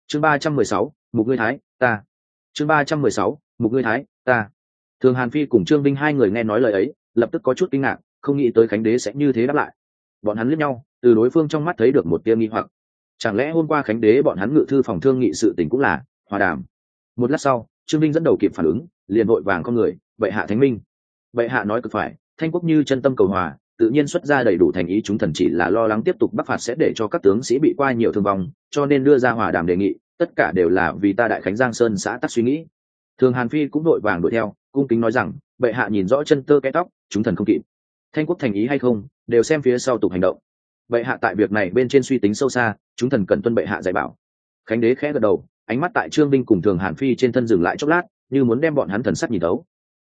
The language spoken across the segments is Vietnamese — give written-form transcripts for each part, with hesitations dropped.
chương 316, mục ngươi thái ta. chương 316, mục ngươi thái ta. Thường Hàn Phi cùng Trương Vinh hai người nghe nói lời ấy lập tức có chút kinh ngạc, không nghĩ tới Khánh Đế sẽ như thế đáp lại. Bọn hắn liếc nhau, từ đối phương trong mắt thấy được một tia nghi hoặc. Chẳng lẽ hôm qua Khánh Đế bọn hắn ngự thư phòng thương nghị sự tình cũng là hòa đàm? Một lát sau, Trương Vinh dẫn đầu kịp phản ứng, liền vội vàng con người, bệ hạ thánh minh. Bệ hạ nói cực phải, Thanh quốc như chân tâm cầu hòa, tự nhiên xuất ra đầy đủ thành ý, chúng thần chỉ là lo lắng tiếp tục bắc phạt sẽ để cho các tướng sĩ bị qua nhiều thương vong, cho nên đưa ra hòa đàm đề nghị, tất cả đều là vì ta Đại Khánh Giang Sơn xã tắc suy nghĩ. Thường Hàn Phi cũng vội vàng đuổi theo, cung kính nói rằng, bệ hạ nhìn rõ chân tơ cái tóc, chúng thần không kịp. Thanh quốc thành ý hay không, đều xem phía sau tục hành động. Bệ hạ tại việc này bên trên suy tính sâu xa, chúng thần cần tuân bệ hạ dạy bảo. Khánh Đế khẽ gật đầu, ánh mắt tại Trương Vinh cùng Thường Hàn Phi trên thân dừng lại chốc lát, như muốn đem bọn hắn thần sắc nhìn thấu.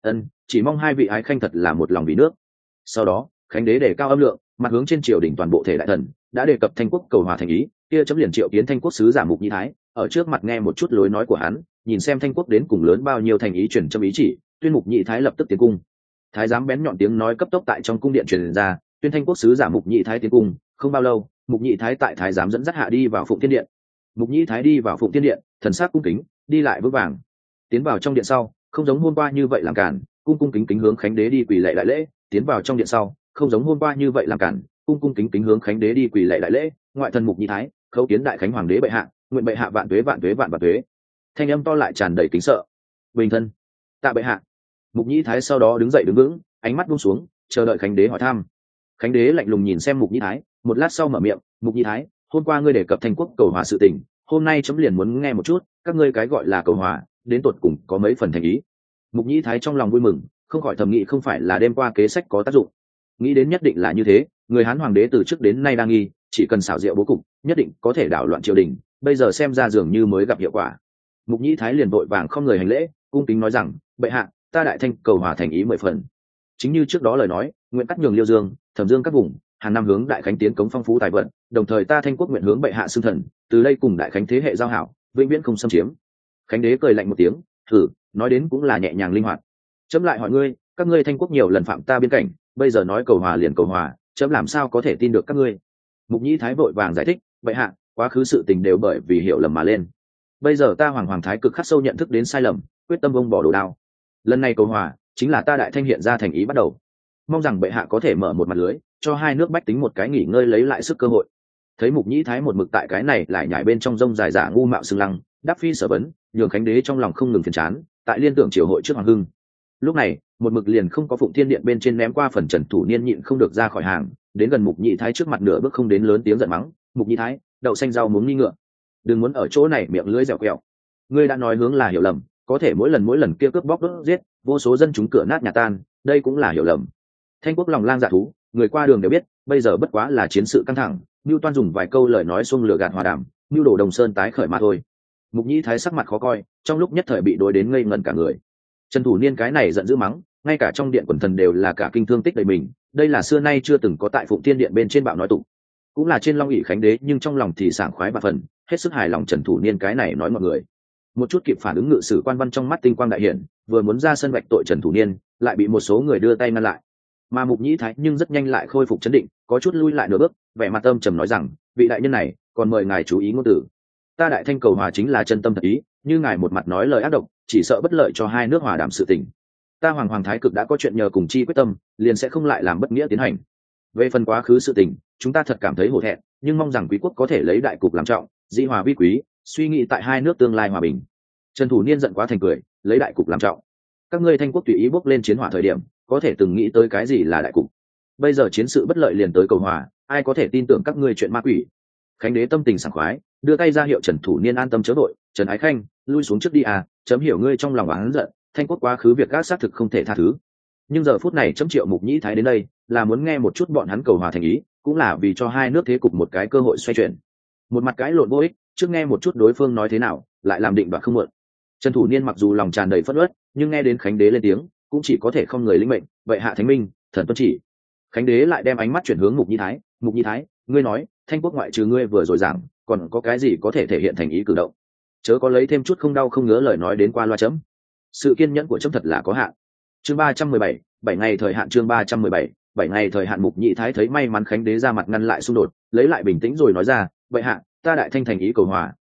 Chỉ mong hai vị ái khanh thật là một lòng vì nước. Sau đó, Khánh Đế đề cao âm lượng, mặt hướng trên triều đình toàn bộ thể đại thần, đã đề cập Thanh quốc cầu hòa thành ý, kia chấm liền triệu kiến Thanh quốc sứ giả Mục Nhĩ Thái, ở trước mặt nghe một chút lối nói của hắn, nhìn xem Thanh quốc đến cùng lớn bao nhiêu thành ý truyền chấm ý chỉ, tuyên Mục Nhĩ Thái lập tức tiến cung. Thái giám bén nhọn tiếng nói cấp tốc tại trong cung điện truyền ra, tuyên Thanh quốc sứ giả Mục Nhĩ Thái tiến cung. Không bao lâu, Mục Nhĩ Thái tại thái giám dẫn dắt hạ đi vào Phụng Thiên điện. Mục Nhĩ Thái đi vào Phụng Thiên điện, thần sắc cung kính, đi lại vững vàng. Tiến vào trong điện sau, không giống hôm qua như vậy làm cản, cung kính kính hướng Khánh Đế đi quỳ lạy đại lễ. Tiến vào trong điện sau, không giống hôm qua như vậy làm cản, cung kính hướng Khánh Đế đi quỳ lạy đại lễ. Ngoại thần Mục Nhĩ Thái, khấu kiến Đại Khánh Hoàng đế bệ hạ, nguyện bệ hạ vạn tuế vạn tuế vạn vạn tuế. Thanh âm to lại tràn đầy kính sợ. Bình thân. Tạ bệ hạ. Mục Nhĩ Thái sau đó đứng dậy đứng vững, ánh mắt buông xuống, chờ đợi Khánh Đế hỏi thăm. Khánh Đế lạnh lùng nhìn xem Mục Nhĩ Thái, một lát sau mở miệng, Mục Nhĩ Thái, hôm qua ngươi đề cập Thanh quốc cầu hòa sự tình, hôm nay chấm liền muốn nghe một chút, các ngươi cái gọi là cầu hòa, đến tột cùng có mấy phần thành ý. Mục Nhĩ Thái trong lòng vui mừng, không khỏi thầm nghĩ không phải là đêm qua kế sách có tác dụng, nghĩ đến nhất định là như thế. Người Hán hoàng đế từ trước đến nay đang nghi, chỉ cần xảo diệu bố cục, nhất định có thể đảo loạn triều đình, bây giờ xem ra dường như mới gặp hiệu quả. Mục Nhĩ Thái liền vội vàng không người hành lễ, cung kính nói rằng, bệ hạ, ta Đại Thanh cầu hòa thành ý 10 phần. Chính như trước đó lời nói, nguyện cắt nhường Liêu Dương, Thẩm Dương các vùng, hàng năm hướng Đại Khánh tiến cống phong phú tài vận, đồng thời ta Thanh quốc nguyện hướng bệ hạ xưng thần, từ đây cùng Đại Khánh thế hệ giao hảo, vĩnh viễn không xâm chiếm. Khánh Đế cười lạnh một tiếng, thử, nói đến cũng là nhẹ nhàng linh hoạt. Chấm lại hỏi ngươi, các ngươi Thanh quốc nhiều lần phạm ta biên cảnh, bây giờ nói cầu hòa liền cầu hòa, chấm làm sao có thể tin được các ngươi? Mục Nhĩ Thái vội vàng giải thích, bệ hạ, quá khứ sự tình đều bởi vì hiểu lầm mà lên. Bây giờ ta Hoàng Thái cực khắc sâu nhận thức đến sai lầm, quyết tâm vung bỏ đồ đao. Lần này cầu hòa chính là ta Đại Thanh hiện ra thành ý bắt đầu, mong rằng bệ hạ có thể mở một mặt lưới, cho hai nước bách tính một cái nghỉ ngơi lấy lại sức cơ hội. Thấy Mục Nhĩ Thái một mực tại cái này lại nhảy bên trong rông dài giả ngu mạo xưng lăng, đáp phi sở vấn, nhường Khánh Đế trong lòng không ngừng phiền chán, tại liên tưởng triều hội trước hoàng hưng. Lúc này, một mực liền không có Phụng Thiên điện bên trên ném qua phần Trần Thủ Niên nhịn không được ra khỏi hàng, đến gần Mục Nhĩ Thái trước mặt nửa bước không đến, lớn tiếng giận mắng, Mục Nhĩ Thái, đậu xanh rau muống nghi ngựa, đừng muốn ở chỗ này miệng lưỡi dẻo quẹo. Ngươi đã nói hướng là hiểu lầm, có thể mỗi lần kia cướp bóc đốt giết, vô số dân chúng cửa nát nhà tan, đây cũng là hiểu lầm. Thanh quốc lòng lang dạ thú, người qua đường đều biết, bây giờ bất quá là chiến sự căng thẳng, Nưu Toan dùng vài câu lời nói xuông lừa gạt hòa đàm, Nưu đổ Đồng Sơn tái khởi mà thôi. Mục Nhĩ Thái sắc mặt khó coi, trong lúc nhất thời bị đối đến ngây ngẩn cả người. Trần Thủ Niên cái này giận dữ mắng, ngay cả trong điện quần thần đều là cả kinh thương tích đầy mình, đây là xưa nay chưa từng có tại Phụng Thiên điện bên trên bạo nói tụng, cũng là trên long ỷ Khánh Đế, nhưng trong lòng thì sảng khoái bạc phần, hết sức hài lòng Trần Thủ Niên cái này nói mọi người. Một chút kịp phản ứng ngự sử quan văn trong mắt tinh quang đại hiển, vừa muốn ra sân vạch tội Trần Thủ Niên, lại bị một số người đưa tay ngăn lại. Mà Mục Nhĩ Thái nhưng rất nhanh lại khôi phục chấn định, có chút lui lại nửa bước, vẻ mặt âm trầm nói rằng, vị đại nhân này, còn mời ngài chú ý ngôn từ. Ta Đại Thanh cầu hòa chính là chân tâm thật ý, như ngài một mặt nói lời ác độc, chỉ sợ bất lợi cho hai nước hòa đàm sự tình. Ta Hoàng Thái cực đã có chuyện nhờ cùng chi quyết tâm, liền sẽ không lại làm bất nghĩa tiến hành. Về phần quá khứ sự tình, chúng ta thật cảm thấy hổ thẹn, nhưng mong rằng quý quốc có thể lấy đại cục làm trọng, dĩ hòa vi quý, suy nghĩ tại hai nước tương lai hòa bình. Trần Thủ Niên giận quá thành cười, lấy đại cục làm trọng. Các ngươi Thanh quốc tùy ý bước lên chiến hỏa thời điểm, có thể từng nghĩ tới cái gì là đại cục? Bây giờ chiến sự bất lợi liền tới cầu hòa, ai có thể tin tưởng các ngươi chuyện ma quỷ? Khánh Đế tâm tình sảng khoái, đưa tay ra hiệu Trần Thủ Niên an tâm chớ vội, Trần Ái Khanh, lui xuống trước đi à, chấm hiểu ngươi trong lòng oán giận, Thanh quốc quá khứ việc gác xác thực không thể tha thứ. Nhưng giờ phút này chấm triệu Mục Nhĩ Thái đến đây, là muốn nghe một chút bọn hắn cầu hòa thành ý, cũng là vì cho hai nước thế cục một cái cơ hội xoay chuyển. Một mặt cãi lộn vô ích, trước nghe một chút đối phương nói thế nào, lại làm định đoạt không muộn. Trần Thủ Niên mặc dù lòng tràn đầy phẫn uất, nhưng nghe đến Khánh Đế lên tiếng, cũng chỉ có thể không người lĩnh mệnh, vậy hạ thánh minh, thần tuân chỉ. Khánh Đế lại đem ánh mắt chuyển hướng Mục Nhĩ Thái, Mục Nhĩ Thái, ngươi nói, Thanh quốc ngoại trừ ngươi vừa rồi giảng, còn có cái gì có thể thể hiện thành ý cử động? Chớ có lấy thêm chút không đau không ngứa lời nói đến qua loa chấm. Sự kiên nhẫn của chấm thật là có hạn. Chương 317, 7 ngày thời hạn. Chương 317, 7 ngày thời hạn. Mục Nhĩ Thái thấy may mắn Khánh Đế ra mặt ngăn lại xung đột, lấy lại bình tĩnh rồi nói ra, vậy hạ, ta Đại Thanh thành ý cầu hòa,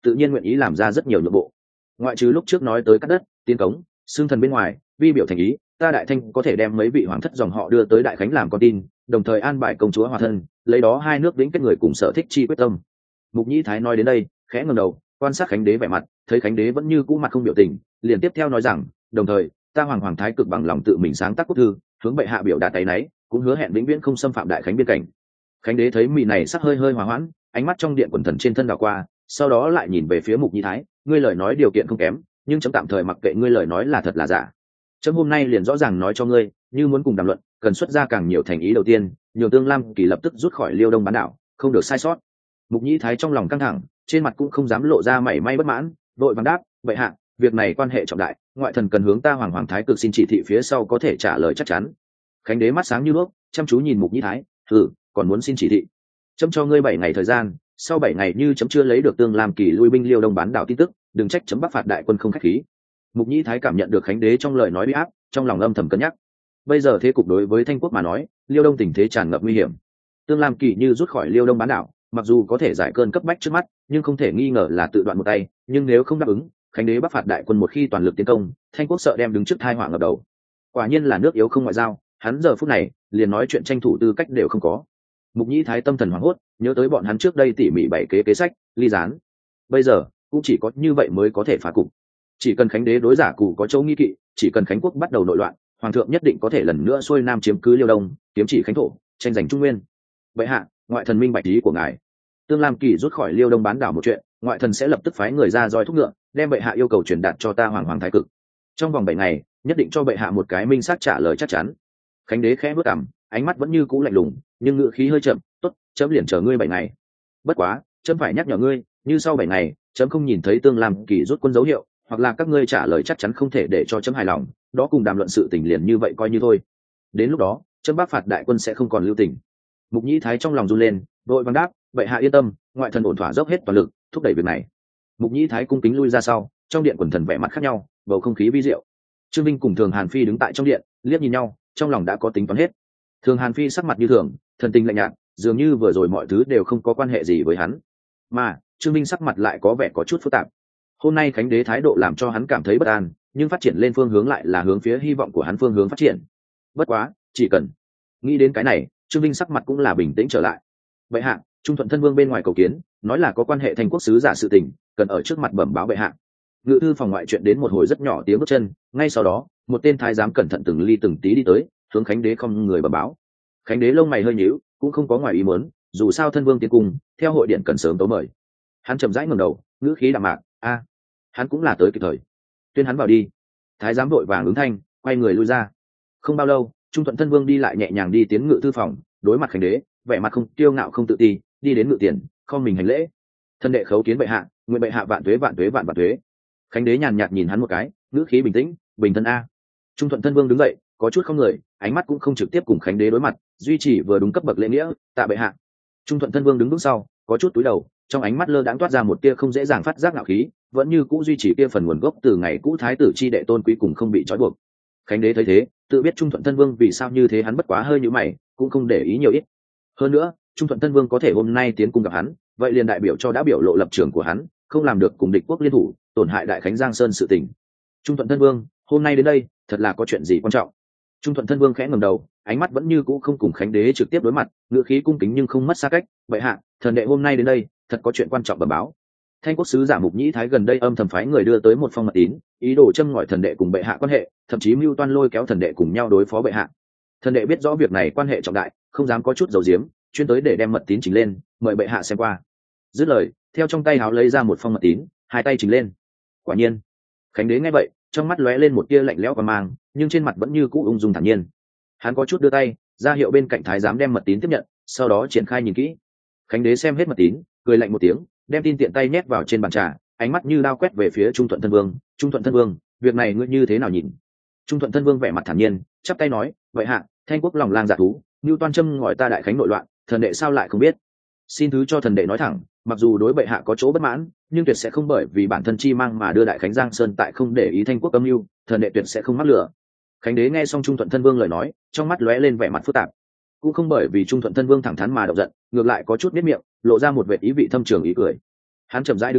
tự nhiên nguyện ý làm ra rất nhiều nhượng bộ. Ngoại trừ lúc trước nói tới cắt đất, tiến cống, xương thần bên ngoài, vi biểu thành ý, ta Đại Thanh có thể đem mấy vị hoàng thất dòng họ đưa tới Đại Khánh làm con tin, đồng thời an bài công chúa hòa thân, lấy đó hai nước vĩnh kết người cùng sở thích chi quyết tâm. Mục Nhĩ Thái nói đến đây, khẽ ngẩng đầu, quan sát Khánh Đế vẻ mặt, thấy Khánh Đế vẫn như cũ mặt không biểu tình, liền tiếp theo nói rằng, đồng thời, ta hoàng thái cực bằng lòng tự mình sáng tác quốc thư, hướng bệ hạ biểu đạt áy náy, cũng hứa hẹn vĩnh viễn không xâm phạm Đại Khánh biên cảnh. Khánh Đế thấy mì này sắc hơi hơi hòa hoãn, ánh mắt trong điện quần thần trên thân đảo qua, sau đó lại nhìn về phía Mục Nhĩ Thái, ngươi lời nói điều kiện không kém, nhưng chấm tạm thời mặc kệ ngươi lời nói là thật là giả. Chấm hôm nay liền rõ ràng nói cho ngươi, như muốn cùng đàm luận, cần xuất ra càng nhiều thành ý. Đầu tiên, nhường Tương Lam Kỳ lập tức rút khỏi Liêu Đông bán đảo, không được sai sót. Mục Nhĩ Thái trong lòng căng thẳng, trên mặt cũng không dám lộ ra mảy may bất mãn, vội vàng đáp, bệ hạ, việc này quan hệ trọng đại, ngoại thần cần hướng ta hoàng thái cực xin chỉ thị phía sau có thể trả lời chắc chắn. Khánh Đế mắt sáng như đuốc, chăm chú nhìn Mục Nhĩ Thái, còn muốn xin chỉ thị? Chấm cho ngươi 7 ngày thời gian, sau 7 ngày như chấm chưa lấy được Tương Lam Kỳ lui binh Liêu Đông bán đảo tin tức, đừng trách chấm bắc phạt đại quân không khách khí. Mục Nhĩ Thái cảm nhận được Khánh Đế trong lời nói uy áp, trong lòng âm thầm cân nhắc. Bây giờ thế cục đối với Thanh quốc mà nói, Liêu Đông tình thế tràn ngập nguy hiểm. Tương Lam Kỳ như rút khỏi Liêu Đông bán đảo, mặc dù có thể giải cơn cấp bách trước mắt, nhưng không thể nghi ngờ là tự đoạn một tay. Nhưng nếu không đáp ứng, Khánh Đế bắc phạt đại quân một khi toàn lực tiến công, Thanh quốc sợ đem đứng trước tai họa ngập đầu. Quả nhiên là nước yếu không ngoại giao, hắn giờ phút này liền nói chuyện tranh thủ tư cách đều không có. Mục Nhĩ Thái tâm thần hoảng hốt, nhớ tới bọn hắn trước đây tỉ mỉ bày kế sách, ly gián. Bây giờ cũng chỉ có như vậy mới có thể phá cục. Chỉ cần Khánh Đế đối giả cụ có chỗ nghi kỵ, chỉ cần Khánh quốc bắt đầu nội loạn, hoàng thượng nhất định có thể lần nữa xuôi nam chiếm cứ Liêu Đông, kiếm chỉ Khánh thổ, tranh giành Trung Nguyên. Bệ hạ, ngoại thần minh bạch ý của ngài. Tương Lam Kỳ rút khỏi Liêu Đông bán đảo một chuyện, ngoại thần sẽ lập tức phái người ra roi thúc ngựa, đem bệ hạ yêu cầu truyền đạt cho ta hoàng thái cực. Trong vòng 7 ngày, nhất định cho bệ hạ một cái minh xác trả lời chắc chắn. Khánh Đế khẽ bước cằm, ánh mắt vẫn như cũ lạnh lùng, nhưng ngữ khí hơi chậm, tốt, chấm liền chờ ngươi 7 ngày. Bất quá, chấm phải nhắc nhở ngươi, như sau 7 ngày, chấm không nhìn thấy Tương Lam Kỳ rút quân dấu hiệu, hoặc là các ngươi trả lời chắc chắn không thể để cho chấm hài lòng, đó cùng đàm luận sự tình liền như vậy coi như thôi. Đến lúc đó, chấm bắc phạt đại quân sẽ không còn lưu tình. Mục Nhĩ Thái trong lòng run lên, đội vàng đáp, bệ hạ yên tâm, ngoại thần ổn thỏa dốc hết toàn lực thúc đẩy việc này. Mục Nhĩ Thái cung kính lui ra sau, trong điện quần thần vẻ mặt khác nhau, bầu không khí vi diệu. Trương Vinh cùng Thường Hàn Phi đứng tại trong điện, liếc nhìn nhau, trong lòng đã có tính toán hết. Thường Hàn Phi sắc mặt như thường, thần tình lạnh nhạt, dường như vừa rồi mọi thứ đều không có quan hệ gì với hắn. Mà Trương Vinh sắc mặt lại có vẻ có chút phức tạp. Hôm nay Khánh Đế thái độ làm cho hắn cảm thấy bất an, nhưng phát triển lên phương hướng lại là hướng phía hy vọng của hắn phương hướng phát triển. Bất quá, chỉ cần nghĩ đến cái này, Trương Vinh sắc mặt cũng là bình tĩnh trở lại. Bệ hạ, Trung Thuận thân vương bên ngoài cầu kiến, nói là có quan hệ Thanh quốc sứ giả sự tình, cần ở trước mặt bẩm báo bệ hạ. Ngự thư phòng ngoại chuyện đến một hồi rất nhỏ tiếng bước chân, ngay sau đó, một tên thái giám cẩn thận từng ly từng tí đi tới, hướng Khánh Đế không người bẩm báo. Khánh Đế lông mày hơi nhíu, cũng không có ngoài ý muốn, dù sao thân vương tiến cung, theo hội điện cần sớm tấu mời. Hắn chậm rãi ngẩng đầu, ngữ khí đạm mạc, hắn cũng là tới kịp thời. Tuyên hắn vào đi. Thái giám vội vàng ứng thanh, quay người lui ra. Không bao lâu, Trung Thuận thân vương đi lại nhẹ nhàng đi tiến ngự thư phòng, đối mặt Khánh Đế, vẻ mặt không kiêu ngạo không tự ti, đi đến ngự tiền, không mình hành lễ. Thân đệ khấu kiến bệ hạ, nguyện bệ hạ vạn tuế vạn tuế vạn vạn tuế. Khánh Đế nhàn nhạt nhìn hắn một cái, ngữ khí bình tĩnh, bình thân a. Trung Thuận thân vương đứng dậy, có chút không người, ánh mắt cũng không trực tiếp cùng Khánh Đế đối mặt, duy trì vừa đúng cấp bậc lễ nghĩa, tạ bệ hạ. Trung Thuận thân vương đứng bước sau, có chút túi đầu, trong ánh mắt lơ đãng toát ra một tia không dễ dàng phát giác ngạo khí, vẫn như cũ duy trì kia phần nguồn gốc từ ngày cũ thái tử chi đệ tôn quý cùng không bị trói buộc. Khánh Đế thấy thế, tự biết Trung Thuận thân vương vì sao như thế, hắn bất quá hơi nhíu mày, cũng không để ý nhiều ít. Hơn nữa, Trung Thuận thân vương có thể hôm nay tiến cung gặp hắn, vậy liền đại biểu cho đã biểu lộ lập trường của hắn, không làm được cùng địch quốc liên thủ, tổn hại đại khánh Giang Sơn sự tình. Trung Thuận thân vương, hôm nay đến đây, thật là có chuyện gì quan trọng? Trung Thuận thân vương khẽ ngẩng đầu, ánh mắt vẫn như cũ không cùng Khánh Đế trực tiếp đối mặt, ngữ khí cung kính nhưng không mất xa cách. Vậy hạ, thần đệ hôm nay đến đây, thật có chuyện quan trọng bẩm báo. Thanh quốc sứ giả Mục Nhĩ Thái gần đây âm thầm phái người đưa tới một phong mật tín, ý đồ châm ngòi thần đệ cùng bệ hạ quan hệ, thậm chí mưu toan lôi kéo thần đệ cùng nhau đối phó bệ hạ. Thần đệ biết rõ việc này quan hệ trọng đại, không dám có chút giấu giếm, chuyên tới để đem mật tín trình lên, mời bệ hạ xem qua. Dứt lời, theo trong tay háo lấy ra một phong mật tín, hai tay trình lên. Quả nhiên, Khánh Đế nghe vậy, trong mắt lóe lên một tia lạnh lẽo và mang, nhưng trên mặt vẫn như cũ ung dung thản nhiên. Hắn có chút đưa tay ra hiệu bên cạnh thái giám đem mật tín tiếp nhận, sau đó triển khai nhìn kỹ. Khánh Đế xem hết mật tín, cười lạnh một tiếng, đem tin tiện tay nhét vào trên bàn trà, ánh mắt như đao quét về phía Trung Thuận thân vương. Trung Thuận thân vương, việc này ngươi như thế nào nhìn? Trung Thuận thân vương vẻ mặt thản nhiên, chắp tay nói, vậy hạ, Thanh quốc lòng lang dạ thú, mưu toan châm ngòi ta đại khánh nội loạn, thần đệ sao lại không biết? Xin thứ cho thần đệ nói thẳng, mặc dù đối bệ hạ có chỗ bất mãn, nhưng tuyệt sẽ không bởi vì bản thân chi mang mà đưa đại khánh Giang Sơn tại không để ý Thanh quốc âm mưu, thần đệ tuyệt sẽ không mắc lừa. Khánh Đế nghe xong Trung Thuận thân vương lời nói, trong mắt lóe lên vẻ mặt phức tạp, cũng không bởi vì Trung Thuận thân vương thẳng thắn mà động giận, ngược lại có chút biết miệng, lộ ra một vẻ ý vị thâm trường ý cười. Hắn chậm rãi đứng dậy,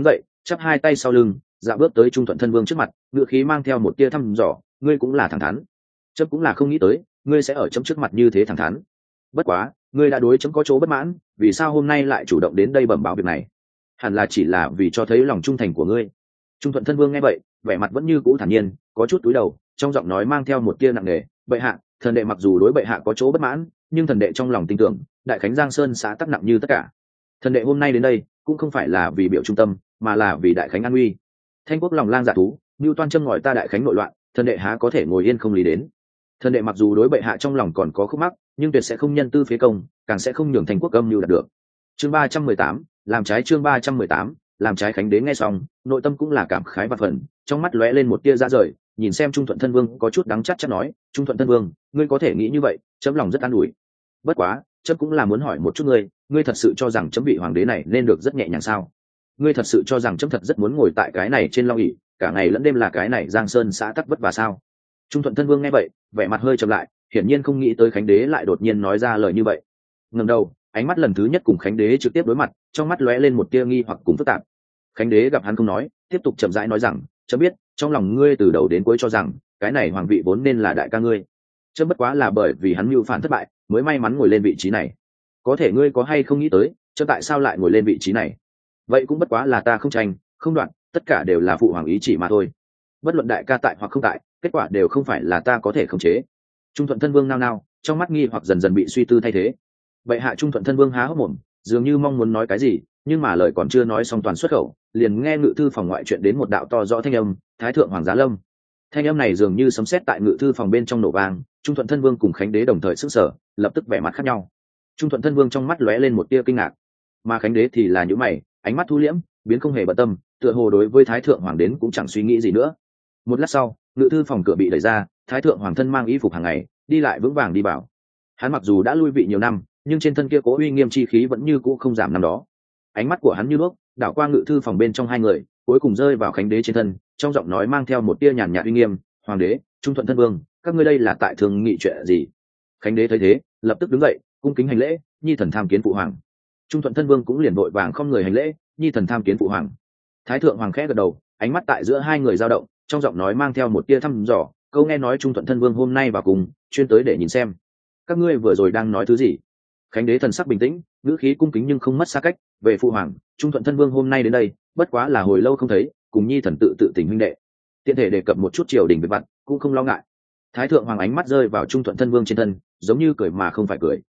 chắp hai tay sau lưng, dạo bước tới Trung Thuận Thân Vương trước mặt, ngựa khí mang theo một tia thăm dò, ngươi cũng là thẳng thắn. Chấm cũng là không nghĩ tới, ngươi sẽ ở chấm trước mặt như thế thẳng thắn. Bất quá, ngươi đã đối chấm có chỗ bất mãn, vì sao hôm nay lại chủ động đến đây bẩm báo việc này? Hẳn là chỉ là vì cho thấy lòng trung thành của ngươi. Trung Thuận Thân Vương nghe vậy, vẻ mặt vẫn như cũ thản nhiên, có chút cúi đầu, trong giọng nói mang theo một tia nặng nề, bệ hạ, thần đệ mặc dù đối bệ hạ có chỗ bất mãn, nhưng thần đệ trong lòng tin tưởng, đại khánh Giang Sơn xã tắc nặng như tất cả. Thần đệ hôm nay đến đây, cũng không phải là vì biểu trung tâm, mà là vì đại khánh an uy. Thanh quốc lòng lang dạ thú, như toan châm ngòi ta đại khánh nội loạn, thần đệ há có thể ngồi yên không lý đến. Thần đệ mặc dù đối bệ hạ trong lòng còn có khúc mắc, nhưng tuyệt sẽ không nhân tư phế công, càng sẽ không nhường Thanh quốc âm mưu đạt được. Chương 318, làm trái chương 318, làm trái. Khánh đế nghe xong, nội tâm cũng là cảm khái và phần, trong mắt lóe lên một tia ra rời, nhìn xem Trung Thuận Thân Vương có chút đắng chát chát nói, Trung Thuận Thân Vương, ngươi có thể nghĩ như vậy, chấm lòng rất an ủi. Bất quá, chấm cũng là muốn hỏi một chút ngươi thật sự cho rằng chấm vị hoàng đế này nên được rất nhẹ nhàng sao? Ngươi thật sự cho rằng chấm thật rất muốn ngồi tại cái này trên long ỷ, cả ngày lẫn đêm là cái này Giang Sơn xã tắc vất vả sao? Trung Thuận Thân Vương nghe vậy, vẻ mặt hơi trầm lại, hiển nhiên không nghĩ tới Khánh đế lại đột nhiên nói ra lời như vậy. Ngẩng đầu, ánh mắt lần thứ nhất cùng Khánh đế trực tiếp đối mặt, trong mắt lóe lên một tia nghi hoặc cùng phức tạp. Khánh đế gặp hắn không nói, tiếp tục chậm rãi nói rằng, chấm biết, trong lòng ngươi từ đầu đến cuối cho rằng cái này hoàng vị vốn nên là đại ca ngươi. Chấm bất quá là bởi vì hắn mưu phản thất bại, mới may mắn ngồi lên vị trí này. Có thể ngươi có hay không nghĩ tới, chấm tại sao lại ngồi lên vị trí này? Vậy cũng bất quá là ta không tranh, không đoạn, tất cả đều là phụ hoàng ý chỉ mà thôi. Bất luận đại ca tại hoặc không tại, kết quả đều không phải là ta có thể khống chế. Trung Thuận Thân Vương nao nao, trong mắt nghi hoặc dần dần bị suy tư thay thế. Bệ hạ. Trung Thuận Thân Vương há hốc mồm, dường như mong muốn nói cái gì, nhưng mà lời còn chưa nói xong toàn xuất khẩu, liền nghe ngự thư phòng ngoại chuyện đến một đạo to rõ thanh âm, Thái thượng hoàng giá lâm. Thanh âm này dường như sấm sét tại ngự thư phòng bên trong nổ vang, Trung Thuận Thân Vương cùng Khánh đế đồng thời sững sờ, lập tức vẻ mặt khác nhau. Trung Thuận Thân Vương trong mắt lóe lên một tia kinh ngạc, mà Khánh đế thì là nhíu mày, ánh mắt thu liễm, biến không hề bận tâm, tựa hồ đối với Thái thượng hoàng đến cũng chẳng suy nghĩ gì nữa. Một lát sau, ngự thư phòng cửa bị đẩy ra, Thái thượng hoàng thân mang y phục hàng ngày, đi lại vững vàng đi vào. Hắn mặc dù đã lui vị nhiều năm, nhưng trên thân kia cố uy nghiêm chi khí vẫn như cũ không giảm năm đó. Ánh mắt của hắn như đuốc đảo qua ngự thư phòng bên trong hai người, cuối cùng rơi vào Khánh đế trên thân, trong giọng nói mang theo một tia nhàn nhạt uy nghiêm, hoàng đế, Trung Thuận Thân Vương, các ngươi đây là tại thương nghị chuyện gì? Khánh đế thấy thế, lập tức đứng dậy, cung kính hành lễ, nhi thần tham kiến phụ hoàng. Trung Thuận Thân Vương cũng liền vội vàng không người hành lễ, nhi thần tham kiến phụ hoàng. Thái thượng hoàng khẽ gật đầu, ánh mắt tại giữa hai người dao động, trong giọng nói mang theo một tia thăm dò, câu nghe nói Trung Thuận Thân Vương hôm nay vào cùng, chuyên tới để nhìn xem. Các ngươi vừa rồi đang nói thứ gì? Khánh đế thần sắc bình tĩnh, ngữ khí cung kính nhưng không mất xa cách, về phụ hoàng, Trung Thuận Thân Vương hôm nay đến đây, bất quá là hồi lâu không thấy, cùng nhi thần tự tình huynh đệ, tiện thể đề cập một chút triều đình về vặt, cũng không lo ngại. Thái thượng hoàng ánh mắt rơi vào Trung Thuận Thân Vương trên thân, giống như cười mà không phải cười,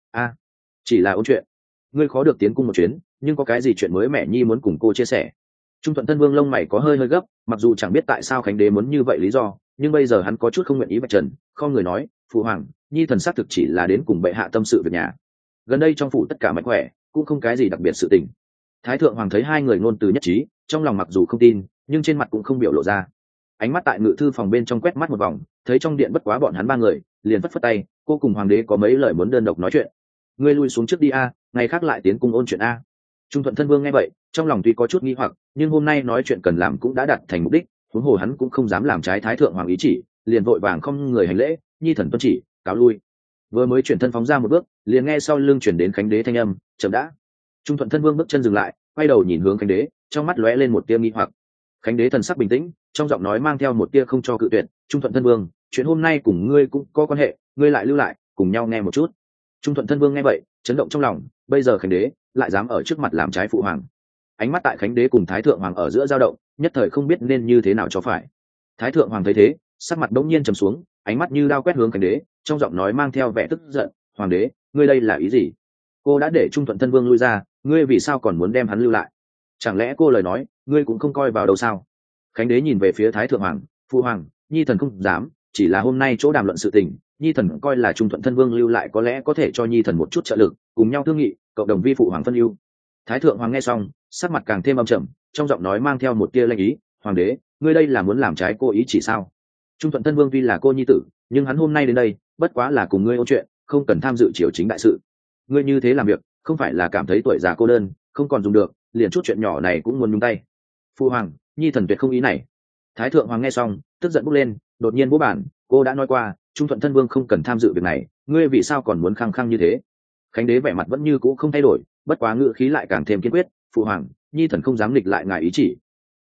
chỉ là ôn chuyện. Ngươi khó được tiến cung một chuyến, nhưng có cái gì chuyện mới mẻ nhi muốn cùng cô chia sẻ? Trung Thuận Thân Vương lông mày có hơi gấp, mặc dù chẳng biết tại sao Khánh đế muốn như vậy lý do, nhưng bây giờ hắn có chút không nguyện ý vạch trần, không người nói, phụ hoàng, nhi thần xác thực chỉ là đến cùng bệ hạ tâm sự việc nhà. Gần đây trong phủ tất cả mạnh khỏe, cũng không cái gì đặc biệt sự tình. Thái thượng hoàng thấy hai người ngôn từ nhất trí, trong lòng mặc dù không tin, nhưng trên mặt cũng không biểu lộ ra. Ánh mắt tại ngự thư phòng bên trong quét mắt một vòng, thấy trong điện bất quá bọn hắn ba người, liền phất phất tay, cô cùng hoàng đế có mấy lời muốn đơn độc nói chuyện. Ngươi lui xuống trước đi ngày khác lại tiến cung ôn chuyện Trung Thuận Thân Vương nghe vậy, trong lòng tuy có chút nghi hoặc, nhưng hôm nay nói chuyện cần làm cũng đã đạt thành mục đích, huống hồ hắn cũng không dám làm trái Thái thượng hoàng ý chỉ, liền vội vàng không người hành lễ, nhi thần tuân chỉ, cáo lui. Vừa mới chuyển thân phóng ra một bước, liền nghe sau lưng chuyển đến Khánh đế thanh âm, chậm đã. Trung Thuận Thân Vương bước chân dừng lại, quay đầu nhìn hướng Khánh đế, trong mắt lóe lên một tia nghi hoặc. Khánh đế thần sắc bình tĩnh, trong giọng nói mang theo một tia không cho cự tuyệt, Trung Thuận Thân Vương, chuyện hôm nay cùng ngươi cũng có quan hệ, ngươi lại lưu lại, cùng nhau nghe một chút. Trung Thuận Thân Vương nghe vậy, chấn động trong lòng, bây giờ Khánh đế lại dám ở trước mặt làm trái phụ hoàng. Ánh mắt tại Khánh đế cùng Thái thượng hoàng ở giữa dao động, nhất thời không biết nên như thế nào cho phải. Thái thượng hoàng thấy thế, sắc mặt đống nhiên trầm xuống, ánh mắt như đao quét hướng Khánh đế, trong giọng nói mang theo vẻ tức giận, hoàng đế, ngươi đây là ý gì? Cô đã để Trung Thuận Thân Vương lui ra, ngươi vì sao còn muốn đem hắn lưu lại? Chẳng lẽ cô lời nói ngươi cũng không coi vào đâu sao? Khánh đế nhìn về phía Thái thượng hoàng, phụ hoàng, nhi thần không dám, chỉ là hôm nay chỗ đàm luận sự tình, nhi thần coi là Trung Thuận Thân Vương lưu lại có lẽ có thể cho nhi thần một chút trợ lực, cùng nhau thương nghị, cộng đồng vi phụ hoàng phân ưu. Thái thượng hoàng nghe xong, sắc mặt càng thêm âm trầm, trong giọng nói mang theo một tia lanh ý, hoàng đế, ngươi đây là muốn làm trái cô ý chỉ sao? Trung Thuận Thân Vương tuy là cô nhi tử, nhưng hắn hôm nay đến đây bất quá là cùng ngươi ôn chuyện, không cần tham dự triều chính đại sự. Ngươi như thế làm việc, không phải là cảm thấy tuổi già cô đơn, không còn dùng được, liền chút chuyện nhỏ này cũng muốn nhúng tay? Phu hoàng, nhi thần tuyệt không ý này. Thái thượng hoàng nghe xong, tức giận bốc lên, đột nhiên bố bản, cô đã nói qua, Trung Thuận Thân Vương không cần tham dự việc này, ngươi vì sao còn muốn khăng khăng như thế? Khánh đế vẻ mặt vẫn như cũ không thay đổi, bất quá ngữ khí lại càng thêm kiên quyết, phụ hoàng, nhi thần không dám nghịch lại ngài ý chỉ.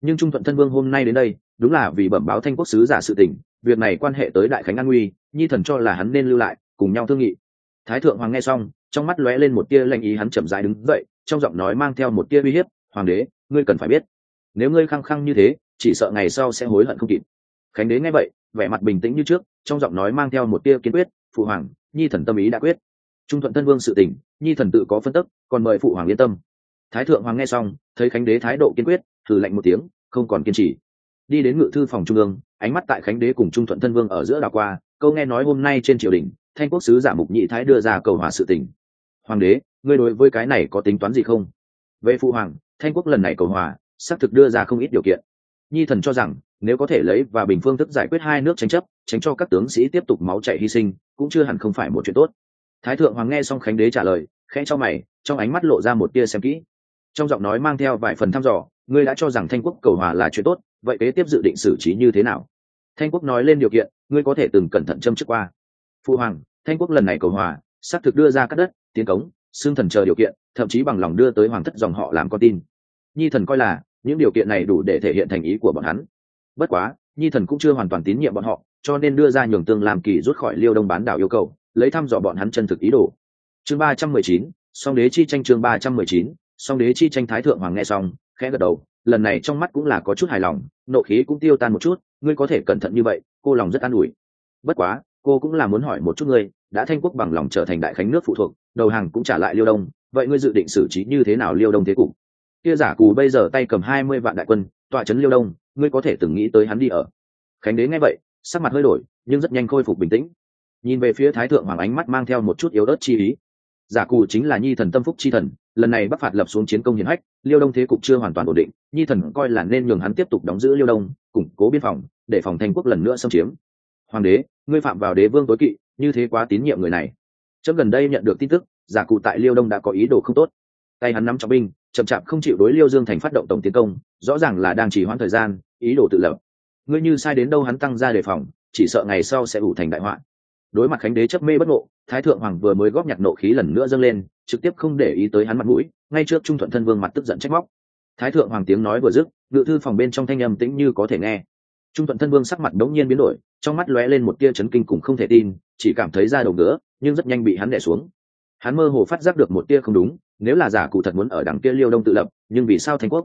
nhưng Trung Thuận Thân Vương hôm nay đến đây đúng là vì bẩm báo Thanh quốc sứ giả sự tình, việc này quan hệ tới đại khánh an nguy, nhi thần cho là hắn nên lưu lại cùng nhau thương nghị. Thái thượng hoàng nghe xong, trong mắt lóe lên một tia lanh ý, hắn chậm rãi đứng dậy, trong giọng nói mang theo một tia uy hiếp. Hoàng đế, ngươi cần phải biết, nếu ngươi khăng khăng như thế, chỉ sợ ngày sau sẽ hối hận không kịp. Khánh đế nghe vậy, vẻ mặt bình tĩnh như trước, trong giọng nói mang theo một tia kiên quyết. Phụ hoàng, nhi thần tâm ý đã quyết. Trung Thuận Thân Vương sự tình, nhi thần tự có phân tức, còn mời phụ hoàng yên tâm. Thái thượng hoàng nghe xong, thấy Khánh đế thái độ kiên quyết, thử lạnh một tiếng, không còn kiên trì. Đi đến ngự thư phòng trung ương, ánh mắt tại Khánh đế cùng Trung Thuận Thân Vương ở giữa đảo qua, câu nghe nói hôm nay trên triều đình, Thanh quốc sứ giả Mục Nhị Thái đưa ra cầu hòa sự tình. Hoàng đế, ngươi đối với cái này có tính toán gì không? Về phụ hoàng, Thanh quốc lần này cầu hòa, xác thực đưa ra không ít điều kiện. Nhi thần cho rằng, nếu có thể lấy và bình phương thức giải quyết hai nước tranh chấp, tránh cho các tướng sĩ tiếp tục máu chảy hy sinh, cũng chưa hẳn không phải một chuyện tốt. Thái thượng hoàng nghe xong Khánh đế trả lời, khẽ cho mày, trong ánh mắt lộ ra một tia xem kỹ, trong giọng nói mang theo vài phần thăm dò. Ngươi đã cho rằng Thanh quốc cầu hòa là chuyện tốt, vậy kế tiếp dự định xử trí như thế nào? Thanh quốc nói lên điều kiện, ngươi có thể từng cẩn thận châm trước qua. Phụ hoàng, Thanh quốc lần này cầu hòa, xác thực đưa ra cắt đất, tiến cống, xương thần chờ điều kiện, thậm chí bằng lòng đưa tới hoàng thất dòng họ làm con tin. Nhi thần coi là những điều kiện này đủ để thể hiện thành ý của bọn hắn. Bất quá, nhi thần cũng chưa hoàn toàn tín nhiệm bọn họ, cho nên đưa ra nhường tương làm kỳ rút khỏi Liêu Đông bán đảo yêu cầu, lấy thăm dò bọn hắn chân thực ý đồ. Chương 319, song đế chi tranh. Chương 319, song đế chi tranh. Thái thượng hoàng nghe xong, khẽ gật đầu, lần này trong mắt cũng là có chút hài lòng, nộ khí cũng tiêu tan một chút. Ngươi có thể cẩn thận như vậy, cô lòng rất an ủi. Bất quá, cô cũng là muốn hỏi một chút ngươi, đã Thanh quốc bằng lòng trở thành đại khánh nước phụ thuộc, đầu hàng cũng trả lại Liêu Đông, vậy ngươi dự định xử trí như thế nào Liêu Đông thế cục? Kia Giả Cù bây giờ tay cầm 20 vạn đại quân, tọa trấn Liêu Đông, ngươi có thể từng nghĩ tới hắn đi ở? Khánh đế nghe vậy, sắc mặt hơi đổi, nhưng rất nhanh khôi phục bình tĩnh, nhìn về phía Thái thượng hoàng, ánh mắt mang theo một chút yếu ớt chi ý. Giả Cù chính là nhi thần tâm phúc chi thần, lần này bắc phạt lập xuống chiến công hiển hách, Liêu Đông thế cục chưa hoàn toàn ổn định, nhi thần coi là nên nhường hắn tiếp tục đóng giữ Liêu Đông, củng cố biên phòng, để phòng Thanh quốc lần nữa xâm chiếm. Hoàng đế, ngươi phạm vào đế vương tối kỵ, như thế quá tín nhiệm người này. Chấm gần đây nhận được tin tức, Giả Cù tại Liêu Đông đã có ý đồ không tốt, tay hắn nắm trọng binh, chậm chạp không chịu đối Liêu Dương thành phát động tổng tiến công, rõ ràng là đang trì hoãn thời gian, ý đồ tự lập. Ngươi như sai đến đâu hắn tăng ra đề phòng, chỉ sợ ngày sau sẽ ủ thành đại họa. Đối mặt Khánh đế chấp mê bất ngộ, Thái thượng hoàng vừa mới góp nhặt nộ khí lần nữa dâng lên, trực tiếp không để ý tới hắn mặt mũi, ngay trước Trung Thuận Thân Vương mặt tức giận trách móc. Thái thượng hoàng tiếng nói vừa dứt, ngự thư phòng bên trong thanh âm tĩnh như có thể nghe. Trung Thuận Thân Vương sắc mặt đống nhiên biến đổi, trong mắt lóe lên một tia chấn kinh cùng không thể tin, chỉ cảm thấy da đầu ngứa, nhưng rất nhanh bị hắn đè xuống. Hắn mơ hồ phát giác được một tia không đúng, nếu là Giả Cụ thật muốn ở đằng kia Liêu Đông tự lập, nhưng vì sao Thanh quốc?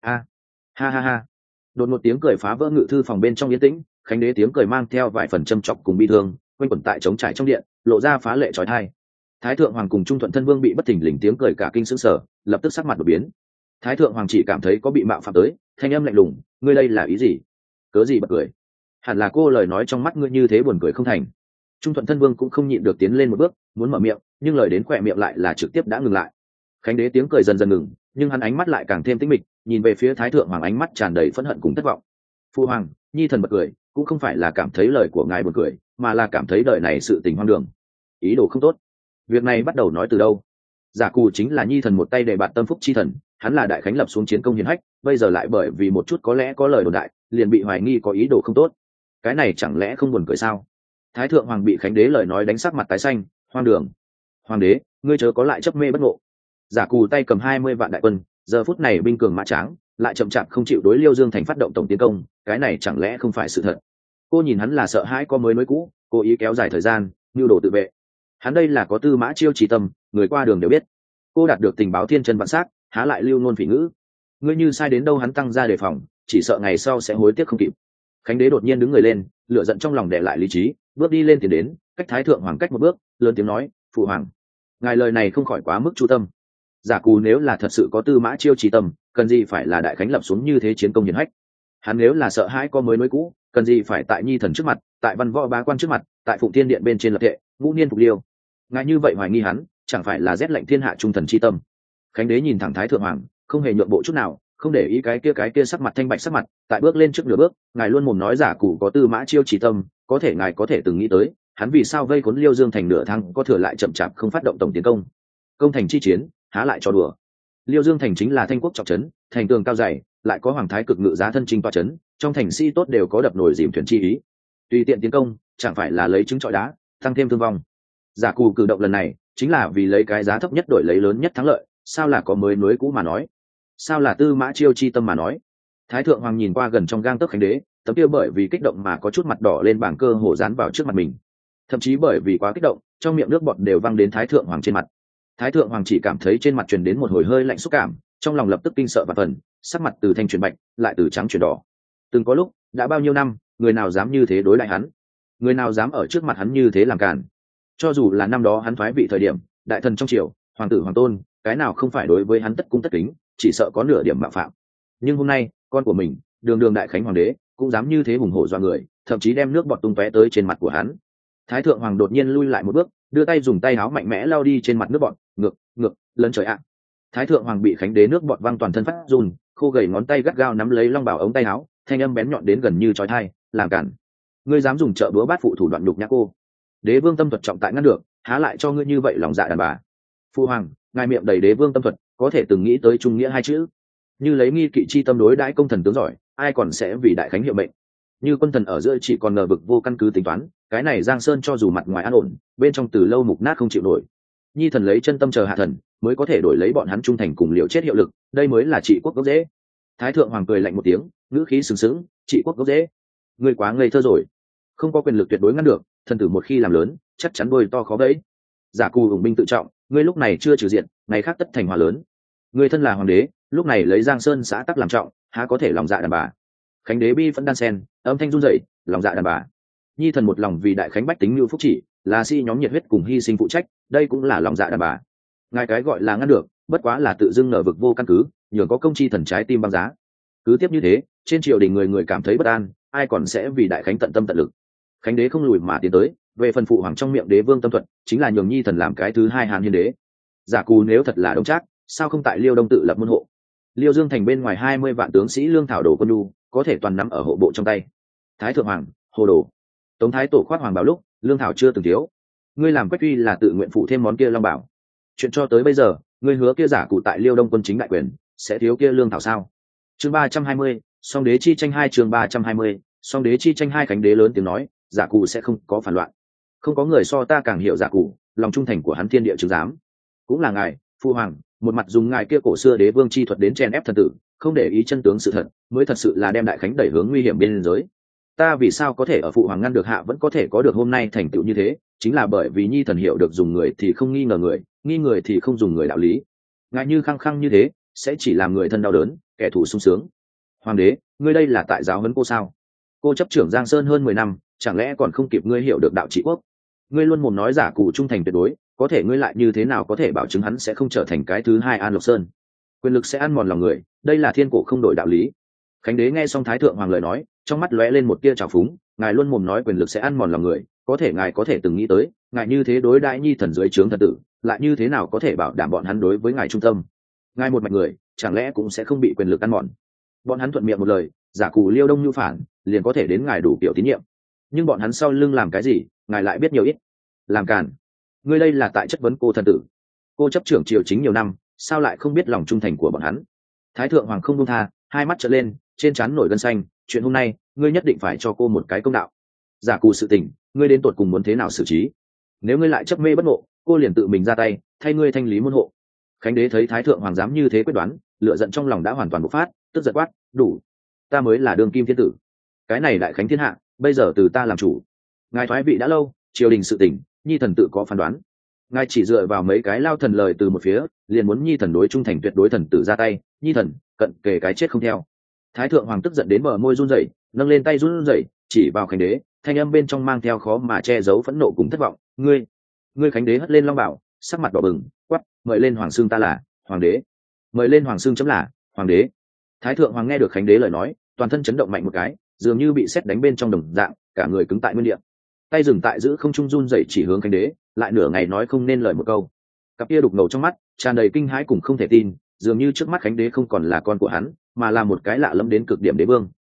Ha ha ha. Đột một tiếng cười phá vỡ ngự thư phòng bên trong yên tĩnh, Khánh đế tiếng cười mang theo vài phần châm chọc cùng bi thương, quanh quẩn tại trống trải trong điện, lộ ra phá lệ chói tai. Thái thượng hoàng cùng Trung Thuận Thân Vương bị bất thình lình tiếng cười cả kinh sửng sở, lập tức sắc mặt đổi biến. Thái thượng hoàng chỉ cảm thấy có bị mạo phạm tới, thanh âm lạnh lùng, ngươi đây là ý gì? Cớ gì bật cười? Hẳn là cô lời nói trong mắt ngươi như thế buồn cười không thành. Trung Thuận Thân Vương cũng không nhịn được tiến lên một bước, muốn mở miệng, nhưng lời đến khỏe miệng lại là trực tiếp đã ngừng lại. Khánh đế tiếng cười dần dần ngừng, nhưng hắn ánh mắt lại càng thêm tĩnh mịch, nhìn về phía Thái thượng hoàng, ánh mắt tràn đầy phẫn hận cùng thất vọng. Phu hoàng, nhi thần bật cười, cũng không phải là cảm thấy lời của ngài buồn cười, mà là cảm thấy đời này sự tình hoang đường, ý đồ không tốt. Việc này bắt đầu nói từ đâu? Giả Cù chính là nhi thần một tay đề bạt tâm phúc chi thần, hắn là đại khánh lập xuống chiến công hiển hách, bây giờ lại bởi vì một chút có lẽ có lời đồn đại, liền bị hoài nghi có ý đồ không tốt. Cái này chẳng lẽ không buồn cười sao? Thái thượng hoàng bị Khánh đế lời nói đánh sắc mặt tái xanh. Hoang đường! Hoàng đế, ngươi chớ có lại chấp mê bất ngộ. Giả Cù tay cầm 20 vạn đại quân, giờ phút này binh cường mã tráng, lại chậm chạp không chịu đối Liêu Dương thành phát động tổng tiến công, cái này chẳng lẽ không phải sự thật? Cô nhìn hắn là sợ hãi có mới nối cũ, cố ý kéo dài thời gian, nhu đồ tự vệ. Hắn đây là có tư mã chiêu trí tâm, người qua đường đều biết. Cô đạt được tình báo thiên chân vạn sắc, há lại lưu ngôn phỉ ngữ. Ngươi như sai đến đâu hắn tăng ra đề phòng, chỉ sợ ngày sau sẽ hối tiếc không kịp. Khánh đế đột nhiên đứng người lên, lửa giận trong lòng đè lại lý trí, bước đi lên tiến đến, cách Thái thượng hoàng cách một bước, lớn tiếng nói, phụ hoàng, ngài lời này không khỏi quá mức chu tâm. Giả Cù nếu là thật sự có tư mã chiêu trí tâm, cần gì phải là đại khánh lập xuống như thế chiến công hiển hách? Hắn nếu là sợ hãi có mới nối cũ, cần gì phải tại nhi thần trước mặt, tại văn võ bá quan trước mặt, tại Phụng Thiên điện bên trên lập thệ, ngũ niên phục liêu. Ngài như vậy hoài nghi hắn, chẳng phải là rét lạnh thiên hạ trung thần chi tâm? Khánh đế nhìn thẳng Thái thượng hoàng, không hề nhượng bộ chút nào, không để ý cái kia sắc mặt thanh bạch sắc mặt, tại bước lên trước nửa bước, ngài luôn mồm nói Giả Cù có tư mã chiêu trí tâm, có thể ngài có thể từng nghĩ tới, hắn vì sao vây khốn Liêu Dương thành nửa tháng có thừa lại chậm chạp không phát động tổng tiến công? Công thành chi chiến, há lại cho đùa. Liêu Dương thành chính là Thanh quốc trọng trấn, thành tường cao dày, lại có hoàng thái cực ngự giá thân chinh toa trấn, trong thành sĩ tốt đều có đập nồi dìm thuyền chi ý. Tùy tiện tiến công, chẳng phải là lấy trứng trọi đá, tăng thêm thương vong. Giả Cù cử động lần này, chính là vì lấy cái giá thấp nhất đổi lấy lớn nhất thắng lợi, sao là có mới nối cũ mà nói? Sao là tư mã chiêu chi tâm mà nói? Thái thượng hoàng nhìn qua gần trong gang tấc khánh đế, tấm kia bởi vì kích động mà có chút mặt đỏ lên bảng cơ hồ dán vào trước mặt mình, thậm chí bởi vì quá kích động trong miệng nước bọt đều văng đến thái thượng hoàng trên mặt. Thái thượng hoàng chỉ cảm thấy trên mặt truyền đến một hồi hơi lạnh xúc cảm, trong lòng lập tức kinh sợ và phần, sắc mặt từ thanh chuyển bạch lại từ trắng chuyển đỏ. Từng có lúc đã bao nhiêu năm, người nào dám như thế đối lại hắn, người nào dám ở trước mặt hắn như thế làm càn. Cho dù là năm đó hắn thoái vị thời điểm, đại thần trong triều, hoàng tử hoàng tôn, cái nào không phải đối với hắn tất cung tất kính, chỉ sợ có nửa điểm mạo phạm. Nhưng hôm nay con của mình, đường đường đại khánh hoàng đế, cũng dám như thế hùng hổ doa người, thậm chí đem nước bọt tung tóe tới trên mặt của hắn. Thái thượng hoàng đột nhiên lui lại một bước, đưa tay dùng tay áo mạnh mẽ lao đi trên mặt nước bọt, ngược lấn trời ạ. Thái thượng hoàng bị khánh đế nước bọt văng toàn thân phát run, khô gầy ngón tay gắt gao nắm lấy long bảo ống tay áo, thanh âm bén nhọn đến gần như chói tai, làm cản. Ngươi dám dùng trợ búa bát phụ thủ đoạn nhục nhã cô. Đế vương tâm thuật trọng tại ngăn được, há lại cho ngươi như vậy lòng dạ đàn bà. Phu hoàng, ngài miệng đầy đế vương tâm thuật, có thể từng nghĩ tới trung nghĩa hai chữ. Như lấy nghi kỵ chi tâm đối đãi công thần tướng giỏi, ai còn sẽ vì đại khánh hiệu mệnh. Như quân thần ở giữa chỉ còn ngờ vực vô căn cứ tính toán, cái này giang sơn cho dù mặt ngoài an ổn, bên trong từ lâu mục nát không chịu nổi. Nhi thần lấy chân tâm chờ hạ thần, mới có thể đổi lấy bọn hắn trung thành cùng liều chết hiệu lực, đây mới là trị quốc gốc rễ. Thái thượng hoàng cười lạnh một tiếng, ngữ khí sừng sững, trị quốc gốc rễ, ngươi quá ngây thơ rồi, không có quyền lực tuyệt đối ngăn được, thần tử một khi làm lớn, chắc chắn đôi to khó bẫy. Giả cù ủng binh tự trọng, ngươi lúc này chưa trừ diện, ngày khác tất thành hòa lớn. Ngươi thân là hoàng đế, lúc này lấy giang sơn xã tắc làm trọng, há có thể lòng dạ đàn bà. Khánh đế bi vẫn đan sen, âm thanh run rẩy, lòng dạ đàn bà. Nhi thần một lòng vì đại khánh bách tính như phúc chỉ, là si nhóm nhiệt huyết cùng hy sinh phụ trách, đây cũng là lòng dạ đàn bà. Ngài cái gọi là ngăn được, bất quá là tự dưng nở vực vô căn cứ, nhường có công chi thần trái tim băng giá. Cứ tiếp như thế, trên triều đình người người cảm thấy bất an, ai còn sẽ vì đại khánh tận tâm tận lực. Khánh đế không lùi mà tiến tới, về phần phụ hoàng trong miệng đế vương tâm thuật, chính là nhường Nhi thần làm cái thứ hai Hàn Hiên đế. Giả cù nếu thật là Đông Trác, sao không tại Liêu Đông tự lập môn hộ? Liêu Dương thành bên ngoài 20 vạn tướng sĩ lương thảo đồ quân nhu, có thể toàn nắm ở hộ bộ trong tay. Thái thượng hoàng, hồ đồ. Tống thái tổ khoác hoàng bảo lúc, lương thảo chưa từng thiếu. Ngươi làm Quách Uy là tự nguyện phụ thêm món kia long bảo. Chuyện cho tới bây giờ, ngươi hứa kia giả cụ tại Liêu Đông quân chính đại quyền, sẽ thiếu kia lương thảo sao? Chương 320, song đế chi tranh 2 chương 320, song đế chi tranh 2 Khánh đế lớn tiếng nói, giả cụ sẽ không có phản loạn. Không có người so ta càng hiểu giả cụ, lòng trung thành của hắn thiên địa chứng giám. Cũng là ngài, phu hoàng, một mặt dùng ngài kia cổ xưa đế vương chi thuật đến chèn ép thần tử, không để ý chân tướng sự thật, mới thật sự là đem đại khánh đẩy hướng nguy hiểm biên giới. Ta vì sao có thể ở phụ hoàng ngăn được hạ vẫn có thể có được hôm nay thành tựu như thế, chính là bởi vì Nhi thần hiểu được dùng người thì không nghi ngờ người, nghi người thì không dùng người đạo lý. Ngài như khăng khăng như thế, sẽ chỉ làm người thân đau đớn, kẻ thù sung sướng. Hoàng đế, ngươi đây là tại giáo huấn cô sao? Cô chấp trưởng Giang Sơn hơn 10 năm, chẳng lẽ còn không kịp ngươi hiểu được đạo trị quốc? Ngươi luôn mồm nói giả cụ trung thành tuyệt đối, có thể ngươi lại như thế nào có thể bảo chứng hắn sẽ không trở thành cái thứ hai An Lộc Sơn? Quyền lực sẽ ăn mòn lòng người, đây là thiên cổ không đổi đạo lý. Khánh đế nghe xong Thái thượng hoàng lời nói, trong mắt lóe lên một tia trào phúng, ngài luôn mồm nói quyền lực sẽ ăn mòn lòng người, có thể ngài có thể từng nghĩ tới, ngài như thế đối đãi Nhi thần dưới trướng thần tử, lại như thế nào có thể bảo đảm bọn hắn đối với ngài trung tâm? Ngài một mạch người, chẳng lẽ cũng sẽ không bị quyền lực ăn mòn? Bọn hắn thuận miệng một lời, giả cụ Liêu Đông nhu phản, liền có thể đến ngài đủ kiểu tín nhiệm. Nhưng bọn hắn sau lưng làm cái gì, ngài lại biết nhiều ít. Làm càn. Ngươi đây là tại chất vấn cô thần tử. Cô chấp trưởng triều chính nhiều năm, sao lại không biết lòng trung thành của bọn hắn? Thái thượng hoàng không buông tha, hai mắt trợn lên, trên trán nổi gân xanh, chuyện hôm nay, ngươi nhất định phải cho cô một cái công đạo. Giả cụ sự tình, ngươi đến tột cùng muốn thế nào xử trí? Nếu ngươi lại chấp mê bất ngộ, cô liền tự mình ra tay, thay ngươi thanh lý môn hộ. Khánh đế thấy Thái thượng hoàng dám như thế quyết đoán, lửa giận trong lòng đã hoàn toàn bộc phát, tức giận quát, đủ, ta mới là đương kim thiên tử, cái này đại khánh thiên hạ, bây giờ từ ta làm chủ. Ngài thoái vị đã lâu, triều đình sự tình, Nhi thần tự có phán đoán. Ngài chỉ dựa vào mấy cái lao thần lời từ một phía, liền muốn Nhi thần đối trung thành tuyệt đối thần tử ra tay, Nhi thần cận kề cái chết không theo. Thái thượng hoàng tức giận đến bờ môi run rẩy, nâng lên tay run rẩy, chỉ vào Khánh đế, thanh âm bên trong mang theo khó mà che giấu phẫn nộ cùng thất vọng. Ngươi Khánh đế hất lên long bảo, sắc mặt đỏ bừng, quát, mời lên hoàng xương ta là hoàng đế, mời lên hoàng xương chấm là hoàng đế. Thái thượng hoàng nghe được Khánh đế lời nói, toàn thân chấn động mạnh một cái, dường như bị sét đánh bên trong đồng dạng, cả người cứng tại nguyên địa, tay dừng tại giữ không trung run rẩy chỉ hướng Khánh đế, lại nửa ngày nói không nên lời một câu. Cặp kia đục ngầu trong mắt tràn đầy kinh hãi cùng không thể tin, dường như trước mắt Khánh đế không còn là con của hắn, mà là một cái lạ lẫm đến cực điểm đế vương.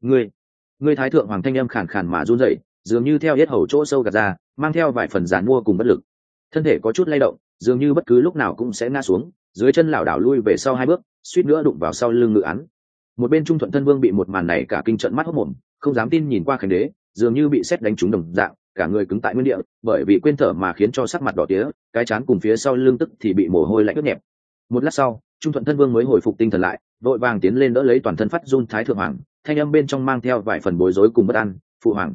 Ngươi Thái thượng hoàng thanh âm khàn khàn mà run rẩy, dường như theo yết hầu chỗ sâu gạt ra, mang theo vài phần giàn mua cùng bất lực. Thân thể có chút lay động, dường như bất cứ lúc nào cũng sẽ ngã xuống, dưới chân lảo đảo lui về sau 2 bước, suýt nữa đụng vào sau lưng ngự án. Một bên Trung Thuận thân vương bị một màn này cả kinh trợn mắt hốt mồm, không dám tin nhìn qua Khánh đế, dường như bị sét đánh trúng đồng dạng, cả người cứng tại nguyên địa, bởi vì quên thở mà khiến cho sắc mặt đỏ tía, cái trán cùng phía sau lưng tức thì bị mồ hôi lạnh ướt nhẹp. Một lát sau, Trung Thuận thân vương mới hồi phục tinh thần lại, vội vàng tiến lên đỡ lấy toàn thân phát run thái thượng hoàng, thanh âm bên trong mang theo vài phần bối rối cùng bất an. Phụ hoàng,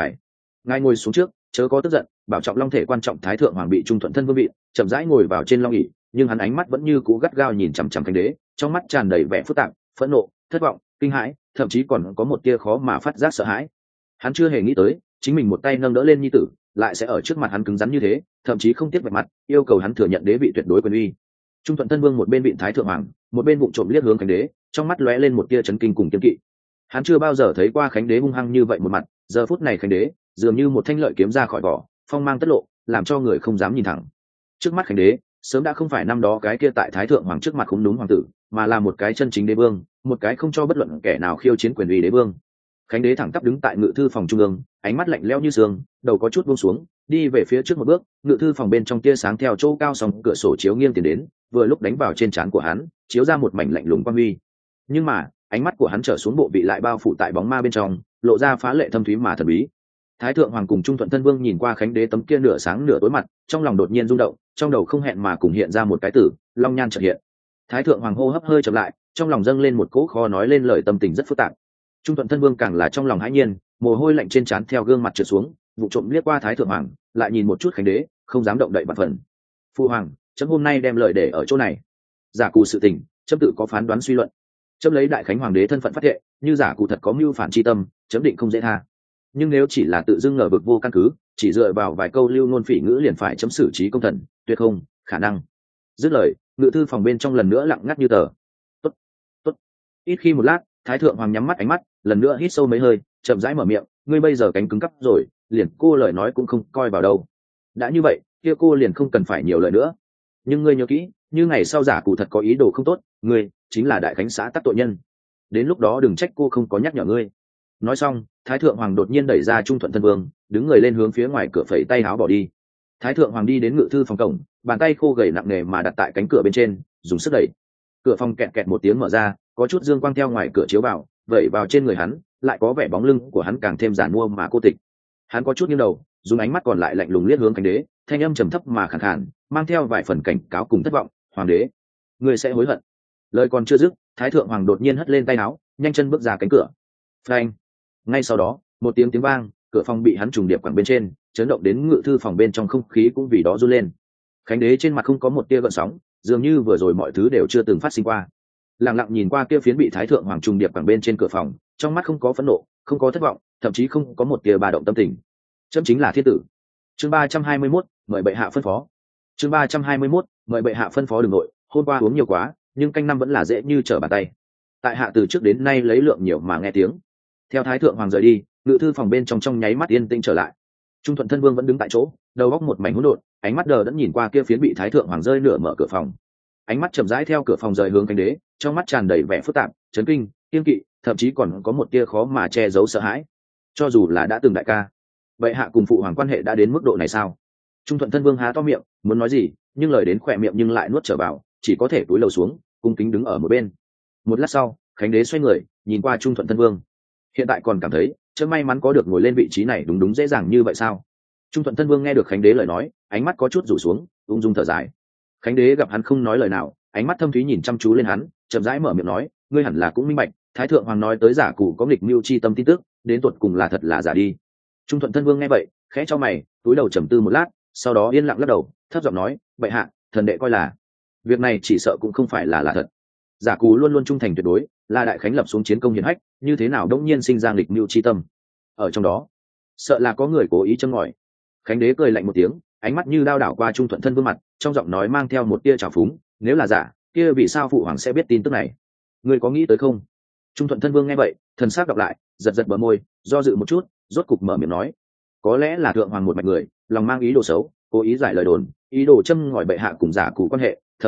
ngài ngồi xuống trước, chớ có tức giận. Bảo trọng long thể quan trọng. Thái thượng hoàng bị Trung Thuận Thân vương vị, chậm rãi ngồi vào trên long ỷ, nhưng hắn ánh mắt vẫn như cũ gắt gao nhìn chằm chằm khánh đế, trong mắt tràn đầy vẻ phức tạp, phẫn nộ, thất vọng, kinh hãi, thậm chí còn có một tia khó mà phát giác sợ hãi. Hắn chưa hề nghĩ tới chính mình một tay nâng đỡ lên nhi tử lại sẽ ở trước mặt hắn cứng rắn như thế, thậm chí không tiếc vạch mặt yêu cầu hắn thừa nhận đế vị tuyệt đối quyền uy. Trung Thuận Thân vương một bên vịn thái thượng hoàng, một bên vụng trộm liếc hướng khánh đế, trong mắt lóe lên một tia chấn kinh cùng kiên kỵ. Hắn chưa bao giờ thấy qua khánh đế hung hăng như vậy một mặt, giờ phút này khánh đế dường như một thanh lợi kiếm ra khỏi vỏ, phong mang tất lộ, làm cho người không dám nhìn thẳng. Trước mắt khánh đế sớm đã không phải năm đó cái kia tại thái thượng hoàng trước mặt khúm núm hoàng tử, mà là một cái chân chính đế vương, một cái không cho bất luận kẻ nào khiêu chiến quyền uy đế vương. Khánh đế thẳng tắp đứng tại ngự thư phòng trung ương, ánh mắt lạnh lẽo như sương, đầu có chút buông xuống, đi về phía trước một bước. Ngự thư phòng bên trong tia sáng theo chỗ cao song cửa sổ chiếu nghiêng tiến đến, vừa lúc đánh vào trên trán của hắn, chiếu ra một mảnh lạnh lùng quang huy. Nhưng mà ánh mắt của hắn trở xuống bộ vị lại bao phủ tại bóng ma bên trong, lộ ra phá lệ thâm thúy mà thần bí. Thái thượng hoàng cùng Trung Thuận Thân vương nhìn qua khánh đế tấm kia nửa sáng nửa tối mặt, trong lòng đột nhiên rung động, trong đầu không hẹn mà cùng hiện ra một cái từ long nhan chợt hiện. Thái thượng hoàng hô hấp hơi chậm lại, trong lòng dâng lên một cỗ khó nói lên lời tâm tình rất phức tạp. Trung Thuận Thân vương càng là trong lòng hãi nhiên, mồ hôi lạnh trên trán theo gương mặt trượt xuống, vụ trộm liếc qua thái thượng hoàng, lại nhìn một chút khánh đế, không dám động đậy bạt phần. Phu hoàng, chấm hôm nay đem lời để ở chỗ này. Giả cù sự tình, chấm tự có phán đoán suy luận. Chấm lấy đại khánh hoàng đế thân phận phát thệ, như giả cù thật có mưu phản chi tâm, chấm định không dễ tha. Nhưng nếu chỉ là tự dưng ngờ vực vô căn cứ, chỉ dựa vào vài câu lưu ngôn phỉ ngữ liền phải chấm xử trí công thần, tuyệt không khả năng. Dứt lời, ngự thư phòng bên trong lần nữa lặng ngắt như tờ. Tốt, tốt. Ít khi một lát, thái thượng hoàng nhắm mắt ánh mắt, lần nữa hít sâu mấy hơi, chậm rãi mở miệng. Ngươi bây giờ cánh cứng cắp rồi, liền cô lời nói cũng không coi vào đâu. Đã như vậy, kia cô liền không cần phải nhiều lời nữa. Nhưng ngươi nhớ kỹ, như ngày sau giả cụ thật có ý đồ không tốt, ngươi chính là đại khánh xã tắc tội nhân. Đến lúc đó đừng trách cô không có nhắc nhở ngươi. Nói xong, thái thượng hoàng đột nhiên đẩy ra Trung Thuận Thân vương, đứng người lên hướng phía ngoài cửa phẩy tay áo bỏ đi. Thái thượng hoàng đi đến ngự thư phòng cổng, bàn tay khô gầy nặng nề mà đặt tại cánh cửa bên trên, dùng sức đẩy. Cửa phòng kẹt kẹt một tiếng mở ra, có chút dương quang theo ngoài cửa chiếu vào, vẩy vào trên người hắn, lại có vẻ bóng lưng của hắn càng thêm giản mua mà cô tịch. Hắn có chút nghiêng đầu, dùng ánh mắt còn lại lạnh lùng liếc hướng khánh đế, thanh âm trầm thấp mà khàn khàn, mang theo vài phần cảnh cáo cùng thất vọng. Hoàng đế, ngươi sẽ hối hận. Lời còn chưa dứt, thái thượng hoàng đột nhiên hất lên tay áo, nhanh chân bước ra cánh cửa. Phanh! Ngay sau đó, một tiếng vang, cửa phòng bị hắn trùng điệp quẳng bên trên, chấn động đến ngự thư phòng bên trong không khí cũng vì đó run lên. Khánh đế trên mặt không có một tia gợn sóng, dường như vừa rồi mọi thứ đều chưa từng phát sinh qua. Lặng lặng nhìn qua kia phiến bị thái thượng hoàng trùng điệp quẳng bên trên cửa phòng, trong mắt không có phẫn nộ, không có thất vọng, thậm chí không có một tia ba động tâm tình. Chấm chính là thiên tử. Chương 321, mời bệ hạ phân phó. Chương 321, mời bệ hạ phân phó. Đừng nội, hôm qua uống nhiều quá, nhưng canh năm vẫn là dễ như trở bàn tay. Tại hạ từ trước đến nay lấy lượng nhiều mà nghe tiếng. Theo thái thượng hoàng rời đi, ngự thư phòng bên trong nháy mắt yên tĩnh trở lại. Trung Thuận Thân vương vẫn đứng tại chỗ, đầu óc một mảnh hỗn độn, ánh mắt đờ đẫn nhìn qua kia phiến bị thái thượng hoàng rơi nửa mở cửa phòng. Ánh mắt chậm rãi theo cửa phòng rời hướng khánh đế, trong mắt tràn đầy vẻ phức tạp, chấn kinh, kiên kỵ, thậm chí còn có một tia khó mà che giấu sợ hãi. Cho dù là đã từng đại ca, vậy hạ cùng phụ hoàng quan hệ đã đến mức độ này sao? Trung Thuận Thân vương há to miệng muốn nói gì, nhưng lời đến khỏe miệng nhưng lại nuốt trở vào, chỉ có thể cúi đầu xuống, cung kính đứng ở một bên. Một lát sau, khánh đế xoay người nhìn qua Trung Thuận Thân vương. Hiện tại còn cảm thấy chớ may mắn có được ngồi lên vị trí này đúng dễ dàng như vậy sao? Trung Thuận Thân vương nghe được khánh đế lời nói, ánh mắt có chút rủ xuống, ung dung thở dài. Khánh đế gặp hắn không nói lời nào, ánh mắt thâm thúy nhìn chăm chú lên hắn, chậm rãi mở miệng nói, ngươi hẳn là cũng minh bạch, thái thượng hoàng nói tới giả cụ có nghịch mưu chi tâm tin tức, đến tuột cùng là thật là giả đi. Trung Thuận Thân vương nghe vậy, khẽ cho mày, túi đầu trầm tư một lát, sau đó yên lặng lắc đầu, thấp giọng nói, bệ hạ, thần đệ coi là việc này chỉ sợ cũng không phải là thật. Giả cụ luôn luôn trung thành tuyệt đối, là đại khánh lập xuống chiến công hiển hách, như thế nào đống nhiên sinh ra nghịch mưu chi tâm? Ở trong đó, sợ là có người cố ý châm ngòi. Khánh đế cười lạnh một tiếng, ánh mắt như đao đảo qua Trung Thuận Thân vương mặt, trong giọng nói mang theo một tia trào phúng, nếu là giả, kia vì sao phụ hoàng sẽ biết tin tức này? Ngươi có nghĩ tới không? Trung Thuận Thân vương nghe vậy, thần sắc đọc lại, giật giật bờ môi, do dự một chút, rốt cục mở miệng nói, có lẽ là thượng hoàng một mạch người, lòng mang ý đồ xấu, cố ý giải lời đồn, ý đồ châm ngòi bệ hạ cùng giả cụ quan hệ, thậm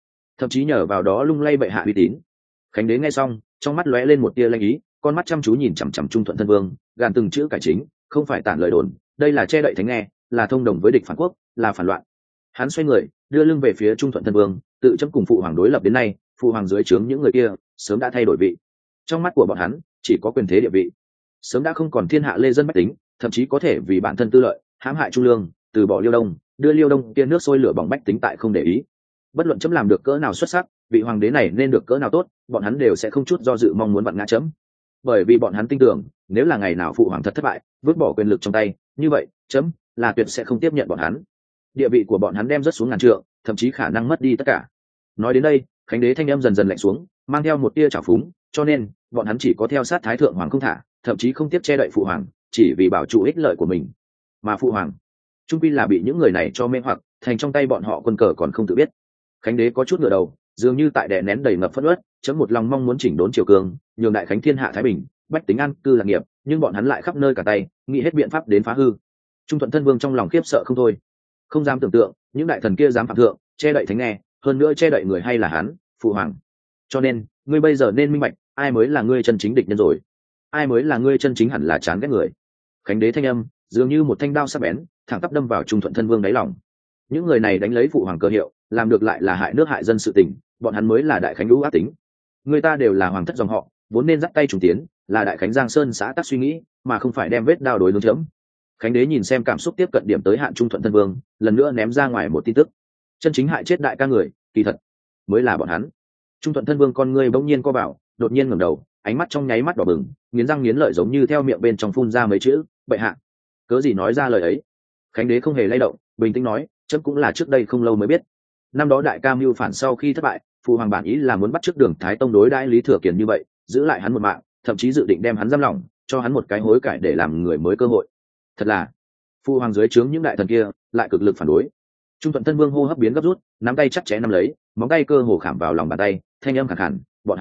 chí nhờ vào đó lung lay bệ hạ uy tín. Khánh đế nghe xong, trong mắt lóe lên một tia lanh ý, con mắt chăm chú nhìn chằm chằm Trung Thuận Thân vương, gàn từng chữ cải chính, không phải tản lời đồn, đây là che đậy thánh nghe, là thông đồng với địch phản quốc, là phản loạn. Hắn xoay người, đưa lưng về phía Trung Thuận Thân vương, tự chấm cùng phụ hoàng đối lập đến nay, phụ hoàng dưới trướng những người kia sớm đã thay đổi vị. Trong mắt của bọn hắn chỉ có quyền thế địa vị, sớm đã không còn thiên hạ lê dân bách tính, thậm chí có thể vì bản thân tư lợi hãm hại Trung Lương, từ bỏ Liêu Đông, đưa Liêu Đông kia nước sôi lửa bỏng bách tính tại không để ý. Bất luận chấm làm được cỡ nào xuất sắc, vị hoàng đế này nên được cỡ nào tốt, bọn hắn đều sẽ không chút do dự mong muốn vặn ngã chấm. Bởi vì bọn hắn tin tưởng, nếu là ngày nào phụ hoàng thật thất bại, vứt bỏ quyền lực trong tay, như vậy chấm là tuyệt sẽ không tiếp nhận bọn hắn. Địa vị của bọn hắn đem rất xuống ngàn trượng, thậm chí khả năng mất đi tất cả. Nói đến đây, khánh đế thanh âm dần dần lạnh xuống, mang theo một tia trào phúng, cho nên bọn hắn chỉ có theo sát thái thượng hoàng không thả, thậm chí không tiếp che đậy phụ hoàng, chỉ vì bảo trụ ích lợi của mình. Mà phụ hoàng trung quy là bị những người này cho mê hoặc, thành trong tay bọn họ quân cờ còn không tự biết. Khánh đế có chút ngửa đầu, dường như tại đè nén đầy ngập phẫn uất, chấm một lòng mong muốn chỉnh đốn triều cường, nhường đại khánh thiên hạ thái bình, bách tính an cư lạc nghiệp, nhưng bọn hắn lại khắp nơi cả tay, nghĩ hết biện pháp đến phá hư. Trung thuận thân vương trong lòng khiếp sợ không thôi, không dám tưởng tượng những đại thần kia dám phạm thượng, che đậy thánh nghe, hơn nữa che đậy người hay là hắn, phụ hoàng. Cho nên ngươi bây giờ nên minh bạch, ai mới là ngươi chân chính địch nhân rồi, ai mới là ngươi chân chính hẳn là chán ghét người. Khánh đế thanh âm dường như một thanh đao sắc bén, thẳng tắp đâm vào Trung thuận thân vương đáy lòng. Những người này đánh lấy phụ hoàng cơ hiệu, làm được lại là hại nước hại dân sự tình, bọn hắn mới là đại khánh lũ ác tính. Người ta đều là hoàng thất dòng họ, vốn nên dắt tay trùng tiến, là đại khánh giang sơn xã tắc suy nghĩ, mà không phải đem vết đao đối hướng chấm. Khánh đế nhìn xem cảm xúc tiếp cận điểm tới hạn Trung thuận thân vương, lần nữa ném ra ngoài một tin tức: chân chính hại chết đại ca người, kỳ thật mới là bọn hắn. Trung thuận thân vương con ngươi bỗng nhiên co bảo, đột nhiên ngẩng đầu, ánh mắt trong nháy mắt đỏ bừng, nghiến răng nghiến lợi giống như theo miệng bên trong phun ra mấy chữ: bệ hạ. Cớ gì nói ra lời ấy? Khánh đế không hề lay động, bình tĩnh nói: chấm cũng là trước đây không lâu mới biết. Năm đó đại ca mưu phản sau khi thất bại, phụ hoàng bản ý là muốn bắt chước Đường Thái Tông đối đãi Lý Thừa Kiền như vậy, giữ lại hắn một mạng, thậm chí dự định đem hắn giam lỏng, cho hắn một cái hối cải để làm người mới cơ hội. Thật là phụ hoàng dưới trướng những đại thần kia lại cực lực phản đối. Trung thuận thân vương hô hấp biến gấp rút, nắm tay chặt chẽ nắm lấy, móng tay cơ hồ khảm vào lòng bàn tay, thanh âm khàn khàn: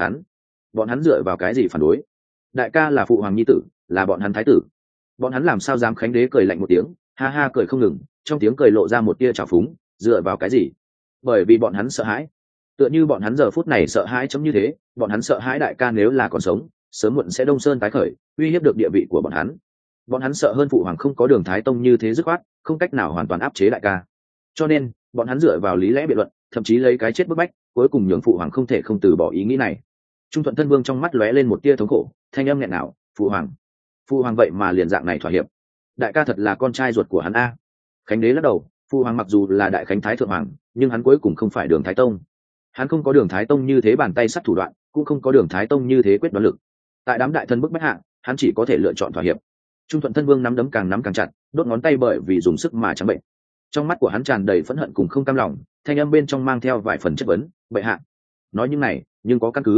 bọn hắn dựa vào cái gì phản đối? Đại ca là phụ hoàng nhi tử, là bọn hắn thái tử, bọn hắn làm sao dám? Khánh đế cười lạnh một tiếng, ha ha cười không ngừng, trong tiếng cười lộ ra một tia trào phúng: dựa vào cái gì? Bởi vì bọn hắn sợ hãi, tựa như bọn hắn giờ phút này sợ hãi chấm như thế. Bọn hắn sợ hãi đại ca nếu là còn sống, sớm muộn sẽ đông sơn tái khởi, uy hiếp được địa vị của bọn hắn. Bọn hắn sợ hơn phụ hoàng không có Đường Thái Tông như thế dứt khoát, không cách nào hoàn toàn áp chế đại ca, cho nên bọn hắn dựa vào lý lẽ biện luận, thậm chí lấy cái chết bức bách, cuối cùng nhường phụ hoàng không thể không từ bỏ ý nghĩ này. Trung thuận thân vương trong mắt lóe lên một tia thống khổ, thanh âm nghẹn ngào: phụ hoàng vậy mà liền dạng này thỏa hiệp? Đại ca thật là con trai ruột của hắn a. Khánh đế lắc đầu: phụ hoàng mặc dù là đại khánh thái thượng hoàng, nhưng hắn cuối cùng không phải Đường Thái Tông. Hắn không có Đường Thái Tông như thế bàn tay sắt thủ đoạn, cũng không có Đường Thái Tông như thế quyết đoán lực. Tại đám đại thần bức bách hạ, hắn chỉ có thể lựa chọn thỏa hiệp. Trung thuận thân vương nắm đấm càng chặt, đốt ngón tay bởi vì dùng sức mà trắng bệnh. Trong mắt của hắn tràn đầy phẫn hận cùng không cam lòng, thanh âm bên trong mang theo vài phần chất vấn: bệ hạ nói những này nhưng có căn cứ?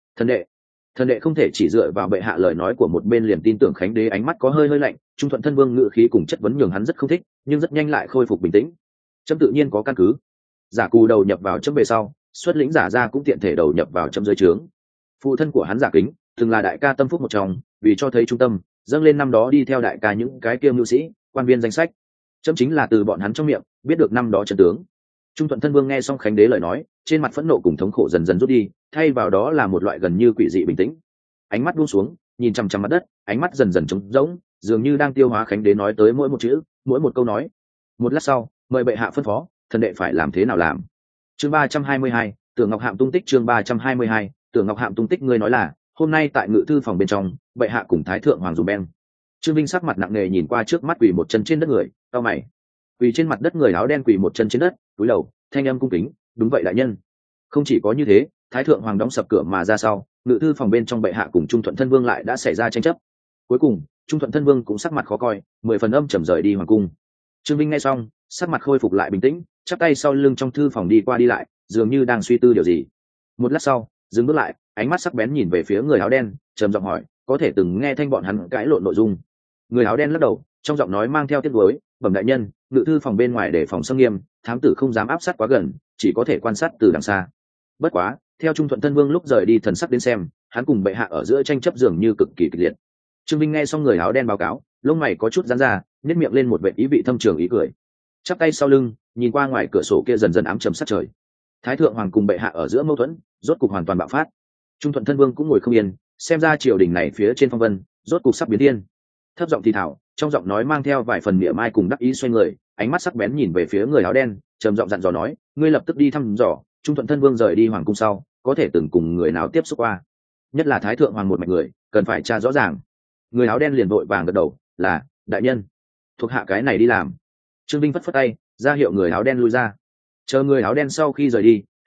Thần đệ không thể chỉ dựa vào bệ hạ lời nói của một bên liền tin tưởng. Khánh đế ánh mắt có hơi lạnh. Trung thuận thân vương ngự khí cùng chất vấn nhường hắn rất không thích, nhưng rất nhanh lại khôi phục bình tĩnh. Chấm tự nhiên có căn cứ. Giả Cù đầu nhập vào chấm về sau, xuất lĩnh Giả Gia cũng tiện thể đầu nhập vào chấm dưới trướng. Phụ thân của hắn Giả Kính từng là đại ca tâm phúc một trong, vì cho thấy trung tâm, dâng lên năm đó đi theo đại ca những cái kiêm mưu sĩ quan viên danh sách. Chấm chính là từ bọn hắn trong miệng biết được năm đó trận tướng. Trung thuận thân vương nghe xong Khánh đế lời nói, trên mặt phẫn nộ cùng thống khổ dần dần rút đi, thay vào đó là một loại gần như quỷ dị bình tĩnh. Ánh mắt buông xuống, nhìn chằm chằm mặt đất, ánh mắt dần dần trống rỗng, dường như đang tiêu hóa Khánh đế nói tới mỗi một chữ, mỗi một câu nói. Một lát sau, mời bệ hạ phân phó, thần đệ phải làm thế nào làm? Chương 322, Tưởng Ngọc Hạm tung tích. Chương 322, Tưởng Ngọc Hạm tung tích. Ngươi nói là hôm nay tại ngự thư phòng bên trong, bệ hạ cùng thái thượng hoàng dùng beng. Trương Vinh sắc mặt nặng nề nhìn qua trước mắt quỳ một chân trên đất người, cau mày. Quỳ trên mặt đất người áo đen quỳ một chân trên đất, cúi đầu, thanh âm cung kính: đúng vậy đại nhân. Không chỉ có như thế, thái thượng hoàng đóng sập cửa mà ra sau, ngự thư phòng bên trong bệ hạ cùng Trung thuận thân vương lại đã xảy ra tranh chấp. Cuối cùng Trung thuận thân vương cũng sắc mặt khó coi, 10 phần âm trầm rời đi hoàng cung. Trương Vinh nghe xong, sắc mặt khôi phục lại bình tĩnh, chắp tay sau lưng trong thư phòng đi qua đi lại, dường như đang suy tư điều gì. Một lát sau, dừng bước lại, ánh mắt sắc bén nhìn về phía người áo đen, trầm giọng hỏi: có thể từng nghe thanh bọn hắn cãi lộn nội dung? Người áo đen lắc đầu, trong giọng nói mang theo tiếc nuối: bẩm đại nhân, ngự thư phòng bên ngoài để phòng xâm nghiêm, thám tử không dám áp sát quá gần, chỉ có thể quan sát từ đằng xa. Bất quá theo Trung thuận thân vương lúc rời đi thần sắc đến xem, hắn cùng bệ hạ ở giữa tranh chấp dường như cực kỳ kịch liệt. Trương Vinh nghe xong người áo đen báo cáo, lông mày có chút giãn ra, nhếch miệng lên một vệt ý vị thâm trường ý cười, chắp tay sau lưng nhìn qua ngoài cửa sổ kia dần dần ám trầm sát trời. Thái thượng hoàng cùng bệ hạ ở giữa mâu thuẫn rốt cục hoàn toàn bạo phát. Trung thuận thân vương cũng ngồi không yên, xem ra triều đình này phía trên phong vân rốt cục sắp biến thiên. Thấp giọng thì thảo, trong giọng nói mang theo vài phần mỉa mai cùng đắc ý, xoay người, ánh mắt sắc bén nhìn về phía người áo đen, trầm giọng dặn dò nói: ngươi lập tức đi thăm dò Trung thuận thân vương rời đi hoàng cung sau có thể từng cùng người nào tiếp xúc qua, nhất là thái thượng hoàng một mạch người, cần phải tra rõ ràng. Người áo đen liền vội vàng gật đầu: là đại nhân, thuộc hạ cái này đi làm. Trương Vinh phất phất tay ra hiệu người áo đen lui ra. Chờ người áo đen sau khi rời đi,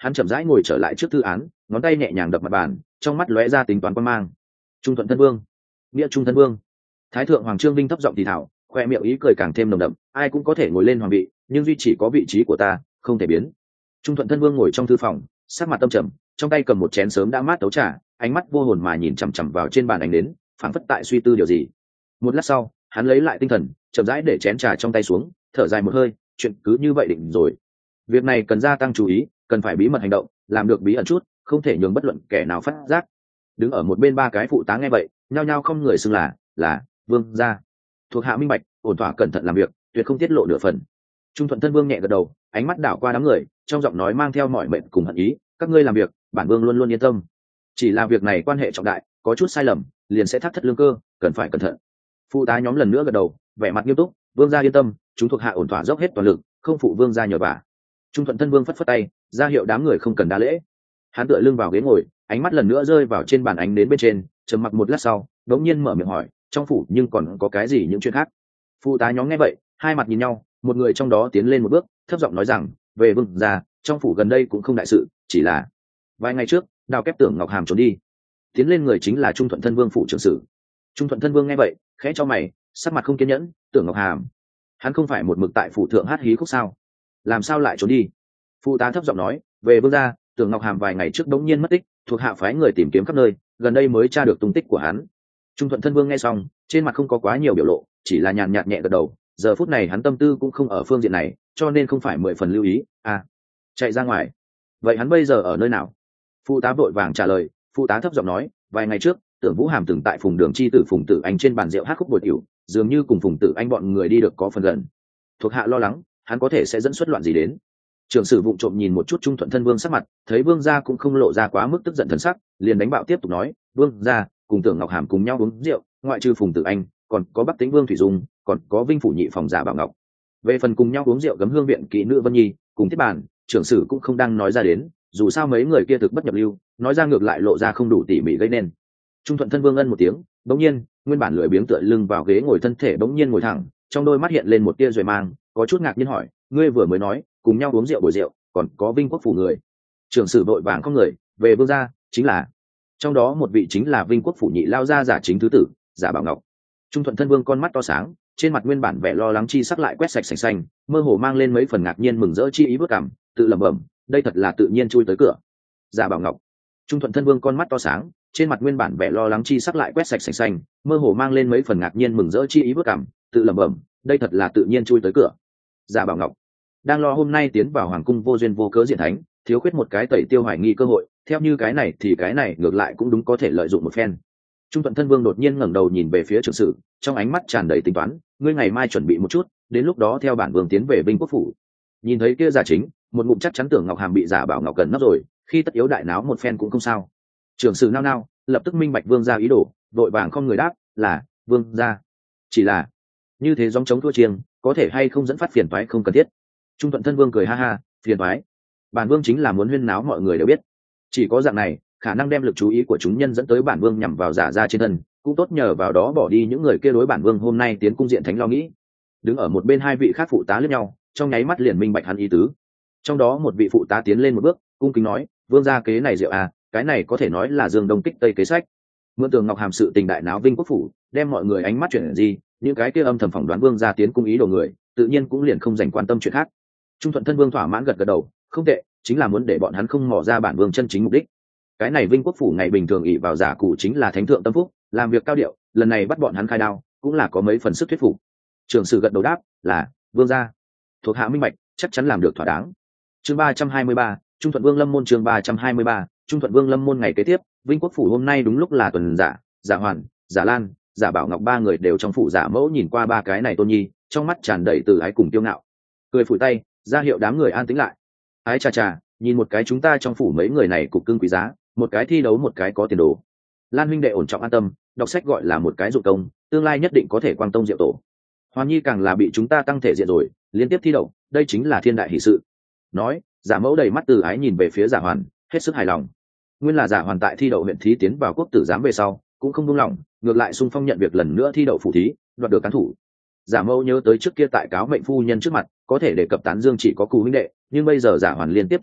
hắn chậm rãi ngồi trở lại trước thư án, ngón tay nhẹ nhàng đập mặt bàn, trong mắt lóe ra tính toán quan mang. Trung thuận thân vương, nghĩa trung thân vương. Thái thượng hoàng Trương Vinh thấp giọng thì thảo, khoe miệng ý cười càng thêm nồng đậm. Ai cũng có thể ngồi lên hoàng vị, nhưng duy chỉ có vị trí của ta không thể biến. Trung thuận thân vương ngồi trong thư phòng, sắc mặt tâm trầm, trong tay cầm một chén sớm đã mát tấu trà, ánh mắt vô hồn mà nhìn chằm chằm vào trên bàn ánh đến, phảng phất tại suy tư điều gì. Một lát sau, hắn lấy lại tinh thần, chậm rãi để chén trà trong tay xuống, thở dài một hơi, chuyện cứ như vậy định rồi. Việc này cần gia tăng chú ý, cần phải bí mật hành động, làm được bí ẩn chút, không thể nhường bất luận kẻ nào phát giác. Đứng ở một bên ba cái phụ tá nghe vậy, nhao nhao không người xưng là vương gia. Thuộc hạ minh bạch, ổn thỏa cẩn thận làm việc, tuyệt không tiết lộ nửa phần. Trung thuận thân vương nhẹ gật đầu, ánh mắt đảo qua đám người, trong giọng nói mang theo mọi mệnh cùng hận ý. Các ngươi làm việc, bản vương luôn luôn yên tâm. Chỉ là việc này quan hệ trọng đại, có chút sai lầm, liền sẽ thác thất lương cơ, cần phải cẩn thận. Phụ tá nhóm lần nữa gật đầu, vẻ mặt nghiêm túc. Vương gia yên tâm, chúng thuộc hạ ổn thỏa dốc hết toàn lực, không phụ vương gia nhờ vả. Trung thuận thân vương phất phất tay, ra hiệu đám người không cần đa lễ. Hắn tựa lưng vào ghế ngồi, ánh mắt lần nữa rơi vào trên bàn ánh đến bên trên, trầm mặc một lát sau, đống nhiên mở miệng hỏi, trong phủ nhưng còn có cái gì những chuyện khác? Phụ tá nhóm nghe vậy, hai mặt nhìn nhau, một người trong đó tiến lên một bước, thấp giọng nói rằng, về vương gia, trong phủ gần đây cũng không đại sự, chỉ là vài ngày trước, Đào Kép Tưởng Ngọc Hàm trốn đi. Tiến lên người chính là Trung thuận thân vương phủ trưởng sử. Trung thuận thân vương nghe vậy, khẽ cho mày, sắc mặt không kiên nhẫn. Tưởng Ngọc Hàm, hắn không phải một mực tại phủ thượng hát hí khúc sao? Làm sao lại trốn đi? Phụ tá thấp giọng nói, về vương gia, Tưởng Ngọc Hàm vài ngày trước đống nhiên mất tích, thuộc hạ phái người tìm kiếm khắp nơi, gần đây mới tra được tung tích của hắn. Trung thuận thân vương nghe xong, trên mặt không có quá nhiều biểu lộ, chỉ là nhàn nhạt nhẹ gật đầu. Giờ phút này hắn tâm tư cũng không ở phương diện này, cho nên không phải mười phần lưu ý. Chạy ra ngoài. Vậy hắn bây giờ ở nơi nào? Phụ tá vội vàng trả lời. Phụ tá thấp giọng nói, vài ngày trước, Tưởng Vũ Hàm từng tại Phùng Đường chi tử Phùng Tử Anh trên bàn rượu hát khúc bồi tiểu, dường như cùng Phùng Tử Anh bọn người đi được có phần gần. Thuộc hạ lo lắng, hắn có thể sẽ dẫn xuất loạn gì đến. Trưởng sử vụng trộm nhìn một chút Trung thuận thân vương sắc mặt, thấy vương gia cũng không lộ ra quá mức tức giận thần sắc, liền đánh bạo tiếp tục nói, vương gia cùng Tưởng Ngọc Hàm cùng nhau uống rượu, ngoại trừ Phùng Tử Anh, còn có Bắc Tĩnh Vương Thủy Dung, còn có Vinh phủ nhị phòng Giả Bảo Ngọc. Về phần cùng nhau uống rượu gấm hương viện kỹ nữ Vân Nhi, cùng thiết bàn, trưởng sử cũng không đang nói ra đến, dù sao mấy người kia thực bất nhập lưu, nói ra ngược lại lộ ra không đủ tỉ mỉ gây nên. Trung thuận thân vương ân một tiếng, bỗng nhiên, nguyên bản lười biếng tựa lưng vào ghế ngồi thân thể bỗng nhiên ngồi thẳng, trong đôi mắt hiện lên một tia rồi mang, có chút ngạc nhiên hỏi, ngươi vừa mới nói, cùng nhau uống rượu bồi rượu, còn có Vinh quốc phủ người. Trưởng sử vội vàng không người, về vương gia, chính là, trong đó một vị chính là Vinh quốc phủ nhị lao gia Giả Chính thứ tử, Giả Bảo Ngọc. Trung thuận thân vương con mắt to sáng, trên mặt nguyên bản vẻ lo lắng chi sắc lại quét sạch sành xanh, mơ hồ mang lên mấy phần ngạc nhiên mừng rỡ chi ý bước cảm, tự lẩm bẩm, đây thật là tự nhiên chui tới cửa. Giả Bảo Ngọc. Trung thuận thân vương con mắt to sáng, trên mặt nguyên bản vẻ lo lắng chi sắc lại quét sạch sành xanh, mơ hồ mang lên mấy phần ngạc nhiên mừng rỡ chi ý bước cảm, tự lẩm bẩm, đây thật là tự nhiên chui tới cửa. Giả Bảo Ngọc đang lo hôm nay tiến vào hoàng cung vô duyên vô cớ diện thánh, thiếu khuyết một cái tẩy tiêu hoài nghi cơ hội, theo như cái này thì cái này ngược lại cũng đúng có thể lợi dụng một phen. Trung thuận thân vương đột nhiên ngẩng đầu nhìn về phía trưởng sử, trong ánh mắt tràn đầy tính toán, ngươi ngày mai chuẩn bị một chút, đến lúc đó theo bản vương tiến về Vinh quốc phủ. Nhìn thấy kia Giả Chính, một ngụm chắc chắn Tưởng Ngọc Hàm bị Giả Bảo Ngọc gần nấp rồi, khi tất yếu đại náo một phen cũng không sao. Trưởng sử nao nao, lập tức minh bạch vương gia ý đồ, vội vàng không người đáp, là vương gia. Chỉ là như thế gióng chống thua chiêng, có thể hay không dẫn phát phiền toái không cần thiết. Trung thuận thân vương cười ha ha, phiền toái, bản vương chính là muốn huyên náo mọi người đều biết, chỉ có dạng này khả năng đem lực chú ý của chúng nhân dẫn tới bản vương nhằm vào Giả gia trên thân, cũng tốt nhờ vào đó bỏ đi những người kia đối bản vương hôm nay tiến cung diện thánh lo nghĩ. Đứng ở một bên hai vị khác phụ tá liếc nhau, trong nháy mắt liền minh bạch hắn ý tứ. Trong đó một vị phụ tá tiến lên một bước, cung kính nói, vương gia kế này rượu cái này có thể nói là dương đông kích tây kế sách. Mượn Tưởng Ngọc Hàm sự tình đại náo Vinh quốc phủ, đem mọi người ánh mắt chuyển gì, những cái kia âm thầm phỏng đoán vương gia tiến cung ý đồ người, tự nhiên cũng liền không dành quan tâm chuyện khác. Trung thuận thân vương thỏa mãn gật gật đầu, không tệ, chính là muốn để bọn hắn không mò ra bản vương chân chính mục đích. Cái này Vinh quốc phủ ngày bình thường ỷ vào giả cụ chính là thánh thượng tâm phúc, làm việc cao điệu, lần này bắt bọn hắn khai đao, cũng là có mấy phần sức thuyết phục. Trưởng sử gật đầu đáp, là vương gia, thuộc hạ minh bạch, chắc chắn làm được thỏa đáng. Chương 323, Trung thuận vương lâm môn. Chương 323, Trung thuận vương lâm môn. Ngày kế tiếp, Vinh quốc phủ hôm nay đúng lúc là tuần Giả, Giả Hoàn, Giả Lan, Giả Bảo Ngọc ba người đều trong phủ Giả mẫu nhìn qua ba cái này tôn nhi, trong mắt tràn đầy từ ái cùng tiêu ngạo, cười phủi tay ra hiệu đám người an tĩnh lại. Ái chà chà, nhìn một cái chúng ta trong phủ mấy người này cục cưng quý giá, một cái thi đấu một cái có tiền đồ. Lan huynh đệ ổn trọng an tâm, đọc sách gọi là một cái dụng công, tương lai nhất định có thể quang tông diệu tổ. Hoàn nhi càng là bị chúng ta tăng thể diện rồi, liên tiếp thi đậu, đây chính là thiên đại hỷ sự. Nói, Giả mẫu đầy mắt từ ái nhìn về phía Giả Hoàn, hết sức hài lòng. Nguyên là Giả Hoàn tại thi đậu huyện thí tiến vào quốc tử giám về sau, cũng không buông lỏng, ngược lại xung phong nhận việc lần nữa thi đậu phủ thí, đoạt được cán thủ. Giả mẫu nhớ tới trước kia tại cáo mệnh phu nhân trước mặt, có thể đề cập tán dương chỉ có Cù huynh đệ, nhưng bây giờ Giả Hoàn liên tiếp thi đậu,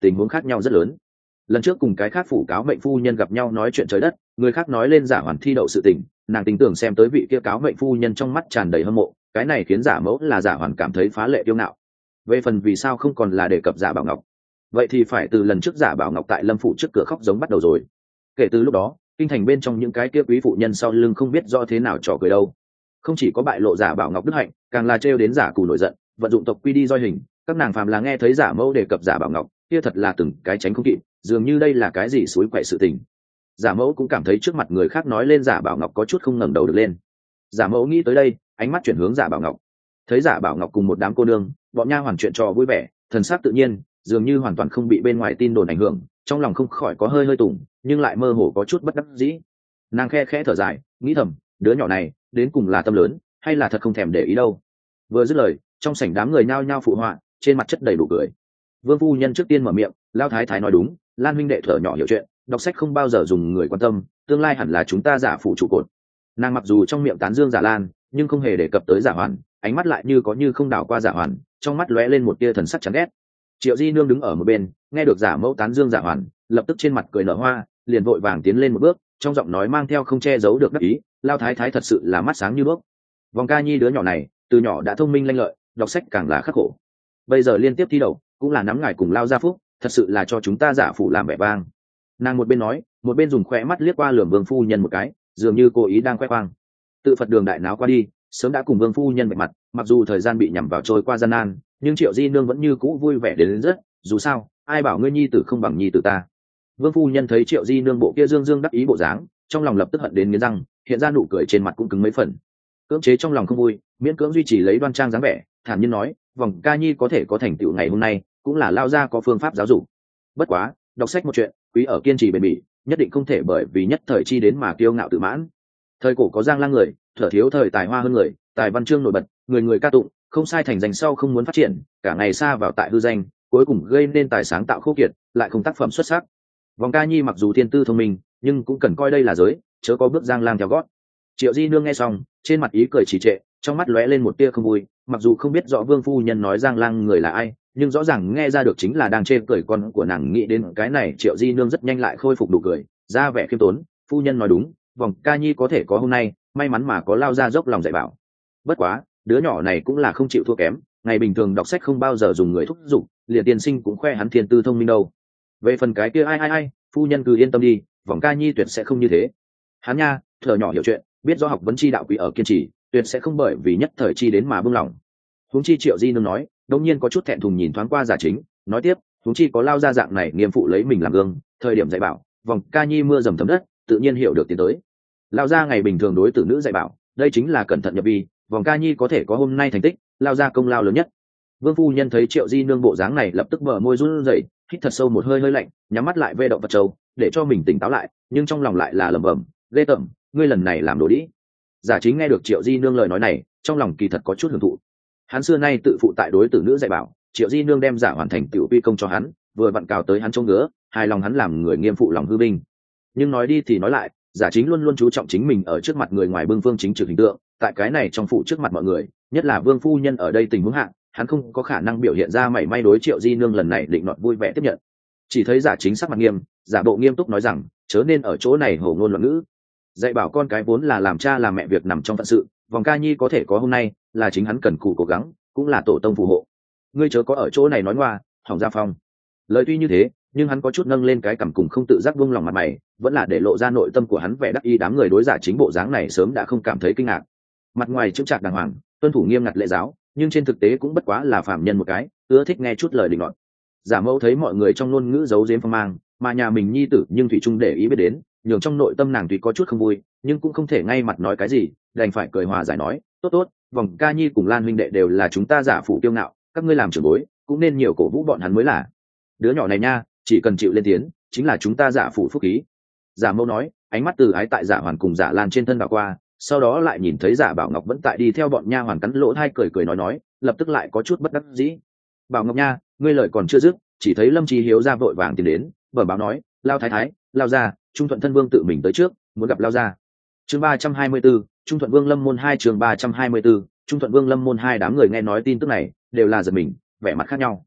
tình huống khác nhau rất lớn. Lần trước cùng cái khác phủ cáo mệnh phu nhân gặp nhau nói chuyện trời đất, người khác nói lên giả hoàn thi đậu sự tình, nàng tin tưởng xem tới vị kia cáo mệnh phu nhân trong mắt tràn đầy hâm mộ, cái này khiến giả mẫu là giả hoàn cảm thấy phá lệ kiêu ngạo. Về phần vì sao không còn là đề cập giả bảo ngọc, vậy thì phải từ lần trước giả bảo ngọc tại lâm phủ trước cửa khóc giống bắt đầu rồi. Kể từ lúc đó, kinh thành bên trong những cái kia quý phụ nhân sau lưng không biết do thế nào trò cười đâu. Không chỉ có bại lộ giả bảo ngọc đức hạnh, càng là trêu đến giả cù nổi giận, vận dụng tộc quy đi roi hình, các nàng phàm là nghe thấy giả mẫu đề cập giả bảo ngọc, kia thật là từng cái tránh không kịp, dường như đây là cái gì suối quậy sự tình. Giả mẫu cũng cảm thấy trước mặt người khác nói lên giả bảo ngọc có chút không ngẩng đầu được lên. Giả mẫu nghĩ tới đây, ánh mắt chuyển hướng giả bảo ngọc, thấy giả bảo ngọc cùng một đám cô nương, bọn nha hoàn chuyện trò vui vẻ, thần sắc tự nhiên, dường như hoàn toàn không bị bên ngoài tin đồn ảnh hưởng, trong lòng không khỏi có hơi tủng, nhưng lại mơ hồ có chút bất đắc dĩ. Nàng khe khẽ thở dài, nghĩ thầm, đứa nhỏ này đến cùng là tâm lớn hay là thật không thèm để ý đâu. Vừa dứt lời, trong sảnh đám người nhao nhao phụ họa, trên mặt chất đầy đủ cười. Vương phu nhân trước tiên mở miệng, lao thái thái nói đúng, Lan huynh đệ thở nhỏ hiểu chuyện, đọc sách không bao giờ dùng người quan tâm, tương lai hẳn là chúng ta giả phụ trụ cột. Nàng mặc dù trong miệng tán dương giả Lan, nhưng không hề đề cập tới giả hoàn, ánh mắt lại như có như không đảo qua giả hoàn, trong mắt lóe lên một tia thần sắc chán ghét. Triệu Di nương đứng ở một bên, nghe được giả mẫu tán dương giả hoàn, lập tức trên mặt cười nở hoa, liền vội vàng tiến lên một bước, trong giọng nói mang theo không che giấu được đắc ý, lao thái thái thật sự là mắt sáng như đuốc. Vòng ca nhi đứa nhỏ này từ nhỏ đã thông minh lanh lợi, đọc sách càng là khắc khổ, bây giờ liên tiếp thi đậu cũng là nắm ngài cùng lao gia phúc, thật sự là cho chúng ta giả phủ làm vẻ vang. Nàng một bên nói, một bên dùng khỏe mắt liếc qua lườm vương phu nhân một cái, dường như cố ý đang khoe khoang. Tự Phật đường đại náo qua đi, sớm đã cùng vương phu nhân bạch mặt, mặc dù thời gian bị nhằm vào trôi qua gian nan, nhưng Triệu Di nương vẫn như cũ vui vẻ đến rất, dù sao ai bảo ngươi nhi tử không bằng nhi tử ta. Vương phu nhân thấy Triệu Di nương bộ kia dương dương đắc ý bộ dáng, trong lòng lập tức hận đến nghiến răng, hiện ra nụ cười trên mặt cũng cứng mấy phần. Cưỡng chế trong lòng không vui, miễn cưỡng duy trì lấy đoan trang dáng vẻ, thản nhiên nói, vòng ca nhi có thể có thành tựu ngày hôm nay, cũng là lao ra có phương pháp giáo dục. Bất quá, đọc sách một chuyện, quý ở kiên trì bền bỉ, nhất định không thể bởi vì nhất thời chi đến mà kiêu ngạo tự mãn. Thời cổ có giang lang người, thở thiếu thời tài hoa hơn người, tài văn chương nổi bật, người người ca tụng, không sai thành danh sau không muốn phát triển, cả ngày xa vào tại hư danh, cuối cùng gây nên tài sáng tạo khô kiệt, lại không tác phẩm xuất sắc. Vòng ca nhi mặc dù thiên tư thông minh, nhưng cũng cần coi đây là giới, chớ có bước giang lang theo gót. Triệu Di nương nghe xong, trên mặt ý cười trì trệ, trong mắt lóe lên một tia không vui, mặc dù không biết rõ vương phu nhân nói giang lang người là ai, nhưng rõ ràng nghe ra được chính là đang chê cười con của nàng. Nghĩ đến cái này, Triệu Di nương rất nhanh lại khôi phục đủ cười, ra vẻ khiêm tốn, phu nhân nói đúng, vòng ca nhi có thể có hôm nay, may mắn mà có lao ra dốc lòng dạy bảo. Bất quá, đứa nhỏ này cũng là không chịu thua kém, ngày bình thường đọc sách không bao giờ dùng người thúc giục, liền tiên sinh cũng khoe hắn thiên tư thông minh đâu. Về phần cái kia ai, phu nhân cứ yên tâm đi, vòng ca nhi tuyệt sẽ không như thế. Hắn nha, thở nhỏ hiểu chuyện, biết rõ học vấn chi đạo quý ở kiên trì, tuyệt sẽ không bởi vì nhất thời chi đến mà buông lỏng. Huống chi Triệu Di nương nói, đống nhiên có chút thẹn thùng nhìn thoáng qua giả chính, nói tiếp, huống chi có lao ra dạng này nghiêm phụ lấy mình làm gương, thời điểm dạy bảo, vòng ca nhi mưa dầm thấm đất, tự nhiên hiểu được tiến tới. Lao ra ngày bình thường đối tử nữ dạy bảo, đây chính là cẩn thận nhập vi, vòng ca nhi có thể có hôm nay thành tích, lao ra công lao lớn nhất. Vương phu nhân thấy Triệu Di nương bộ dáng này, lập tức mở môi run rẩy, hít thật sâu một hơi lạnh, nhắm mắt lại vê động vật trâu, để cho mình tỉnh táo lại, nhưng trong lòng lại là lẩm bẩm, ghê tởm, ngươi lần này làm đồ đĩ. Giả chính nghe được Triệu Di nương lời nói này, trong lòng kỳ thật có chút hưởng thụ. Hắn xưa nay tự phụ tại đối tử nữ dạy bảo, Triệu Di nương đem giả hoàn thành tiểu uy công cho hắn, vừa vặn cào tới hắn trông ngứa, hài lòng hắn làm người nghiêm phụ lòng hư binh. Nhưng nói đi thì nói lại, giả chính luôn luôn chú trọng chính mình ở trước mặt người ngoài bưng phương chính trực hình tượng, tại cái này trong phụ trước mặt mọi người, nhất là vương phu nhân ở đây tình huống hạng, hắn không có khả năng biểu hiện ra mảy may đối Triệu Di nương lần này định nọt vui vẻ tiếp nhận. Chỉ thấy giả chính sắc mặt nghiêm, giả bộ nghiêm túc nói rằng, chớ nên ở chỗ này hổ ngôn loạn ngữ. Dạy bảo con cái vốn là làm cha làm mẹ việc nằm trong phận sự, vòng ca nhi có thể có hôm nay, là chính hắn cần cù cố gắng, cũng là tổ tông phù hộ. Ngươi chớ có ở chỗ này nói ngoa, hỏng gia phong. Lời tuy như thế, nhưng hắn có chút nâng lên cái cằm cùng không tự giác buông lòng mặt mày, vẫn là để lộ ra nội tâm của hắn vẻ đắc ý. Đám người đối giả chính bộ dáng này sớm đã không cảm thấy kinh ngạc. Mặt ngoài chững chạc đàng hoàng, tuân thủ nghiêm ngặt lễ giáo, nhưng trên thực tế cũng bất quá là phàm nhân một cái, ưa thích nghe chút lời định luận. Giả mẫu thấy mọi người trong ngôn ngữ giấu giếm phong mang, mà nhà mình nhi tử nhưng thủy chung để ý biết đến, nhường trong nội tâm nàng tuy có chút không vui, nhưng cũng không thể ngay mặt nói cái gì, đành phải cười hòa giải nói, tốt tốt, vòng ca nhi cùng Lan huynh đệ đều là chúng ta giả phủ kiêu ngạo, các ngươi làm trưởng bối cũng nên nhiều cổ vũ bọn hắn mới là. Đứa nhỏ này nha, chỉ cần chịu lên tiếng, chính là chúng ta giả phủ phúc khí. Giả mẫu nói, ánh mắt từ ái tại giả hoàn cùng giả Lan trên thân đảo qua, sau đó lại nhìn thấy giả Bảo Ngọc vẫn tại đi theo bọn nha hoàn cắn lỗ hai cười nói, lập tức lại có chút bất đắc dĩ. Bảo Ngọc nha, ngươi lời còn chưa dứt, chỉ thấy Lâm Chí Hiếu ra vội vàng tiến đến, bẩm báo nói, lao thái thái, lao ra, Trung Thuận thân vương tự mình tới trước, muốn gặp lao ra. Chương 324, Trung Thuận Vương Lâm môn 2. Chương 324, Trung Thuận Vương Lâm môn 2. Đám người nghe nói tin tức này đều là giật mình, vẻ mặt khác nhau.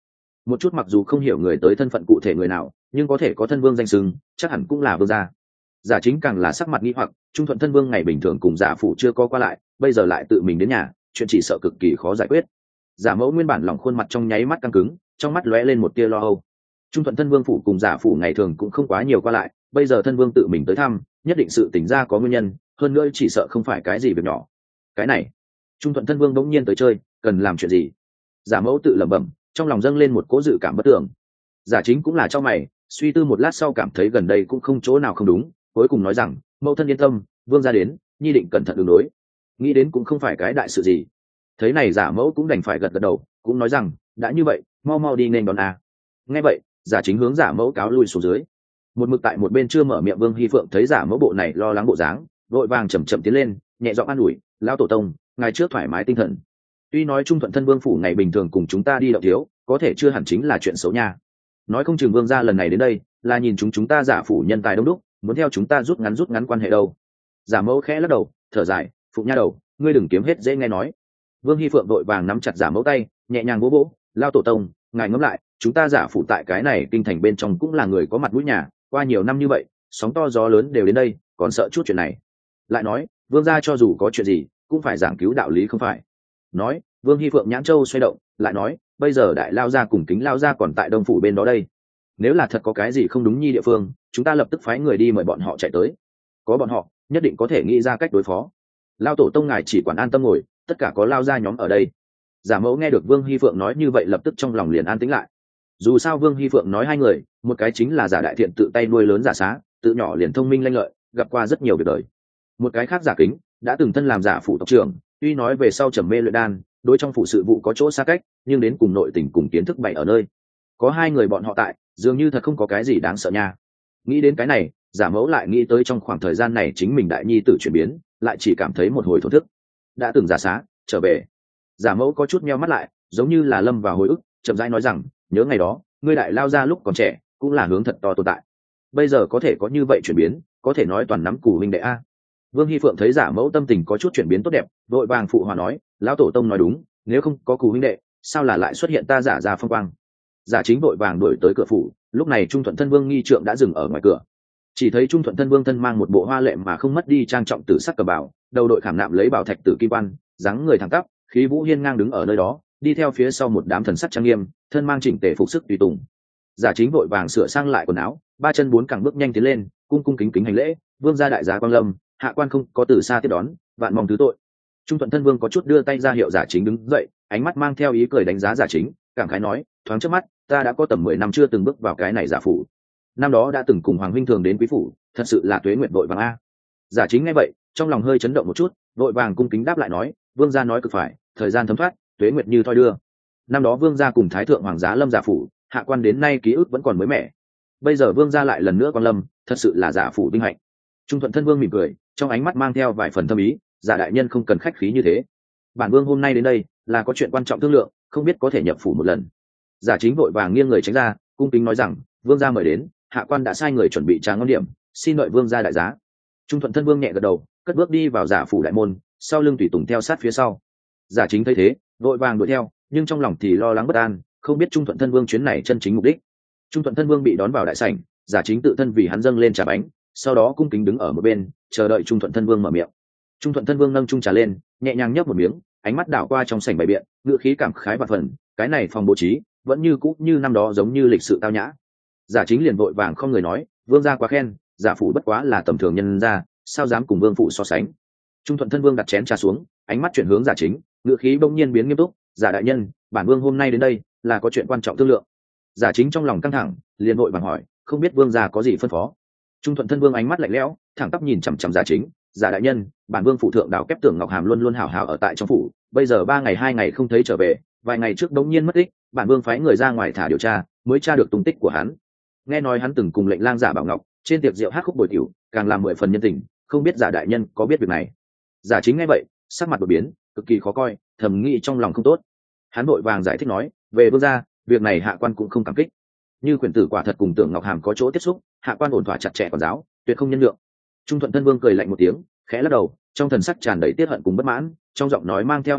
một chút mặc dù không hiểu người tới thân phận cụ thể người nào, nhưng có thể có thân vương danh xưng, chắc hẳn cũng là vương gia. Giả chính càng là sắc mặt nghi hoặc, Trung Thuận thân vương ngày bình thường cùng giả phủ chưa có qua lại, bây giờ lại tự mình đến nhà, chuyện chỉ sợ cực kỳ khó giải quyết. Giả mẫu nguyên bản lòng khuôn mặt trong nháy mắt căng cứng, trong mắt lóe lên một tia lo âu. Trung Thuận thân vương phủ cùng giả phủ ngày thường cũng không quá nhiều qua lại, bây giờ thân vương tự mình tới thăm, nhất định sự tỉnh ra có nguyên nhân, hơn nữa chỉ sợ không phải cái gì việc nhỏ. Cái này, Trung Thuận thân vương đống nhiên tới chơi, cần làm chuyện gì? Giả mẫu tự lẩm bẩm, trong lòng dâng lên một cỗ dự cảm bất tưởng. Giả chính cũng là cho mày, suy tư một lát sau cảm thấy gần đây cũng không chỗ nào không đúng, cuối cùng nói rằng, mẫu thân yên tâm, vương gia đến, nhi định cẩn thận ứng đối. Nghĩ đến cũng không phải cái đại sự gì. Thấy này giả mẫu cũng đành phải gật gật đầu, cũng nói rằng, đã như vậy, mau mau đi nên đón a. Nghe vậy, giả chính hướng giả mẫu cáo lui xuống dưới. Một mực tại một bên chưa mở miệng Vương Hi Phượng thấy giả mẫu bộ này lo lắng bộ dáng, vội vàng chậm chậm tiến lên, nhẹ giọng an ủi, lão tổ tông, ngài trước thoải mái tinh thần. Tuy nói Trung Thuận thân vương phủ ngày bình thường cùng chúng ta đi động thiếu, có thể chưa hẳn chính là chuyện xấu nha. Nói không chừng vương gia lần này đến đây là nhìn chúng ta giả phủ nhân tài đông đúc, muốn theo chúng ta rút ngắn quan hệ đâu. Giả mẫu khẽ lắc đầu, thở dài, phụng nha đầu, ngươi đừng kiếm hết dễ nghe nói. Vương Hi Phượng đội vàng nắm chặt giả mẫu tay, nhẹ nhàng vỗ vỗ, lao tổ tông, ngài ngẫm lại, chúng ta giả phủ tại cái này kinh thành bên trong cũng là người có mặt mũi nhà, qua nhiều năm như vậy, sóng to gió lớn đều đến đây, còn sợ chút chuyện này. Lại nói, vương gia cho dù có chuyện gì, cũng phải giảng cứu đạo lý không phải. Nói, Vương Hi Phượng nhãn châu xoay động, lại nói, bây giờ đại lao gia cùng kính lao gia còn tại đông phủ bên đó đây. Nếu là thật có cái gì không đúng nhi địa phương, chúng ta lập tức phái người đi mời bọn họ chạy tới. Có bọn họ, nhất định có thể nghĩ ra cách đối phó. Lao tổ tông ngài chỉ quản an tâm ngồi, tất cả có lao gia nhóm ở đây. Giả mẫu nghe được Vương Hi Phượng nói như vậy lập tức trong lòng liền an tĩnh lại. Dù sao Vương Hi Phượng nói hai người, một cái chính là giả đại thiện tự tay nuôi lớn giả xá, tự nhỏ liền thông minh lanh lợi, gặp qua rất nhiều việc đời. Một cái khác giả kính, đã từng thân làm giả phủ tộc trưởng, tuy nói về sau trầm mê luyện đan, đối trong phủ sự vụ có chỗ xa cách, nhưng đến cùng nội tình cùng kiến thức bày ở nơi. Có hai người bọn họ tại, dường như thật không có cái gì đáng sợ nha. Nghĩ đến cái này, giả mẫu lại nghĩ tới trong khoảng thời gian này chính mình đại nhi tử chuyển biến, lại chỉ cảm thấy một hồi thổn thức. Đã từng giả xá, trở về. Giả mẫu có chút meo mắt lại, giống như là lâm vào hồi ức, chậm rãi nói rằng, nhớ ngày đó, ngươi đại lao ra lúc còn trẻ, cũng là hướng thật to tồn tại. Bây giờ có thể có như vậy chuyển biến, có thể nói toàn nắm cù huynh đệ a. Vương Hi Phượng thấy giả mẫu tâm tình có chút chuyển biến tốt đẹp, vội vàng phụ hòa nói, lão tổ tông nói đúng, nếu không có cù huynh đệ, sao là lại xuất hiện ta giả ra phong quang. Giả chính vội vàng đuổi tới cửa phủ, lúc này Trung Thuận thân vương nghi trượng đã dừng ở ngoài cửa. Chỉ thấy Trung Thuận thân vương thân mang một bộ hoa lệ mà không mất đi trang trọng tử sắc cờ bào, đầu đội khảm nạm lấy bảo thạch tử kim quan, dáng người thẳng tắp, khí vũ hiên ngang đứng ở nơi đó, đi theo phía sau một đám thần sắc trang nghiêm, thân mang chỉnh tề phục sức tùy tùng. Giả chính vội vàng sửa sang lại quần áo, ba chân bốn cẳng bước nhanh tiến lên, cung cung kính kính hành lễ, vương gia đại giá quang lâm, hạ quan không có từ xa tiếp đón, vạn mong thứ tội. Trung Thuận thân vương có chút đưa tay ra hiệu giả chính đứng dậy, ánh mắt mang theo ý cười đánh giá giả chính, cảm khái nói, thoáng trước mắt, ta đã có tầm 10 năm chưa từng bước vào cái này giả phủ. Năm đó đã từng cùng hoàng huynh thường đến quý phủ, thật sự là tuế nguyện vội vàng a. Giả chính nghe vậy, trong lòng hơi chấn động một chút, vội vàng cung kính đáp lại nói, vương gia nói cực phải, thời gian thấm thoát, tuế nguyệt như thoi đưa. Năm đó vương gia cùng thái thượng hoàng giá lâm giả phủ, hạ quan đến nay ký ức vẫn còn mới mẻ. Bây giờ vương gia lại lần nữa quan lâm, thật sự là giả phủ vinh hạnh. Trung Thuận thân vương mỉm cười, trong ánh mắt mang theo vài phần thâm ý, giả đại nhân không cần khách khí như thế. Bản vương hôm nay đến đây là có chuyện quan trọng thương lượng, không biết có thể nhập phủ một lần. Giả chính vội vàng nghiêng người tránh ra, cung kính nói rằng, vương gia mời đến, hạ quan đã sai người chuẩn bị trà ngon điểm, xin đợi vương gia đại giá. Trung Thuận thân vương nhẹ gật đầu, cất bước đi vào giả phủ đại môn, sau lưng tùy tùng theo sát phía sau. Giả chính thấy thế, vội vàng đuổi theo, nhưng trong lòng thì lo lắng bất an, không biết Trung Thuận thân vương chuyến này chân chính mục đích. Trung Thuận thân vương bị đón vào đại sảnh, giả chính tự thân vì hắn dâng lên trà bánh, sau đó cung kính đứng ở một bên, chờ đợi Trung Thuận thân vương mở miệng. Trung Thuận thân vương nâng chung trà lên, nhẹ nhàng nhấp một miếng, ánh mắt đảo qua trong sảnh bày biện, ngữ khí cảm khái và phần, cái này phòng bố trí vẫn như cũ như năm đó, giống như lịch sự tao nhã. Giả chính liền vội vàng không người nói, vương gia quá khen, giả phủ bất quá là tầm thường nhân gia, sao dám cùng vương phụ so sánh. Trung Thuận thân vương đặt chén trà xuống, ánh mắt chuyển hướng giả chính, ngữ khí bỗng nhiên biến nghiêm túc, giả đại nhân, bản vương hôm nay đến đây là có chuyện quan trọng thương lượng. Giả chính trong lòng căng thẳng, liền vội vàng hỏi, không biết vương gia có gì phân phó. Trung Thuận thân vương ánh mắt lạnh lẽo, thẳng tắp nhìn chằm chằm giả chính, giả đại nhân, bản vương phụ thượng đào kép Tưởng Ngọc Hàm luôn luôn hảo hảo ở tại trong phủ, bây giờ 3 ngày 2 ngày không thấy trở về, vài ngày trước đống nhiên mất tích, bản vương phái người ra ngoài thả điều tra, mới tra được tung tích của hắn. Nghe nói hắn từng cùng lệnh lang giả Bảo Ngọc trên tiệc rượu hát khúc bồi tiểu, càng làm 10 phần nhân tình, không biết giả đại nhân có biết việc này. Giả chính nghe vậy, sắc mặt đột biến, cực kỳ khó coi, thầm nghĩ trong lòng không tốt. Hắn vội vàng giải thích nói, về vương gia, việc này hạ quan cũng không cảm kích. Như quyển tử quả thật cùng Tưởng Ngọc Hàm có chỗ tiếp xúc, hạ quan ổn thỏa chặt chẽ quản giáo, tuyệt không nhân lượng. Trung Thuận thân vương cười lạnh một tiếng, khẽ lắc đầu, trong thần sắc tràn đầy tiết hận cùng bất mãn, trong giọng nói mang theo uy hiếp,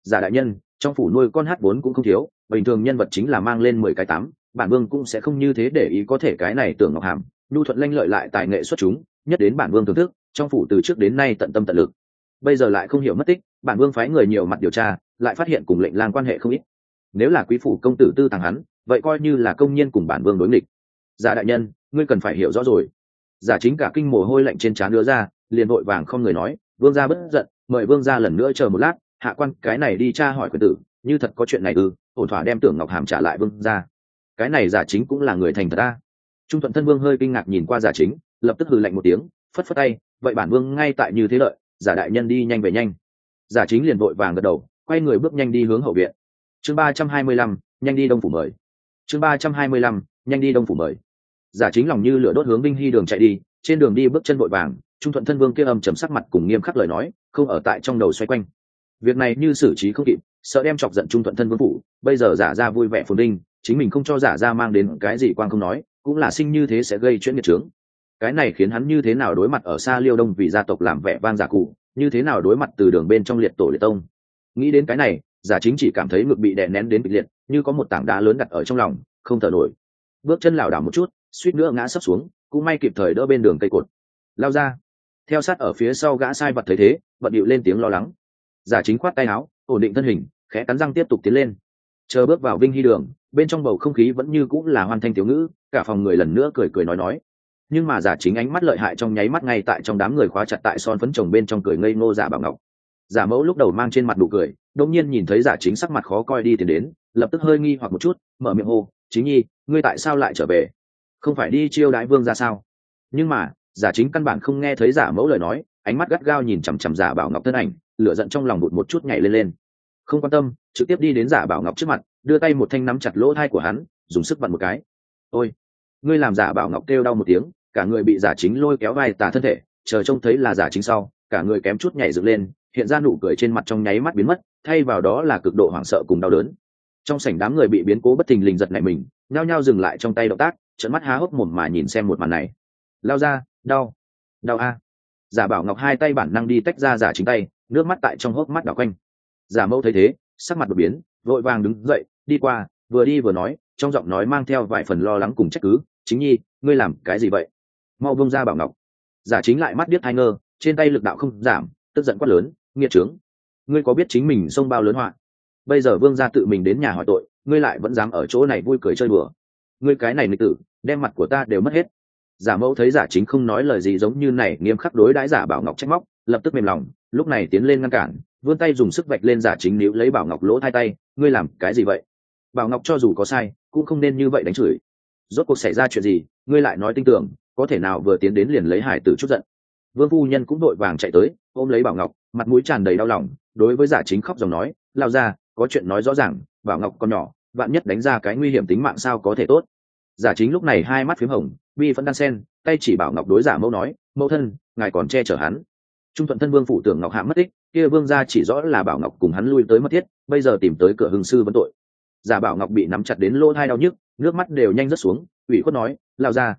Giả đại nhân, trong phủ nuôi con hát vốn cũng không thiếu, bình thường nhân vật chính là mang lên 10 cái 8, bản vương cũng sẽ không như thế để ý, có thể cái này Tưởng Ngọc Hàm nhu thuận lanh lợi lại tài nghệ xuất chúng, nhất đến bản vương thưởng thức, trong phủ từ trước đến nay tận tâm tận lực, bây giờ lại không hiểu mất tích, bản vương phái người nhiều mặt điều tra, lại phát hiện cùng lệnh lang quan hệ không ít, nếu là quý phủ công tử tư tàng hắn, vậy coi như là công nhiên cùng bản vương đối nghịch. Giả đại nhân, ngươi cần phải hiểu rõ rồi. Giả chính cả kinh mồ hôi lạnh trên trán đưa ra, liền vội vàng không người nói, vương gia bất giận, mời vương gia lần nữa chờ một lát, hạ quan cái này đi tra hỏi quyền tử, như thật có chuyện này ổn thỏa đem Tưởng Ngọc Hàm trả lại vương gia. Cái này Giả chính cũng là người thành thật ta. Trung Thuận Thân Vương hơi kinh ngạc nhìn qua Giả chính, lập tức hừ lạnh một tiếng, phất phất tay, vậy bản vương ngay tại như thế lợi, Giả đại nhân đi nhanh về nhanh. Giả chính liền vội vàng gật đầu, quay người bước nhanh đi hướng hậu viện. Chương 325, nhanh đi Đông phủ mời. Chương 325, nhanh đi Đông phủ mời. Giả chính lòng như lửa đốt hướng Vinh Hy đường chạy đi, trên đường đi bước chân vội vàng, Trung Thuận Thân Vương kia âm trầm sắc mặt cùng nghiêm khắc lời nói, không ở tại trong đầu xoay quanh. Việc này như xử trí không kịp, sợ đem chọc giận Trung Thuận Thân Vương phủ, bây giờ Giả ra vui vẻ phồn vinh, chính mình không cho Giả ra mang đến cái gì quang không nói, cũng là sinh như thế sẽ gây chuyện nghiệt trướng. Cái này khiến hắn như thế nào đối mặt ở xa Liêu Đông vì gia tộc làm vẻ vang giả cụ, như thế nào đối mặt từ đường bên trong liệt tổ liệt tông. Nghĩ đến cái này, Giả chính chỉ cảm thấy ngực bị đè nén đến kịch liệt, như có một tảng đá lớn đặt ở trong lòng, không thở nổi. Bước chân lảo đảo một chút, suýt nữa ngã sấp xuống, cũng may kịp thời đỡ bên đường cây cột. Lao ra. Theo sát ở phía sau gã sai vật thấy thế, bận điệu lên tiếng lo lắng. Giả chính khoát tay áo, ổn định thân hình, khẽ cắn răng tiếp tục tiến lên. Chờ bước vào Vinh Hy đường, bên trong bầu không khí vẫn như cũng là hoan thanh tiểu ngữ, cả phòng người lần nữa cười cười nói. Nhưng mà Giả chính ánh mắt lợi hại trong nháy mắt ngay tại trong đám người khóa chặt tại son phấn chồng bên trong cười ngây ngô Giả Bảo Ngọc. Giả mẫu lúc đầu mang trên mặt nụ cười, đột nhiên nhìn thấy Giả chính sắc mặt khó coi đi tiến đến, lập tức hơi nghi hoặc một chút, mở miệng hô, "Chính nhi, ngươi tại sao lại trở về? Không phải đi chiêu đãi vương ra sao?" Nhưng mà Giả chính căn bản không nghe thấy Giả mẫu lời nói, ánh mắt gắt gao nhìn chằm chằm Giả Bảo Ngọc thân ảnh, lửa giận trong lòng bụt một chút nhảy lên. Không quan tâm, trực tiếp đi đến Giả Bảo Ngọc trước mặt, đưa tay một thanh nắm chặt lỗ tai của hắn, dùng sức vặn một cái. "Ôi!" Ngươi làm Giả Bảo Ngọc kêu đau một tiếng, cả người bị Giả chính lôi kéo vai tà thân thể, chờ trông thấy là Giả chính sau, cả người kém chút nhảy dựng lên, hiện ra nụ cười trên mặt trong nháy mắt biến mất, thay vào đó là cực độ hoảng sợ cùng đau đớn. Trong sảnh đám người bị biến cố bất thình lình giật nảy mình, nhao nhao dừng lại trong tay động tác, trợn mắt há hốc mồm mà nhìn xem một màn này. Lao ra, đau a. Giả Bảo Ngọc hai tay bản năng đi tách ra Giả chính tay, nước mắt tại trong hốc mắt đảo quanh. Giả mẫu thấy thế, sắc mặt đột biến, vội vàng đứng dậy, đi qua, vừa đi vừa nói, trong giọng nói mang theo vài phần lo lắng cùng trách cứ, "Chính nhi, ngươi làm cái gì vậy? Mau buông ra Bảo Ngọc." Giả chính lại mắt điếc hai ngơ, trên tay lực đạo không giảm, tức giận quát lớn, "Nghiệt trướng, ngươi có biết chính mình xông bao lớn họa? Bây giờ vương gia tự mình đến nhà hỏi tội, ngươi lại vẫn dám ở chỗ này vui cười chơi đùa. Ngươi cái này nghịch tử, đem mặt của ta đều mất hết." Giả mẫu thấy Giả chính không nói lời gì giống như này nghiêm khắc đối đãi Giả Bảo Ngọc trách móc, lập tức mềm lòng, lúc này tiến lên ngăn cản, vươn tay dùng sức vạch lên Giả chính níu lấy Bảo Ngọc lỗ hai tay, "Ngươi làm cái gì vậy? Bảo Ngọc cho dù có sai, cũng không nên như vậy đánh chửi. Rốt cuộc xảy ra chuyện gì, ngươi lại nói tin tưởng, có thể nào vừa tiến đến liền lấy hải tử chút giận." Vương phu nhân cũng đội vàng chạy tới, ôm lấy Bảo Ngọc, mặt mũi tràn đầy đau lòng, đối với Giả chính khóc dòng nói, "Lao ra, có chuyện nói rõ ràng, Bảo Ngọc còn nhỏ, vạn nhất đánh ra cái nguy hiểm tính mạng sao có thể tốt." Giả chính lúc này hai mắt phím hồng, bi phẫn đan sen, tay chỉ Bảo Ngọc đối Giả mẫu nói, "Mẫu thân, ngài còn che chở hắn. Trung Thuận Thân Vương phủ Tưởng Ngọc Hạ mất tích, kia vương gia chỉ rõ là Bảo Ngọc cùng hắn lui tới mất thiết, bây giờ tìm tới cửa hưng sư vấn tội." Giả Bảo Ngọc bị nắm chặt đến lỗ tai đau nhức, nước mắt đều nhanh rớt xuống, ủy khuất nói, "Lao ra,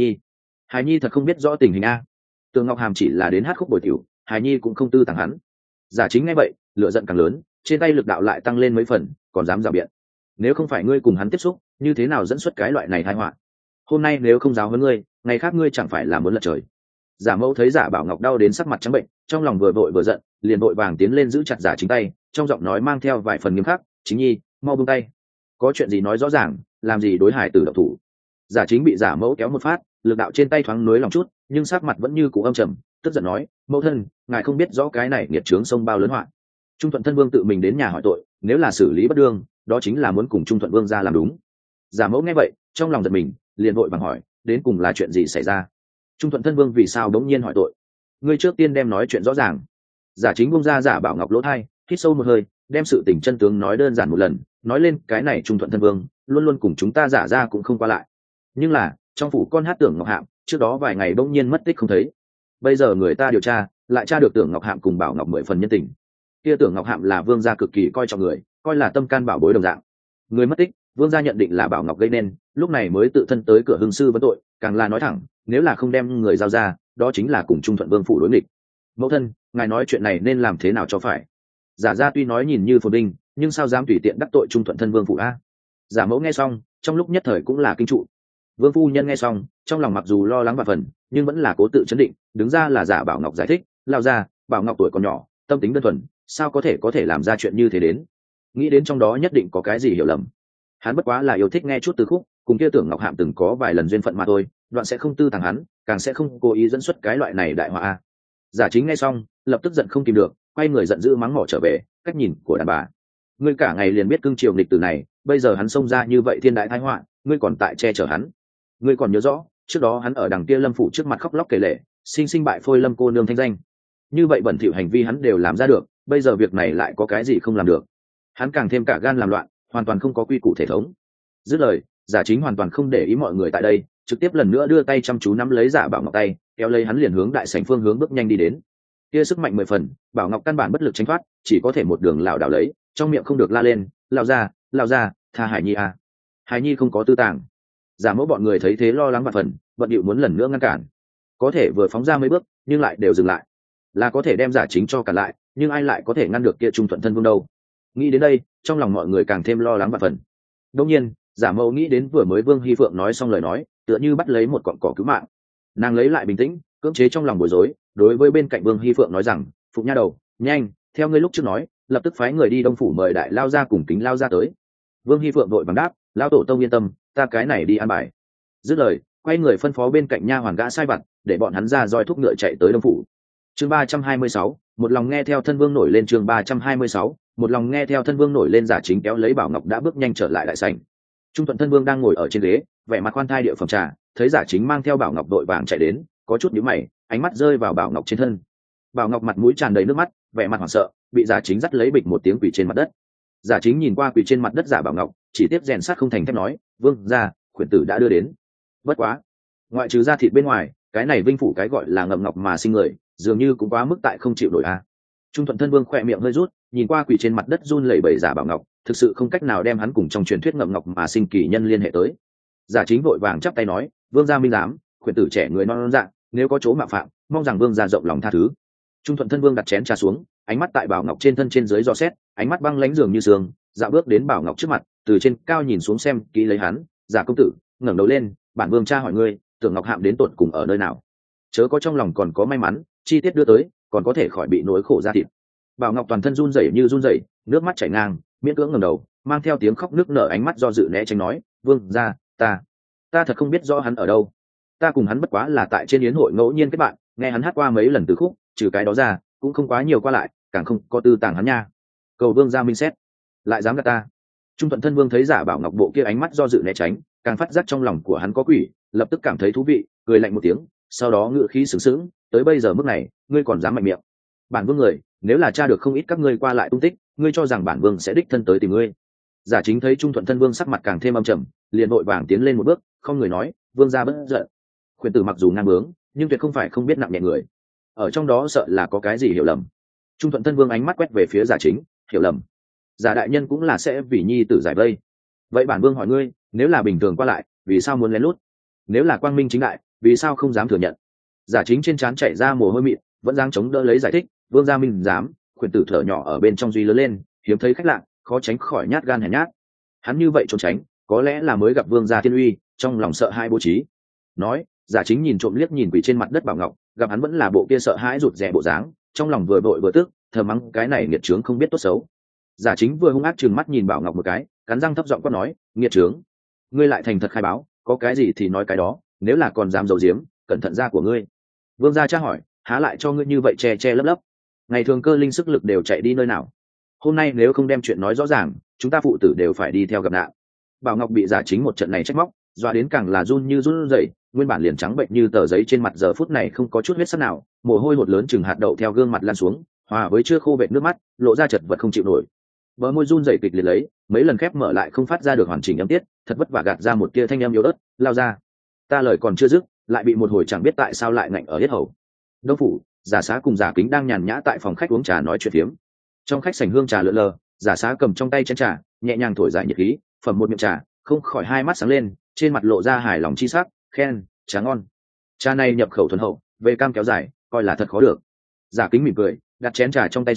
Hải Nhi thật không biết rõ tình hình a. Tưởng Ngọc Hàm chỉ là đến hát khúc bồi tiểu, Hải Nhi cũng không tư tàng hắn." Giả chính nghe vậy, lửa giận càng lớn, trên tay lực đạo lại tăng lên mấy phần, còn dám rào biện, "Nếu không phải ngươi cùng hắn tiếp xúc, như thế nào dẫn xuất cái loại này tai họa? Hôm nay nếu không giáo huấn ngươi, ngày khác ngươi chẳng phải là muốn lật trời." Giả mẫu thấy Giả Bảo Ngọc đau đến sắc mặt trắng bệnh, trong lòng vừa vội vừa giận, liền vội vàng tiến lên giữ chặt Giả chính tay, trong giọng nói mang theo vài phần nghiêm khắc, "Chính nhi, mau buông tay. Có chuyện gì nói rõ ràng, làm gì đối hải tử động thủ." Giả chính bị Giả mẫu kéo một phát, lực đạo trên tay thoáng nới lòng chút, nhưng sắc mặt vẫn như cũ âm trầm, tức giận nói, "Mẫu thân, ngài không biết rõ cái này nghiệt trướng sông bao lớn họa. Trung Thuận Thân Vương tự mình đến nhà hỏi tội, nếu là xử lý bất đương, đó chính là muốn cùng Trung Thuận Vương ra làm đúng." Giả mẫu nghe vậy, trong lòng giật mình, liền vội vàng hỏi, "Đến cùng là chuyện gì xảy ra? Trung Thuận Thân Vương vì sao đống nhiên hỏi tội? Ngươi trước tiên đem nói chuyện rõ ràng." Giả chính buông ra Giả Bảo Ngọc lỗ tai, hít sâu một hơi, đem sự tình chân tướng nói đơn giản một lần, nói lên cái này Trung Thuận Thân Vương luôn luôn cùng chúng ta Giả ra cũng không qua lại, nhưng là trong phủ con hát Tưởng Ngọc Hạm trước đó vài ngày bỗng nhiên mất tích không thấy, bây giờ người ta điều tra lại tra được Tưởng Ngọc Hạm cùng Bảo Ngọc 10 phần nhân tình. Kia Tưởng Ngọc Hạm là vương gia cực kỳ coi trọng người, coi là tâm can bảo bối đồng dạng. Người mất tích, vương gia nhận định là Bảo Ngọc gây nên, lúc này mới tự thân tới cửa hưng sư vấn tội, càng là nói thẳng, nếu là không đem người giao ra, đó chính là cùng Trung Thuận Vương phủ đối nghịch. Mẫu thân, ngài nói chuyện này nên làm thế nào cho phải? Giả gia tuy nói nhìn như phồn vinh, nhưng sao dám tùy tiện đắc tội Trung Thuận thân vương phủ a? Giả mẫu nghe xong, trong lúc nhất thời cũng là kinh trụ. Vương phu nhân nghe xong, trong lòng mặc dù lo lắng và phần, nhưng vẫn là cố tự chấn định, đứng ra là Giả Bảo Ngọc giải thích, lao ra, Bảo Ngọc tuổi còn nhỏ, tâm tính đơn thuần, sao có thể làm ra chuyện như thế đến. Nghĩ đến trong đó nhất định có cái gì hiểu lầm. Hắn bất quá là yêu thích nghe chút từ khúc, cùng kia Tưởng Ngọc Hạm từng có vài lần duyên phận mà thôi, đoạn sẽ không tư tàng hắn, càng sẽ không cố ý dẫn xuất cái loại này đại họa a. Giả Chính nghe xong, lập tức giận không kìm được, quay người giận dữ mắng mỏ trở về, cách nhìn của đàn bà. Ngươi cả ngày liền biết cưng chiều nghịch tử này, bây giờ hắn xông ra như vậy thiên đại tai họa, ngươi còn tại che chở hắn. Ngươi còn nhớ rõ, trước đó hắn ở đằng kia Lâm phủ trước mặt khóc lóc kể lể, sinh bại phôi Lâm cô nương thanh danh. Như vậy bẩn thỉu hành vi hắn đều làm ra được, bây giờ việc này lại có cái gì không làm được. Hắn càng thêm cả gan làm loạn, hoàn toàn không có quy củ thể thống. Dứt lời, Giả Chính hoàn toàn không để ý mọi người tại đây, trực tiếp lần nữa đưa tay chăm chú nắm lấy Giả Bảo Ngọc tay, kéo lấy hắn liền hướng đại sảnh phương hướng bước nhanh đi đến. Kia sức mạnh 10 phần, Bảo Ngọc căn bản bất lực tránh thoát, chỉ có thể một đường lảo đảo lấy, trong miệng không được la lên, lao ra, tha Hải Nhi à. Hải Nhi không có tư tàng. Giả mẫu bọn người thấy thế lo lắng và phần, bận điệu muốn lần nữa ngăn cản. Có thể vừa phóng ra mấy bước, nhưng lại đều dừng lại. Là có thể đem Giả Chính cho cản lại, nhưng ai lại có thể ngăn được kia Trung Thuận thân vương đâu. Nghĩ đến đây, trong lòng mọi người càng thêm lo lắng và phần. Đương nhiên, Giả mẫu nghĩ đến vừa mới Vương Hy Phượng nói xong lời nói, tựa như bắt lấy một cọng cỏ cứu mạng. Nàng lấy lại bình tĩnh, cưỡng chế trong lòng bối rối, đối với bên cạnh Vương Hy Phượng nói rằng, Phụng nha đầu, nhanh, theo ngươi lúc trước nói, lập tức phái người đi Đông phủ mời đại lao ra cùng Kính lao ra tới. Vương Hy Phượng đội bằng đáp, lao tổ tông yên tâm, ta cái này đi an bài. Dứt lời, quay người phân phó bên cạnh nha hoàn gã sai vặt, để bọn hắn ra roi thúc ngựa chạy tới Đông phủ. Chương 326, một lòng nghe theo thân vương nổi lên. Chương 326, một lòng nghe theo thân vương nổi lên. Giả Chính kéo lấy Bảo Ngọc đã bước nhanh trở lại đại sảnh. Trung Thuận thân vương đang ngồi ở trên ghế, vẻ mặt khoan thai địa phẩm trà, thấy Giả Chính mang theo Bảo Ngọc đội vàng chạy đến, có chút nhíu mày, ánh mắt rơi vào Bảo Ngọc trên thân. Bảo Ngọc mặt mũi tràn đầy nước mắt, vẻ mặt hoảng sợ, bị Giả Chính dắt lấy bịch một tiếng quỳ trên mặt đất. Giả Chính nhìn qua quỳ trên mặt đất Giả Bảo Ngọc, chỉ tiếp rèn sắt không thành thép nói, vương gia, khuyển tử đã đưa đến. Bất quá, ngoại trừ da thịt bên ngoài, cái này vinh phủ cái gọi là ngậm ngọc mà sinh người, dường như cũng quá mức tại không chịu nổi a. Trung Thuận thân vương khỏe miệng hơi rút, nhìn qua quỳ trên mặt đất run lẩy bẩy Giả Bảo Ngọc, thực sự không cách nào đem hắn cùng trong truyền thuyết ngậm ngọc mà sinh kỳ nhân liên hệ tới. Giả Chính vội vàng chắp tay nói, vương gia minh giám, khuyển tử trẻ người non dạng, nếu có chỗ mạo phạm, mong rằng vương gia rộng lòng tha thứ. Trung Thuận thân vương đặt chén trà xuống, ánh mắt tại Bảo Ngọc trên thân trên dưới dò xét, ánh mắt băng lãnh dường như sương, dạo bước đến Bảo Ngọc trước mặt, từ trên cao nhìn xuống xem kỹ lấy hắn. Giả công tử, ngẩng đầu lên, bản vương tra hỏi ngươi, Tưởng Ngọc Hạm đến tột cùng ở nơi nào? Chớ có trong lòng còn có may mắn, chi tiết đưa tới, còn có thể khỏi bị nỗi khổ ra thịt. Bảo Ngọc toàn thân run rẩy như run rẩy, nước mắt chảy ngang, miễn cưỡng ngẩng đầu, mang theo tiếng khóc nức nở, ánh mắt do dự né tránh nói, vương gia, ta thật không biết rõ hắn ở đâu. Ta cùng hắn bất quá là tại trên yến hội ngẫu nhiên kết bạn, nghe hắn hát qua mấy lần từ khúc, trừ cái đó ra cũng không quá nhiều qua lại, càng không có tư tàng hắn nha. Cầu vương gia minh xét, lại dám gạt ta. Trung Thuận thân vương thấy Giả Bảo Ngọc bộ kia ánh mắt do dự né tránh, càng phát giác trong lòng của hắn có quỷ, lập tức cảm thấy thú vị, cười lạnh một tiếng, sau đó ngự khí sướng sướng, tới bây giờ mức này, ngươi còn dám mạnh miệng. Bản vương người, nếu là tra được không ít các ngươi qua lại tung tích, ngươi cho rằng bản vương sẽ đích thân tới tìm ngươi. Giả Chính thấy Trung Thuận thân vương sắc mặt càng thêm âm trầm, liền vội vàng tiến lên một bước, không người nói, vương gia bất giận. Khuyển tử mặc dù ngang bướng, nhưng tuyệt không phải không biết nặng nhẹ người, ở trong đó sợ là có cái gì hiểu lầm. Trung Thuận thân vương ánh mắt quét về phía Giả Chính, hiểu lầm. Giả đại nhân cũng là sẽ vì nhi tử giải vây. Vậy bản vương hỏi ngươi, nếu là bình thường qua lại, vì sao muốn lén lút? Nếu là quang minh chính đại, vì sao không dám thừa nhận? Giả Chính trên trán chảy ra mồ hôi mịn, vẫn giang chống đỡ lấy giải thích, vương gia minh dám. Khuyển tử thở nhỏ ở bên trong duy lớn lên, hiếm thấy khách lạ, khó tránh khỏi nhát gan hèn nhát. Hắn như vậy trốn tránh, có lẽ là mới gặp vương gia thiên uy, trong lòng sợ hãi bố trí. Nói, Giả Chính nhìn trộm liếc nhìn quỷ trên mặt đất Bảo Ngọc, gặp hắn vẫn là bộ kia sợ hãi rụt rè bộ dáng, trong lòng vừa vội vừa tức, thờ mắng cái này nghiệt trướng không biết tốt xấu. Giả Chính vừa hung ác trừng mắt nhìn Bảo Ngọc một cái, cắn răng thấp giọng quát nói, nghiệt trướng, ngươi lại thành thật khai báo, có cái gì thì nói cái đó, nếu là còn dám giấu giếm, cẩn thận da của ngươi. Vương gia tra hỏi, há lại cho ngươi như vậy che che lấp lấp? Ngày thường cơ linh sức lực đều chạy đi nơi nào? Hôm nay nếu không đem chuyện nói rõ ràng, chúng ta phụ tử đều phải đi theo gặp nạn. Bảo Ngọc bị Giả Chính một trận này trách móc, dọa đến càng là run như run rẩy, nguyên bản liền trắng bệnh như tờ giấy trên mặt giờ phút này không có chút huyết sắc nào, mồ hôi hột lớn chừng hạt đậu theo gương mặt lan xuống, hòa với chưa khô vệt nước mắt, lộ ra chật vật không chịu nổi. Bờ môi run rẩy kịch liệt lấy, mấy lần khép mở lại không phát ra được hoàn chỉnh âm tiết, thật vất vả gạt ra một tia thanh âm yếu ớt, lao ra. Ta lời còn chưa dứt, lại bị một hồi chẳng biết tại sao lại ngạnh ở hết hầu. Đông phủ, Giả Xá cùng Giả Kính đang nhàn nhã tại phòng khách uống trà nói chuyện phiếm. Trong khách sảnh hương trà lượn lờ, Giả Xá cầm trong tay chén trà, nhẹ nhàng thổi giải nhiệt khí, phẩm một miệng trà, không khỏi hai mắt sáng lên, trên mặt lộ ra hài lòng chi sắc, khen, trà ngon. Trà này nhập khẩu thuần hậu, về cam kéo dài, coi là thật khó được. Giả Kính mỉm cười, đặt chén trà trong tay xuống,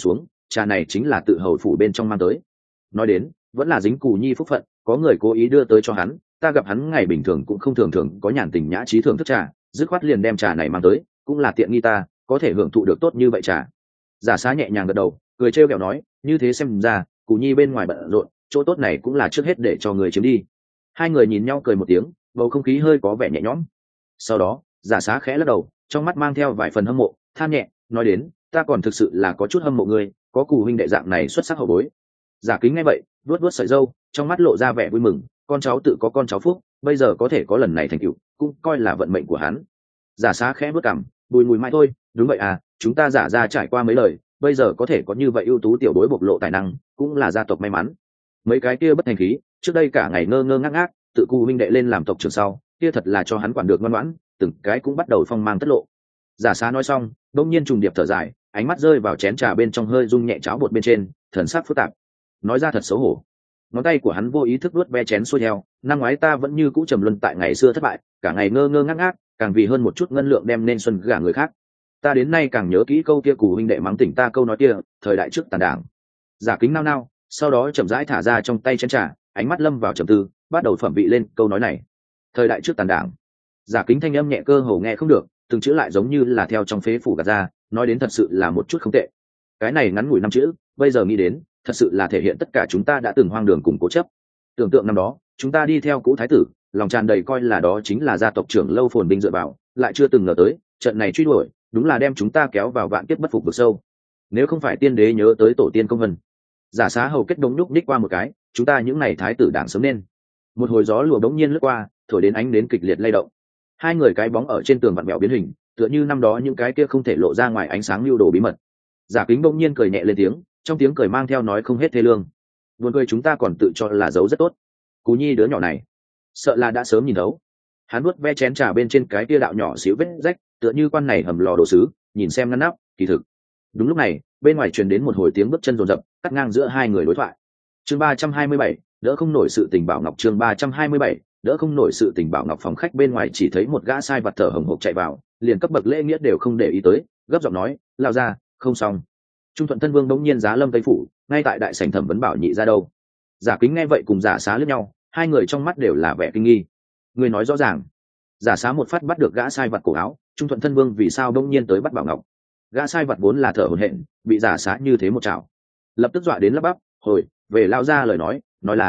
trà này chính là tự hầu phủ bên trong mang tới. Nói đến vẫn là dính Cù Nhi phúc phận, có người cố ý đưa tới cho hắn, ta gặp hắn ngày bình thường cũng không thường thường có nhàn tình nhã trí thưởng thức trà, dứt khoát liền đem trà này mang tới, cũng là tiện nghi ta có thể hưởng thụ được tốt như vậy trà. Giả Xá nhẹ nhàng gật đầu, cười trêu ghẹo nói, như thế xem ra Cù Nhi bên ngoài bận rộn, chỗ tốt này cũng là trước hết để cho người chiếm đi. Hai người nhìn nhau cười một tiếng, bầu không khí hơi có vẻ nhẹ nhõm. Sau đó Giả Xá khẽ lắc đầu, trong mắt mang theo vài phần hâm mộ, than nhẹ nói đến, ta còn thực sự là có chút hâm mộ ngươi, có Cù huynh đệ dạng này xuất sắc hậu bối. Giả Kính nghe vậy vuốt vuốt sợi râu, trong mắt lộ ra vẻ vui mừng, con cháu tự có con cháu phúc, bây giờ có thể có lần này thành tựu cũng coi là vận mệnh của hắn. Giả Xá khẽ vuốt cằm, bùi mùi mãi thôi, đúng vậy à, chúng ta Giả ra trải qua mấy lời, bây giờ có thể có như vậy ưu tú tiểu bối bộc lộ tài năng, cũng là gia tộc may mắn. Mấy cái kia bất thành khí trước đây cả ngày ngơ ngơ ngác ngác, tự Cù huynh đệ lên làm tộc trưởng sau, kia thật là cho hắn quản được ngoan ngoãn, từng cái cũng bắt đầu phong mang tất lộ. Giả Xá nói xong đông nhiên trùng điệp thở dài, ánh mắt rơi vào chén trà bên trong hơi rung nhẹ cháo bột bên trên, thần sắc phức tạp. Nói ra thật xấu hổ, ngón tay của hắn vô ý thức vuốt ve chén xuôi theo, năm ngoái ta vẫn như cũ trầm luân tại ngày xưa thất bại, cả ngày ngơ ngơ ngác ngác, càng vì hơn một chút ngân lượng đem nên xuân gả người khác. Ta đến nay càng nhớ kỹ câu kia Cù huynh đệ mắng tỉnh ta câu nói kia, thời đại trước tàn đảng. Giả Kính nao nao, sau đó chậm rãi thả ra trong tay chén trà, ánh mắt lâm vào trầm tư, bắt đầu phẩm vị lên câu nói này. Thời đại trước tàn đảng. Giả Kính thanh âm nhẹ cơ hồ nghe không được, từng chữ lại giống như là theo trong phế phủ gạt ra, nói đến thật sự là một chút không tệ. Cái này ngắn ngủi năm chữ, bây giờ nghĩ đến thật sự là thể hiện tất cả chúng ta đã từng hoang đường cùng cố chấp. Tưởng tượng năm đó chúng ta đi theo cũ thái tử, lòng tràn đầy coi là đó chính là gia tộc trưởng lâu phồn binh dựa vào, lại chưa từng ngờ tới trận này truy đuổi đúng là đem chúng ta kéo vào vạn kiếp bất phục vực sâu. Nếu không phải tiên đế nhớ tới tổ tiên công vân. Giả Xá hầu kết đống nhúc ních qua một cái, chúng ta những này thái tử đảng sớm nên. Một hồi gió lùa đống nhiên lướt qua, thổi đến ánh đến kịch liệt lay động. Hai người cái bóng ở trên tường vặn vẹo biến hình, tựa như năm đó những cái kia không thể lộ ra ngoài ánh sáng lưu đồ bí mật. Giả Kính bỗng nhiên cười nhẹ lên tiếng, trong tiếng cười mang theo nói không hết thê lương. Buồn cười chúng ta còn tự cho là giấu rất tốt. Cú Nhi đứa nhỏ này, sợ là đã sớm nhìn thấu. Hắn nuốt ve chén trà bên trên cái kia đạo nhỏ xíu vết rách, tựa như quan này hầm lò đồ sứ, nhìn xem ngăn nắp, kỳ thực. Đúng lúc này, bên ngoài truyền đến một hồi tiếng bước chân rồn rập, cắt ngang giữa hai người đối thoại. Chương 327, đỡ không nổi sự tình Bảo Ngọc. Chương 327, đỡ không nổi sự tình Bảo Ngọc. Phòng khách bên ngoài chỉ thấy một gã sai vặt thở hổn hộc chạy vào, liền cấp bậc lễ nghĩa đều không để ý tới, gấp giọng nói, lao ra, không xong. Trung Thuận thân vương đống nhiên giá lâm tây phủ, ngay tại đại sảnh thẩm vấn Bảo Nhị ra đâu. Giả Kính nghe vậy cùng Giả Xá liếc nhau, hai người trong mắt đều là vẻ kinh nghi. Người nói rõ ràng. Giả Xá một phát bắt được gã sai vặt cổ áo, Trung Thuận thân vương vì sao đống nhiên tới bắt Bảo Ngọc. Gã sai vặt vốn là thở hổn hển, bị Giả Xá như thế một chảo, lập tức dọa đến lắp bắp, hồi về lao ra lời nói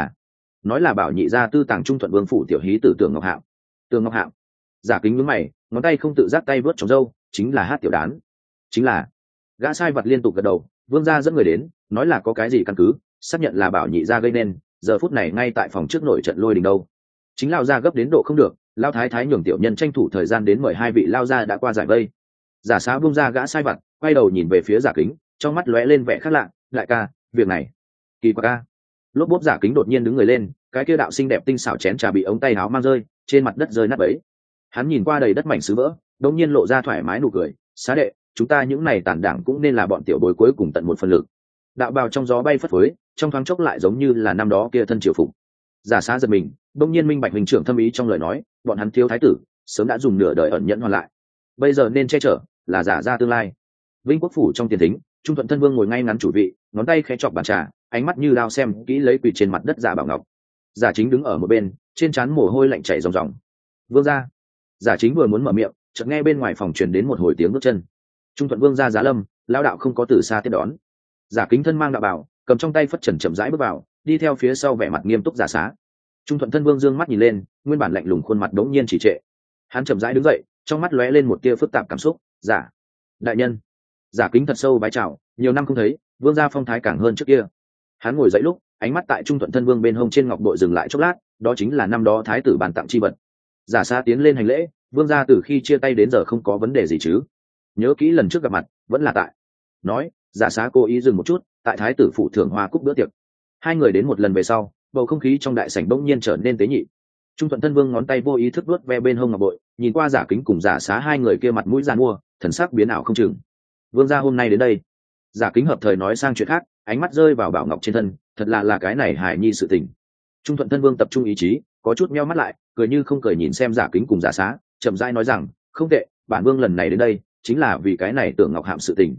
là Bảo Nhị gia tư tàng Trung Thuận vương phủ tiểu hí tử Tường Ngọc Hạo. Tường Ngọc Hạo. Giả Kính nhướng mày, ngón tay không tự giác tay vớt trống râu, chính là Hát tiểu đán. Chính là. Gã sai vật liên tục gật đầu, vương gia dẫn người đến, nói là có cái gì căn cứ, xác nhận là Bảo Nhị gia gây nên, giờ phút này ngay tại phòng trước nổi trận lôi đình đâu. Chính lao gia gấp đến độ không được, lao thái thái nhường tiểu nhân tranh thủ thời gian đến mời hai vị lao gia đã qua giải vây. Giả Xá buông ra gã sai vật, quay đầu nhìn về phía Giả Kính, trong mắt lóe lên vẻ khác lạ, đại ca, việc này kỳ quặc ca. Lốp bốp Giả Kính đột nhiên đứng người lên, cái kia đạo xinh đẹp tinh xảo chén trà bị ống tay áo mang rơi, trên mặt đất rơi nát bấy. Hắn nhìn qua đầy đất mảnh sứ vỡ, đột nhiên lộ ra thoải mái nụ cười, Xá đệ, chúng ta những này tàn đảng cũng nên là bọn tiểu bối cuối cùng tận một phần lực. Đạo bào trong gió bay phất phới, trong thoáng chốc lại giống như là năm đó kia thân triều phục. Giả Xá giật mình, đột nhiên minh bạch huynh trưởng thâm ý trong lời nói, bọn hắn thiếu thái tử, sớm đã dùng nửa đời ẩn nhẫn hoàn lại, bây giờ nên che chở, là giả ra tương lai. Vinh Quốc phủ trong tiền thính, Trung Thuận thân vương ngồi ngay ngắn chủ vị, ngón tay khẽ chọc bàn trà, ánh mắt như lao xem kỹ lấy quỳ trên mặt đất Giả Bảo Ngọc. Giả Chính đứng ở một bên, trên trán mồ hôi lạnh chảy ròng ròng. Vương gia. Giả Chính vừa muốn mở miệng, chợt nghe bên ngoài phòng truyền đến một hồi tiếng bước chân. Trung Thuận vương gia giá lâm, lão đạo không có từ xa tiếp đón. Giả Kính thân mang đạo bảo, cầm trong tay phất trần chậm rãi bước vào, đi theo phía sau vẻ mặt nghiêm túc Giả Xá. Trung Thuận thân vương dương mắt nhìn lên, nguyên bản lạnh lùng khuôn mặt đống nhiên chỉ trệ. Hắn chậm rãi đứng dậy, trong mắt lóe lên một tia phức tạp cảm xúc. Giả đại nhân. Giả Kính thật sâu bái chào, nhiều năm không thấy, vương gia phong thái càng hơn trước kia. Hắn ngồi dậy lúc, ánh mắt tại Trung Thuận thân vương bên hông trên ngọc bội dừng lại chốc lát, đó chính là năm đó thái tử bàn tặng chi vật. Giả Xá tiến lên hành lễ, vương gia từ khi chia tay đến giờ không có vấn đề gì chứ? Nhớ kỹ lần trước gặp mặt, vẫn là tại. Nói, Giả Xá cố ý dừng một chút, tại thái tử phủ thưởng hoa cúc bữa tiệc. Hai người đến một lần về sau, bầu không khí trong đại sảnh bỗng nhiên trở nên tế nhị. Trung Thuận thân vương ngón tay vô ý thức vuốt ve bên hông ngọc bội, nhìn qua Giả Kính cùng Giả Xá hai người kia mặt mũi giàn mua, thần sắc biến ảo không chừng. Vương gia hôm nay đến đây. Giả Kính hợp thời nói sang chuyện khác, ánh mắt rơi vào Bảo Ngọc trên thân, thật là cái này hài nhi sự tình. Trung Thuận thân vương tập trung ý chí, có chút meo mắt lại, cười như không cười nhìn xem Giả Kính cùng Giả Xá, chậm rãi nói rằng, không tệ, bản vương lần này đến đây chính là vì cái này Tưởng Ngọc Hạm sự tình.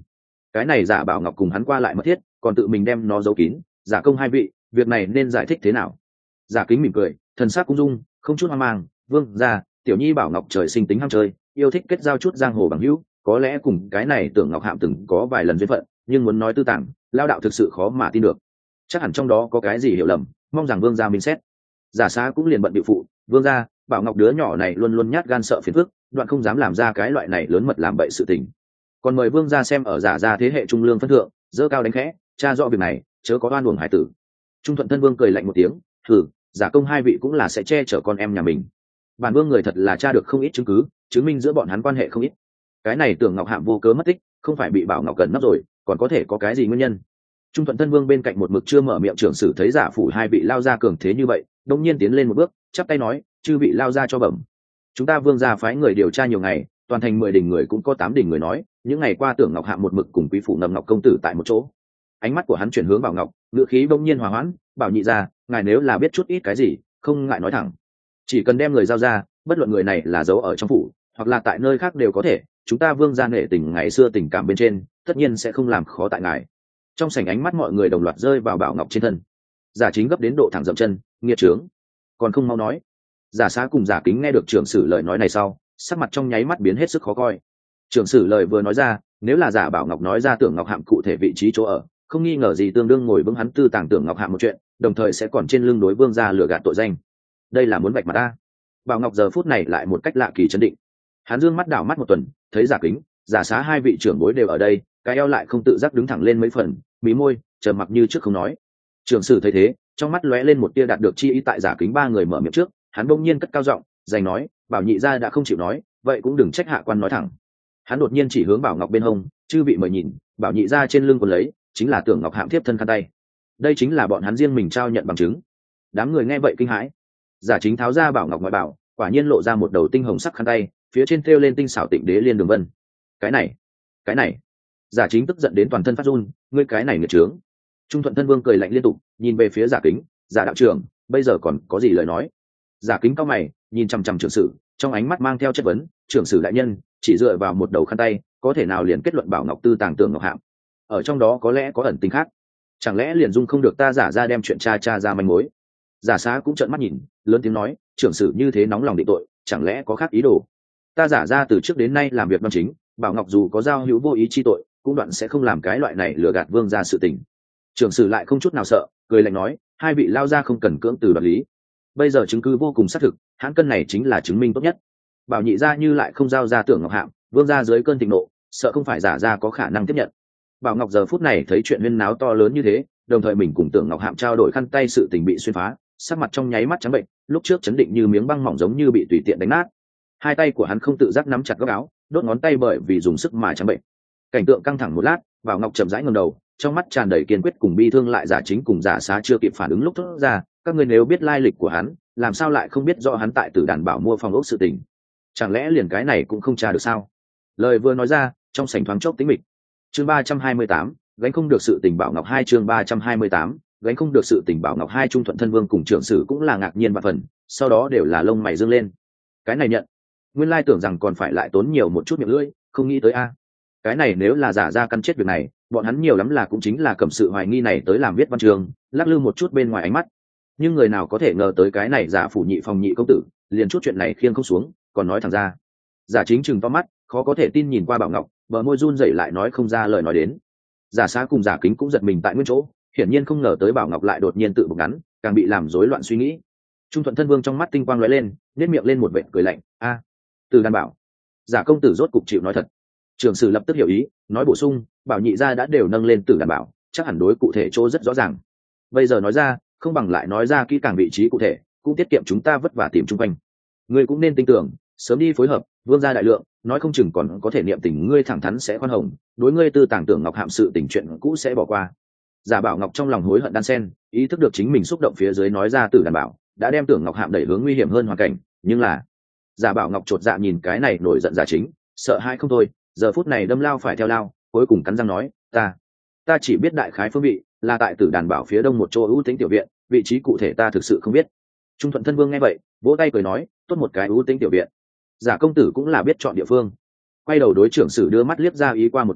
cái này giả bảo ngọc cùng hắn qua lại mất thiết, còn tự mình đem nó giấu kín. Giả công hai vị, việc này nên giải thích thế nào? Giả Kính mỉm cười, thần sắc cung dung, không chút hoang mang. Vương gia, tiểu nhi bảo ngọc trời sinh tính ham chơi, yêu thích kết giao chút giang hồ bằng hữu, có lẽ cùng cái này Tưởng Ngọc Hạm từng có vài lần duyên phận, nhưng muốn nói tư tàng, lao đạo thực sự khó mà tin được. Chắc hẳn trong đó có cái gì hiểu lầm, mong rằng vương gia minh xét. Giả Xá cũng liền bận bịu phụ, vương gia, bảo ngọc đứa nhỏ này luôn luôn nhát gan sợ phiền phức, đoạn không dám làm ra cái loại này lớn mật làm bậy sự tình. Còn mời vương gia xem ở giả gia thế hệ trung lương phân thượng, dơ cao đánh khẽ, tra rõ việc này, chớ có oan uổng hải tử. Trung Thuận Thân Vương cười lạnh một tiếng, thử, Giả công hai vị cũng là sẽ che chở con em nhà mình. Bản vương người thật là tra được không ít chứng cứ, chứng minh giữa bọn hắn quan hệ không ít. Cái này Tưởng Ngọc Hạm vô cớ mất tích, không phải bị Bảo Ngọc Cẩn nấp rồi, còn có thể có cái gì nguyên nhân? Trung Thuận Thân Vương bên cạnh một mực chưa mở miệng trưởng sử thấy Giả phủ hai vị lao ra cường thế như vậy, đông nhiên tiến lên một bước, chắp tay nói, chư vị lao ra cho bẩm. Chúng ta vương gia phái người điều tra nhiều ngày, toàn thành 10 đỉnh người cũng có 8 đỉnh người nói, những ngày qua Tưởng Ngọc Hạm một mực cùng quý phụ Ngầm Ngọc công tử tại một chỗ. Ánh mắt của hắn chuyển hướng Bảo Ngọc, ngữ khí đông nhiên hòa hoãn, bảo nhị ra, ngài nếu là biết chút ít cái gì, không ngại nói thẳng, chỉ cần đem người giao ra, bất luận người này là giấu ở trong phủ hoặc là tại nơi khác đều có thể, chúng ta vương gia nể tình ngày xưa tình cảm bên trên, tất nhiên sẽ không làm khó tại ngài. Trong sảnh ánh mắt mọi người đồng loạt rơi vào Bảo Ngọc trên thân. Giả Chính gấp đến độ thẳng dậm chân, nghiệt trướng, còn không mau nói. Giả Xá cùng Giả Kính nghe được trưởng sử lời nói này sau, sắc mặt trong nháy mắt biến hết sức khó coi. Trưởng sử lời vừa nói ra, nếu là Giả Bảo Ngọc nói ra Tưởng Ngọc Hạm cụ thể vị trí chỗ ở, không nghi ngờ gì tương đương ngồi vững hắn tư tàng Tưởng Ngọc Hạm một chuyện, đồng thời sẽ còn trên lưng đối vương gia lừa gạt tội danh. Đây là muốn vạch mặt ta. Bảo Ngọc giờ phút này lại một cách lạ kỳ chấn định. Hắn dương mắt đảo mắt một tuần, thấy Giả Kính, Giả Xá hai vị trưởng bối đều ở đây, cái eo lại không tự giác đứng thẳng lên mấy phần, mí môi, trầm mặc như trước không nói. Trưởng sử thấy thế, trong mắt lóe lên một tia đạt được chi ý tại Giả Kính ba người mở miệng trước, hắn bỗng nhiên cất cao giọng, giành nói, Bảo nhị gia đã không chịu nói, vậy cũng đừng trách hạ quan nói thẳng. Hắn đột nhiên chỉ hướng Bảo Ngọc bên hông, chư vị mời nhìn, Bảo nhị gia trên lưng quần lấy, chính là Tưởng Ngọc Hạm tiếp thân khăn tay. Đây chính là bọn hắn riêng mình trao nhận bằng chứng. Đám người nghe vậy kinh hãi. Giả Chính tháo ra Bảo Ngọc ngoại bảo, quả nhiên lộ ra một đầu tinh hồng sắc khăn tay, phía trên thêu lên tinh xảo Tịnh Đế liên đường vân. Cái này. Giả Chính tức giận đến toàn thân phát run, ngươi cái này nghiệt trướng. Trung Thuận Thân Vương cười lạnh liên tục, nhìn về phía Giả Kính, Giả đạo trưởng, bây giờ còn có gì lời nói? Giả Kính cao mày, nhìn chằm chằm trưởng sử, trong ánh mắt mang theo chất vấn, trưởng sử đại nhân, chỉ dựa vào một đầu khăn tay, có thể nào liền kết luận Bảo Ngọc tư tàng Tưởng Ngọc Hạm? Ở trong đó có lẽ có ẩn tình khác, chẳng lẽ liền dung không được ta giả ra đem chuyện cha ra manh mối? Giả Xá cũng trợn mắt nhìn, lớn tiếng nói, trưởng sử như thế nóng lòng định tội, chẳng lẽ có khác ý đồ? Ta giả ra từ trước đến nay làm việc đoan chính, Bảo Ngọc dù có giao hữu vô ý chi tội, cũng đoạn sẽ không làm cái loại này lừa gạt vương gia sự tình. Trưởng sử lại không chút nào sợ, cười lạnh nói, hai vị lao ra không cần cưỡng từ đoạt lý. Bây giờ chứng cứ vô cùng xác thực, hãng cân này chính là chứng minh tốt nhất. Bảo nhị gia như lại không giao ra Tưởng Ngọc Hạm, vương gia dưới cơn thịnh nộ, sợ không phải giả ra có khả năng tiếp nhận. Bảo Ngọc giờ phút này thấy chuyện huyên náo to lớn như thế, đồng thời mình cùng Tưởng Ngọc Hạm trao đổi khăn tay sự tình bị xuyên phá, sắc mặt trong nháy mắt trắng bệnh, lúc trước chấn định như miếng băng mỏng giống như bị tùy tiện đánh nát. Hai tay của hắn không tự giác nắm chặt góc áo, đốt ngón tay bởi vì dùng sức mà trắng bệnh. Cảnh tượng căng thẳng một lát, Bảo Ngọc chậm rãi ngẩng đầu, trong mắt tràn đầy kiên quyết cùng bi thương lại Giả Chính cùng Giả Xá chưa kịp phản ứng lúc thốt ra, các ngươi nếu biết lai lịch của hắn, làm sao lại không biết rõ hắn tại Tử Đàn Bảo mua phòng ốc sự tình? Chẳng lẽ liền cái này cũng không tra được sao? Lời vừa nói ra, trong sảnh thoáng chốc tĩnh mịch. Chương 328, gánh không được sự tình Bảo Ngọc 2 chương 328, gánh không được sự tình Bảo Ngọc 2 Trung Thuận Thân Vương cùng trưởng sử cũng là ngạc nhiên vạn phần, sau đó đều là lông mày dương lên. Cái này nhận, nguyên lai tưởng rằng còn phải lại tốn nhiều một chút miệng lưỡi, không nghĩ tới a. Cái này nếu là giả ra căn chết việc này, bọn hắn nhiều lắm là cũng chính là cầm sự hoài nghi này tới làm viết văn trường, lắc lư một chút bên ngoài ánh mắt. Nhưng người nào có thể ngờ tới cái này giả phủ nhị phòng nhị công tử, liền chút chuyện này khiêng không xuống, còn nói thẳng ra. Giả Chính chừng to mắt, khó có thể tin nhìn qua Bảo Ngọc, bờ môi run rẩy lại nói không ra lời nói đến. Giả Xá cùng Giả Kính cũng giật mình tại nguyên chỗ, hiển nhiên không ngờ tới Bảo Ngọc lại đột nhiên tự bục ngắn, càng bị làm rối loạn suy nghĩ. Trung Thuận Thân Vương trong mắt tinh quang lóe lên, nhếch miệng lên một vệt cười lạnh, a, Từ Đàn Bảo. Giả công tử rốt cục chịu nói thật. Trường sử lập tức hiểu ý, nói bổ sung, Bảo nhị gia đã đều nâng lên Tử Đàn Bảo, chắc hẳn đối cụ thể chỗ rất rõ ràng. Bây giờ nói ra, không bằng lại nói ra kỹ càng vị trí cụ thể, cũng tiết kiệm chúng ta vất vả tìm chung quanh. Ngươi cũng nên tin tưởng, sớm đi phối hợp, vương gia đại lượng, nói không chừng còn có thể niệm tình ngươi thẳng thắn sẽ khoan hồng, đối ngươi tư tàng Tưởng Ngọc Hạm sự tình chuyện cũ sẽ bỏ qua. Giả Bảo Ngọc trong lòng hối hận đan sen, ý thức được chính mình xúc động phía dưới nói ra Tử Đàn Bảo, đã đem Tưởng Ngọc Hạm đẩy hướng nguy hiểm hơn hoàn cảnh, nhưng là Giả Bảo Ngọc chột dạ nhìn cái này nổi giận Giả Chính, sợ hãi không thôi, giờ phút này đâm lao phải theo lao, cuối cùng cắn răng nói, ta chỉ biết đại khái phương vị là tại Tử Đàn Bảo phía đông một chỗ ưu tĩnh tiểu viện, vị trí cụ thể ta thực sự không biết. Trung Thuận Thân Vương nghe vậy, vỗ tay cười nói, tốt một cái ưu tĩnh tiểu viện. Giả công tử cũng là biết chọn địa phương. Quay đầu đối trưởng sử đưa mắt liếc ra ý qua một cái,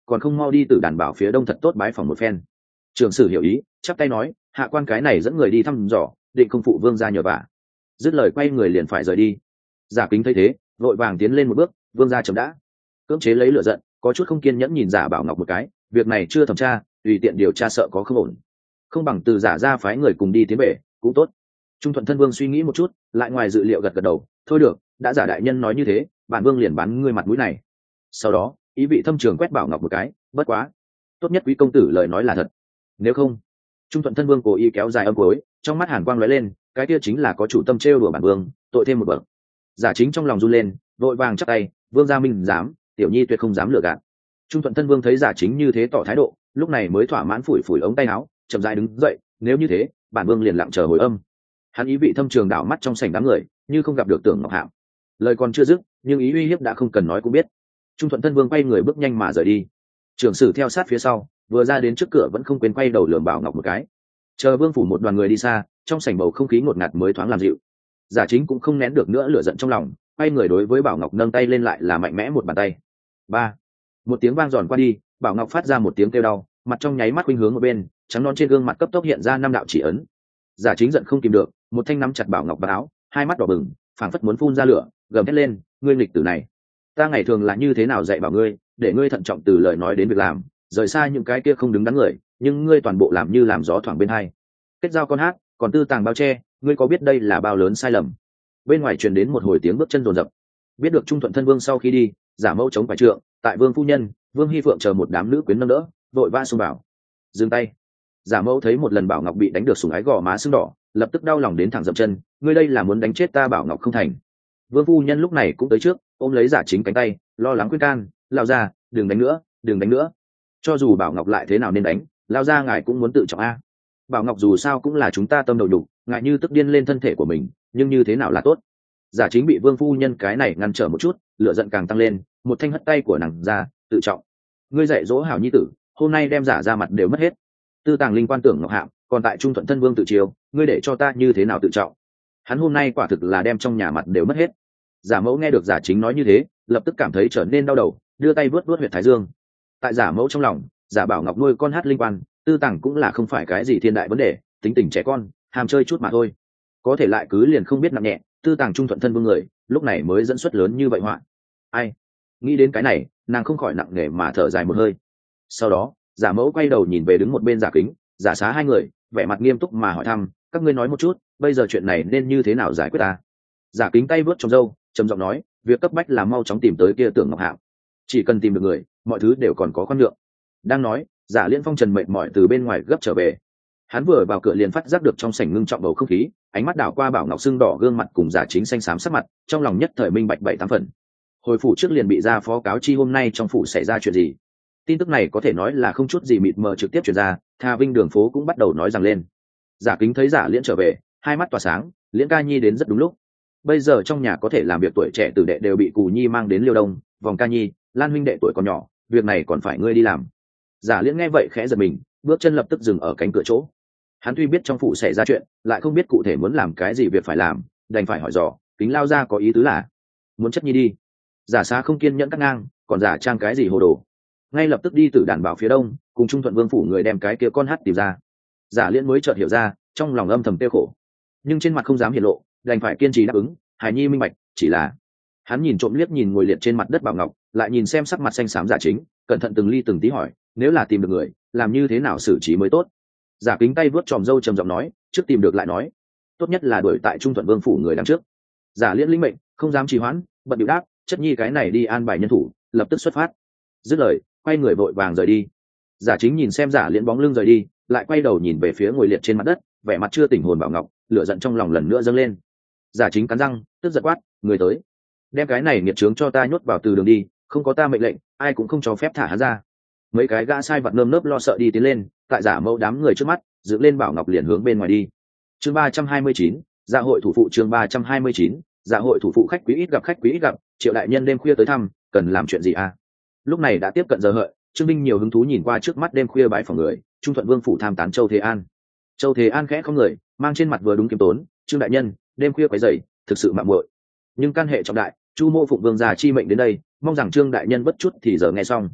còn không mau đi từ đàn bảo phía đông thật tốt bái phòng một phen. Trường sử hiểu ý, chắp tay nói, hạ quan cái này dẫn người đi thăm dò, định không phụ vương ra nhờ vả. Dứt lời quay người liền phải rời đi. Giả Kính thấy thế, vội vàng tiến lên một bước, vương ra chậm đã. Cưỡng chế lấy lửa giận, có chút không kiên nhẫn nhìn Giả Bảo Ngọc một cái, việc này chưa thẩm tra, tùy tiện điều tra sợ có không ổn, không bằng từ Giả ra phái người cùng đi tiến bể cũng tốt. Trung Thuận thân vương suy nghĩ một chút, lại ngoài dự liệu gật gật đầu, thôi được, đã Giả đại nhân nói như thế, bản vương liền bán ngươi mặt mũi này. Sau đó ý vị thâm trường quét Bảo Ngọc một cái, bất quá, tốt nhất quý công tử lời nói là thật, nếu không. Trung Thuận thân vương cố ý kéo dài âm cuối, trong mắt hàn quang lóe lên, cái kia chính là có chủ tâm trêu đùa bản vương, tội thêm một bậc. Giả Chính trong lòng run lên, vội vàng chắp tay, vương gia minh dám, tiểu nhi tuyệt không dám lừa gạt. Trung Thuận thân vương thấy Giả Chính như thế tỏ thái độ, lúc này mới thỏa mãn phủi phủi ống tay áo, chậm rãi đứng dậy, nếu như thế, bản vương liền lặng chờ hồi âm. Hắn ý vị thâm trường đảo mắt trong sảnh đám người, như không gặp được Tưởng Ngọc Hạo. Lời còn chưa dứt, nhưng ý uy hiếp đã không cần nói cũng biết. Trung Thuận thân vương quay người bước nhanh mà rời đi. Trưởng sử theo sát phía sau, vừa ra đến trước cửa vẫn không quên quay đầu lườm Bảo Ngọc một cái. Chờ vương phủ một đoàn người đi xa, trong sảnh bầu không khí ngột ngạt mới thoáng làm dịu. Giả Chính cũng không nén được nữa lửa giận trong lòng, quay người đối với Bảo Ngọc nâng tay lên lại là mạnh mẽ một bàn tay. Ba, một tiếng vang giòn qua đi, Bảo Ngọc phát ra một tiếng kêu đau, mặt trong nháy mắt khuynh hướng một bên, trắng non trên gương mặt cấp tốc hiện ra năm đạo chỉ ấn. Giả Chính giận không kìm được, một thanh nắm chặt Bảo Ngọc vào áo, hai mắt đỏ bừng, phảng phất muốn phun ra lửa, gầm thét lên, ngươi nghịch tử này, ta ngày thường là như thế nào dạy bảo ngươi, để ngươi thận trọng từ lời nói đến việc làm, rời xa những cái kia không đứng đắn người, nhưng ngươi toàn bộ làm như làm gió thoảng bên hai. Kết giao con hát, còn tư tàng bao che, ngươi có biết đây là bao lớn sai lầm? Bên ngoài truyền đến một hồi tiếng bước chân rồn rập. Biết được Trung Thuận thân vương sau khi đi, Giả Mẫu chống phải trượng, tại Vương phu nhân, Vương Hy Phượng chờ một đám nữ quyến nâng đỡ, vội vã xông vào. Dừng tay. Giả Mẫu thấy một lần Bảo Ngọc bị đánh được sủng ái gò má sưng đỏ, lập tức đau lòng đến thẳng dậm chân, ngươi đây là muốn đánh chết ta Bảo Ngọc không thành? Vương phu nhân lúc này cũng tới trước, ôm lấy Giả Chính cánh tay, lo lắng khuyên can, lao ra, đừng đánh nữa, đừng đánh nữa. Cho dù Bảo Ngọc lại thế nào nên đánh, lao ra ngài cũng muốn tự trọng a. Bảo Ngọc dù sao cũng là chúng ta tâm đầu đủ, ngài như tức điên lên thân thể của mình, nhưng như thế nào là tốt? Giả Chính bị Vương phu nhân cái này ngăn trở một chút, lửa giận càng tăng lên, một thanh hất tay của nàng ra, tự trọng. Ngươi dạy dỗ hảo nhi tử, hôm nay đem Giả ra mặt đều mất hết. Tư tàng linh quan Tưởng Ngọc Hạo, còn tại Trung Thuận thân vương tự chiều, ngươi để cho ta như thế nào tự trọng? Hắn hôm nay quả thực là đem trong nhà mặt đều mất hết. Giả Mẫu nghe được Giả Chính nói như thế, lập tức cảm thấy trở nên đau đầu, đưa tay vuốt vuốt huyệt thái dương. Tại Giả Mẫu trong lòng, Giả Bảo Ngọc nuôi con hát linh quan, tư tàng cũng là không phải cái gì thiên đại vấn đề, tính tình trẻ con, ham chơi chút mà thôi. Có thể lại cứ liền không biết nặng nhẹ, tư tàng Trung Thuận thân vương người, lúc này mới dẫn xuất lớn như vậy họa. Ai? Nghĩ đến cái này, nàng không khỏi nặng nề mà thở dài một hơi. Sau đó, Giả Mẫu quay đầu nhìn về đứng một bên Giả Kính, Giả Xá hai người, vẻ mặt nghiêm túc mà hỏi thăm, các ngươi nói một chút, bây giờ chuyện này nên như thế nào giải quyết ta? Giả Kính tay vớt trong râu, trầm giọng nói, việc cấp bách là mau chóng tìm tới kia Tưởng Ngọc Hạo. Chỉ cần tìm được người, mọi thứ đều còn có khoan nhượng. Đang nói, Giả Liên Phong trần mệt mỏi từ bên ngoài gấp trở về. Hắn vừa vào cửa liền phát giác được trong sảnh ngưng trọng bầu không khí, ánh mắt đảo qua Bảo Ngọc sưng đỏ gương mặt cùng Giả Chính xanh xám sắc mặt, trong lòng nhất thời minh bạch 7-8 phần. Hồi phủ trước liền bị ra phó cáo chi hôm nay trong phủ xảy ra chuyện gì. Tin tức này có thể nói là không chút gì mịt mờ trực tiếp truyền ra, Tha Vinh đường phố cũng bắt đầu nói rằng lên. Giả Kính thấy Giả Liễn trở về, hai mắt tỏa sáng, Liễn ca nhi đến rất đúng lúc. Bây giờ trong nhà có thể làm việc tuổi trẻ tử đệ đều bị Cù Nhi mang đến Liêu Đông, Vòng ca nhi, Lan huynh đệ tuổi còn nhỏ, việc này còn phải ngươi đi làm. Giả Liễn nghe vậy khẽ giật mình, bước chân lập tức dừng ở cánh cửa chỗ. Hắn tuy biết trong phủ xảy ra chuyện, lại không biết cụ thể muốn làm cái gì việc phải làm, đành phải hỏi dò, Kính lao ra có ý tứ là muốn chất nhi đi. Giả Xá không kiên nhẫn cắt ngang, còn giả trang cái gì hồ đồ. Ngay lập tức đi từ đàn bảo phía đông, cùng Trung Thuận vương phủ người đem cái kia con hát tìm ra. Giả Liễn mới chợt hiểu ra, trong lòng âm thầm tiêu khổ, nhưng trên mặt không dám hiển lộ, đành phải kiên trì đáp ứng. Hải nhi minh bạch, chỉ là hắn nhìn trộm liếc nhìn ngồi liệt trên mặt đất Bảo Ngọc, lại nhìn xem sắc mặt xanh xám Giả Chính, cẩn thận từng ly từng tí hỏi, nếu là tìm được người, làm như thế nào xử trí mới tốt? Giả Kính tay vớt tròm râu trầm giọng nói, trước tìm được lại nói, tốt nhất là đuổi tại Trung Thuận vương phủ người đằng trước. Giả Liễn linh mệnh, không dám trì hoãn, bận điệu đáp, chất nhi cái này đi an bài nhân thủ, lập tức xuất phát. Dứt lời, quay người vội vàng rời đi. Giả Chính nhìn xem Giả Liễn bóng lưng rời đi, lại quay đầu nhìn về phía ngồi liệt trên mặt đất, vẻ mặt chưa tỉnh hồn Bảo Ngọc, lửa giận trong lòng lần nữa dâng lên. Giả Chính cắn răng, tức giận quát, người tới, đem cái này nghiệt trướng cho ta nhốt vào từ đường đi, không có ta mệnh lệnh, ai cũng không cho phép thả hắn ra. Mấy cái gã sai vặt nơm nớp lo sợ đi tiến lên, tại Giả Mẫu đám người trước mắt, dựng lên Bảo Ngọc liền hướng bên ngoài đi. Chương 329, dạ hội thủ phụ. Chương 329, dạ hội thủ phụ. Khách quý ít gặp, khách quý ít gặp, Triệu đại nhân đêm khuya tới thăm, cần làm chuyện gì à? Lúc này đã tiếp cận giờ hợi, Trương Minh nhiều hứng thú nhìn qua trước mắt đêm khuya bãi phòng người, Trung Thuận vương phủ tham tán Châu Thế An. Châu Thế An khẽ không người, mang trên mặt vừa đúng kiêm tốn, Trương đại nhân, đêm khuya quấy rầy, thực sự mạo muội, nhưng căn hệ trọng đại, Chu mô phụng vương gia chi mệnh đến đây, mong rằng Trương đại nhân bất chút thì giờ nghe xong.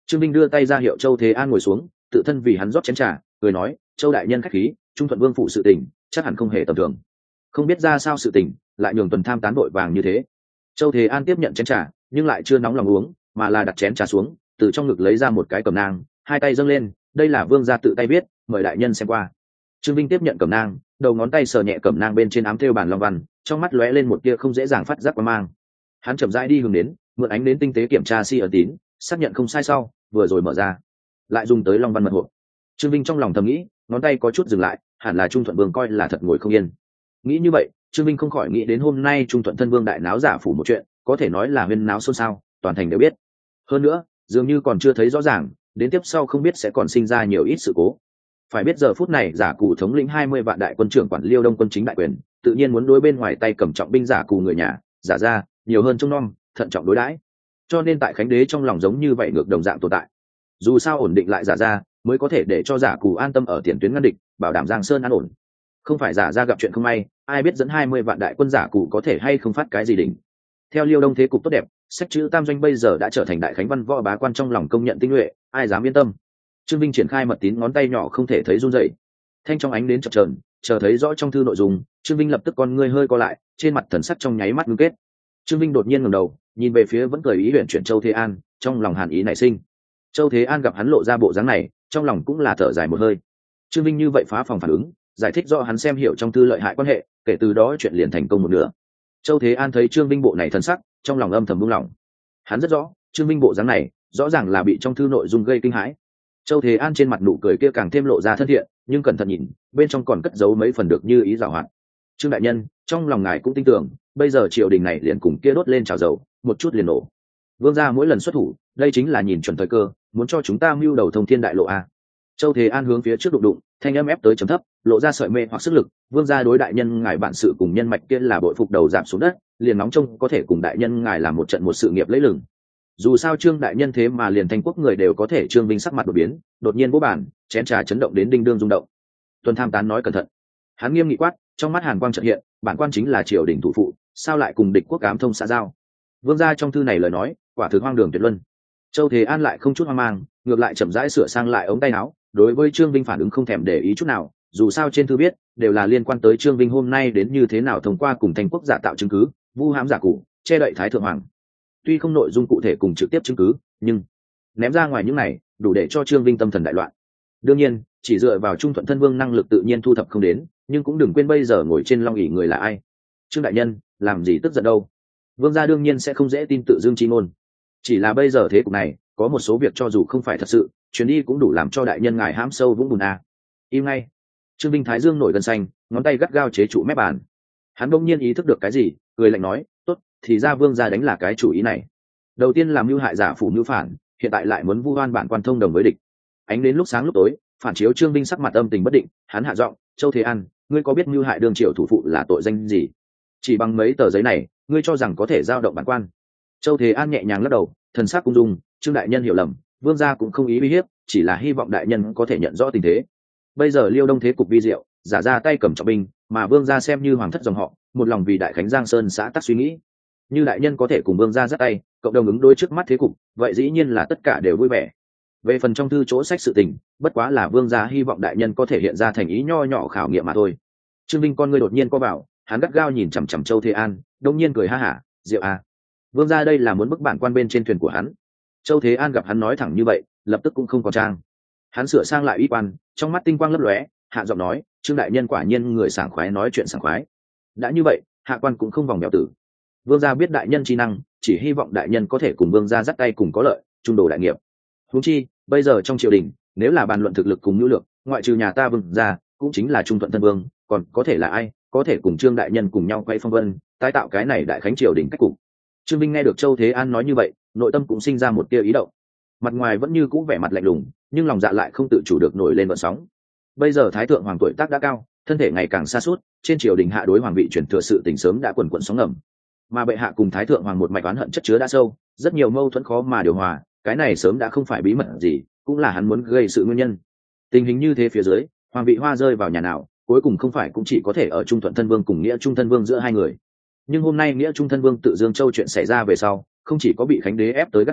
Trương Vinh đưa tay ra hiệu Châu Thế An ngồi xuống, tự thân vì hắn rót chén trà, cười nói: Châu đại nhân khách khí, Trung Thuận Vương phụ sự tình chắc hẳn không hề tầm thường, không biết ra sao sự tình lại nhường Tuần Tham tán vội vàng như thế. Châu Thế An tiếp nhận chén trà, nhưng lại chưa nóng lòng uống, mà là đặt chén trà xuống, từ trong ngực lấy ra một cái cẩm nang, hai tay dâng lên, đây là vương gia tự tay viết, mời đại nhân xem qua. Trương Vinh tiếp nhận cẩm nang, đầu ngón tay sờ nhẹ cẩm nang bên trên ám thêu bản long văn, trong mắt lóe lên một tia không dễ dàng phát giác qua mang. Hắn chậm rãi đi hướng đến, mượn ánh đến tinh tế kiểm tra si ở tín, xác nhận không sai sau, vừa rồi mở ra, lại dùng tới long văn mật hộp. Trương Vinh trong lòng thầm nghĩ, ngón tay có chút dừng lại, hẳn là Trung Thuận Vương coi là thật ngồi không yên. Nghĩ như vậy, Trương Vinh không khỏi nghĩ đến hôm nay Trung Thuận Thân Vương đại náo giả phủ một chuyện, có thể nói là huyên náo xôn xao, toàn thành đều biết. Hơn nữa, dường như còn chưa thấy rõ ràng, đến tiếp sau không biết sẽ còn sinh ra nhiều ít sự cố. Phải biết giờ phút này giả cụ thống lĩnh 20 vạn đại quân trưởng quản Liêu Đông quân chính đại quyền, tự nhiên muốn đối bên ngoài tay cầm trọng binh giả cụ người nhà, giả ra nhiều hơn trông nom, thận trọng đối đãi. Cho nên tại Khánh đế trong lòng giống như vậy ngược đồng dạng tồn tại. Dù sao ổn định lại giả ra, mới có thể để cho giả cụ an tâm ở tiền tuyến ngăn địch, bảo đảm Giang Sơn an ổn. Không phải giả ra gặp chuyện không may, ai biết dẫn 20 vạn đại quân giả cụ có thể hay không phát cái gì đỉnh. Theo Liêu Đông thế cục tốt đẹp, sách chữ tam doanh bây giờ đã trở thành đại khánh văn võ bá quan trong lòng công nhận tinh nhuệ, ai dám yên tâm. Trương Vinh triển khai mật tín, ngón tay nhỏ không thể thấy run rẩy. Thanh trong ánh đến chập chờn, chờ thấy rõ trong thư nội dung, Trương Vinh lập tức con ngươi hơi co lại, trên mặt thần sắc trong nháy mắt ngưng kết. Trương Vinh đột nhiên ngẩng đầu, nhìn về phía vẫn cười ý huyền chuyển Châu Thế An, trong lòng hàn ý nảy sinh. Châu Thế An gặp hắn lộ ra bộ dáng này, trong lòng cũng là thở dài một hơi. Trương Vinh như vậy phá phòng phản ứng, giải thích rõ hắn xem hiểu trong thư lợi hại quan hệ, kể từ đó chuyện liền thành công một nửa. Châu Thế An thấy Trương Vinh bộ này thần sắc, trong lòng âm thầm buông lỏng. Hắn rất rõ, Trương Vinh bộ dáng này, rõ ràng là bị trong thư nội dung gây kinh hãi. Châu Thế An trên mặt nụ cười kia càng thêm lộ ra thân thiện, nhưng cẩn thận nhìn, bên trong còn cất giấu mấy phần được như ý giảo hoạt. Trương đại nhân, trong lòng ngài cũng tin tưởng, bây giờ triều đình này liền cùng kia đốt lên chảo dầu, một chút liền nổ. Vương gia mỗi lần xuất thủ, đây chính là nhìn chuẩn thời cơ, muốn cho chúng ta mưu đầu thông thiên đại lộ a. Châu Thế An hướng phía trước đụng đụng, thanh âm ép tới trầm thấp, lộ ra sợi mê hoặc sức lực. Vương gia đối đại nhân ngài bản sự cùng nhân mạch kia là bội phục đầu giảm xuống đất, liền nóng trông có thể cùng đại nhân ngài làm một trận một sự nghiệp lấy lừng. Dù sao Trương đại nhân thế mà liền Thanh Quốc người đều có thể. Trương Vinh sắc mặt đột biến, đột nhiên vỗ bàn, chén trà chấn động đến đinh đương rung động. Tuần Tham tán nói cẩn thận. Hắn nghiêm nghị quát, trong mắt hàn quang chợt hiện, bản quan chính là triều đình thủ phụ, sao lại cùng địch quốc ám thông xã giao? Vương gia trong thư này lời nói, quả thực hoang đường tuyệt luân. Châu Thế An lại không chút hoang mang, ngược lại chậm rãi sửa sang lại ống tay áo, đối với Trương Vinh phản ứng không thèm để ý chút nào, dù sao trên thư viết đều là liên quan tới Trương Vinh hôm nay đến như thế nào thông qua cùng Thanh Quốc giả tạo chứng cứ, vu hãm giả cụ, che đậy thái thượng hoàng. Tuy không nội dung cụ thể cùng trực tiếp chứng cứ, nhưng ném ra ngoài những này đủ để cho Trương Vinh tâm thần đại loạn. Đương nhiên, chỉ dựa vào Trung Thuận Thân Vương năng lực tự nhiên thu thập không đến, nhưng cũng đừng quên bây giờ ngồi trên long ỷ người là ai. Trương đại nhân, làm gì tức giận đâu? Vương gia đương nhiên sẽ không dễ tin tự dưng chi ngôn. Chỉ là bây giờ thế cục này, có một số việc cho dù không phải thật sự, chuyến đi cũng đủ làm cho đại nhân ngài hãm sâu vũng bùn a. Im ngay. Trương Vinh thái dương nổi gân xanh, ngón tay gắt gao chế trụ mép bàn. Hắn bỗng nhiên ý thức được cái gì, cười lạnh nói, tốt, thì ra Vương gia đánh là cái chủ ý này. Đầu tiên làm mưu hại giả phủ mưu phản, hiện tại lại muốn vu oan bản quan thông đồng với địch. Ánh đến lúc sáng lúc tối, phản chiếu Trương Vinh sắc mặt âm tình bất định, hắn hạ giọng, Châu Thế An, ngươi có biết mưu hại đương triều thủ phụ là tội danh gì? Chỉ bằng mấy tờ giấy này, ngươi cho rằng có thể giao động bản quan? Châu Thế An nhẹ nhàng lắc đầu, thần sắc cung dung, Trương đại nhân hiểu lầm, Vương gia cũng không ý uy hiếp, chỉ là hy vọng đại nhân có thể nhận rõ tình thế. Bây giờ Liêu Đông thế cục vi diệu, giả ra tay cầm trọng binh, mà Vương gia xem như hoàng thất dòng họ, một lòng vì đại khánh Giang Sơn xã tắc suy nghĩ. Như đại nhân có thể cùng Vương gia dắt tay, cộng đồng ứng đối trước mắt thế cục, vậy dĩ nhiên là tất cả đều vui vẻ. Về phần trong thư chỗ sách sự tình, bất quá là Vương gia hy vọng đại nhân có thể hiện ra thành ý nho nhỏ khảo nghiệm mà thôi. Trương Vinh con ngươi đột nhiên co vào, hắn gắt gao nhìn chằm chằm Châu Thế An, đông nhiên cười ha hả, diệu à. Vương gia đây là muốn bức bản quan bên trên thuyền của hắn. Châu Thế An gặp hắn nói thẳng như vậy, lập tức cũng không còn trang. Hắn sửa sang lại y quan, trong mắt tinh quang lấp lóe, hạ giọng nói, Trương đại nhân quả nhiên người sảng khoái nói chuyện sảng khoái. Đã như vậy, hạ quan cũng không vòng mèo tử. Vương gia biết đại nhân trí năng, chỉ hy vọng đại nhân có thể cùng Vương gia dắt tay cùng có lợi, trung đồ đại nghiệp. Huống chi, bây giờ trong triều đình, nếu là bàn luận thực lực cùng nhu lược, ngoại trừ nhà ta Vương gia, cũng chính là Trung Thuận Thân Vương, còn có thể là ai, có thể cùng Trương đại nhân cùng nhau quay phong vân, tái tạo cái này đại khánh triều đình cách cục. Trương Vinh nghe được Châu Thế An nói như vậy, nội tâm cũng sinh ra một tia ý động. Mặt ngoài vẫn như cũ vẻ mặt lạnh lùng, nhưng lòng dạ lại không tự chủ được nổi lên gợn sóng. Bây giờ thái thượng hoàng tuổi tác đã cao, thân thể ngày càng sa sút, trên triều đình hạ đối hoàng vị chuyển thừa sự tình sớm đã quần quần sóng ngầm. Mà bệ hạ cùng thái thượng hoàng một mạch oán hận chất chứa đã sâu, rất nhiều mâu thuẫn khó mà điều hòa, cái này sớm đã không phải bí mật gì, cũng là hắn muốn gây sự nguyên nhân. Tình hình như thế phía dưới, hoàng vị hoa rơi vào nhà nào, cuối cùng không phải cũng chỉ có thể ở Trung Thuận Thân Vương cùng Nghĩa Trung Thân Vương giữa hai người. Nhưng hôm nay Nghĩa Trung Thân Vương tự Dương Châu chuyện xảy ra về sau, không chỉ có bị Khánh đế ép tới gắt gao,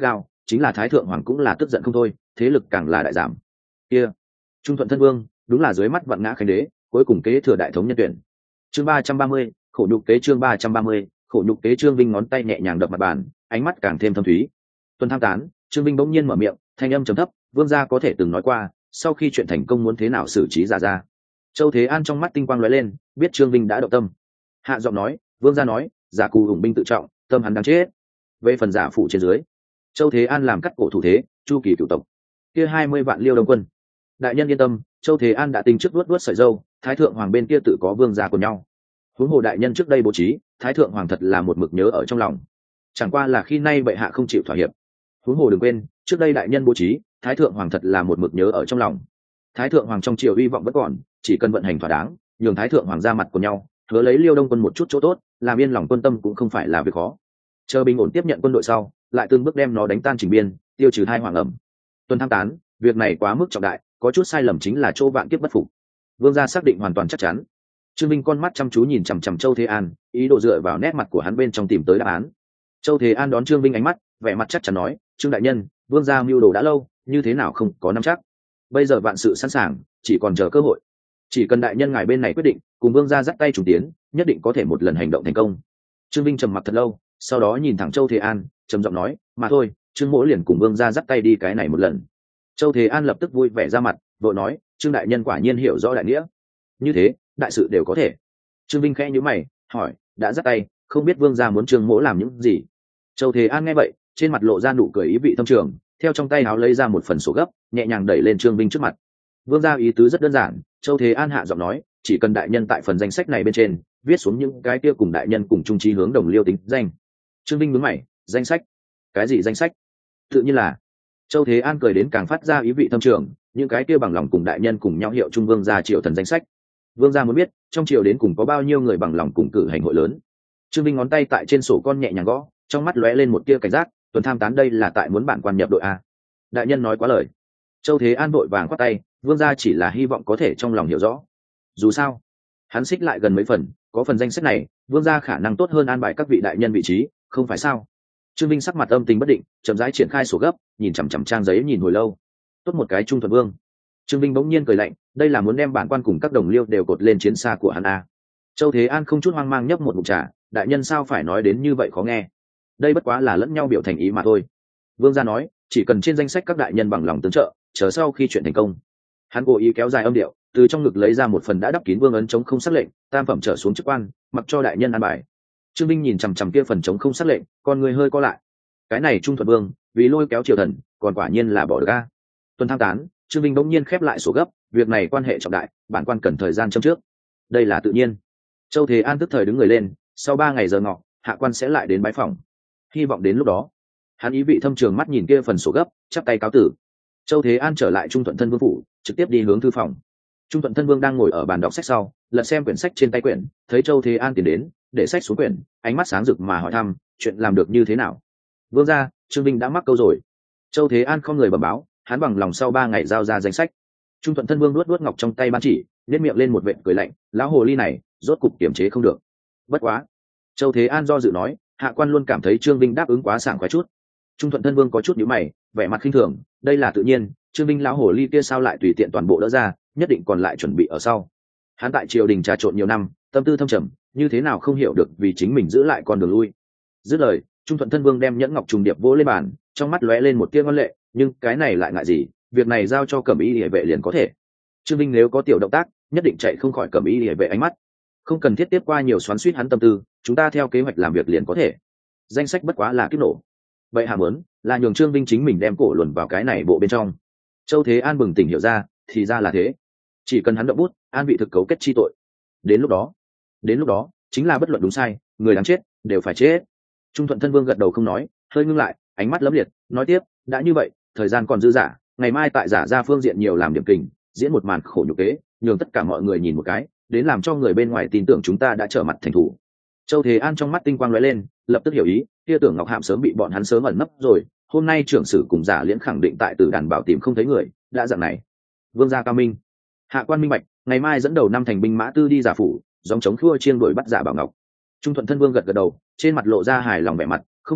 chính là thái thượng hoàng cũng là tức giận không thôi, thế lực càng là đại giảm. Kia Trung Thuận Thân Vương đúng là dưới mắt vạn ngã khánh đế, cuối cùng kế thừa đại thống nhân tuyển. Chương 330, khổ nhục kế. Chương 330, khổ nhục kế. Trương Vinh ngón tay nhẹ nhàng đập mặt bàn, ánh mắt càng thêm thâm thúy. Tuần tham tán, Trương Vinh bỗng nhiên mở miệng, thanh âm trầm thấp, vương gia có thể từng nói qua, sau khi chuyện thành công muốn thế nào xử trí giả ra. Châu Thế An trong mắt tinh quang lóe lên, biết Trương Vinh đã động tâm. Hạ giọng nói, vương gia nói, giả cù hùng binh tự trọng, tâm hắn đang chết. Về phần giả phụ trên dưới, Châu Thế An làm cắt cổ thủ thế, chu kỳ cửu tộc. Kia 20 vạn liêu đông quân. Đại nhân yên tâm, Châu Thế An đã tính trước luốt sợi dâu, thái thượng hoàng bên kia tự có vương gia của nhau. Huống hồ đại nhân trước đây bố trí, thái thượng hoàng thật là một mực nhớ ở trong lòng. Chẳng qua là khi nay bệ hạ không chịu thỏa hiệp. Huống hồ đừng quên, trước đây đại nhân bố trí, thái thượng hoàng thật là một mực nhớ ở trong lòng. Thái thượng hoàng trong triều hy vọng vẫn còn, chỉ cần vận hành thỏa đáng, nhường thái thượng hoàng ra mặt của nhau, hứa lấy liêu đông quân một chút chỗ tốt, làm yên lòng quân tâm cũng không phải là việc khó. Chờ bình ổn tiếp nhận quân đội sau, lại từng bước đem nó đánh tan chỉnh biên, tiêu trừ hai hoàng ẩm. Tuần tham tán, việc này quá mức trọng đại, có chút sai lầm chính là chỗ vạn kiếp bất phục. Vương gia xác định hoàn toàn chắc chắn. Trương Minh con mắt chăm chú nhìn chằm chằm Châu Thế An, ý đồ dựa vào nét mặt của hắn bên trong tìm tới đáp án. Châu Thế An đón Trương Minh ánh mắt, vẻ mặt chắc chắn nói, Trương đại nhân, vương gia mưu đồ đã lâu, như thế nào không có nắm chắc. Bây giờ vạn sự sẵn sàng, chỉ còn chờ cơ hội. Chỉ cần đại nhân ngài bên này quyết định, cùng vương gia dắt tay trùng tiến, nhất định có thể một lần hành động thành công. Trương Minh trầm mặc thật lâu, sau đó nhìn thẳng Châu Thế An, trầm giọng nói, mà thôi, Trương mỗ liền cùng vương gia dắt tay đi cái này một lần. Châu Thế An lập tức vui vẻ ra mặt, vội nói, Trương đại nhân quả nhiên hiểu rõ đại nghĩa. Như thế, đại sự đều có thể. Trương Vinh khẽ nhíu mày, hỏi, đã dắt tay, không biết vương gia muốn Trương mỗ làm những gì. Châu Thế An nghe vậy, trên mặt lộ ra nụ cười ý vị thâm trường, theo trong tay áo lấy ra một phần sổ gấp, nhẹ nhàng đẩy lên Trương Vinh trước mặt. Vương gia ý tứ rất đơn giản, Châu Thế An hạ giọng nói, chỉ cần đại nhân tại phần danh sách này bên trên viết xuống những cái kia cùng đại nhân cùng chung chí hướng đồng liêu tính danh. Trương Vinh nhướng mày, danh sách? Cái gì danh sách? Tự nhiên là. Châu Thế An cười đến càng phát ra ý vị thâm trường, những cái kia bằng lòng cùng đại nhân cùng nhau hiệu trung vương gia triều thần danh sách. Vương gia muốn biết trong triều đến cùng có bao nhiêu người bằng lòng cùng cử hành hội lớn. Trương Vinh ngón tay tại trên sổ con nhẹ nhàng gõ, trong mắt lóe lên một tia cảnh giác, tuần tham tán đây là tại muốn bản quan nhập đội a. Đại nhân nói quá lời. Châu Thế An vội vàng khoát tay, vương gia chỉ là hy vọng có thể trong lòng hiểu rõ. Dù sao, hắn xích lại gần mấy phần, có phần danh sách này, vương gia khả năng tốt hơn an bài các vị đại nhân vị trí, không phải sao? Trương Vinh sắc mặt âm tình bất định, chậm rãi triển khai sổ gấp, nhìn chằm chằm trang giấy nhìn hồi lâu. Tốt một cái Trung Thuận Vương. Trương Vinh bỗng nhiên cười lạnh, đây là muốn đem bản quan cùng các đồng liêu đều cột lên chiến xa của hắn a. Châu Thế An không chút hoang mang nhấp một ngụm trà, đại nhân sao phải nói đến như vậy khó nghe? Đây bất quá là lẫn nhau biểu thành ý mà thôi. Vương gia nói, chỉ cần trên danh sách các đại nhân bằng lòng tương trợ, chờ sau khi chuyện thành công. Hắn cố ý kéo dài âm điệu, từ trong ngực lấy ra một phần đã đắp kín vương ấn chống không sắc lệnh, tam phẩm trở xuống chức quan, mặc cho đại nhân an bài. Trương Vinh nhìn chằm chằm kia phần chống không sắc lệnh, con người hơi co lại. Cái này Trung Thuận Vương, vì lôi kéo triều thần, còn quả nhiên là bỏ được a. Tuần tham tán, Trương Vinh bỗng nhiên khép lại sổ gấp, việc này quan hệ trọng đại, bản quan cần thời gian châm trước. Đây là tự nhiên. Châu Thế An tức thời đứng người lên, sau 3 ngày giờ ngọ, hạ quan sẽ lại đến bái phòng. Hy vọng đến lúc đó, hắn ý vị thâm trường mắt nhìn kia phần sổ gấp, chắp tay cáo tử. Châu Thế An trở lại Trung Thuận Thân Vương phủ, trực tiếp đi hướng thư phòng. Trung Thuận Thân Vương đang ngồi ở bàn đọc sách sau, lật xem quyển sách trên tay quyển, thấy Châu Thế An tiến đến, để sách xuống quyển, ánh mắt sáng rực mà hỏi thăm, chuyện làm được như thế nào? Vương gia, Trương Vinh đã mắc câu rồi. Châu Thế An không người bẩm báo, hắn bằng lòng sau 3 ngày giao ra danh sách. Trung Thuận Thân Vương nuốt ngọc trong tay ban chỉ, nhếch miệng lên một vệt cười lạnh, lão hồ ly này, rốt cục kiềm chế không được. Bất quá, Châu Thế An do dự nói, hạ quan luôn cảm thấy Trương Vinh đáp ứng quá sảng khoái chút. Trung Thuận Thân Vương có chút nhíu mày, vẻ mặt khinh thường, đây là tự nhiên, Trương Vinh lão hồ ly kia sao lại tùy tiện toàn bộ đỡ ra, nhất định còn lại chuẩn bị ở sau. Hắn tại triều đình trà trộn nhiều năm, tâm tư thâm trầm, như thế nào không hiểu được vì chính mình giữ lại con đường lui. Dứt lời, Trung Thuận Thân Vương đem nhẫn ngọc trùng điệp vỗ lên bàn, trong mắt lóe lên một tia ngoan lệ, nhưng cái này lại ngại gì, việc này giao cho Cẩm Y Liễu vệ liền có thể. Trương Vinh nếu có tiểu động tác, nhất định chạy không khỏi Cẩm Y Liễu vệ ánh mắt. Không cần thiết tiếp qua nhiều xoắn xuýt hắn tâm tư, chúng ta theo kế hoạch làm việc liền có thể. Danh sách bất quá là kiếp nổ. Vậy hạ muốn là nhường Trương Vinh chính mình đem cổ luồn vào cái này bộ bên trong. Châu Thế An bừng tỉnh hiểu ra, thì ra là thế. Chỉ cần hắn động bút, an vị thực cấu kết chi tội. Đến lúc đó, chính là bất luận đúng sai, người đáng chết đều phải chết. Trung Thuận Thân Vương gật đầu không nói, hơi ngưng lại, ánh mắt lấm liệt, nói tiếp, đã như vậy, thời gian còn dư dả, ngày mai tại giả ra phương diện nhiều làm điểm kình, diễn một màn khổ nhục kế, nhường tất cả mọi người nhìn một cái, đến làm cho người bên ngoài tin tưởng chúng ta đã trở mặt thành thủ. Châu Thế An trong mắt tinh quang lóe lên, lập tức hiểu ý, kia Tưởng Ngọc Hạm sớm bị bọn hắn sớm ẩn nấp rồi, hôm nay trưởng sử cùng Giả Liễn khẳng định tại Tử Đàn Bảo tìm không thấy người, đã dạng này. Vương gia cao minh, hạ quan minh bạch, ngày mai dẫn đầu 5 thành binh mã tư đi giả phủ, giống chống khua chiêng đuổi bắt Giả Bảo Ngọc. Trung Thuận Thân Vương gật gật đầu, trên mặt lộ ra hài lòng vẻ mặt, không tệ,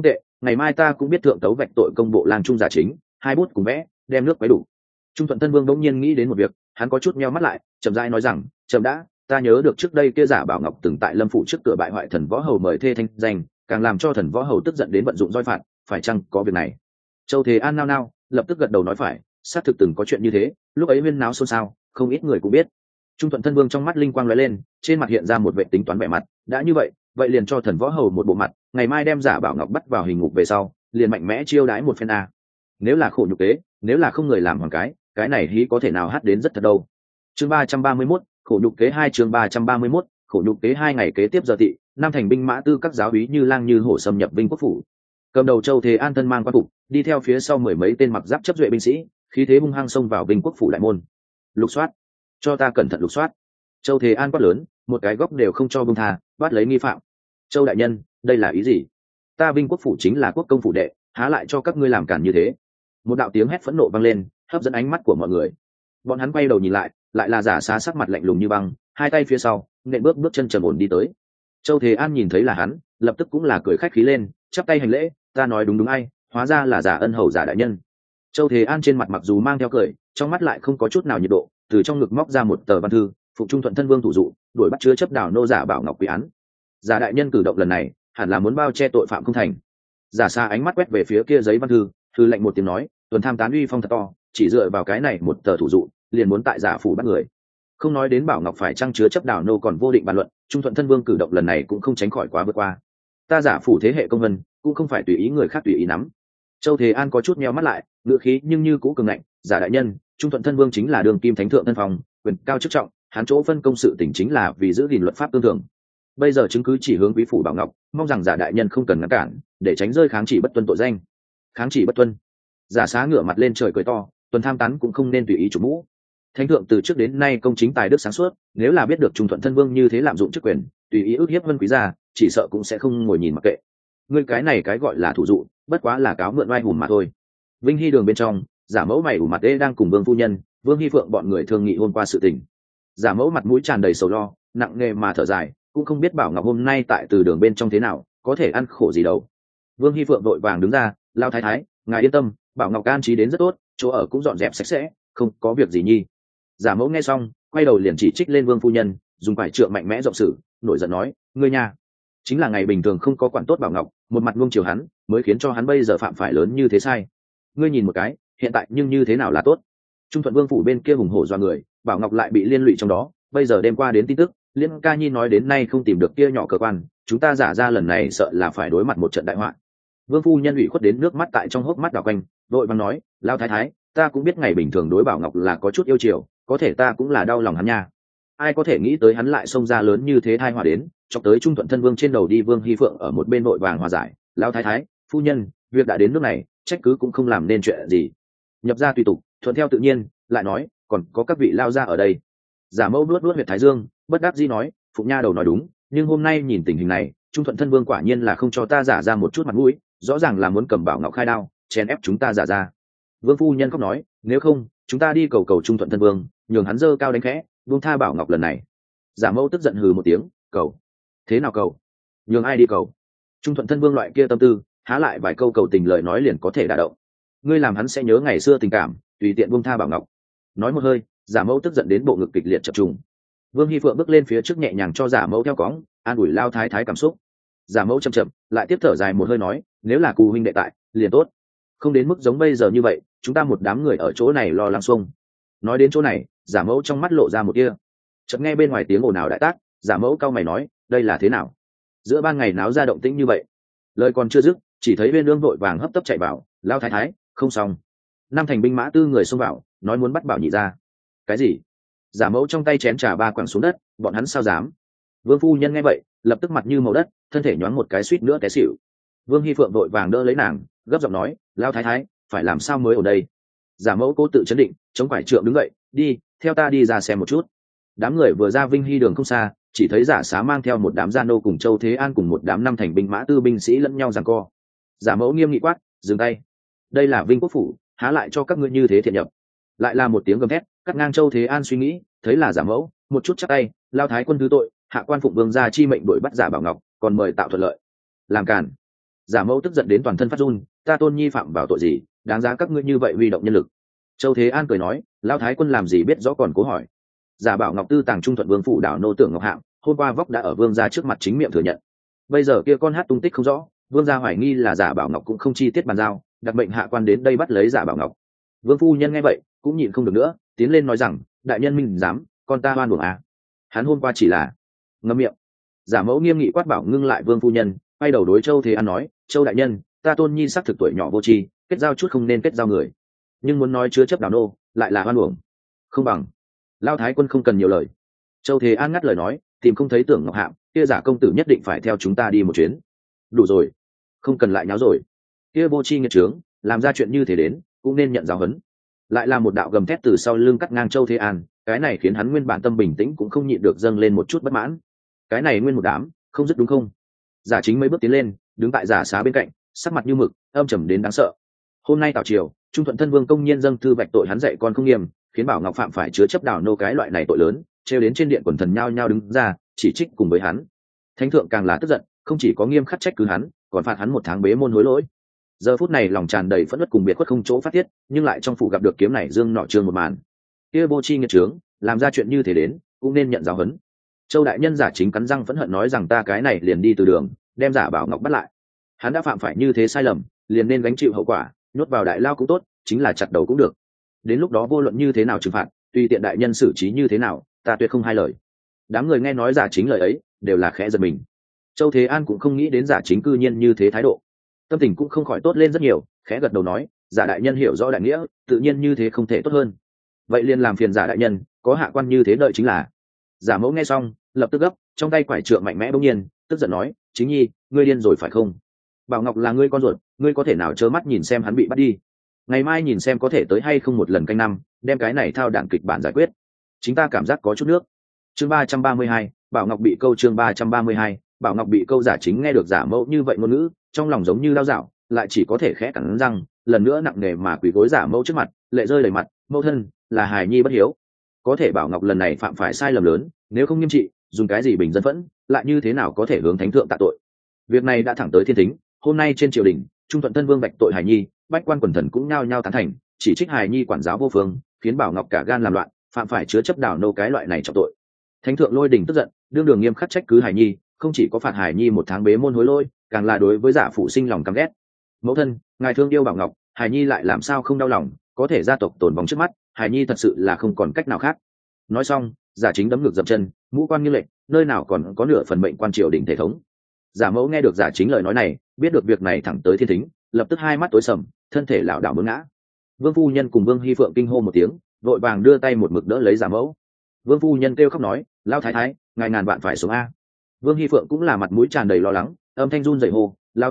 ngày mai ta cũng biết thượng tấu vạch tội công bộ lang trung giả chính, hai bút cùng vẽ, đem nước quấy đủ. Trung Thuận Thân Vương bỗng nhiên nghĩ đến một việc, hắn có chút nheo mắt lại, chậm rãi nói rằng, chậm đã, ta nhớ được trước đây kia giả Bảo Ngọc từng tại Lâm phủ trước cửa bại hoại thần võ hầu mời thê thanh danh, càng làm cho thần võ hầu tức giận đến vận dụng roi phạt, phải chăng có việc này? Châu Thế An nao nao, lập tức gật đầu nói phải, xác thực từng có chuyện như thế, lúc ấy huyên náo xôn xao, không ít người cũng biết. Trung Thuận Thân Vương trong mắt linh quang lóe lên, trên mặt hiện ra một vẻ tính toán vẻ mặt, đã như vậy, vậy liền cho thần võ hầu một bộ mặt, ngày mai đem giả Bảo Ngọc bắt vào hình ngục về sau, liền mạnh mẽ chiêu đãi một phen a. Nếu là khổ nhục kế, nếu là không người làm hoàng cái này hí có thể nào hát đến rất thật đâu. Chương 331, khổ nhục kế 2 chương 331, khổ nhục kế 2 ngày kế tiếp giờ tị, Nam thành binh mã tư các giáo úy như lang như hổ xâm nhập Vinh Quốc phủ. Cầm đầu Châu Thế An thân mang quan phục, đi theo phía sau mười mấy tên mặc giáp chấp duệ binh sĩ, khí thế hung hăng xông vào Vinh Quốc phủ đại môn. Lục soát, cho ta cẩn thận lục soát. Châu Thế An quát lớn, một cái góc đều không cho buông tha, bắt lấy nghi phạm. Châu đại nhân, đây là ý gì? Ta Vinh Quốc phủ chính là quốc công phủ đệ, há lại cho các ngươi làm cản như thế? Một đạo tiếng hét phẫn nộ vang lên, hấp dẫn ánh mắt của mọi người. Bọn hắn quay đầu nhìn lại, lại là giả xá sắc mặt lạnh lùng như băng, hai tay phía sau, nện bước chân trầm ổn đi tới. Châu Thế An nhìn thấy là hắn, lập tức cũng là cười khách khí lên, chắp tay hành lễ, ta nói đúng ai, hóa ra là giả ân hầu giả đại nhân. Châu Thế An trên mặt mặc dù mang theo cười, trong mắt lại không có chút nào nhiệt độ, từ trong ngực móc ra một tờ văn thư, phụ Trung Thuận Thân Vương thủ dụ, đuổi bắt chứa chấp đảo nô giả Bảo Ngọc quy án. Giả đại nhân cử động lần này, hẳn là muốn bao che tội phạm không thành. Giả xa ánh mắt quét về phía kia giấy văn thư, thư lệnh một tiếng nói, tuần tham tán uy phong thật to, chỉ dựa vào cái này một tờ thủ dụ, liền muốn tại giả phủ bắt người. Không nói đến Bảo Ngọc phải trang chứa chấp đảo nô còn vô định bàn luận, Trung Thuận Thân Vương cử động lần này cũng không tránh khỏi quá vượt qua. Ta giả phủ thế hệ công vân, cũng không phải tùy ý người khác tùy ý nắm. Châu Thế An có chút nheo mắt lại, ngựa khí nhưng như cũ cường ngạnh, giả đại nhân, Trung Thuận Thân Vương chính là đường kim thánh thượng thân phòng, quyền cao chức trọng, hắn chỗ phân công sự tỉnh chính là vì giữ gìn luật pháp tương thường. Bây giờ chứng cứ chỉ hướng quý phủ Bảo Ngọc, mong rằng giả đại nhân không cần ngăn cản, để tránh rơi kháng chỉ bất tuân tội danh. Kháng chỉ bất tuân? Giả xá ngửa mặt lên trời cười to, tuần tham tán cũng không nên tùy ý chủ mũ. Thánh thượng từ trước đến nay công chính tài đức sáng suốt, nếu là biết được Trung Thuận Thân Vương như thế lạm dụng chức quyền, tùy ý ức hiếp vân quý gia, chỉ sợ cũng sẽ không ngồi nhìn mặc kệ. Ngươi cái này cái gọi là thủ dụ, bất quá là cáo mượn oai hùng mà thôi. Vinh Hy đường bên trong, giả mẫu mày ủ mặt ê đang cùng Vương phu nhân, Vương Hy Phượng bọn người thương nghị hôm qua sự tình. Giả mẫu mặt mũi tràn đầy sầu lo, nặng nề mà thở dài, cũng không biết Bảo Ngọc hôm nay tại từ đường bên trong thế nào, có thể ăn khổ gì đâu. Vương Hy Phượng vội vàng đứng ra, lao thái thái, ngài yên tâm, Bảo Ngọc an trí đến rất tốt, chỗ ở cũng dọn dẹp sạch sẽ, không có việc gì nhi. Giả mẫu nghe xong, quay đầu liền chỉ trích lên Vương phu nhân, dùng quải trượng mạnh mẽ rộng sử, nổi giận nói, ngươi nhà chính là ngày bình thường không có quản tốt Bảo Ngọc, một mặt nuông chiều hắn, mới khiến cho hắn bây giờ phạm phải lớn như thế sai. Ngươi nhìn một cái, hiện tại nhưng như thế nào là tốt? Trung Thuận Vương phủ bên kia hùng hổ doa người, Bảo Ngọc lại bị liên lụy trong đó, bây giờ đêm qua đến tin tức, Liên Ca Nhi nói đến nay không tìm được kia nhỏ cơ quan, chúng ta giả ra lần này sợ là phải đối mặt một trận đại họa. Vương phu nhân ủy khuất đến nước mắt tại trong hốc mắt đảo quanh, vội vàng nói, lao thái thái, ta cũng biết ngày bình thường đối Bảo Ngọc là có chút yêu chiều, có thể ta cũng là đau lòng hắn nha. Ai có thể nghĩ tới hắn lại xông ra lớn như thế thai họa đến, chọc tới Trung Thuận Thân Vương trên đầu đi. Vương Hy Phượng ở một bên vội vàng hòa giải, lao thái thái, phu nhân, việc đã đến nước này, trách cứ cũng không làm nên chuyện gì. Nhập ra tùy tục, thuận theo tự nhiên, lại nói, còn có các vị lao ra ở đây. Giả mẫu nuốt huyệt thái dương, bất đắc dĩ nói, Phụng Nha đầu nói đúng, nhưng hôm nay nhìn tình hình này, Trung Thuận Thân Vương quả nhiên là không cho ta giả ra một chút mặt mũi, rõ ràng là muốn cầm Bảo Ngọc khai đao, chèn ép chúng ta giả ra. Vương phu nhân khóc nói, nếu không, chúng ta đi cầu cầu Trung Thuận Thân Vương, nhường hắn dơ cao đánh khẽ, buông tha Bảo Ngọc lần này. Giả mẫu tức giận hừ một tiếng, cầu? Thế nào cầu? Nhường ai đi cầu? Trung Thuận Thân Vương loại kia tâm tư, há lại vài câu cầu tình lời nói liền có thể đả động. Ngươi làm hắn sẽ nhớ ngày xưa tình cảm, tùy tiện buông tha Bảo Ngọc. Nói một hơi, giả mẫu tức giận đến bộ ngực kịch liệt chập trùng. Vương Hy Phượng bước lên phía trước nhẹ nhàng cho giả mẫu theo cõng, an ủi lao thái thái cảm xúc. Giả mẫu chậm chậm lại tiếp thở dài một hơi nói, nếu là cù huynh đệ tại liền tốt, không đến mức giống bây giờ như vậy, chúng ta một đám người ở chỗ này lo lắng xung. Nói đến chỗ này, giả mẫu trong mắt lộ ra một tia. Chợt nghe bên ngoài tiếng ồn ào đại tác, giả mẫu cau mày nói, đây là thế nào? Giữa ban ngày náo ra động tĩnh như vậy. Lời còn chưa dứt, chỉ thấy bên lương vội vàng hấp tấp chạy vào, lao thái thái, không xong. Nam thành binh mã tư người xông vào, nói muốn bắt Bảo Nhị ra. Cái gì? Giả mẫu trong tay chén trà ba quẳng xuống đất, bọn hắn sao dám? Vương phu nhân nghe vậy, lập tức mặt như màu đất, thân thể nhoáng một cái suýt nữa té xỉu. Vương Hy Phượng vội vàng đỡ lấy nàng, gấp giọng nói, lao thái thái, phải làm sao mới ở đây? Giả mẫu cố tự chấn định, chống quải trượng đứng dậy, đi, theo ta đi ra xem một chút. Đám người vừa ra Vinh Hy đường không xa, chỉ thấy giả xá mang theo một đám gia nô cùng Châu Thế An cùng một đám năm thành binh mã tư binh sĩ lẫn nhau giằng co. Giả mẫu nghiêm nghị quát, dừng tay. Đây là Vinh Quốc phủ, há lại cho các ngươi như thế thiện nhập? Lại là một tiếng gầm thét, cắt ngang Châu Thế An suy nghĩ, thấy là giả mẫu, một chút chắp tay, lao thái quân thứ tội, hạ quan phụng vương gia chi mệnh đuổi bắt giả Bảo Ngọc, còn mời tạo thuận lợi. Làm cản. Giả mẫu tức giận đến toàn thân phát run, ta tôn nhi phạm vào tội gì đáng giá các ngươi như vậy huy động nhân lực? Châu Thế An cười nói, lão thái quân làm gì biết rõ còn cố hỏi. Giả bảo ngọc tư tàng trung thuận vương phủ đảo nô tưởng ngọc hạng, hôm qua vóc đã ở vương gia trước mặt chính miệng thừa nhận. Bây giờ kia con hát tung tích không rõ, vương gia hoài nghi là giả bảo ngọc cũng không chi tiết bàn giao, đặc mệnh hạ quan đến đây bắt lấy giả bảo ngọc. Vương phu nhân nghe vậy cũng nhịn không được nữa, tiến lên nói rằng, đại nhân minh dám, con ta oan uổng à? Hắn hôm qua chỉ là ngậm miệng. Giả mẫu nghiêm nghị quát bảo ngưng lại vương phu nhân, quay đầu đối Châu Thế An nói, Châu đại nhân, ta tôn nhi xác thực tuổi nhỏ vô tri, kết giao chút không nên kết giao người, nhưng muốn nói chứa chấp đảo nô lại là oan uổng, không bằng. Lao thái quân không cần nhiều lời. Châu Thế An ngắt lời nói, tìm không thấy tưởng ngọc hạng, kia giả công tử nhất định phải theo chúng ta đi một chuyến. Đủ rồi, không cần lại nháo rồi. Kia vô tri nghiệt trướng, làm ra chuyện như thế đến cũng nên nhận giáo huấn. Lại là một đạo gầm thét từ sau lưng cắt ngang Châu Thế An, cái này khiến hắn nguyên bản tâm bình tĩnh cũng không nhịn được dâng lên một chút bất mãn. Cái này nguyên một đám không dứt đúng không? Giả chính mấy bước tiến lên, đứng tại giả xá bên cạnh, sắc mặt như mực, âm trầm đến đáng sợ. Hôm nay tào triều, trung thuận thân vương công nhiên dâng thư vạch tội hắn dạy con không nghiêm, khiến bảo ngọc phạm phải chứa chấp đảo nô cái loại này tội lớn, treo đến trên điện quần thần nhao nhao đứng ra chỉ trích cùng với hắn. Thánh thượng càng là tức giận, không chỉ có nghiêm khắc trách cứ hắn, còn phạt hắn 1 tháng bế môn hối lỗi. Giờ phút này lòng tràn đầy phẫn uất cùng biệt khuất không chỗ phát tiết, nhưng lại trong phủ gặp được kiếm này dương nọ trương một màn. Kia vô tri nghiệt trướng, làm ra chuyện như thế đến cũng nên nhận giáo huấn. Châu đại nhân giả chính cắn răng phẫn hận nói rằng, ta cái này liền đi từ đường đem giả bảo ngọc bắt lại. Hắn đã phạm phải như thế sai lầm, liền nên gánh chịu hậu quả, nhốt vào đại lao cũng tốt, chính là chặt đầu cũng được. Đến lúc đó vô luận như thế nào trừng phạt, tùy tiện đại nhân xử trí như thế nào, ta tuyệt không hai lời. Đám người nghe nói giả chính lời ấy đều là khẽ giật mình. Châu Thế An cũng không nghĩ đến giả chính cư nhiên như thế thái độ, tâm tình cũng không khỏi tốt lên rất nhiều, khẽ gật đầu nói, giả đại nhân hiểu rõ đại nghĩa, tự nhiên như thế không thể tốt hơn. Vậy liền làm phiền giả đại nhân, có hạ quan như thế đợi chính là. Giả mẫu nghe xong lập tức gấp, trong tay quải trượng mạnh mẽ bỗng nhiên tức giận nói, chính nhi, ngươi điên rồi phải không? Bảo ngọc là ngươi con ruột, ngươi có thể nào trơ mắt nhìn xem hắn bị bắt đi? Ngày mai nhìn xem có thể tới hay không một lần canh năm, đem cái này thao đảng kịch bản giải quyết. Chính ta cảm giác có chút nước. Chương 332, Bảo Ngọc bị câu. Chương 332, Bảo Ngọc bị câu. Giả chính nghe được giả mẫu như vậy ngôn ngữ, trong lòng giống như lao dạo, lại chỉ có thể khẽ cắn răng, lần nữa nặng nề mà quỳ gối giả mẫu trước mặt, lệ rơi đầy mặt, mẫu thân, là hài nhi bất hiếu. Có thể Bảo Ngọc lần này phạm phải sai lầm lớn, nếu không nghiêm trị, dùng cái gì bình dân phẫn, lại như thế nào có thể hướng thánh thượng tạ tội? Việc này đã thẳng tới thiên thính, hôm nay trên triều đình, trung thuận thân vương bạch tội hài nhi, bách quan quần thần cũng nhao nhao tán thành, chỉ trích hài nhi quản giáo vô phương, khiến Bảo Ngọc cả gan làm loạn, phạm phải chứa chấp đảo nô cái loại này trọng tội. Thánh thượng lôi đình tức giận, đương đường nghiêm khắc trách cứ hài nhi, không chỉ có phạt hài nhi 1 tháng bế môn hối lỗi, càng là đối với giả phụ sinh lòng căm ghét. Mẫu thân, ngài thương yêu Bảo Ngọc, hài nhi lại làm sao không đau lòng, có thể gia tộc tồn vong trước mắt, hài nhi thật sự là không còn cách nào khác. Nói xong, giả chính đấm ngược dậm chân, mũ quan nghiêng lệch, nơi nào còn có nửa phần mệnh quan triều đình thể thống. Giả mẫu nghe được giả chính lời nói này, biết được việc này thẳng tới thiên thính, lập tức hai mắt tối sầm, thân thể lảo đảo muốn ngã. Vương phu nhân cùng Vương Hi Phượng kinh hô một tiếng, vội vàng đưa tay một mực đỡ lấy giả mẫu. Vương phu nhân kêu khóc nói, lao thái thái, ngài ngàn vạn phải sống a. Vương Hi Phượng cũng là mặt mũi tràn đầy lo lắng, âm thanh run rẩy hô, lao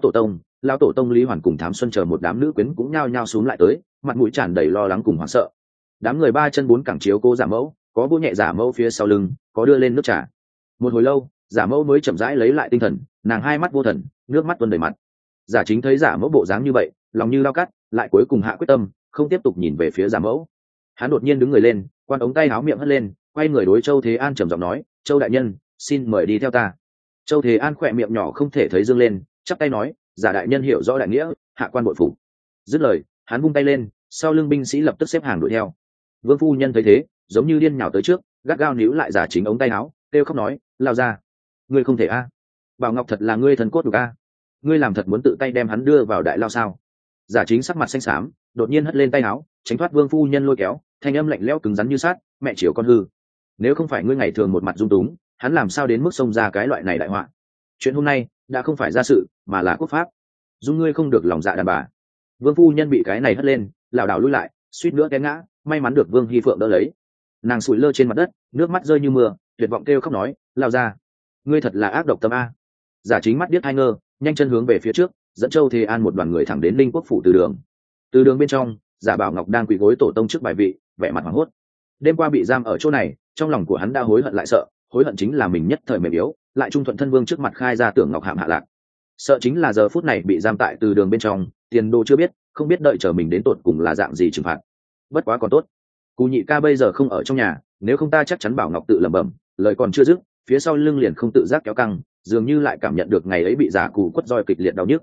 tổ tông Lý Hoàn cùng Thám Xuân chờ một đám nữ quyến cũng nhao nhao xuống lại tới, mặt mũi tràn đầy lo lắng cùng hoảng sợ. Đám người 3 chân 4 cẳng chiếu cô giả mẫu, có vỗ nhẹ giả mẫu phía sau lưng, có đưa lên nước trà. Một hồi lâu, giả mẫu mới chậm rãi lấy lại tinh thần, nàng hai mắt vô thần, nước mắt tuôn đầy mặt. Giả chính thấy giả mẫu bộ dáng như vậy, lòng như lao cắt, lại cuối cùng hạ quyết tâm, không tiếp tục nhìn về phía giả mẫu. Hắn đột nhiên đứng người lên, quan ống tay áo miệng hất lên, quay người đối Châu Thế An trầm giọng nói, Châu đại nhân, xin mời đi theo ta. Châu Thế An khỏe miệng nhỏ không thể thấy dương lên, chắp tay nói, giả đại nhân hiểu rõ đại nghĩa, hạ quan bội phục. Dứt lời, hắn vung tay lên, sau lưng binh sĩ lập tức xếp hàng đuổi theo. Vương phu nhân thấy thế, giống như điên nhào tới trước, gắt gao níu lại giả chính ống tay áo, kêu khóc nói, lao ra, ngươi không thể a. Bảo Ngọc thật là ngươi thần cốt được a, ngươi làm thật muốn tự tay đem hắn đưa vào đại lao sao? Giả chính sắc mặt xanh xám, đột nhiên hất lên tay áo, tránh thoát Vương phu nhân lôi kéo, thanh âm lạnh lẽo cứng rắn như sắt, mẹ chiều con hư. Nếu không phải ngươi ngày thường một mặt dung túng, hắn làm sao đến mức xông ra cái loại này đại họa? Chuyện hôm nay đã không phải gia sự, mà là quốc pháp. Dung ngươi không được lòng dạ đàn bà. Vương phu nhân bị cái này hất lên, lảo đảo lùi lại, suýt nữa té ngã, may mắn được Vương Hi Phượng đỡ lấy. Nàng sủi lơ trên mặt đất, nước mắt rơi như mưa, tuyệt vọng kêu khóc nói, lao ra, ngươi thật là ác độc tâm a. Giả chính mắt điếc hai ngơ, nhanh chân hướng về phía trước, dẫn Châu Thế An một đoàn người thẳng đến Linh Quốc phủ từ đường. Từ đường bên trong, giả Bảo Ngọc đang quỳ gối tổ tông trước bài vị, vẻ mặt hoảng hốt. Đêm qua bị giam ở chỗ này, trong lòng của hắn đã hối hận lại sợ, hối hận chính là mình nhất thời mềm yếu, lại trung thuận thân vương trước mặt khai ra tưởng Ngọc Hạm hạ lạc. Sợ chính là giờ phút này bị giam tại từ đường bên trong, tiền đồ chưa biết, không biết đợi chờ mình đến tột cùng là dạng gì trừng phạt. Bất quá còn tốt, Cù nhị ca bây giờ không ở trong nhà, nếu không ta chắc chắn Bảo Ngọc tự lẩm bẩm, lời còn chưa dứt, phía sau lưng liền không tự giác kéo căng, dường như lại cảm nhận được ngày ấy bị giả Cù quất roi kịch liệt đau nhức.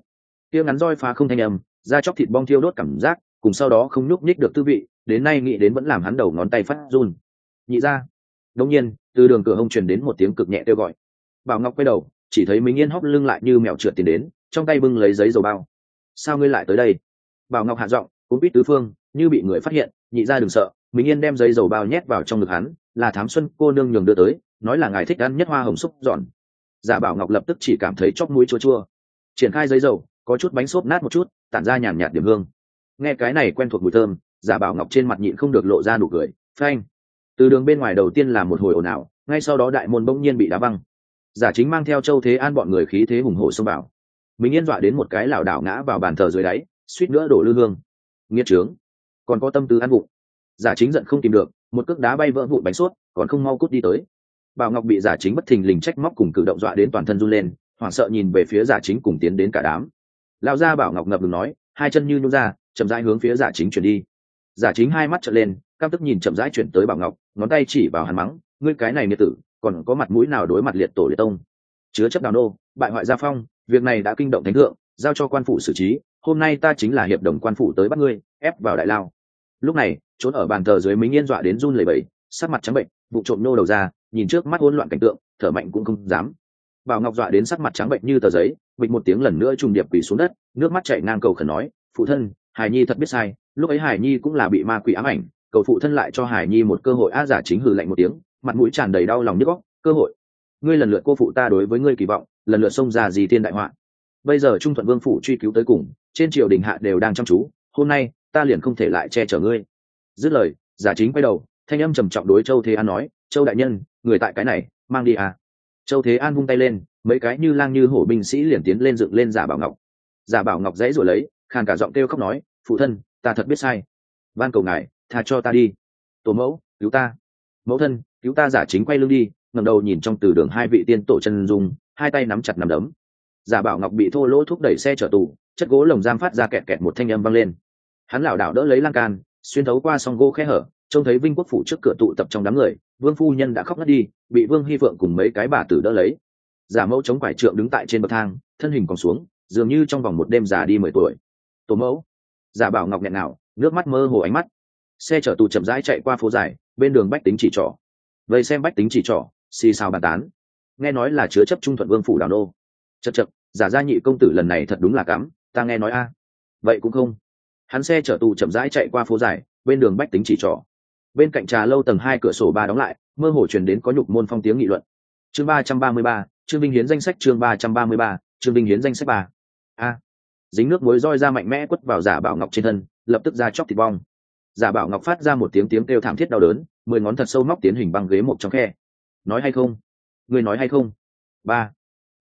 kia ngắn roi phá không thanh âm, da chóc thịt bong thiêu đốt cảm giác, cùng sau đó không nhúc nhích được tư vị, đến nay nghĩ đến vẫn làm hắn đầu ngón tay phát run. Nhị ra. Đống nhiên, từ đường cửa hông truyền đến một tiếng cực nhẹ kêu gọi. Bảo Ngọc quay đầu, chỉ thấy Minh Yên hóc lưng lại như mèo trượt tiến đến, trong tay bưng lấy giấy dầu bao. Sao ngươi lại tới đây? Bảo Ngọc hạ giọng, cuốn quýt tứ phương, như bị người phát hiện. Nhị ra đừng sợ. Minh Yên đem giấy dầu bao nhét vào trong ngực hắn, là Thám Xuân cô nương nhường đưa tới, nói là ngài thích ăn nhất hoa hồng xúc giòn. Giả Bảo Ngọc lập tức chỉ cảm thấy chóp mũi chua chua. Triển khai giấy dầu, có chút bánh xốp nát một chút, tản ra nhàn nhạt điểm hương. Nghe cái này quen thuộc mùi thơm, Giả Bảo Ngọc trên mặt nhịn không được lộ ra nụ cười. Phanh. Từ đường bên ngoài đầu tiên là một hồi ồn ào, ngay sau đó đại môn bỗng nhiên bị đá văng. Giả Chính mang theo Châu Thế An bọn người khí thế hùng hổ xông vào. Minh Yên dọa đến một cái lảo đảo ngã vào bàn thờ dưới đáy, suýt nữa đổ lư hương. Nghiệt trướng, còn có tâm tư ăn vụng. Giả Chính giận không tìm được, một cước đá bay vỡ vụn bánh suốt, còn không mau cút đi tới. Bảo Ngọc bị Giả Chính bất thình lình trách móc cùng cử động dọa đến toàn thân run lên, hoảng sợ nhìn về phía Giả Chính cùng tiến đến cả đám. Lão gia Bảo Ngọc ngập ngừng nói, hai chân như nhún ra, chậm rãi hướng phía Giả Chính chuyển đi. Giả Chính hai mắt trợn lên, căm tức nhìn chậm rãi chuyển tới Bảo Ngọc, ngón tay chỉ vào hắn mắng, ngươi cái này nghiệt tử, còn có mặt mũi nào đối mặt liệt tổ liệt tông? Chứa chấp đào nô, bại hoại gia phong, việc này đã kinh động thánh thượng, giao cho quan phủ xử trí, hôm nay ta chính là hiệp đồng quan phủ tới bắt ngươi, ép vào đại lao. Lúc này, trốn ở bàn thờ dưới Minh Yên dọa đến run lẩy bẩy, sắc mặt trắng bệnh, vụ trộm nô đầu ra, nhìn trước mắt hỗn loạn cảnh tượng, thở mạnh cũng không dám. Bảo Ngọc dọa đến sắc mặt trắng bệnh như tờ giấy, bịch một tiếng lần nữa trùng điệp quỳ xuống đất, nước mắt chảy ngang cầu khẩn nói, phụ thân, Hải Nhi thật biết sai, lúc ấy Hải Nhi cũng là bị ma quỷ ám ảnh, cầu phụ thân lại cho Hải Nhi một cơ hội. Giả Chính hừ lạnh một tiếng, mặt mũi tràn đầy đau lòng nhức óc, cơ hội? Ngươi lần lượt cô phụ ta đối với ngươi kỳ vọng, lần lượt xông ra gì tiên đại họa. Bây giờ Trung Thuận Vương phủ truy cứu tới cùng, trên triều đình hạ đều đang chăm chú, hôm nay ta liền không thể lại che chở ngươi. Dứt lời, Giả Chính quay đầu, thanh âm trầm trọng đối Châu Thế An nói, Châu đại nhân, người tại cái này, mang đi à. Châu Thế An vung tay lên, mấy cái như lang như hổ binh sĩ liền tiến lên dựng lên Giả Bảo Ngọc. Giả Bảo Ngọc dãy rồi lấy, khàn cả giọng kêu khóc nói, phụ thân, ta thật biết sai, van cầu ngài tha cho ta đi. Tổ mẫu, cứu ta. Mẫu thân, cứu ta. Giả Chính quay lưng đi, ngẩng đầu nhìn trong từ đường hai vị tiên tổ chân dung, hai tay nắm chặt nắm đấm. Giả Bảo Ngọc bị thô lỗ thúc đẩy xe chở tù, chất gỗ lồng giam phát ra kẹt kẹt một thanh âm vang lên. Hắn lảo đảo đỡ lấy lan can, xuyên thấu qua song gỗ khe hở, trông thấy Vinh Quốc phủ trước cửa tụ tập trong đám người, Vương phu nhân đã khóc ngất đi, bị Vương Hy Phượng cùng mấy cái bà tử đỡ lấy. Giả mẫu chống quải trượng đứng tại trên bậc thang, thân hình còn xuống, dường như trong vòng một đêm già đi 10 tuổi. Tổ mẫu. Giả Bảo Ngọc nghẹn ngào, nước mắt mơ hồ ánh mắt. Xe chở tù chậm rãi chạy qua phố dài, bên đường bách tính chỉ trỏ. Vậy xem bách tính chỉ trỏ, xì xào bàn tán. Nghe nói là chứa chấp Trung Thuận Vương phủ đào nô. Chậc chậc, Giả gia nhị công tử lần này thật đúng là cắm, ta nghe nói a. Vậy cũng không. Hắn xe chở tù chậm rãi chạy qua phố dài, bên đường bách tính chỉ trỏ. Bên cạnh trà lâu tầng 2 cửa sổ ba đóng lại, mơ hồ truyền đến có nhục môn phong tiếng nghị luận. Chương 333, Trương Vinh hiến danh sách. Chương 333, Trương Vinh hiến danh sách 3. A. Dính nước muối roi ra mạnh mẽ quất vào Giả Bảo Ngọc trên thân, lập tức ra chóc thịt bong. Giả Bảo Ngọc phát ra một tiếng kêu thảm thiết đau đớn, 10 ngón thật sâu móc tiến hình băng ghế một trong khe. Nói hay không? Ngươi nói hay không? Ba.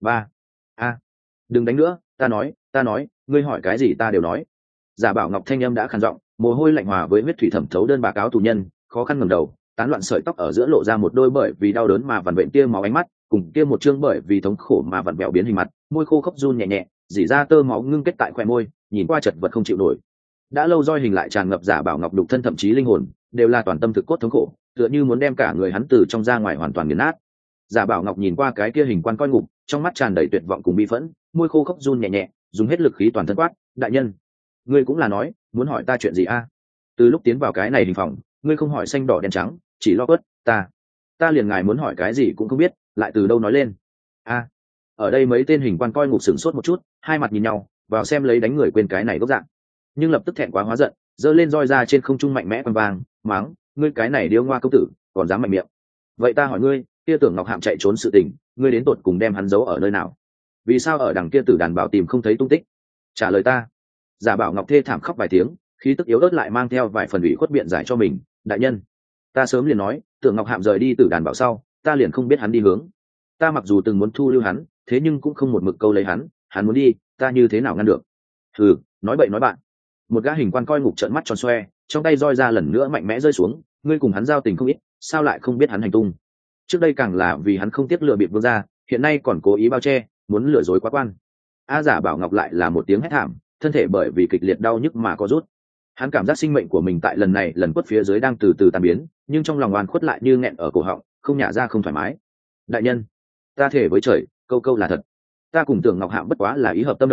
A. Đừng đánh nữa, ta nói, ngươi hỏi cái gì ta đều nói. Giả Bảo Ngọc thanh âm đã khàn giọng, mồ hôi lạnh hòa với huyết thủy thẩm thấu đơn bà cáo tù nhân, khó khăn ngẩng đầu, tán loạn sợi tóc ở giữa lộ ra một đôi bởi vì đau đớn mà vằn vện tia máu ánh mắt, cùng kia một chương bởi vì thống khổ mà vặn vẹo biến hình mặt, môi khô khốc run nhẹ nhẹ, dỉ ra tơ máu ngưng kết tại khóe môi, nhìn qua chật vật không chịu nổi. Đã lâu roi hình lại tràn ngập Giả Bảo Ngọc đục thân thậm chí linh hồn, đều là toàn tâm thực cốt thống khổ, tựa như muốn đem cả người hắn từ trong ra ngoài hoàn toàn nghiền nát. Giả Bảo Ngọc nhìn qua cái kia hình quan coi ngục, trong mắt tràn đầy tuyệt vọng cùng bi phẫn, môi khô khốc run nhẹ nhẹ, dùng hết lực khí toàn thân quát, đại nhân, ngươi cũng là nói, muốn hỏi ta chuyện gì a? Từ lúc tiến vào cái này hình phòng, ngươi không hỏi xanh đỏ đen trắng, chỉ lo quất, ta liền ngài muốn hỏi cái gì cũng không biết, lại từ đâu nói lên. A. Ở đây mấy tên hình quan coi ngục sửng sốt một chút, hai mặt nhìn nhau, vào xem lấy đánh người quên cái này gốc dạng. Nhưng lập tức thẹn quá hóa giận, giơ lên roi ra trên không trung mạnh mẽ quằn vàng, mắng, ngươi cái này điêu ngoa công tử, còn dám mạnh miệng. Vậy ta hỏi ngươi, kia Tưởng Ngọc Hạm chạy trốn sự tình, ngươi đến tột cùng đem hắn giấu ở nơi nào? Vì sao ở đằng kia Tử Đàn Bảo tìm không thấy tung tích? Trả lời ta. Giả Bảo Ngọc thê thảm khóc vài tiếng, khí tức yếu ớt lại mang theo vài phần ủy khuất biện giải cho mình, đại nhân, ta sớm liền nói, Tưởng Ngọc Hạm rời đi Tử Đàn Bảo sau, ta liền không biết hắn đi hướng. Ta mặc dù từng muốn thu lưu hắn, thế nhưng cũng không một mực câu lấy hắn muốn đi, ta như thế nào ngăn được? Hừ, nói bậy nói bạn. Một gã hình quan coi ngục trợn mắt tròn xoe, trong tay roi ra lần nữa mạnh mẽ rơi xuống, ngươi cùng hắn giao tình không ít, sao lại không biết hắn hành tung? Trước đây càng là vì hắn không tiếc lừa bịp vương gia, hiện nay còn cố ý bao che, muốn lừa dối quá quan. Giả Bảo Ngọc lại là một tiếng hét thảm, thân thể bởi vì kịch liệt đau nhức mà có rút. Hắn cảm giác sinh mệnh của mình tại lần này lần quất phía dưới đang từ từ tan biến, nhưng trong lòng oan khuất lại như nghẹn ở cổ họng, không nhả ra không thoải mái. Đại nhân, ta thể với trời, câu câu là thật. Ta cùng Tưởng Ngọc Hạm bất quá là ý hợp tâm đầu,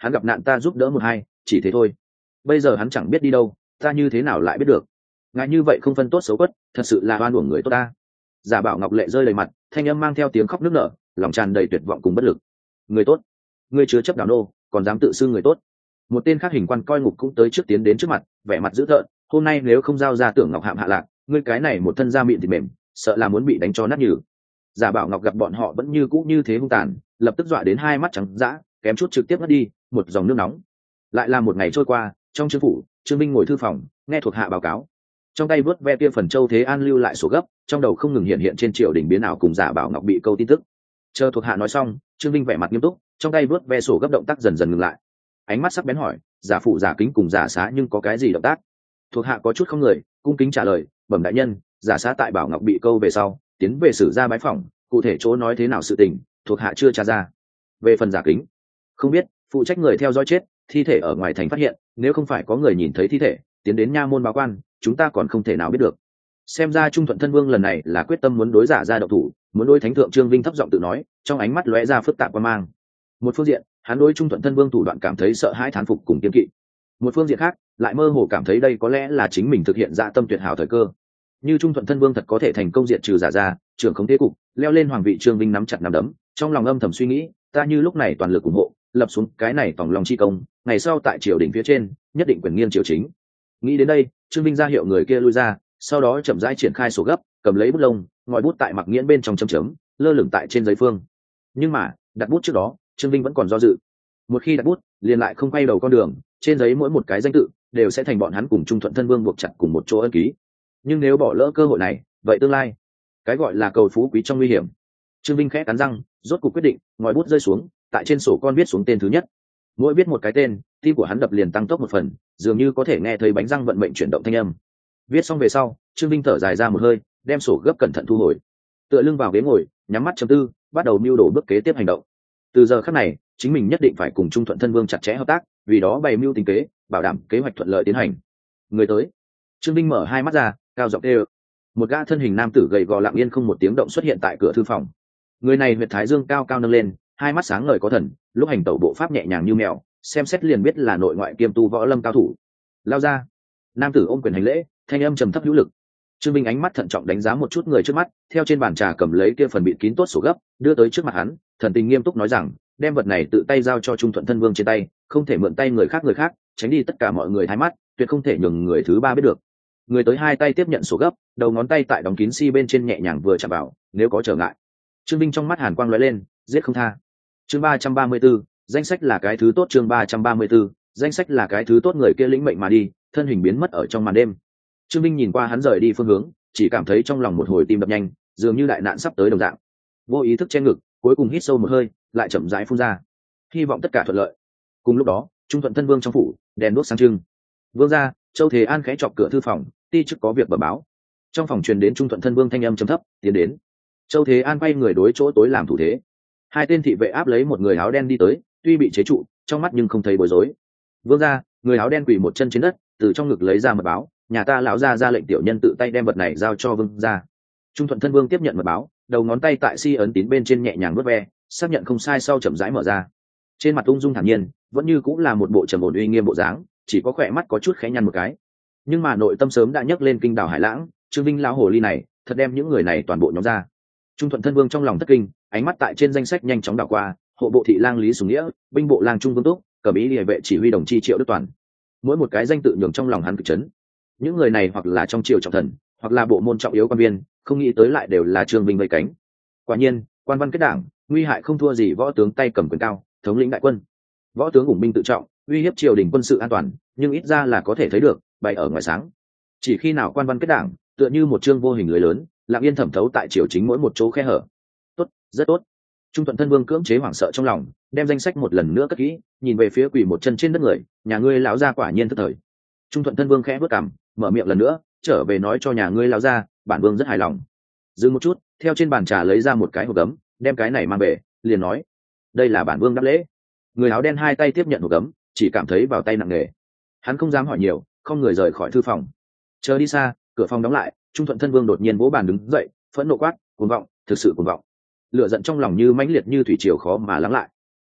hắn gặp nạn ta giúp đỡ một hai, chỉ thế thôi. Bây giờ hắn chẳng biết đi đâu, ta như thế nào lại biết được? Ngài như vậy không phân tốt xấu quất, thật sự là oan uổng người tốt ta. Giả Bảo Ngọc lệ rơi đầy mặt, thanh âm mang theo tiếng khóc nức nở, lòng tràn đầy tuyệt vọng cùng bất lực. Người tốt, ngươi chứa chấp đảo nô, còn dám tự xưng người tốt. Một tên khác hình quan coi ngục cũng tới trước tiến đến trước mặt, vẻ mặt dữ tợn. Hôm nay nếu không giao ra Tưởng Ngọc Hạm hạ lạc, ngươi cái này một thân da mịn thịt mềm, sợ là muốn bị đánh cho nát nhừ. Giả Bảo Ngọc gặp bọn họ vẫn như cũ như thế hung tàn, lập tức dọa đến hai mắt trắng dã, kém chút trực tiếp ngất đi. Một dòng nước nóng. Lại là một ngày trôi qua, trong Trương phủ, Trương Minh ngồi thư phòng, nghe thuộc hạ báo cáo. Trong tay vớt ve kia phần Châu Thế An lưu lại sổ gấp, trong đầu không ngừng hiện trên triều đình biến ảo cùng Giả Bảo Ngọc bị câu tin tức. Chờ thuộc hạ nói xong, Trương Minh vẻ mặt nghiêm túc, trong tay vớt ve sổ gấp động tác dần dần ngừng lại. Ánh mắt sắc bén hỏi, giả phụ giả kính cùng giả xá nhưng có cái gì động tác? Thuộc hạ có chút không người, cung kính trả lời, bẩm đại nhân, giả xá tại Bảo Ngọc bị câu về sau, tiến về sử ra bái phỏng, cụ thể chỗ nói thế nào sự tình, thuộc hạ chưa tra ra. Về phần giả kính, không biết, phụ trách người theo dõi chết, thi thể ở ngoài thành phát hiện, nếu không phải có người nhìn thấy thi thể, tiến đến nha môn báo quan, chúng ta còn không thể nào biết được. Xem ra Trung Thuận Thân Vương lần này là quyết tâm muốn đối giả ra độc thủ, muốn đối thánh thượng Trương Vinh thấp giọng tự nói, trong ánh mắt lóe ra phức tạp quan mang. Một phương diện, hắn đối Trung Thuận Thân Vương thủ đoạn cảm thấy sợ hãi thán phục cùng kiên kỵ. Một phương diện khác, lại mơ hồ cảm thấy đây có lẽ là chính mình thực hiện dạ tâm tuyệt hảo thời cơ. Như Trung Thuận Thân Vương thật có thể thành công diệt trừ giả ra, trưởng không thế cục, leo lên hoàng vị, Trương Vinh nắm chặt nắm đấm, trong lòng âm thầm suy nghĩ, ta như lúc này toàn lực ủng hộ, lập xuống cái này tổng lòng chi công, ngày sau tại triều đình phía trên, nhất định quyền nghiêng triều chính. Nghĩ đến đây, Trương Vinh ra hiệu người kia lui ra, sau đó chậm rãi triển khai sổ gấp, cầm lấy bút lông, ngòi bút tại mặc nghiễn bên trong chấm chấm, lơ lửng tại trên giấy phương. Nhưng mà, đặt bút trước đó, Trương Vinh vẫn còn do dự. Một khi đặt bút, liền lại không quay đầu con đường, trên giấy mỗi một cái danh tự đều sẽ thành bọn hắn cùng Trung Thuận Thân Vương buộc chặt cùng một chỗ ân ký. Nhưng nếu bỏ lỡ cơ hội này, vậy tương lai, cái gọi là cầu phú quý trong nguy hiểm. Trương Vinh khẽ cắn răng, rốt cuộc quyết định, ngòi bút rơi xuống, tại trên sổ con viết xuống tên thứ nhất. Mỗi viết một cái tên, tim của hắn đập liền tăng tốc một phần, dường như có thể nghe thấy bánh răng vận mệnh chuyển động thanh âm. Viết xong về sau, Trương Vinh thở dài ra một hơi, đem sổ gấp cẩn thận thu hồi, tựa lưng vào ghế ngồi, nhắm mắt trầm tư, bắt đầu mưu đồ bước kế tiếp hành động. Từ giờ khắc này, chính mình nhất định phải cùng Trung Thuận Thân Vương chặt chẽ hợp tác, vì đó bày mưu tính kế, bảo đảm kế hoạch thuận lợi tiến hành. Người tới. Trương Vinh mở hai mắt ra, cao giọng kêu. Một gã thân hình nam tử gầy gò lặng yên không một tiếng động xuất hiện tại cửa thư phòng. Người này huyệt thái dương cao cao nâng lên, hai mắt sáng ngời có thần, lúc hành tẩu bộ pháp nhẹ nhàng như mèo, xem xét liền biết là nội ngoại kiêm tu võ lâm cao thủ. Lao ra. Nam tử ôm quyền hành lễ, thanh âm trầm thấp hữu lực. Trương Minh ánh mắt thận trọng đánh giá một chút người trước mắt, theo trên bàn trà cầm lấy kia phần bịt kín tốt sổ gấp, đưa tới trước mặt hắn, thần tình nghiêm túc nói rằng, đem vật này tự tay giao cho Trung Thuận Thân Vương trên tay, không thể mượn tay người khác, tránh đi tất cả mọi người thái mắt, tuyệt không thể nhường người thứ ba biết được. Người tới hai tay tiếp nhận sổ gấp, đầu ngón tay tại đóng kín bên trên nhẹ nhàng vừa chạm vào, nếu có trở ngại. Trương Minh trong mắt hàn quang lóe lên, giết không tha. Chương 334, danh sách là cái thứ tốt. Chương 334, danh sách là cái thứ tốt. Người kia lĩnh mệnh mà đi, thân hình biến mất ở trong màn đêm. Trương Minh nhìn qua hắn rời đi phương hướng, chỉ cảm thấy trong lòng một hồi tim đập nhanh, dường như đại nạn sắp tới đồng dạng. Vô ý thức che ngực, cuối cùng hít sâu một hơi, lại chậm rãi phun ra, hy vọng tất cả thuận lợi. Cùng lúc đó, Trung Thuận Thân Vương trong phủ, đèn đuốc sáng trưng. Vương gia, Châu Thế An khẽ chọc cửa thư phòng, ti chức có việc bẩm báo. Trong phòng truyền đến Trung Thuận Thân Vương thanh âm trầm thấp, tiến đến. Châu Thế An quay người đối chỗ tối làm thủ thế. Hai tên thị vệ áp lấy một người áo đen đi tới, tuy bị chế trụ, trong mắt nhưng không thấy bối rối. Vương gia, người áo đen quỳ một chân trên đất, từ trong ngực lấy ra mật báo, nhà ta lão gia ra lệnh tiểu nhân tự tay đem vật này giao cho vương gia. Trung Thuận Thân Vương tiếp nhận mật báo, đầu ngón tay tại ấn tín bên trên nhẹ nhàng vuốt ve, xác nhận không sai sau chậm rãi mở ra. Trên mặt ung dung thản nhiên, vẫn như cũng là một bộ trầm ổn uy nghiêm bộ dáng, chỉ có khỏe mắt có chút khẽ nhăn một cái. Nhưng mà nội tâm sớm đã nhấc lên kinh đảo hải lãng, Trương Vinh lão hồ ly này, thật đem những người này toàn bộ nhóm ra. Trung Thuận Thân Vương trong lòng thất kinh, ánh mắt tại trên danh sách nhanh chóng đảo qua, hộ bộ thị lang Lý Sùng Nghĩa, binh bộ lang Trung Vương Túc, cẩm ý liề vệ chỉ huy đồng chi Triệu Đức Toàn. Mỗi một cái danh tự nhường trong lòng hắn cực chấn. Những người này hoặc là trong triều trọng thần, hoặc là bộ môn trọng yếu quan viên, không nghĩ tới lại đều là Trương Vinh vây cánh. Quả nhiên, quan văn kết đảng, nguy hại không thua gì võ tướng tay cầm quyền cao, thống lĩnh đại quân. Võ tướng ủng binh tự trọng, uy hiếp triều đình quân sự an toàn, nhưng ít ra là có thể thấy được, bày ở ngoài sáng. Chỉ khi nào quan văn kết đảng, tựa như một chương vô hình lưới lớn, lặng yên thẩm thấu tại triều chính mỗi một chỗ khe hở. Tốt, rất tốt. Trung Thuận Thân Vương cưỡng chế hoảng sợ trong lòng, đem danh sách một lần nữa cất kỹ, nhìn về phía quỳ một chân trên đất người, nhà ngươi lão gia quả nhiên tức thời. Trung Thuận Thân Vương khẽ bước cằm, mở miệng lần nữa, trở về nói cho nhà ngươi lão gia, bản vương rất hài lòng. Dừng một chút, theo trên bàn trà lấy ra một cái hộp gấm, đem cái này mang về, liền nói, đây là bản vương đáp lễ. Người áo đen hai tay tiếp nhận hộp gấm, chỉ cảm thấy vào tay nặng nề. Hắn không dám hỏi nhiều, không người rời khỏi thư phòng. Chờ đi xa, cửa phòng đóng lại, Trung Thuận Thân Vương đột nhiên vỗ bàn đứng dậy, phẫn nộ quát, cuồng vọng, thực sự cuồng vọng. Lửa giận trong lòng như mãnh liệt như thủy triều khó mà lắng lại.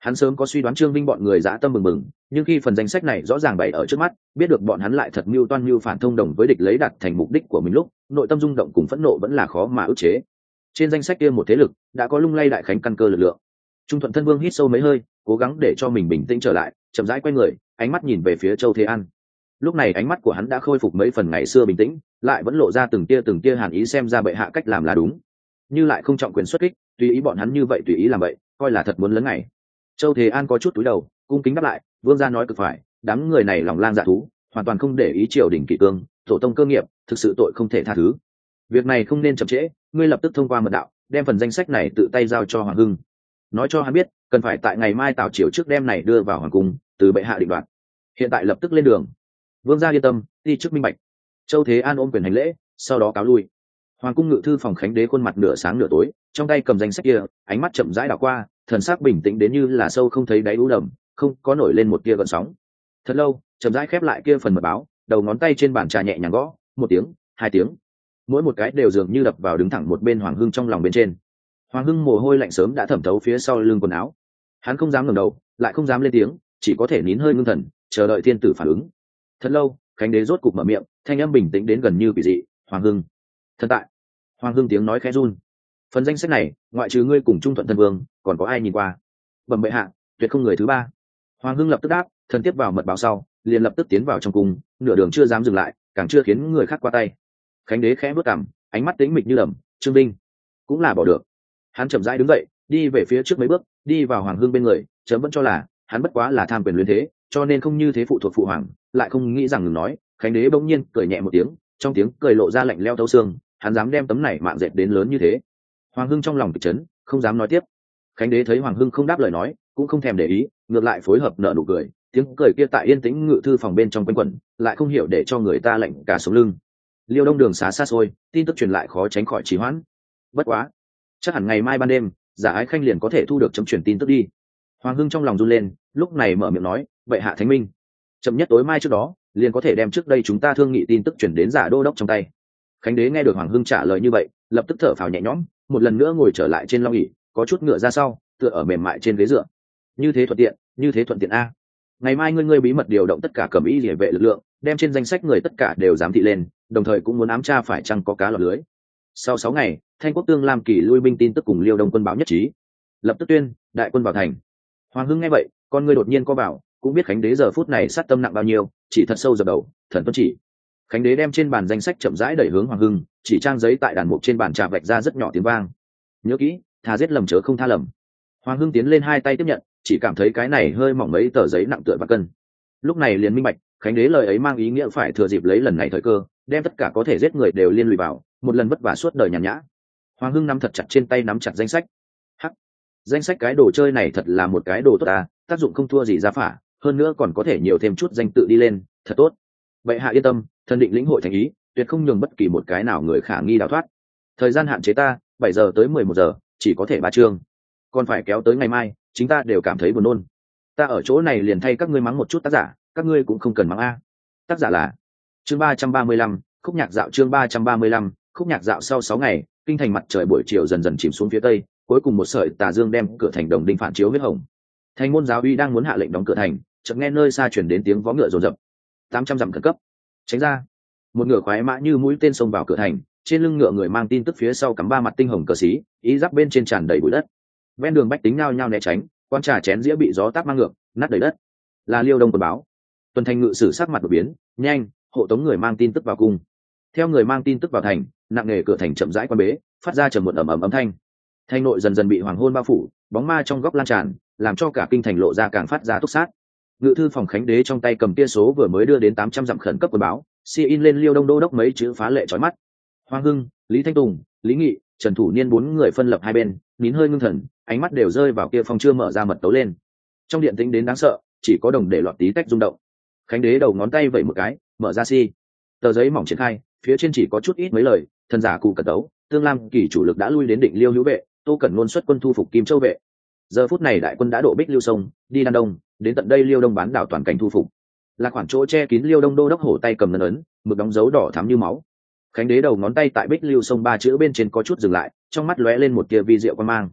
Hắn sớm có suy đoán Trương Vinh bọn người dã tâm bừng bừng, nhưng khi phần danh sách này rõ ràng bày ở trước mắt, biết được bọn hắn lại thật mưu toan mưu phản thông đồng với địch lấy đạt thành mục đích của mình lúc, nội tâm rung động cùng phẫn nộ vẫn là khó mà ức chế. Trên danh sách kia một thế lực đã có lung lay đại khánh căn cơ lực lượng. Trung Thuận Thân Vương hít sâu mấy hơi, cố gắng để cho mình bình tĩnh trở lại, chậm rãi quay người, ánh mắt nhìn về phía Châu Thế An. Lúc này ánh mắt của hắn đã khôi phục mấy phần ngày xưa bình tĩnh, lại vẫn lộ ra từng tia hàn ý, xem ra bệ hạ cách làm là đúng, như lại không trọng quyền xuất kích, tùy ý bọn hắn như vậy tùy ý làm vậy, coi là thật muốn lớn ngày. Châu Thế An có chút cúi đầu, cung kính đáp lại, vương gia nói cực phải, đám người này lòng lang dạ thú, hoàn toàn không để ý triều đình kỷ cương, tổ tông cơ nghiệp, thực sự tội không thể tha thứ. Việc này không nên chậm trễ, ngươi lập tức thông qua mật đạo, đem phần danh sách này tự tay giao cho Hoàng Hưng, nói cho hắn biết, cần phải tại ngày mai tảo chiều trước đem này đưa vào hoàng cung, từ bệ hạ định đoạt. Hiện tại lập tức lên đường. Vương gia yên tâm, đi trước minh bạch. Châu Thế An ôm quyền hành lễ, sau đó cáo lui. Hoàng cung ngự thư phòng Khánh Đế khuôn mặt nửa sáng nửa tối, trong tay cầm danh sách kia, ánh mắt chậm rãi đảo qua, thần sắc bình tĩnh đến như là sâu không thấy đáy u đầm, không có nổi lên một tia gợn sóng. Thật lâu, chậm rãi khép lại kia phần mật báo, đầu ngón tay trên bàn trà nhẹ nhàng gõ, một tiếng, hai tiếng, mỗi một cái đều dường như đập vào đứng thẳng một bên Hoàng Hưng trong lòng bên trên. Hoàng Hưng mồ hôi lạnh sớm đã thẩm thấu phía sau lưng quần áo, hắn không dám ngẩng đầu, lại không dám lên tiếng, chỉ có thể nín hơi ngưng thần, chờ đợi thiên tử phản ứng. Thật lâu, Khánh Đế rốt cục mở miệng, thanh âm bình tĩnh đến gần như quỷ dị, "Hoàng Hưng." "Thần tại." Hoàng Hưng tiếng nói khẽ run. "Phần danh sách này, ngoại trừ ngươi cùng Trung Thuận Thân Vương, còn có ai nhìn qua?" "Bẩm bệ hạ, tuyệt không người thứ ba." Hoàng Hưng lập tức đáp, thần tiếp vào mật báo sau, liền lập tức tiến vào trong cung, nửa đường chưa dám dừng lại, càng chưa khiến người khác qua tay. Khánh Đế khẽ bước cằm, ánh mắt tĩnh mịch như đầm, "Trương Vinh cũng là bỏ được." Hắn chậm rãi đứng dậy, đi về phía trước mấy bước, đi vào Hoàng Hưng bên người, chấm vẫn cho là hắn bất quá là tham quyền luyến thế, cho nên không như thế phụ thuộc phụ hoàng, lại không nghĩ rằng ngừng nói. Khánh Đế bỗng nhiên cười nhẹ một tiếng, trong tiếng cười lộ ra lạnh lẽo thấu xương, hắn dám đem tấm này mạng dệt đến lớn như thế. Hoàng Hưng trong lòng kịch chấn, không dám nói tiếp. Khánh Đế thấy Hoàng Hưng không đáp lời nói, cũng không thèm để ý, ngược lại phối hợp nở nụ cười, tiếng cười kia tại yên tĩnh ngự thư phòng bên trong quanh quẩn, lại không hiểu để cho người ta lạnh cả sống lưng. Liêu Đông đường xá xa xôi, tin tức truyền lại khó tránh khỏi trì hoãn. Bất quá, chắc hẳn ngày mai ban đêm, Giả Ái Khanh liền có thể thu được chấm truyền tin tức đi. Hoàng Hưng trong lòng run lên, lúc này mở miệng nói, "Vậy hạ thánh minh, chậm nhất tối mai trước đó, liền có thể đem trước đây chúng ta thương nghị tin tức chuyển đến Giả Đô đốc trong tay." Khánh Đế nghe được Hoàng Hưng trả lời như vậy, lập tức thở phào nhẹ nhõm, một lần nữa ngồi trở lại trên long ỷ, có chút ngựa ra sau, tựa ở mềm mại trên ghế dựa. Như thế thuận tiện a. Ngày mai ngươi bí mật điều động tất cả cẩm y liề vệ lực lượng, đem trên danh sách người tất cả đều giám thị lên, đồng thời cũng muốn ám tra phải chăng có cá lọt lưới. Sau 6 ngày, Thanh Quốc Tương Lam Kỳ lui binh tin tức cùng Liêu Đông quân báo nhất trí, lập tức tuyên đại quân vào thành. Hoàng Hưng nghe vậy, con ngươi đột nhiên co vào, cũng biết Khánh Đế giờ phút này sát tâm nặng bao nhiêu, chỉ thật sâu dập đầu, "Thần tuân chỉ." Khánh Đế đem trên bàn danh sách chậm rãi đẩy hướng Hoàng Hưng, chỉ trang giấy tại đàn mục trên bàn trà vạch ra rất nhỏ tiếng vang, "Nhớ kỹ, thà giết lầm chớ không tha lầm." Hoàng Hưng tiến lên hai tay tiếp nhận, chỉ cảm thấy cái này hơi mỏng mấy tờ giấy nặng tựa và cân. Lúc này liền minh bạch, Khánh Đế lời ấy mang ý nghĩa phải thừa dịp lấy lần này thời cơ, đem tất cả có thể giết người đều liên lụy vào, một lần vất vả suốt đời nhàn nhã. Hoàng Hưng nắm thật chặt trên tay nắm chặt danh sách. Hắc, danh sách cái đồ chơi này thật là một cái đồ tốt à, tác dụng không thua gì giá phả, hơn nữa còn có thể nhiều thêm chút danh tự đi lên, thật tốt. Vậy hạ yên tâm, thần định lĩnh hội thành ý, tuyệt không nhường bất kỳ một cái nào người khả nghi đào thoát. Thời gian hạn chế ta, 7 giờ tới 11 giờ, chỉ có thể 3 chương. Còn phải kéo tới ngày mai, chính ta đều cảm thấy buồn nôn. Ta ở chỗ này liền thay các ngươi mắng một chút tác giả, các ngươi cũng không cần mắng a. Tác giả là chương 335, khúc nhạc dạo. Chương 335, khúc nhạc dạo. Sau 6 ngày, kinh thành mặt trời buổi chiều dần dần chìm xuống phía tây, cuối cùng một sợi tà dương đem cửa thành Đồng Đinh phản chiếu huyết hồng. Thành môn giáo uy đang muốn hạ lệnh đóng cửa thành, chợt nghe nơi xa truyền đến tiếng vó ngựa rồn rập. 800 dặm khẩn cấp, tránh ra. Một ngựa khoái mã như mũi tên xông vào cửa thành, trên lưng ngựa người mang tin tức phía sau cắm 3 mặt tinh hồng cờ xí, ý giáp bên trên tràn đầy bụi đất. Ven đường bách tính nhao nhao né tránh, quan trà chén dĩa bị gió táp mang ngược, nát đầy đất. Là Liêu Đông quân báo. Tuần thành ngự sử sắc mặt đột biến, nhanh, hộ tống người mang tin tức vào cung. Theo người mang tin tức vào thành, nặng nề cửa thành chậm rãi quan bế, phát ra trầm một ầm ầm âm thanh. Thành nội dần dần bị hoàng hôn bao phủ, bóng ma trong góc lan tràn, làm cho cả kinh thành lộ ra càng phát ra túc sát. Ngự thư phòng Khánh Đế trong tay cầm kia số vừa mới đưa đến 800 dặm khẩn cấp quân báo, xi in lên Liêu Đông đô đốc mấy chữ phá lệ chói mắt. Hoàng Hưng, Lý Thanh Tùng, Lý Nghị, Trần Thủ Niên 4 người phân lập hai bên, nín hơi ngưng thần, ánh mắt đều rơi vào kia phòng chưa mở ra mật tấu lên. Trong điện tĩnh đến đáng sợ, chỉ có đồng để lọt tí tách rung động. Khánh Đế đầu ngón tay vẩy một cái, mở ra tờ giấy mỏng triển khai, phía trên chỉ có chút ít mấy lời, thần giả cụ cẩn tấu, Tương Lam Kỳ chủ lực đã lui đến định Liêu hữu vệ, Tô Cẩn Nôn xuất quân thu phục Kim Châu vệ. Giờ phút này đại quân đã độ Bích Lưu sông, đi Đan Đông, đến tận đây Liêu Đông bán đảo toàn cảnh thu phục. Là khoảng chỗ che kín Liêu Đông đô đốc hổ tay cầm ngân ấn, mực đóng dấu đỏ thắm như máu. Khánh Đế đầu ngón tay tại Bích Lưu sông 3 chữ bên trên có chút dừng lại, trong mắt lóe lên một tia vi diệu quan mang.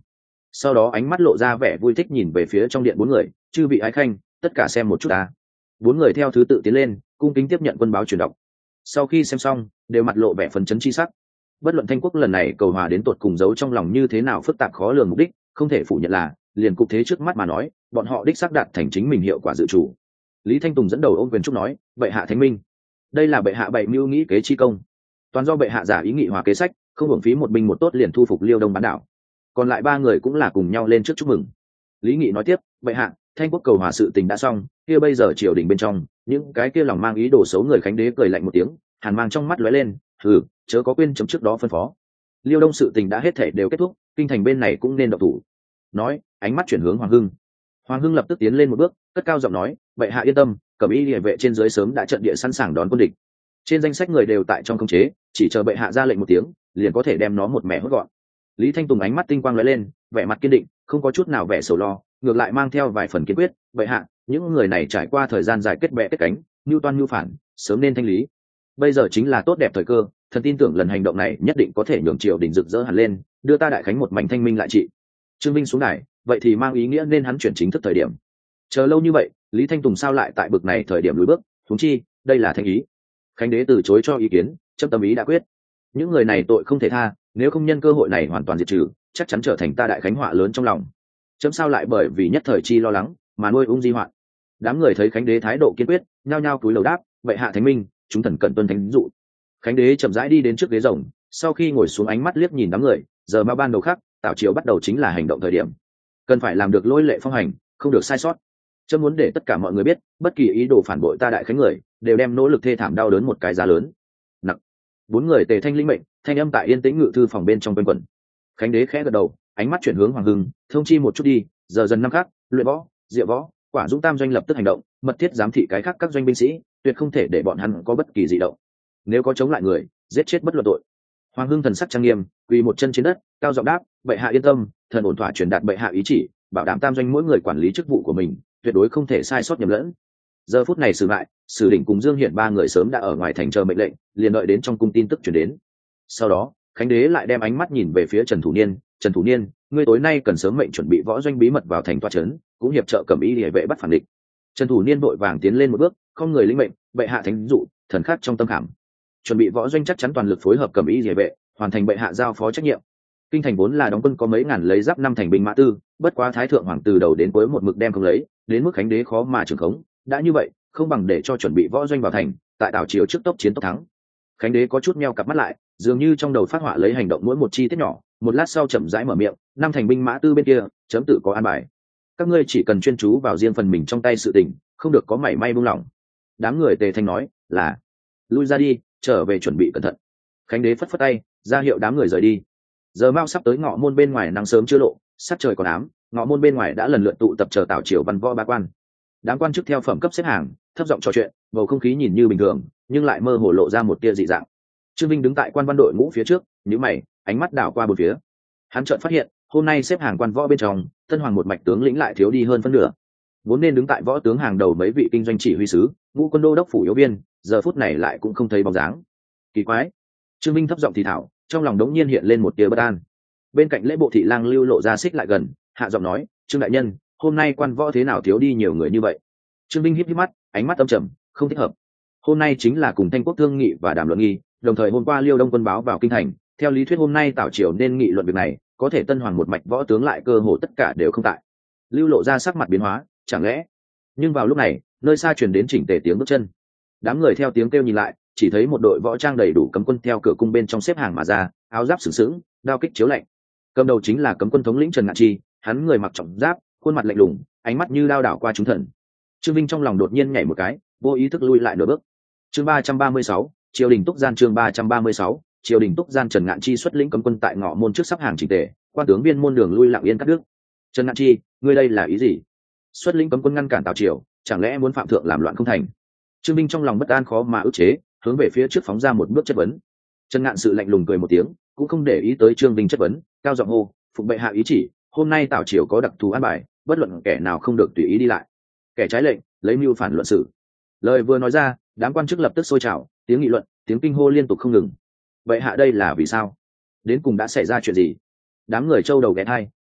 sau đó ánh mắt lộ ra vẻ vui thích nhìn về phía trong điện bốn người. Chư vị ái khanh, tất cả xem một chút ta. Bốn người theo thứ tự tiến lên, cung kính tiếp nhận quân báo truyền đọc. Sau khi xem xong, đều mặt lộ vẻ phấn chấn chi sắc. Bất luận Thanh quốc lần này cầu hòa đến tột cùng giấu trong lòng như thế nào phức tạp khó lường mục đích, không thể phủ nhận là liền cục thế trước mắt mà nói, bọn họ đích xác đạt thành chính mình hiệu quả dự chủ. Lý Thanh Tùng dẫn đầu ôm quyền chúc nói, bệ hạ thánh minh. Đây là bệ hạ bày mưu nghĩ kế chi công, toàn do bệ hạ giả ý nghị hòa kế sách, không hưởng phí một binh một tốt liền thu phục Liêu Đông bán đảo. Còn lại ba người cũng là cùng nhau lên trước chúc mừng. Lý Nghị nói tiếp, bệ hạ, Thanh quốc cầu hòa sự tình đã xong, kia bây giờ triều đình bên trong những cái kia lòng mang ý đồ xấu người khánh đế cười lạnh một tiếng, hàn mang trong mắt lóe lên, chớ có quên chấm trước đó phân phó. Liêu Đông sự tình đã hết thể đều kết thúc, kinh thành bên này cũng nên động thủ. Nói, ánh mắt chuyển hướng Hoàng Hưng. Hoàng Hưng lập tức tiến lên một bước, cất cao giọng nói, bệ hạ yên tâm, cẩm y liề vệ trên dưới sớm đã trận địa sẵn sàng đón quân địch. Trên danh sách người đều tại trong khống chế, chỉ chờ bệ hạ ra lệnh một tiếng, liền có thể đem nó một mẻ hốt gọn. Lý Thanh Tùng ánh mắt tinh quang lóe lên, vẻ mặt kiên định, không có chút nào vẻ sầu lo, ngược lại mang theo vài phần kiên quyết. Bệ hạ, những người này trải qua thời gian dài kết bè kết cánh, mưu toan mưu phản, sớm nên thanh lý. Bây giờ chính là tốt đẹp thời cơ, thần tin tưởng lần hành động này nhất định có thể nhường triều đình rực rỡ hẳn lên, đưa ta đại khánh một mảnh thanh minh lại trị. Trương Minh xuống đài, vậy thì mang ý nghĩa nên hắn chuyển chính thức thời điểm. Chờ lâu như vậy, Lý Thanh Tùng sao lại tại bực này thời điểm lùi bước? Huống chi, đây là thanh ý. Khánh đế từ chối cho ý kiến, chấm tâm ý đã quyết. Những người này tội không thể tha, nếu không nhân cơ hội này hoàn toàn diệt trừ, chắc chắn trở thành ta đại khánh họa lớn trong lòng. Chấm sao lại bởi vì nhất thời chi lo lắng mà nuôi ung di hoạn. Đám người thấy Khánh đế thái độ kiên quyết, nhao nhao cúi đầu đáp, vậy hạ thánh minh, chúng thần cận tuân thánh dụ. Khánh đế chậm rãi đi đến trước ghế rồng, sau khi ngồi xuống ánh mắt liếc nhìn đám người, giờ mà ban đầu khác, tảo triều bắt đầu chính là hành động thời điểm, cần phải làm được lôi lệ phong hành, không được sai sót. Chấm muốn để tất cả mọi người biết, bất kỳ ý đồ phản bội ta đại khánh người đều đem nỗ lực thê thảm đau đớn một cái giá lớn. Nặng. Bốn người tề thanh linh mệnh, thanh âm tại yên tĩnh ngự thư phòng bên trong quanh quẩn. Khánh đế khẽ gật đầu, ánh mắt chuyển hướng Hoàng Hưng, thông chi một chút đi, giờ dần năm khác, luyện võ, diệu võ, quả dũng tam doanh lập tức hành động, mật thiết giám thị cái khác các doanh binh sĩ, tuyệt không thể để bọn hắn có bất kỳ dị động. Nếu có chống lại người, giết chết bất luận tội. Hoàng Hưng thần sắc trang nghiêm, quỳ một chân trên đất, cao giọng đáp, bệ hạ yên tâm, thần ổn thỏa truyền đạt bệ hạ ý chỉ, bảo đảm tam doanh mỗi người quản lý chức vụ của mình, tuyệt đối không thể sai sót nhầm lẫn. Giờ phút này Sử Bại, Sử Đỉnh cùng Dương Hiển ba người sớm đã ở ngoài thành chờ mệnh lệnh, liền đợi đến trong cung tin tức truyền đến. Sau đó, Khánh đế lại đem ánh mắt nhìn về phía Trần Thủ Niên, Trần Thủ Niên, ngươi tối nay cần sớm mệnh chuẩn bị võ doanh bí mật vào thành toa trấn, cũng hiệp trợ cẩm y liề vệ bắt phản địch. Trần Thủ Niên vội vàng tiến lên một bước, không người lĩnh mệnh, bệ hạ thánh dụ, thần khắc trong tâm khảm. Chuẩn bị võ doanh chắc chắn toàn lực phối hợp cẩm y liề vệ, hoàn thành bệ hạ giao phó trách nhiệm. Kinh thành vốn là đóng quân có mấy ngàn lấy giáp năm thành binh mã tư, bất quá thái thượng hoàng từ đầu đến cuối một mực đem không lấy, đến mức Khánh đế khó mà trưởng khống. Đã như vậy, không bằng để cho chuẩn bị võ doanh vào thành, tại tảo triều trước tốc chiến tốc thắng. Khánh đế có chút meo cặp mắt lại, dường như trong đầu phát họa lấy hành động mỗi một chi tiết nhỏ, một lát sau chậm rãi mở miệng, năm thành binh mã tư bên kia, chấm tự có an bài. Các ngươi chỉ cần chuyên chú vào riêng phần mình trong tay sự tình, không được có mảy may buông lỏng. Đám người tề thanh nói là, lui ra đi, trở về chuẩn bị cẩn thận. Khánh đế phất phất tay, ra hiệu đám người rời đi. Giờ mao sắp tới ngọ môn bên ngoài nắng sớm chưa lộ, sắc trời còn ám, ngọ môn bên ngoài đã lần lượt tụ tập chờ tảo triều văn võ ba quan. Đám quan chức theo phẩm cấp xếp hàng, thấp giọng trò chuyện, bầu không khí nhìn như bình thường, nhưng lại mơ hồ lộ ra một tia dị dạng. Trương Vinh đứng tại quan văn đội ngũ phía trước, nhíu mày, ánh mắt đảo qua bốn phía. Hắn chợt phát hiện, hôm nay xếp hàng quan võ bên trong, tân hoàng một mạch tướng lĩnh lại thiếu đi hơn phân nửa. Vốn nên đứng tại võ tướng hàng đầu mấy vị kinh doanh chỉ huy sứ, ngũ quân đô đốc phủ yếu viên, giờ phút này lại cũng không thấy bóng dáng. Kỳ quái. Trương Vinh thấp giọng thì thảo, trong lòng đống nhiên hiện lên một tia bất an. Bên cạnh lễ bộ thị lang Lưu Lộ ra xích lại gần, hạ giọng nói, Trương đại nhân, hôm nay quan võ thế nào thiếu đi nhiều người như vậy? Trương Vinh híp híp mắt, ánh mắt âm trầm, không thích hợp. Hôm nay chính là cùng Thanh quốc thương nghị và đàm luận nghi, đồng thời hôm qua Liêu Đông quân báo vào kinh thành, theo lý thuyết hôm nay tảo triều nên nghị luận việc này, có thể tân hoàng một mạch võ tướng lại cơ hồ tất cả đều không tại. Lưu Lộ ra sắc mặt biến hóa, chẳng lẽ? Nhưng vào lúc này, nơi xa truyền đến chỉnh tề tiếng bước chân. Đám người theo tiếng kêu nhìn lại, chỉ thấy một đội võ trang đầy đủ cấm quân theo cửa cung bên trong xếp hàng mà ra, áo giáp sừng sững, đao kích chiếu lạnh. Cầm đầu chính là cấm quân thống lĩnh Trần Ngạn Chi, hắn người mặc trọng giáp, khuôn mặt lạnh lùng, ánh mắt như đao đảo qua chúng thần. Trương Vinh trong lòng đột nhiên nhảy một cái, vô ý thức lui lại nửa bước. Chương 336, triều đình túc gian. Chương 336, triều đình túc gian. Trần Ngạn Chi xuất lĩnh cấm quân tại ngõ môn trước sắp hàng chỉnh tề, quan tướng viên môn đường lui lặng yên cắt đứt. Trần Ngạn Chi, ngươi đây là ý gì? Xuất lĩnh cấm quân ngăn cản tào triều, chẳng lẽ muốn phạm thượng làm loạn không thành? Trương Vinh trong lòng bất an khó mà ức chế, hướng về phía trước phóng ra một bước chất vấn. Trần Ngạn sự lạnh lùng cười một tiếng, cũng không để ý tới Trương Vinh chất vấn, cao giọng hô, phụng bệ hạ ý chỉ, hôm nay tào triều có đặc thù an bài, bất luận kẻ nào không được tùy ý đi lại, kẻ trái lệnh lấy mưu phản luận xử. Lời vừa nói ra, đám quan chức lập tức sôi trào, tiếng nghị luận, tiếng kinh hô liên tục không ngừng. Bệ hạ đây là vì sao? Đến cùng đã xảy ra chuyện gì? Đám người trâu đầu ghé thai,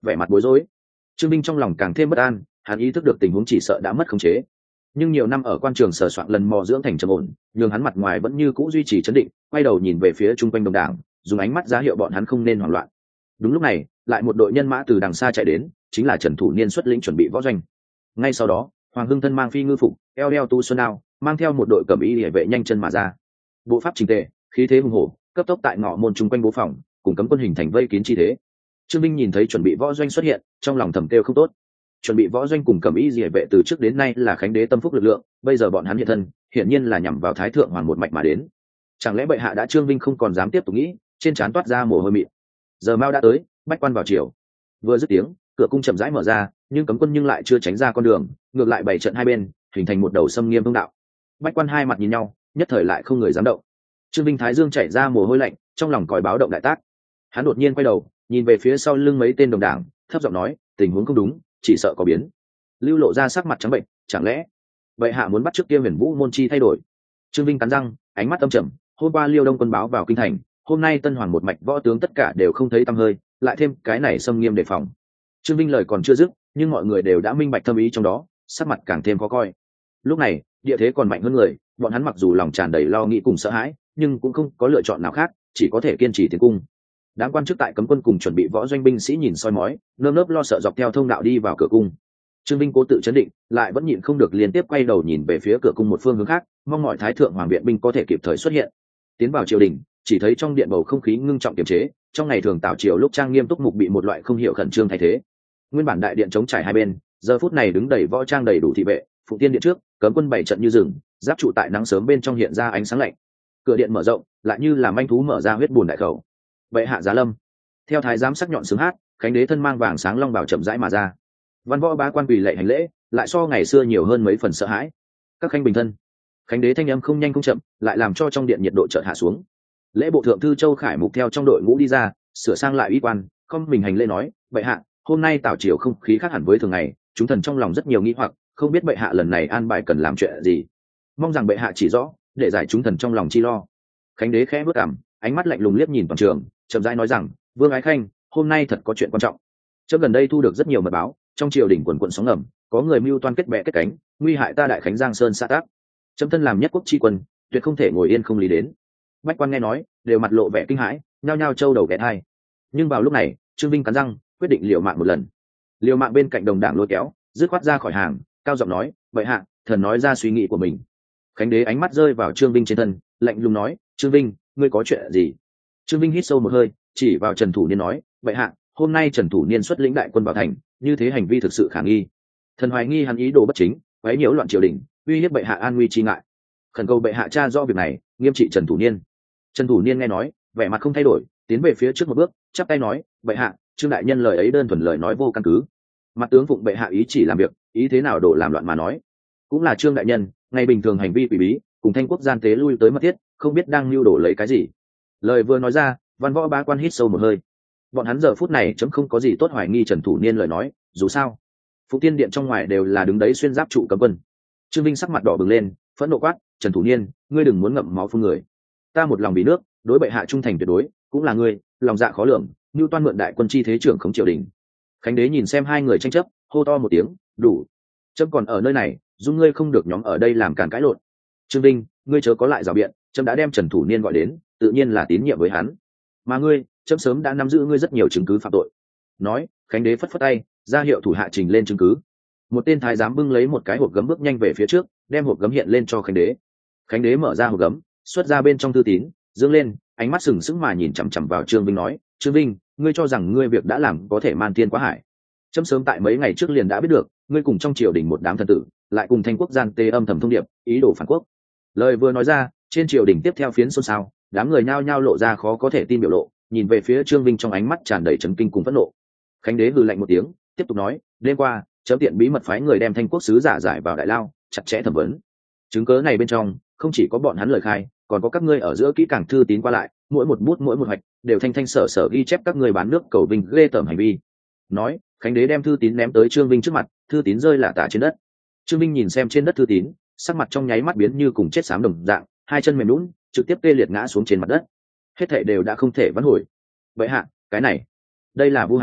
vẻ mặt bối rối. Trương Minh trong lòng càng thêm bất an, hắn ý thức được tình huống chỉ sợ đã mất khống chế. Nhưng nhiều năm ở quan trường sờ soạn lần mò dưỡng thành trầm ổn, nhưng hắn mặt ngoài vẫn như cũ duy trì chấn định, quay đầu nhìn về phía trung quanh đồng đảng, dùng ánh mắt ra hiệu bọn hắn không nên hoảng loạn. Đúng lúc này, lại một đội nhân mã từ đằng xa chạy đến, chính là Trần Thủ Niên xuất lĩnh chuẩn bị võ doanh. Ngay sau đó, Hoàng Hưng thân mang phi ngư phục, eo đeo tu xuân đao, mang theo một đội cẩm y liề vệ nhanh chân mà ra. Bộ pháp chỉnh tề, khí thế hùng hổ, cấp tốc tại ngõ môn trung quanh bố phòng, cùng cấm quân hình thành vây kín chi thế. Trương Minh nhìn thấy chuẩn bị võ doanh xuất hiện, trong lòng thầm kêu không tốt. Chuẩn bị võ doanh cùng cẩm y liề vệ từ trước đến nay là khánh đế tâm phúc lực lượng, bây giờ bọn hắn hiện thân, hiển nhiên là nhằm vào thái thượng hoàng một mạch mà đến. Chẳng lẽ bệ hạ đã Trương Minh không còn dám tiếp tục nghĩ, trên trán toát ra mồ hôi mịn. Giờ mao đã tới, bách quan vào triều. Vừa dứt tiếng, cửa cung chậm rãi mở ra, nhưng cấm quân nhưng lại chưa tránh ra con đường, ngược lại bày trận hai bên, hình thành một đầu xâm nghiêm thông đạo. Bách quan hai mặt nhìn nhau, nhất thời lại không người dám động. Trương Minh thái dương chảy ra mồ hôi lạnh, trong lòng còi báo động đại tác. Hắn đột nhiên quay đầu, nhìn về phía sau lưng mấy tên đồng đảng, thấp giọng nói, tình huống không đúng, chỉ sợ có biến. Lưu Lộ ra sắc mặt trắng bệnh, chẳng lẽ bệ hạ muốn bắt trước kia Huyền Vũ môn chi thay đổi? Trương Minh cắn răng, ánh mắt âm trầm, hôm qua Liêu Đông quân báo vào kinh thành, hôm nay Tân Hoàng một mạch võ tướng tất cả đều không thấy tăm hơi, lại thêm cái này xâm nghiêm đề phòng. Trương Minh lời còn chưa dứt, nhưng mọi người đều đã minh bạch thâm ý trong đó, sắc mặt càng thêm khó coi. Lúc này, địa thế còn mạnh hơn người, bọn hắn mặc dù lòng tràn đầy lo nghĩ cùng sợ hãi, nhưng cũng không có lựa chọn nào khác, chỉ có thể kiên trì tiến cung. Đám quan chức tại cấm quân cùng chuẩn bị võ doanh binh sĩ nhìn soi mói, nơm nớp lo sợ dọc theo thông đạo đi vào cửa cung. Trương Minh cố tự chấn định, lại vẫn nhịn không được liên tiếp quay đầu nhìn về phía cửa cung một phương hướng khác, mong mọi thái thượng hoàng viện binh có thể kịp thời xuất hiện. Tiến vào triều đình, chỉ thấy trong điện bầu không khí ngưng trọng kiềm chế, trong ngày thường tảo triều lúc trang nghiêm túc mục bị một loại không hiểu khẩn trương thay thế. Nguyên bản đại điện chống trải hai bên, giờ phút này đứng đầy võ trang đầy đủ thị vệ, phụng tiên điện trước, cấm quân bảy trận như rừng, giáp trụ tại nắng sớm bên trong hiện ra ánh sáng lạnh. Cửa điện mở rộng, lại như là manh thú mở ra huyết bùn đại khẩu. Bệ hạ giá lâm. Theo thái giám sắc nhọn sướng hát, khánh đế thân mang vàng sáng long bào chậm rãi mà ra. Văn võ bá quan quỳ lạy hành lễ, lại so ngày xưa nhiều hơn mấy phần sợ hãi. Các khanh bình thân. Khánh đế thanh âm không nhanh không chậm, lại làm cho trong điện nhiệt độ chợt hạ xuống. Lễ bộ thượng thư Châu Khải Mục theo trong đội ngũ đi ra, sửa sang lại uy quan, không mình hành lễ nói, bệ hạ, hôm nay tảo triều không khí khác hẳn với thường ngày, chúng thần trong lòng rất nhiều nghi hoặc, không biết bệ hạ lần này an bài cần làm chuyện gì, mong rằng bệ hạ chỉ rõ, để giải chúng thần trong lòng chi lo. Khánh đế khẽ bước cằm, ánh mắt lạnh lùng liếc nhìn toàn trường, chậm rãi nói rằng, vương ái khanh, hôm nay thật có chuyện quan trọng. Trước gần đây thu được rất nhiều mật báo, trong triều đình quần quận sóng ngầm, có người mưu toan kết bè kết cánh, nguy hại ta đại khánh giang sơn xã tác. Chấm thân làm nhất quốc tri quân, tuyệt không thể ngồi yên không lý đến. Bách quan nghe nói, đều mặt lộ vẻ kinh hãi, nhao nhao trâu đầu ghé thai. Nhưng vào lúc này, Trương Minh cắn răng, quyết định liều mạng một lần. Liều mạng bên cạnh đồng đảng lôi kéo, dứt khoát ra khỏi hàng, cao giọng nói, bệ hạ, thần nói ra suy nghĩ của mình. Khánh đế ánh mắt rơi vào Trương Minh trên thân, lạnh lùng nói, Trương Minh, ngươi có chuyện gì? Trương Minh hít sâu một hơi, chỉ vào Trần Thủ Niên nói, bệ hạ, hôm nay Trần Thủ Niên xuất lĩnh đại quân vào thành, như thế hành vi thực sự khả nghi. Thần hoài nghi hắn ý đồ bất chính, quấy nhiễu loạn triều đình, uy hiếp bệ hạ an nguy chi ngại. Khẩn cầu bệ hạ tra rõ việc này, nghiêm trị Trần Thủ Niên. Trần Thủ Niên nghe nói, vẻ mặt không thay đổi, tiến về phía trước một bước, chắp tay nói, bệ hạ, Trương đại nhân lời ấy đơn thuần lời nói vô căn cứ. Mặt tướng phụng bệ hạ ý chỉ làm việc, ý thế nào đổ làm loạn mà nói. Cũng là Trương đại nhân, ngày bình thường hành vi quỷ bí, cùng Thanh quốc gian tế lui tới mật thiết, không biết đang lưu đổ lấy cái gì. Lời vừa nói ra, văn võ bá quan hít sâu một hơi. Bọn hắn giờ phút này chấm không có gì tốt hoài nghi Trần Thủ Niên lời nói, dù sao, phụ tiên điện trong ngoài đều là đứng đấy xuyên giáp trụ cấm quân. Trương Minh sắc mặt đỏ bừng lên, phẫn nộ quát, Trần Thủ Niên, ngươi đừng muốn ngậm máu phun người. Ta một lòng vì nước, đối bệ hạ trung thành tuyệt đối, cũng là ngươi, lòng dạ khó lường, như toan mượn đại quân chi thế trưởng khống triều đình. Khánh đế nhìn xem hai người tranh chấp, hô to một tiếng, đủ. Trâm còn ở nơi này, dung ngươi không được nhóm ở đây làm càn cãi lộn. Trương Minh, ngươi chớ có lại rào biện, Trâm đã đem Trần Thủ Niên gọi đến, tự nhiên là tín nhiệm với hắn. Mà ngươi, Trâm sớm đã nắm giữ ngươi rất nhiều chứng cứ phạm tội. Nói, Khánh đế phất phất tay, ra hiệu thủ hạ trình lên chứng cứ. Một tên thái giám bưng lấy một cái hộp gấm bước nhanh về phía trước, đem hộp gấm hiện lên cho Khánh đế. Khánh đế mở ra hộp gấm, xuất ra bên trong thư tín, dương lên, ánh mắt sừng sững mà nhìn chằm chằm vào Trương Vinh nói, Trương Vinh, ngươi cho rằng ngươi việc đã làm có thể man thiên quá hải. Trâm sớm tại mấy ngày trước liền đã biết được, ngươi cùng trong triều đình một đám thần tử, lại cùng Thanh quốc gian tê âm thầm thông điệp, ý đồ phản quốc. Lời vừa nói ra, trên triều đình tiếp theo phiến xôn xao, đám người nhao nhao lộ ra khó có thể tin biểu lộ, nhìn về phía Trương Vinh trong ánh mắt tràn đầy chấn kinh cùng phẫn nộ. Khánh đế hừ lạnh một tiếng, tiếp tục nói, đêm qua, chấm tiện bí mật phái người đem Thanh quốc sứ giả giải vào đại lao, chặt chẽ thẩm vấn. Chứng cớ này bên trong, không chỉ có bọn hắn lời khai, còn có các ngươi ở giữa kỹ càng thư tín qua lại, mỗi một bút mỗi một hoạch đều thanh thanh sở sở ghi chép các ngươi bán nước cầu vinh ghê tởm hành vi. Nói, Khánh đế đem thư tín ném tới Trương Vinh trước mặt, thư tín rơi lả tả trên đất. Trương Vinh nhìn xem trên đất thư tín, sắc mặt trong nháy mắt biến như cùng chết xám đồng dạng, hai chân mềm nhũn, trực tiếp tê liệt ngã xuống trên mặt đất. Hết thảy đều đã không thể vãn hồi. Vậy hạ, cái này, đây là vu hãm,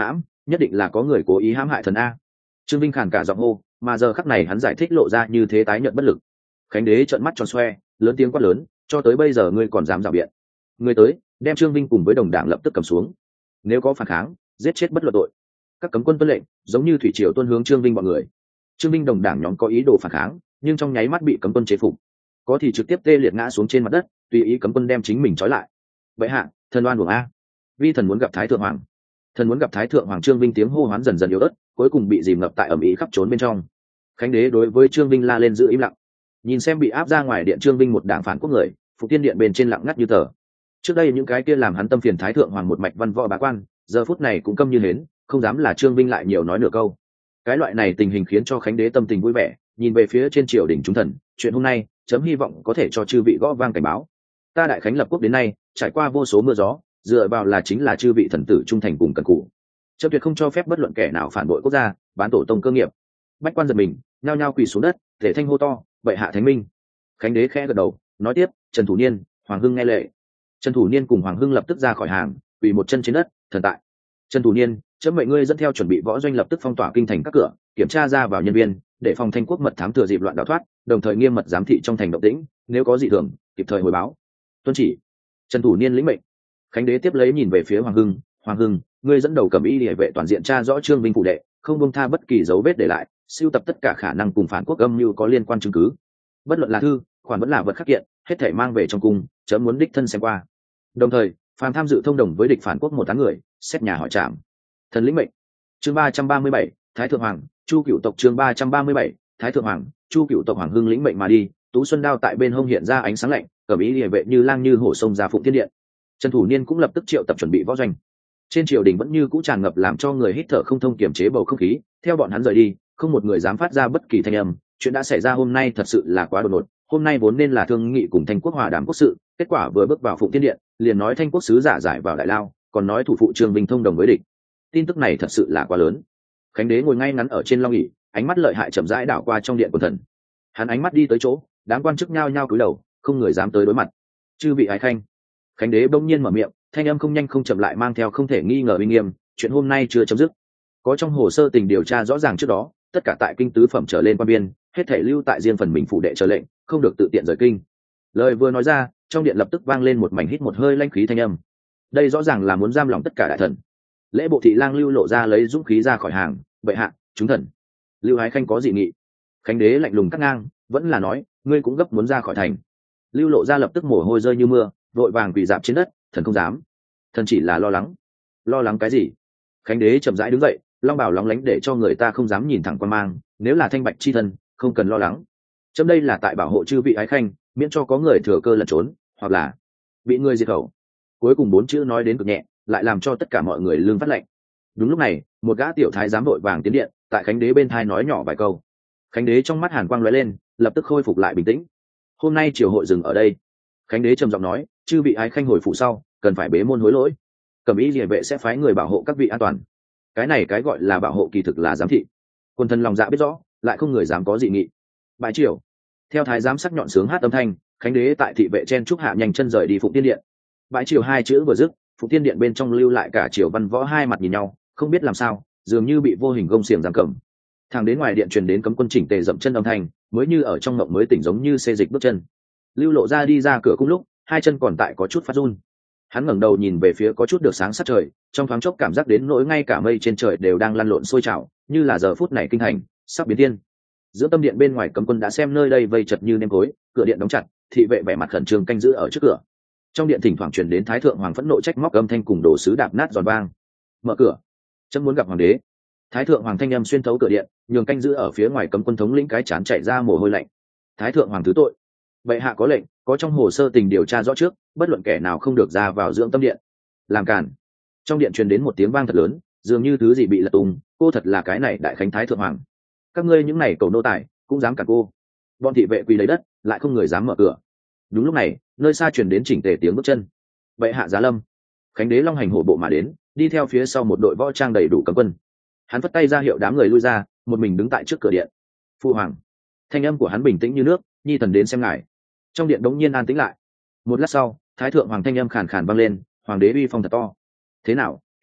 nhất định là có người cố ý hãm hại thần a. Trương Vinh khàn cả giọng hô, mà giờ khắc này hắn giải thích lộ ra như thế tái nhợt bất lực. Khánh đế trợn mắt tròn xoe, lớn tiếng quát lớn, cho tới bây giờ ngươi còn dám rảo biện. Ngươi tới, đem Trương Vinh cùng với đồng đảng lập tức cầm xuống, nếu có phản kháng giết chết bất luận tội. Các cấm quân tuân lệnh giống như thủy triều tuân hướng Trương Vinh bọn người. Trương Vinh đồng đảng nhóm có ý đồ phản kháng, nhưng trong nháy mắt bị cấm quân chế phục, có thì trực tiếp tê liệt ngã xuống trên mặt đất, tùy ý cấm quân đem chính mình trói lại. Vậy hạ, thần oan uổng a, vi thần muốn gặp Thái thượng hoàng. Thần muốn gặp Thái thượng hoàng. Trương Vinh tiếng hô hoán dần dần yếu ớt, cuối cùng bị dìm ngập tại ầm ĩ khắp trốn bên trong. Khánh đế đối với Trương Vinh la lên giữ im lặng, nhìn xem bị áp ra ngoài điện Trương Vinh một đảng phản quốc người, Phục Tiên điện bên trên lặng ngắt như tờ. Trước đây những cái kia làm hắn tâm phiền Thái thượng hoàng một mạch văn võ bá quan, giờ phút này cũng câm như hến, không dám là Trương Vinh lại nhiều nói nửa câu. Cái loại này tình hình khiến cho Khánh đế tâm tình vui vẻ, nhìn về phía trên triều đình chúng thần, chuyện hôm nay chấm hy vọng có thể cho chư vị gõ vang cảnh báo. Ta đại khánh lập quốc đến nay trải qua vô số mưa gió, dựa vào là chính là chư vị thần tử trung thành cùng cần cù. Chấm tuyệt không cho phép bất luận kẻ nào phản bội quốc gia, bán tổ tông cơ nghiệp. Bách quan giật mình, nhao nhao quỳ xuống đất, thể thanh hô to, vậy hạ thánh minh. Khánh đế khẽ gật đầu, nói tiếp, Trần Thủ Niên, Hoàng Hưng nghe lệ. Trần Thủ Niên cùng Hoàng Hưng lập tức ra khỏi hàng, quỳ một chân trên đất, thần tại. Trần Thủ Niên, chấm mệnh ngươi dẫn theo chuẩn bị võ doanh lập tức phong tỏa kinh thành các cửa, kiểm tra ra vào nhân viên, để phòng Thanh quốc mật thám thừa dịp loạn đào thoát, đồng thời nghiêm mật giám thị trong thành động tĩnh, nếu có dị thường kịp thời hồi báo. Tuân chỉ. Trần Thủ Niên lĩnh mệnh. Khánh đế tiếp lấy nhìn về phía Hoàng Hưng, Hoàng Hưng, ngươi dẫn đầu cầm y liề vệ toàn diện tra rõ Trương Vinh phủ đệ, không buông tha bất kỳ dấu vết để lại, sưu tập tất cả khả năng cùng phản quốc âm mưu có liên quan chứng cứ. Bất luận là thư, khoản vẫn là vật khắc kiện, hết thảy mang về trong cung, chấm muốn đích thân xem qua. Đồng thời, phàm tham dự thông đồng với địch phản quốc một tháng người, xét nhà hỏi trảm. Thần lĩnh mệnh. Chương 337, Thái thượng hoàng, Chu Cửu tộc. Chương 337, Thái thượng hoàng, Chu Cửu tộc. Hoàng Hưng lĩnh mệnh mà đi, Tú Xuân đao tại bên hông hiện ra ánh sáng lạnh, cẩm ý liề vệ như lang như hổ sông ra Phụng Thiên điện. Trần Thủ Niên cũng lập tức triệu tập chuẩn bị võ doanh. Trên triều đình vẫn như cũ tràn ngập làm cho người hít thở không thông kiềm chế bầu không khí, theo bọn hắn rời đi, không một người dám phát ra bất kỳ thanh âm. Chuyện đã xảy ra hôm nay thật sự là quá đột ngột, hôm nay vốn nên là thương nghị cùng Thanh quốc hòa đàm quốc sự, kết quả vừa bước vào Phụng Thiên điện, liền nói Thanh quốc sứ giả giải vào đại lao, còn nói thủ phụ Trương Vinh thông đồng với địch. Tin tức này thật sự là quá lớn. Khánh đế ngồi ngay ngắn ở trên long ỷ, ánh mắt lợi hại chậm rãi đảo qua trong điện quần thần. Hắn ánh mắt đi tới chỗ, đám quan chức nhao nhao cúi đầu, không người dám tới đối mặt. Chư vị ái khanh. Khánh đế bỗng nhiên mở miệng, thanh âm không nhanh không chậm lại mang theo không thể nghi ngờ uy nghiêm, chuyện hôm nay chưa chấm dứt. Có trong hồ sơ tình điều tra rõ ràng trước đó, tất cả tại kinh tứ phẩm trở lên quan biên, hết thể lưu tại riêng phần mình phủ đệ chờ lệnh, không được tự tiện rời kinh. Lời vừa nói ra, trong điện lập tức vang lên một mảnh hít một hơi lanh khí thanh âm. Đây rõ ràng là muốn giam lòng tất cả đại thần. Lễ bộ thị lang Lưu Lộ ra lấy dũng khí ra khỏi hàng, vậy hạ, chúng thần. Lưu Ái khanh có dị nghị. Khánh đế lạnh lùng cắt ngang, vẫn là nói, ngươi cũng gấp muốn ra khỏi thành. Lưu Lộ ra lập tức mồ hôi rơi như mưa, vội vàng quỳ dạp trên đất, thần không dám. Thần chỉ là lo lắng. Lo lắng cái gì? Khánh đế chậm rãi đứng dậy, long bào lóng lánh để cho người ta không dám nhìn thẳng quan mang, nếu là thanh bạch chi thân, không cần lo lắng. Chấm đây là tại bảo hộ chư vị ái khanh, miễn cho có người thừa cơ lẩn trốn, hoặc là bị người diệt khẩu. Cuối cùng 4 chữ nói đến cực nhẹ, lại làm cho tất cả mọi người lưng phát lạnh. Đúng lúc này, một gã tiểu thái giám vội vàng tiến điện, tại Khánh đế bên thai nói nhỏ vài câu. Khánh đế trong mắt hàn quang lóe lên, lập tức khôi phục lại bình tĩnh. Hôm nay triều hội dừng ở đây. Khánh đế trầm giọng nói, chư vị ái khanh hồi phủ sau, cần phải bế môn hối lỗi. Cẩm ý liề vệ sẽ phái người bảo hộ các vị an toàn. Cái này cái gọi là bảo hộ kỳ thực là giám thị. Quân thân lòng dạ biết rõ, lại không người dám có dị nghị. Bãi triều. Theo thái giám sắc nhọn sướng hát âm thanh, Khánh đế tại thị vệ chen trúc hạ nhanh chân rời đi Phụng Tiên điện. Bãi triều 2 chữ vừa dứt, Phụng Tiên điện bên trong lưu lại cả triều văn võ hai mặt nhìn nhau, không biết làm sao, dường như bị vô hình gông xiềng giam cầm. Thằng đến ngoài điện truyền đến cấm quân chỉnh tề dậm chân âm thanh, mới như ở trong mộng mới tỉnh giống như xê dịch bước chân. Lưu Lộ ra đi ra cửa cung lúc, hai chân còn tại có chút phát run. Hắn ngẩng đầu nhìn về phía có chút được sáng sát trời, trong thoáng chốc cảm giác đến nỗi ngay cả mây trên trời đều đang lăn lộn sôi trào, như là giờ phút này kinh thành sắp biến thiên. Giữa tâm điện bên ngoài cấm quân đã xem nơi đây vây chật như nêm tối, cửa điện đóng chặt, thị vệ vẻ mặt khẩn trương canh giữ ở trước cửa. Trong điện thỉnh thoảng truyền đến thái thượng hoàng phẫn nộ trách móc âm thanh cùng đồ sứ đạp nát giòn vang. Mở cửa, chấm muốn gặp hoàng đế. Thái thượng hoàng thanh âm xuyên thấu cửa điện, nhường canh giữ ở phía ngoài cấm quân thống lĩnh cái chán chạy ra mồ hôi lạnh. Thái thượng hoàng thứ tội. Bệ hạ có lệnh, có trong hồ sơ tình điều tra rõ trước, bất luận kẻ nào không được ra vào dưỡng tâm điện. Làm cản. Trong điện truyền đến một tiếng vang thật lớn, dường như thứ gì bị lật tung. Cô thật là cái này đại khánh thái thượng hoàng. Các ngươi những này cầu nô tài cũng dám cản cô. Bọn thị vệ quỳ lấy đất, lại không người dám mở cửa. Đúng lúc này, nơi xa truyền đến chỉnh tề tiếng bước chân. Bệ hạ giá lâm. Khánh đế long hành hổ bộ mà đến, đi theo phía sau một đội võ trang đầy đủ cấm quân. Hắn phất tay ra hiệu đám người lui ra, một mình đứng tại trước cửa điện. Phu hoàng. Thanh âm của hắn bình tĩnh như nước, nhi thần đến xem ngài. Trong điện đống nhiên an tĩnh lại. Một lát sau, thái thượng hoàng thanh âm khàn khàn vang lên, hoàng đế uy phong thật to. Thế nào,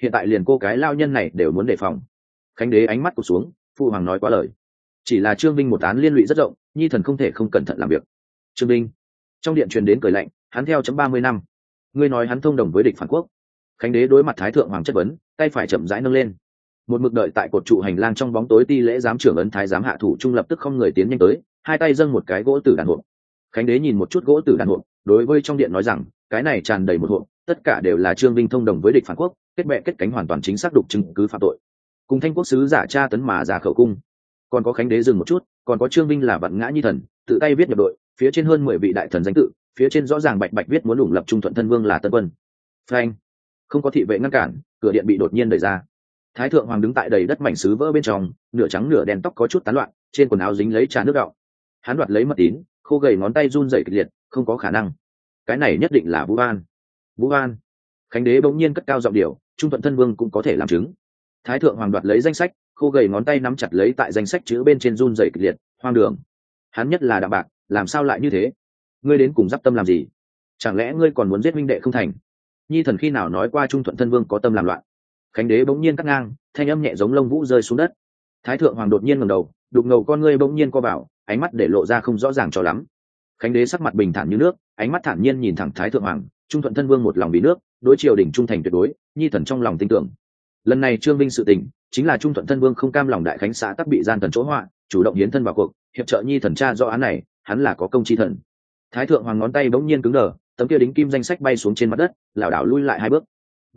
hiện tại liền cô cái lao nhân này đều muốn đề phòng. Khánh đế ánh mắt cụt xuống, phụ hoàng nói quá lời. Chỉ là Trương Vinh một án liên lụy rất rộng, nhi thần không thể không cẩn thận làm việc. Trương Vinh trong điện truyền đến cười lạnh, hắn theo chấm 30 năm, ngươi nói hắn thông đồng với địch phản quốc. Khánh đế đối mặt thái thượng hoàng chất vấn, tay phải chậm rãi nâng lên. Một mực đợi tại cột trụ hành lang trong bóng tối ti lễ giám trưởng ấn thái giám hạ thủ trung lập tức không người tiến nhanh tới, hai tay dâng một cái gỗ tử đàn hộp. Khánh đế nhìn một chút gỗ tử đàn hộp, đối với trong điện nói rằng, cái này tràn đầy một hộp, tất cả đều là Trương Vinh thông đồng với địch phản quốc, kết bè kết cánh hoàn toàn chính xác đục chứng cứ phạm tội, cùng Thanh quốc sứ giả tra tấn mà ra khẩu cung. Còn có Khánh đế dừng một chút, còn có Trương Vinh là vạn ngã nhi thần, tự tay viết nhập đội, phía trên hơn 10 vị đại thần danh tự, phía trên rõ ràng bạch bạch viết muốn ủng lập trung thuận thân vương là tân quân. Phanh! Không có thị vệ ngăn cản, cửa điện bị đột nhiên đẩy ra. Thái thượng hoàng đứng tại đầy đất mảnh sứ vỡ bên trong, nửa trắng nửa đen tóc có chút tán loạn, trên quần áo dính lấy trà nước gạo. Hắn đoạt lấy mật tín, khô gầy ngón tay run rẩy kịch liệt, không có khả năng. Cái này nhất định là Vũ An. Vũ An! Khánh đế bỗng nhiên cất cao giọng điệu, trung thuận thân vương cũng có thể làm chứng. Thái thượng hoàng đoạt lấy danh sách, khô gầy ngón tay nắm chặt lấy tại danh sách chữ bên trên run rẩy kịch liệt, hoang đường. Hắn nhất là đạm bạc, làm sao lại như thế? Ngươi đến cùng giáp tâm làm gì? Chẳng lẽ ngươi còn muốn giết minh đệ không thành? Nhi thần khi nào nói qua trung thuận thân vương có tâm làm loạn? Khánh đế bỗng nhiên cắt ngang, thanh âm nhẹ giống lông vũ rơi xuống đất. Thái thượng hoàng đột nhiên ngẩng đầu, đục ngầu con ngươi bỗng nhiên co vào, ánh mắt để lộ ra không rõ ràng cho lắm. Khánh đế sắc mặt bình thản như nước, ánh mắt thản nhiên nhìn thẳng thái thượng hoàng, trung thuận thân vương một lòng vì nước, đối triều đình trung thành tuyệt đối, nhi thần trong lòng tin tưởng. Lần này Trương Vinh sự tình, chính là trung thuận thân vương không cam lòng đại khánh xã tắc bị gian thần chỗ họa, chủ động hiến thân vào cuộc, hiệp trợ nhi thần tra rõ án này, hắn là có công chi thần. Thái thượng hoàng ngón tay bỗng nhiên cứng đờ, tấm kia đính kim danh sách bay xuống trên mặt đất, lảo đảo lui lại 2 bước.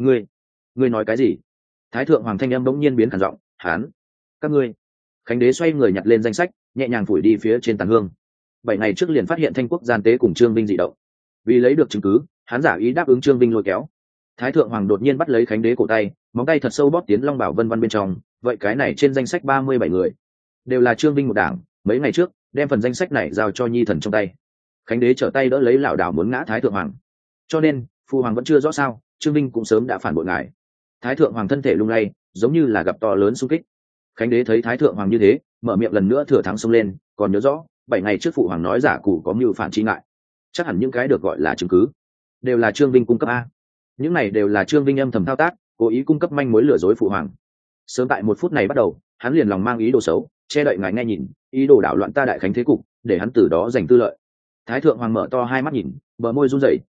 Ngươi nói cái gì? Thái thượng hoàng thanh âm bỗng nhiên biến khản giọng, các ngươi. Khánh đế xoay người nhặt lên danh sách, nhẹ nhàng phủi đi phía trên tàn hương. 7 ngày trước liền phát hiện Thanh quốc gian tế cùng Trương Vinh dị động, vì lấy được chứng cứ, hắn giả ý đáp ứng Trương Vinh lôi kéo. Thái thượng hoàng đột nhiên bắt lấy Khánh đế cổ tay, móng tay thật sâu bóp tiến long bảo vân vân bên trong. Vậy cái này trên danh sách 37 người đều là Trương Vinh một đảng, mấy ngày trước đem phần danh sách này giao cho nhi thần trong tay. Khánh đế trở tay đỡ lấy lảo đảo muốn ngã thái thượng hoàng. Cho nên phụ hoàng vẫn chưa rõ sao, Trương Vinh cũng sớm đã phản bội ngài. Thái thượng hoàng thân thể lung lay, giống như là gặp to lớn xung kích. Khánh đế thấy thái thượng hoàng như thế, mở miệng lần nữa thừa thắng xông lên, còn nhớ rõ 7 ngày trước phụ hoàng nói giả cụ có mưu phản chi ngại, chắc hẳn những cái được gọi là chứng cứ đều là Trương Vinh cung cấp a. Những này đều là Trương Vinh âm thầm thao tác, cố ý cung cấp manh mối lừa dối phụ hoàng. Sớm tại 1 phút này bắt đầu, hắn liền lòng mang ý đồ xấu, che đậy ngài nghe nhìn, ý đồ đảo loạn ta đại khánh thế cục, để hắn từ đó giành tư lợi. Thái thượng hoàng mở to 2 mắt nhìn, bờ môi run rẩy,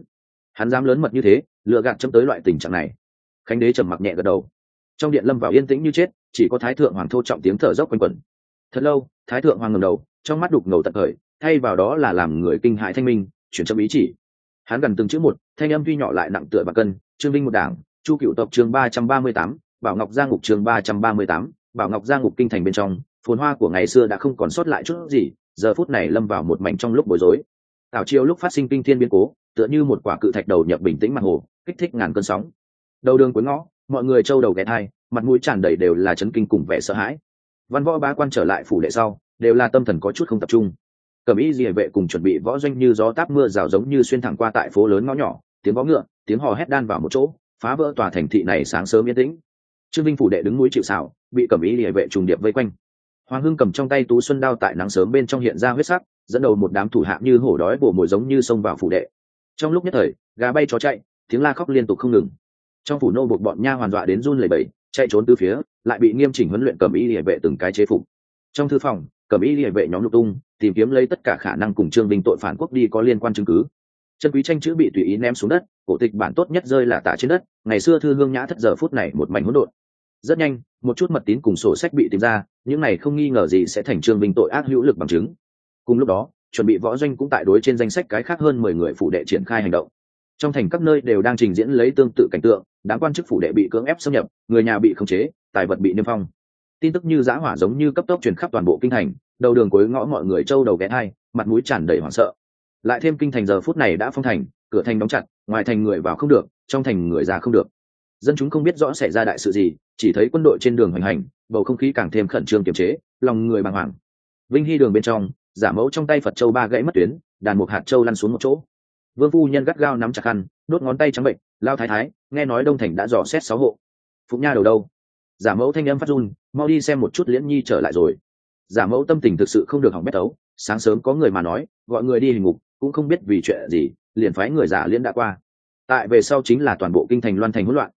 hắn dám lớn mật như thế, lừa gạt chấm tới loại tình trạng này. Khánh đế trầm mặc nhẹ gật đầu. Trong điện lâm vào yên tĩnh như chết, chỉ có thái thượng hoàng thô trọng tiếng thở dốc quanh quẩn. Thật lâu, thái thượng hoàng ngẩng đầu, trong mắt đục ngầu tận khởi, thay vào đó là làm người kinh hãi thanh minh, chuyển chấm ý chỉ. Hắn gần từng chữ một, thanh âm tuy nhỏ lại nặng tựa bạc cân. Trương Vinh một đảng, Chu Cựu tộc chương 338, Bảo Ngọc Giang ngục chương 338, Bảo Ngọc Giang ngục kinh thành bên trong, phồn hoa của ngày xưa đã không còn sót lại chút gì, giờ phút này lâm vào một mảnh trong lúc bối rối. Tảo chiêu lúc phát sinh kinh thiên biến cố, tựa như một quả cự thạch đầu nhập bình tĩnh mặt hồ, kích thích ngàn cơn sóng. Đầu đường cuối ngõ, mọi người trâu đầu ghé thai, mặt mũi tràn đầy đều là chấn kinh cùng vẻ sợ hãi. Văn võ bá quan trở lại phủ đệ sau, đều là tâm thần có chút không tập trung. Cẩm y liề vệ cùng chuẩn bị võ doanh như gió táp mưa rào giống như xuyên thẳng qua tại phố lớn ngõ nhỏ, tiếng vó ngựa, tiếng hò hét đan vào một chỗ, phá vỡ tòa thành thị này sáng sớm yên tĩnh. Trương Vinh phủ đệ đứng núi chịu sào, bị cẩm y liề vệ trùng điệp vây quanh. Hoàng Hưng cầm trong tay tú xuân đao tại nắng sớm bên trong hiện ra huyết sắc, dẫn đầu một đám thủ hạ như hổ đói bổ mồi giống như xông vào phủ đệ. Trong lúc nhất thời, gà bay chó chạy, tiếng la khóc liên tục không ngừng. Trong phủ nô buộc bọn nha hoàn dọa đến run lẩy bẩy, chạy trốn tứ phía, lại bị nghiêm chỉnh huấn luyện cẩm y liề vệ từng cái chế phục. Trong thư phòng, cẩm y liề vệ nhóm lục tung, tìm kiếm lấy tất cả khả năng cùng Trương Vinh tội phản quốc đi có liên quan chứng cứ. Chân quý tranh chữ bị tùy ý ném xuống đất, cổ tịch bản tốt nhất rơi là tả trên đất, ngày xưa thư hương nhã thất giờ phút này một mảnh hỗn độn. Rất nhanh, một chút mật tín cùng sổ sách bị tìm ra, những này không nghi ngờ gì sẽ thành Trương Vinh tội ác hữu lực bằng chứng. Cùng lúc đó, chuẩn bị võ doanh cũng tại đối trên danh sách cái khác hơn 10 người phủ đệ triển khai hành động. Trong thành các nơi đều đang trình diễn lấy tương tự cảnh tượng, đám quan chức phủ đệ bị cưỡng ép xâm nhập, người nhà bị khống chế, tài vật bị niêm phong. Tin tức như dã hỏa giống như cấp tốc truyền khắp toàn bộ kinh thành, đầu đường cuối ngõ mọi người trâu đầu ghé thai, mặt mũi tràn đầy hoảng sợ. Lại thêm kinh thành giờ phút này đã phong thành, cửa thành đóng chặt, ngoài thành người vào không được, trong thành người ra không được. Dân chúng không biết rõ xảy ra đại sự gì, chỉ thấy quân đội trên đường hoành hành, bầu không khí càng thêm khẩn trương kiềm chế, lòng người bàng hoàng. Vinh Hy đường bên trong, giả mẫu trong tay Phật châu ba gãy mất tuyến, đàn một hạt châu lăn xuống một chỗ. Vương phu nhân gắt gao nắm chặt khăn, đốt ngón tay trắng bệnh, lao thái thái, nghe nói đông thành đã dò xét 6 hộ. Phụng nha đầu đâu? Giả mẫu thanh âm phát run, mau đi xem một chút Liễn Nhi trở lại rồi. Giả mẫu tâm tình thực sự không được hỏng bét ấu, sáng sớm có người mà nói, gọi người đi hình ngục, cũng không biết vì chuyện gì, liền phái người giả Liễn đã qua. Tại về sau chính là toàn bộ kinh thành loan thành hỗn loạn.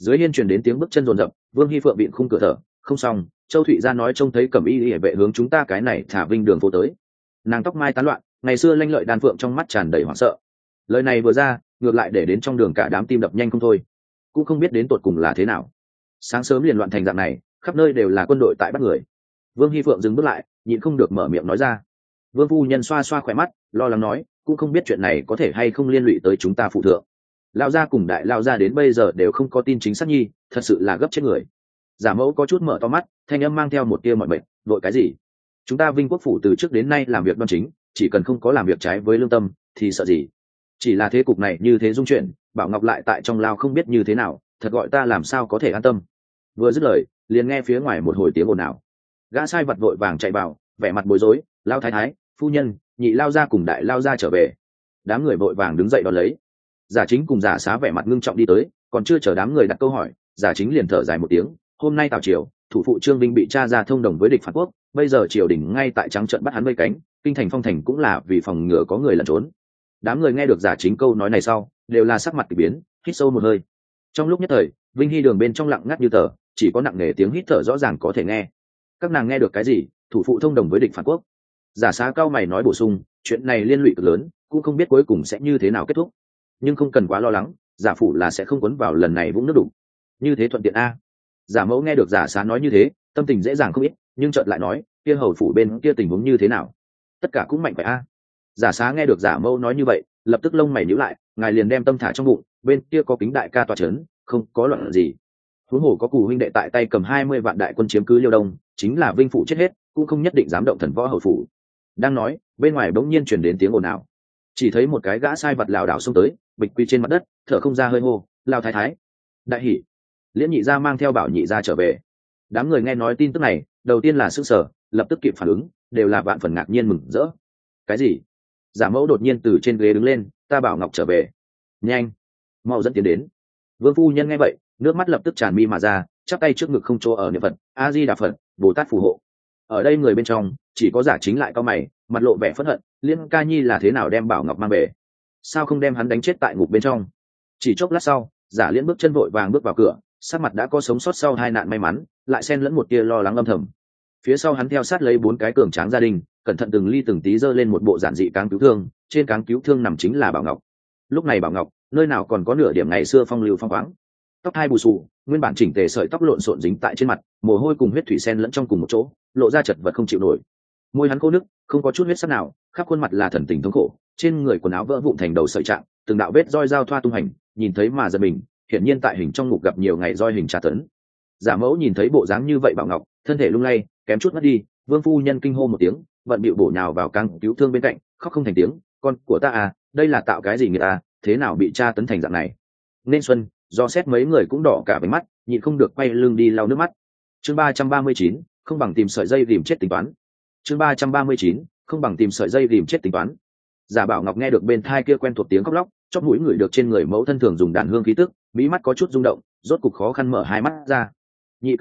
Dưới hiên truyền đến tiếng bước chân rồn rập, Vương Hi Phượng bịn khung cửa thở, không xong, Châu Thụy Gia nói trông thấy Cẩm Y hệ vệ hướng chúng ta cái này thả Vinh đường phố tới. Nàng tóc mai tán loạn, ngày xưa lanh lợi đan phượng trong mắt tràn đầy hoảng sợ. Lời này vừa ra, ngược lại để đến trong đường cả đám tim đập nhanh không thôi, cũng không biết đến tột cùng là thế nào. Sáng sớm liền loạn thành dạng này, khắp nơi đều là quân đội tại bắt người. Vương Hi Phượng dừng bước lại, nhịn không được mở miệng nói ra. Vương phu nhân xoa xoa khỏe mắt, lo lắng nói, cũng không biết chuyện này có thể hay không liên lụy tới chúng ta phụ thượng. Lão gia cùng đại lão gia đến bây giờ đều không có tin chính xác nhi, thật sự là gấp chết người. Giả mẫu có chút mở to mắt, thanh âm mang theo một tia mọi mệt, vội cái gì? Chúng ta Vinh Quốc phủ từ trước đến nay làm việc đoan chính, chỉ cần không có làm việc trái với lương tâm thì sợ gì? Chỉ là thế cục này như thế dung chuyển, Bảo Ngọc lại tại trong lao không biết như thế nào, thật gọi ta làm sao có thể an tâm. Vừa dứt lời, liền nghe phía ngoài một hồi tiếng ồn ào. Gã sai vật vội vàng chạy vào, vẻ mặt bối rối, lao thái thái, phu nhân, nhị lao gia cùng đại lao gia trở về. Đám người vội vàng đứng dậy đón lấy. Giả Chính cùng Giả Xá vẻ mặt ngưng trọng đi tới, còn chưa chờ đám người đặt câu hỏi, Giả Chính liền thở dài một tiếng, hôm nay tào triều, thủ phụ Trương Vinh bị tra ra thông đồng với địch phản quốc, bây giờ triều đình ngay tại trắng trận bắt hắn vây cánh, kinh thành phong thành cũng là vì phòng ngừa có người lẩn trốn. Đám người nghe được Giả Chính câu nói này sau, đều là sắc mặt kỳ biến, hít sâu một hơi. Trong lúc nhất thời, Vinh Hy đường bên trong lặng ngắt như tờ, chỉ có nặng nề tiếng hít thở rõ ràng có thể nghe. Các nàng nghe được cái gì? Thủ phụ thông đồng với địch phản quốc. Giả Xá cao mày nói bổ sung, chuyện này liên lụy cực lớn, cũng không biết cuối cùng sẽ như thế nào kết thúc. Nhưng không cần quá lo lắng, giả phủ là sẽ không cuốn vào lần này vũng nước đục. Như thế thuận tiện a. Giả mẫu nghe được Giả Xá nói như thế, tâm tình dễ dàng không ít, nhưng chợt lại nói, kia hầu phủ bên kia tình huống như thế nào? Tất cả cũng mạnh phải a. Giả Xá nghe được giả mẫu nói như vậy, lập tức lông mày nhíu lại, ngài liền đem tâm thả trong bụng, bên kia có Kính đại ca tọa chấn, không có loạn gì. Huống hồ có Cù huynh đệ tại tay cầm 20 vạn đại quân chiếm cứ Liêu Đông, chính là Vinh phủ chết hết, cũng không nhất định dám động thần võ hầu phủ. Đang nói, bên ngoài bỗng nhiên truyền đến tiếng ồn ào. Chỉ thấy một cái gã sai vật lảo đảo xông tới, bịch quy trên mặt đất, thở không ra hơi hô, lao thái thái. Đại hỉ. Liễn nhị gia mang theo Bảo nhị gia trở về. Đám người nghe nói tin tức này, đầu tiên là sửng sở, lập tức kịp phản ứng, đều là vạn phần ngạc nhiên mừng rỡ. Cái gì? Giả mẫu đột nhiên từ trên ghế đứng lên, ta bảo Ngọc trở về. Nhanh, mau dẫn tiến đến. Vương phu nhân nghe vậy, nước mắt lập tức tràn mi mà ra, chắp tay trước ngực không chỗ ở niệm Phật, A Di Đà Phật, Bồ Tát phù hộ. Ở đây người bên trong, chỉ có Giả Chính lại cao mày, mặt lộ vẻ phẫn hận, Liên ca nhi là thế nào đem Bảo Ngọc mang về? Sao không đem hắn đánh chết tại ngục bên trong? Chỉ chốc lát sau, Giả Liên bước chân vội vàng bước vào cửa, sắc mặt đã có sống sót sau hai nạn may mắn, lại xen lẫn một tia lo lắng âm thầm. Phía sau hắn theo sát lấy 4 cái cường tráng gia đình, cẩn thận từng ly từng tí giơ lên một bộ giản dị cáng cứu thương, trên cáng cứu thương nằm chính là Bảo Ngọc. Lúc này Bảo Ngọc, nơi nào còn có nửa điểm ngày xưa phong lưu phong khoáng. Tóc hai bù xù, nguyên bản chỉnh tề sợi tóc lộn xộn dính tại trên mặt, mồ hôi cùng huyết thủy xen lẫn trong cùng một chỗ, lộ ra chật vật không chịu nổi. Môi hắn khô nứt, không có chút huyết sắc nào, khắp khuôn mặt là thần tình thống khổ, trên người quần áo vỡ vụn thành đầu sợi trạng, từng đạo vết roi dao thoa tung hành, nhìn thấy mà giật mình, hiển nhiên tại hình trong ngục gặp nhiều ngày roi hình tra tấn. Giả mẫu nhìn thấy bộ dáng như vậy Bảo Ngọc, thân thể lung lay, kém chút mất đi, Vương phu nhân kinh hô một tiếng, vận bịu bổ nhào vào cáng cứu thương bên cạnh, khóc không thành tiếng, con của ta à, đây là tạo cái gì người ta, thế nào bị tra tấn thành dạng này? Nên Xuân, do xét mấy người cũng đỏ cả váy mắt, nhịn không được quay lưng đi lau nước mắt. Chương 339, không bằng tìm sợi dây rìm chết tính toán. Chương 339, không bằng tìm sợi dây rìm chết tính toán. Giả Bảo Ngọc nghe được bên thai kia quen thuộc tiếng khóc lóc, chóp mũi người được trên người mẫu thân thường dùng đàn hương khí tức, mỹ mắt có chút rung động, rốt cục khó khăn mở hai mắt ra. Nhị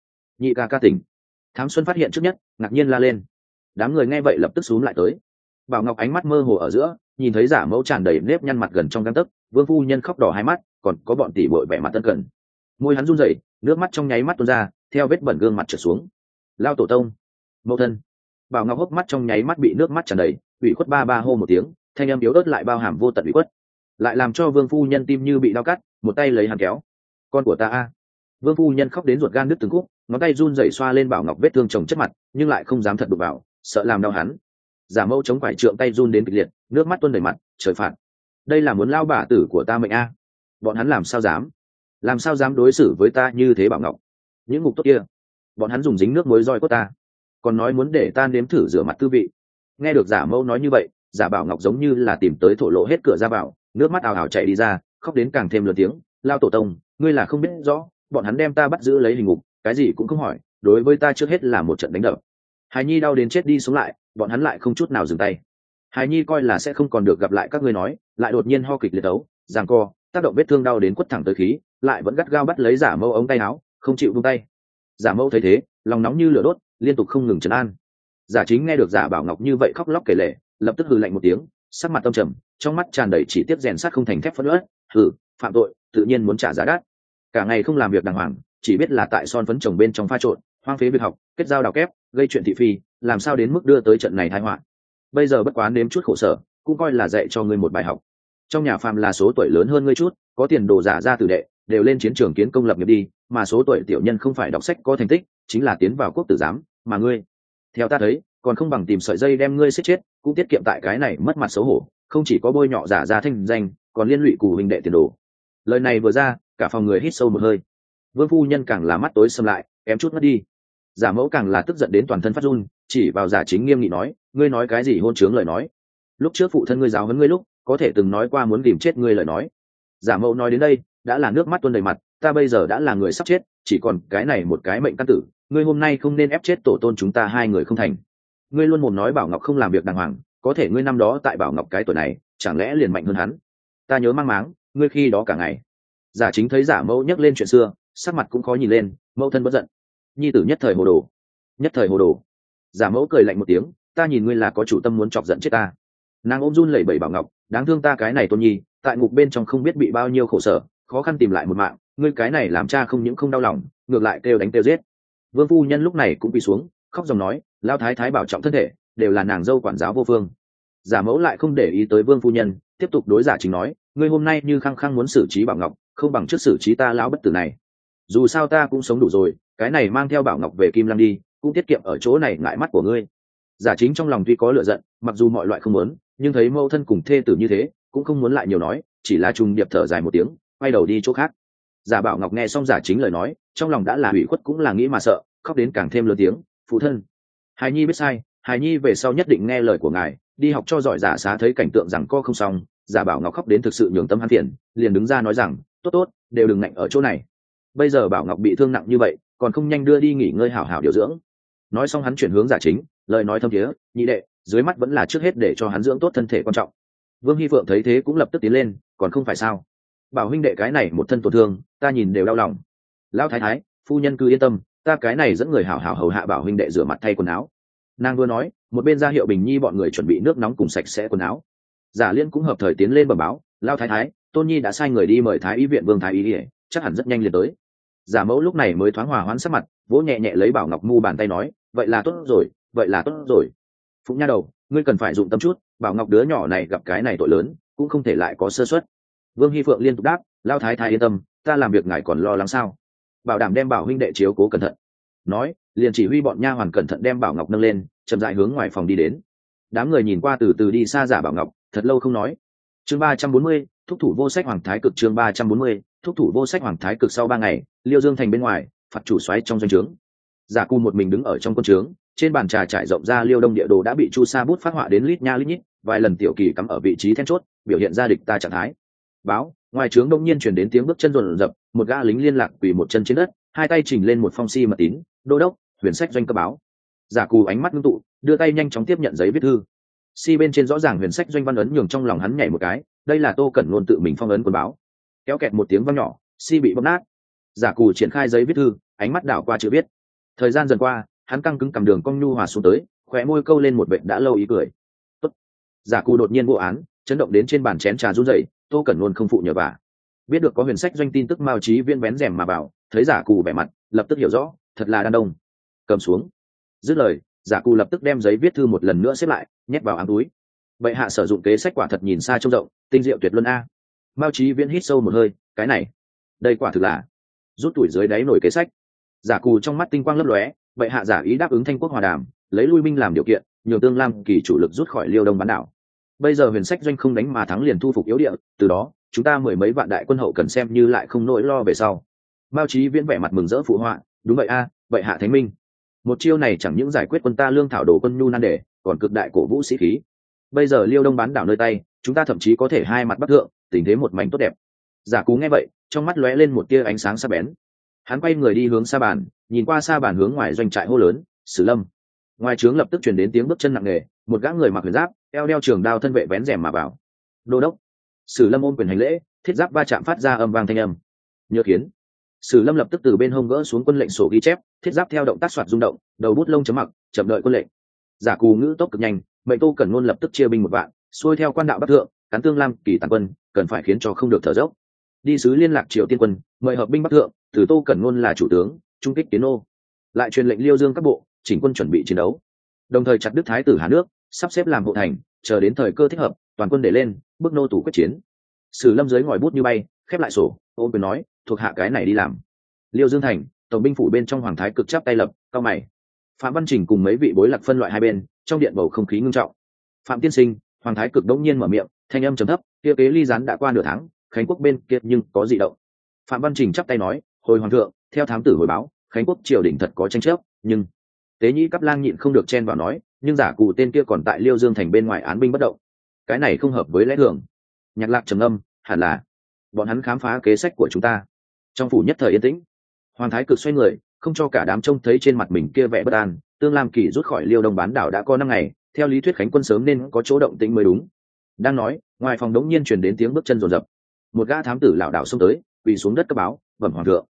ca ca tỉnh. Thám Xuân phát hiện trước nhất, ngạc nhiên la lên. Đám người nghe vậy lập tức xúm lại tới. Bảo Ngọc ánh mắt mơ hồ ở giữa, nhìn thấy giả mẫu tràn đầy nếp nhăn mặt gần trong gang tấc, Vương phu nhân khóc đỏ hai mắt, còn có bọn tỷ muội vẻ mặt tân cẩn. Môi hắn run rẩy, nước mắt trong nháy mắt tuôn ra, theo vết bẩn gương mặt trượt xuống. Lao tổ tông, mẫu thân. Bảo Ngọc hốc mắt trong nháy mắt bị nước mắt tràn đầy, ủy khuất ba ba hô một tiếng, thanh âm yếu ớt lại bao hàm vô tận ủy khuất, lại làm cho Vương phu nhân tim như bị đau cắt, một tay lấy hắn kéo. Con của ta a. Vương phu nhân khóc đến ruột gan đứt từng khúc, ngón tay run rẩy xoa lên Bảo Ngọc vết thương chồng chất mặt, nhưng lại không dám thật đụng vào, sợ làm đau hắn. Giả mẫu chống quải trượng tay run đến kịch liệt, nước mắt tuôn đầy mặt, trời phạt. Đây là muốn lao bà tử của ta mệnh a. Bọn hắn làm sao dám đối xử với ta như thế Bảo Ngọc. Những ngục tốt kia, bọn hắn dùng dính nước muối roi của ta, còn nói muốn để ta nếm thử rửa mặt tư vị. Nghe được giả mẫu nói như vậy, giả Bảo Ngọc giống như là tìm tới thổ lộ hết cửa ra vào, nước mắt ào ào chảy đi ra, khóc đến càng thêm lớn tiếng. Lao tổ tông, ngươi là không biết rõ, bọn hắn đem ta bắt giữ lấy hình ngục, cái gì cũng không hỏi, đối với ta trước hết là một trận đánh đập. Hài nhi đau đến chết đi sống lại, bọn hắn lại không chút nào dừng tay. Hài nhi coi là sẽ không còn được gặp lại các ngươi nói, lại đột nhiên ho kịch liệt ấu, giằng co, tác động vết thương đau đến quất thẳng tới khí, lại vẫn gắt gao bắt lấy giả mẫu ống tay áo, không chịu buông tay. Giả mẫu thấy thế, lòng nóng như lửa đốt, liên tục không ngừng trấn an. Giả Chính nghe được giả Bảo Ngọc như vậy khóc lóc kể lể, lập tức hừ lạnh một tiếng, sắc mặt tâm trầm, trong mắt tràn đầy chỉ tiếc rèn sắt không thành thép phẫn uất, hừ, phạm tội tự nhiên muốn trả giá đắt. cả ngày không làm việc đàng hoàng, chỉ biết là tại son phấn trồng bên trong pha trộn, hoang phế việc học, kết giao đào kép, gây chuyện thị phi, làm sao đến mức đưa tới trận này tai họa. Bây giờ bất quá nếm chút khổ sở, cũng coi là dạy cho ngươi một bài học. Trong nhà phàm là số tuổi lớn hơn ngươi chút, có tiền đồ giả ra tử đệ, đều lên chiến trường kiến công lập nghiệp đi, mà số tuổi tiểu nhân không phải đọc sách có thành tích, chính là tiến vào quốc tử giám, mà ngươi, theo ta thấy, còn không bằng tìm sợi dây đem ngươi giết chết, cũng tiết kiệm tại cái này mất mặt xấu hổ, không chỉ có bôi nhọ giả ra thanh danh, còn liên lụy cù huynh đệ tiền đồ. Lời này vừa ra, cả phòng người hít sâu một hơi. Vương phu nhân càng là mắt tối sầm lại, kém chút mất đi. Giả mẫu càng là tức giận đến toàn thân phát run, chỉ vào giả chính nghiêm nghị nói, ngươi nói cái gì hôn chướng lời nói. Lúc trước phụ thân ngươi giáo huấn ngươi lúc, có thể từng nói qua muốn tìm chết ngươi lời nói. Giả mẫu nói đến đây, đã là nước mắt tuôn đầy mặt, ta bây giờ đã là người sắp chết, chỉ còn cái này một cái mệnh căn tử, ngươi hôm nay không nên ép chết tổ tôn chúng ta hai người không thành. Ngươi luôn mồm nói Bảo Ngọc không làm việc đàng hoàng, có thể ngươi năm đó tại Bảo Ngọc cái tuổi này, chẳng lẽ liền mạnh hơn hắn? Ta nhớ mang máng, ngươi khi đó cả ngày. Giả chính thấy giả mẫu nhắc lên chuyện xưa, sắc mặt cũng khó nhìn lên, mẫu thân bất giận. Nhi tử nhất thời hồ đồ. Nhất thời hồ đồ. Giả mẫu cười lạnh một tiếng, ta nhìn ngươi là có chủ tâm muốn chọc giận chết ta. Nàng ôm run lẩy bẩy Bảo Ngọc, đáng thương ta cái này tôn nhi, tại ngục bên trong không biết bị bao nhiêu khổ sở, khó khăn tìm lại một mạng, ngươi cái này làm cha không những không đau lòng, ngược lại kêu đánh kêu giết. Vương phu nhân lúc này cũng quỳ xuống, khóc dòng nói, lao thái thái bảo trọng thân thể, đều là nàng dâu quản giáo vô phương. Giả mẫu lại không để ý tới Vương phu nhân, tiếp tục đối giả chính nói, ngươi hôm nay như khăng khăng muốn xử trí Bảo Ngọc, không bằng trước xử trí ta lão bất tử này. Dù sao ta cũng sống đủ rồi, cái này mang theo Bảo Ngọc về Kim Lăng đi, cũng tiết kiệm ở chỗ này ngại mắt của ngươi. Giả chính trong lòng tuy có lựa giận, mặc dù mọi loại không muốn, nhưng thấy mẫu thân cùng thê tử như thế, cũng không muốn lại nhiều nói, chỉ là trùng điệp thở dài một tiếng, quay đầu đi chỗ khác. Giả Bảo Ngọc nghe xong giả chính lời nói, trong lòng đã là ủy khuất cũng là nghĩ mà sợ, khóc đến càng thêm lớn tiếng, phụ thân, hài nhi biết sai, hài nhi về sau nhất định nghe lời của ngài, đi học cho giỏi. Giả xá thấy cảnh tượng rằng co không xong, Giả Bảo Ngọc khóc đến thực sự nhường tâm hắn phiền, liền đứng ra nói rằng, tốt tốt, đều đừng ngạnh ở chỗ này. Bây giờ Bảo Ngọc bị thương nặng như vậy, còn không nhanh đưa đi nghỉ ngơi hảo hảo điều dưỡng. Nói xong hắn chuyển hướng giả chính, lời nói thâm thiế, nhị đệ, dưới mắt vẫn là trước hết để cho hắn dưỡng tốt thân thể quan trọng. Vương Hy Phượng thấy thế cũng lập tức tiến lên, còn không phải sao? Bảo huynh đệ cái này một thân tổn thương, ta nhìn đều đau lòng. Lão thái thái, phu nhân cứ yên tâm, ta cái này dẫn người hảo hảo hầu hạ Bảo huynh đệ rửa mặt thay quần áo. Nàng vừa nói, một bên ra hiệu Bình Nhi bọn người chuẩn bị nước nóng cùng sạch sẽ quần áo. Giả Liên cũng hợp thời tiến lên bẩm báo, Lão thái thái, Tôn Nhi đã sai người đi mời thái y viện Vương thái y, chắc hẳn rất nhanh liền tới. Giả mẫu lúc này mới thoáng hòa hoãn sắc mặt, vỗ nhẹ nhẹ lấy Bảo Ngọc mu bàn tay nói, vậy là tốt rồi, vậy là tốt rồi. Phụng nha đầu, ngươi cần phải dụng tâm chút, Bảo Ngọc đứa nhỏ này gặp cái này tội lớn, cũng không thể lại có sơ suất. Vương Hy Phượng liên tục đáp, Lão thái thái yên tâm, ta làm việc ngài còn lo lắng sao? Bảo đảm đem Bảo huynh đệ chiếu cố cẩn thận. Nói, liền chỉ huy bọn nha hoàn cẩn thận đem Bảo Ngọc nâng lên, chậm rãi hướng ngoài phòng đi đến. Đám người nhìn qua từ từ đi xa Giả Bảo Ngọc, thật lâu không nói. Chương 340, thúc thủ vô sách hoàng thái cực. Chương 340, thúc thủ vô sách hoàng thái cực. Sau 3 ngày, Liêu Dương thành bên ngoài, phạt chủ soái trong doanh trướng. Giả Cù một mình đứng ở trong quân trướng, trên bàn trà trải rộng ra Liêu Đông địa đồ đã bị Chu Sa bút phát họa đến lít nha lít nhít, vài lần tiểu kỳ cắm ở vị trí then chốt, biểu hiện ra địch ta trạng thái. Báo, ngoài trướng đông nhiên truyền đến tiếng bước chân rồn rập, một gã lính liên lạc quỳ một chân trên đất, hai tay chỉnh lên một phong si mật tín, đô đốc, huyền sách doanh cấp báo. Giả Cù ánh mắt ngưng tụ, đưa tay nhanh chóng tiếp nhận giấy viết thư. Si bên trên rõ ràng huyền sách doanh văn ấn nhường trong lòng hắn nhảy một cái, đây là Tô Cẩn luôn tự mình phong ấn quân báo. Kéo kẹt một tiếng vang nhỏ, si bị bóp nát. Giả Cù triển khai giấy viết thư, ánh mắt đảo qua chữ viết. Thời gian dần qua, hắn căng cứng cầm đường cong nhu hòa xuống tới, khóe môi câu lên một vệt đã lâu ý cười. Tốt. Giả Cù đột nhiên vô án, chấn động đến trên bàn chén trà run rẩy, Tô Cẩn luôn không phụ nhờ vả. Biết được có huyền sách doanh tin tức Mao Chí Viên vén rèm mà bảo, thấy Giả Cù vẻ mặt, lập tức hiểu rõ, thật là đàn đông. Cầm xuống. Dứt lời, Giả Cù lập tức đem giấy viết thư một lần nữa xếp lại, nhét vào áo túi. Vậy hạ sử dụng kế sách quả thật nhìn xa trông rộng, tinh diệu tuyệt luân a. Mao Chí Viễn hít sâu một hơi, cái này, đây quả thực là rút tuổi dưới đáy nổi kế sách. Giả Cù trong mắt tinh quang lấp lóe, vậy hạ giả ý đáp ứng Thanh Quốc hòa đàm, lấy lui binh làm điều kiện, nhường Tương Lam kỳ chủ lực rút khỏi Liêu Đông bán đảo. Bây giờ huyền sách doanh không đánh mà thắng liền thu phục yếu địa, từ đó chúng ta mười mấy vạn đại quân hậu cần xem như lại không nỗi lo về sau. Mao Chí Viễn vẻ mặt mừng rỡ phụ họa, đúng vậy a, vậy hạ thánh minh. Một chiêu này chẳng những giải quyết quân ta lương thảo đồ quân nhu nan đề, còn cực đại cổ vũ sĩ khí. Bây giờ Liêu Đông bán đảo nơi tay, chúng ta thậm chí có thể hai mặt bắc thượng, tình thế một mảnh tốt đẹp. Giả Cú nghe vậy, trong mắt lóe lên một tia ánh sáng sắc bén. Hắn quay người đi hướng sa bàn, nhìn qua sa bàn hướng ngoài doanh trại hô lớn, Sử Lâm. Ngoài trướng lập tức truyền đến tiếng bước chân nặng nề, một gã người mặc huyền giáp, eo đeo trường đao thân vệ vén rèm mà vào. Đô đốc. Sử Lâm ôm quyền hành lễ, thiết giáp va chạm phát ra âm vang thanh âm. Nhớ kiến. Sử Lâm lập tức từ bên hông gỡ xuống quân lệnh sổ ghi chép, thiết giáp theo động tác soạt rung động, đầu bút lông chấm mặc, chậm đợi quân lệnh. Giả Cù ngữ tốc cực nhanh, mệnh Tô Cẩn Nôn lập tức chia binh một vạn, xuôi theo quan đạo bắc thượng, cắn Tương Lam kỳ tàn quân, cần phải khiến cho không được thở dốc. đi sứ liên lạc triều tiên quân, mời hợp binh bắc thượng, từ Tô Cẩn Ngôn là chủ tướng, trung kích tiến ô. Lại truyền lệnh Liêu Dương các bộ chỉnh quân chuẩn bị chiến đấu, đồng thời chặt Đức Thái tử Hà nước, sắp xếp làm hộ thành, chờ đến thời cơ thích hợp, toàn quân để lên, bước nô tủ quyết chiến. Sử Lâm dưới ngòi bút như bay, khép lại sổ, ôm quyền nói, thuộc hạ cái này đi làm. Liêu Dương thành, tổng binh phủ bên trong Hoàng Thái Cực chắp tay lập, cao mày. Phạm Văn Trình cùng mấy vị bối lạc phân loại hai bên, trong điện bầu không khí ngưng trọng. Phạm tiên sinh, Hoàng Thái Cực đống nhiên mở miệng, thanh âm trầm thấp, kia kế ly gián đã qua nửa tháng, Khánh Quốc bên kia nhưng có dị động. Phạm Văn Trình chắp tay nói, hồi hoàng thượng, theo thám tử hồi báo, Khánh Quốc triều đình thật có tranh chấp, nhưng Tế Nhĩ Cáp Lang nhịn không được chen vào nói, nhưng giả cụ tên kia còn tại Liêu Dương thành bên ngoài án binh bất động, cái này không hợp với lẽ thường. Nhạc Lạc trầm âm, hẳn là bọn hắn khám phá kế sách của chúng ta. Trong phủ nhất thời yên tĩnh. Hoàng Thái Cực xoay người, không cho cả đám trông thấy trên mặt mình kia vẻ bất an. Tương Lam Kỳ rút khỏi Liêu Đông bán đảo đã có 5 ngày, theo lý thuyết Khánh quân sớm nên có chỗ động tĩnh mới đúng. Đang nói, ngoài phòng đống nhiên truyền đến tiếng bước chân rồn rập. Một gã thám tử lảo đảo xông tới, quỳ xuống đất cấp báo, bẩm hoàng thượng.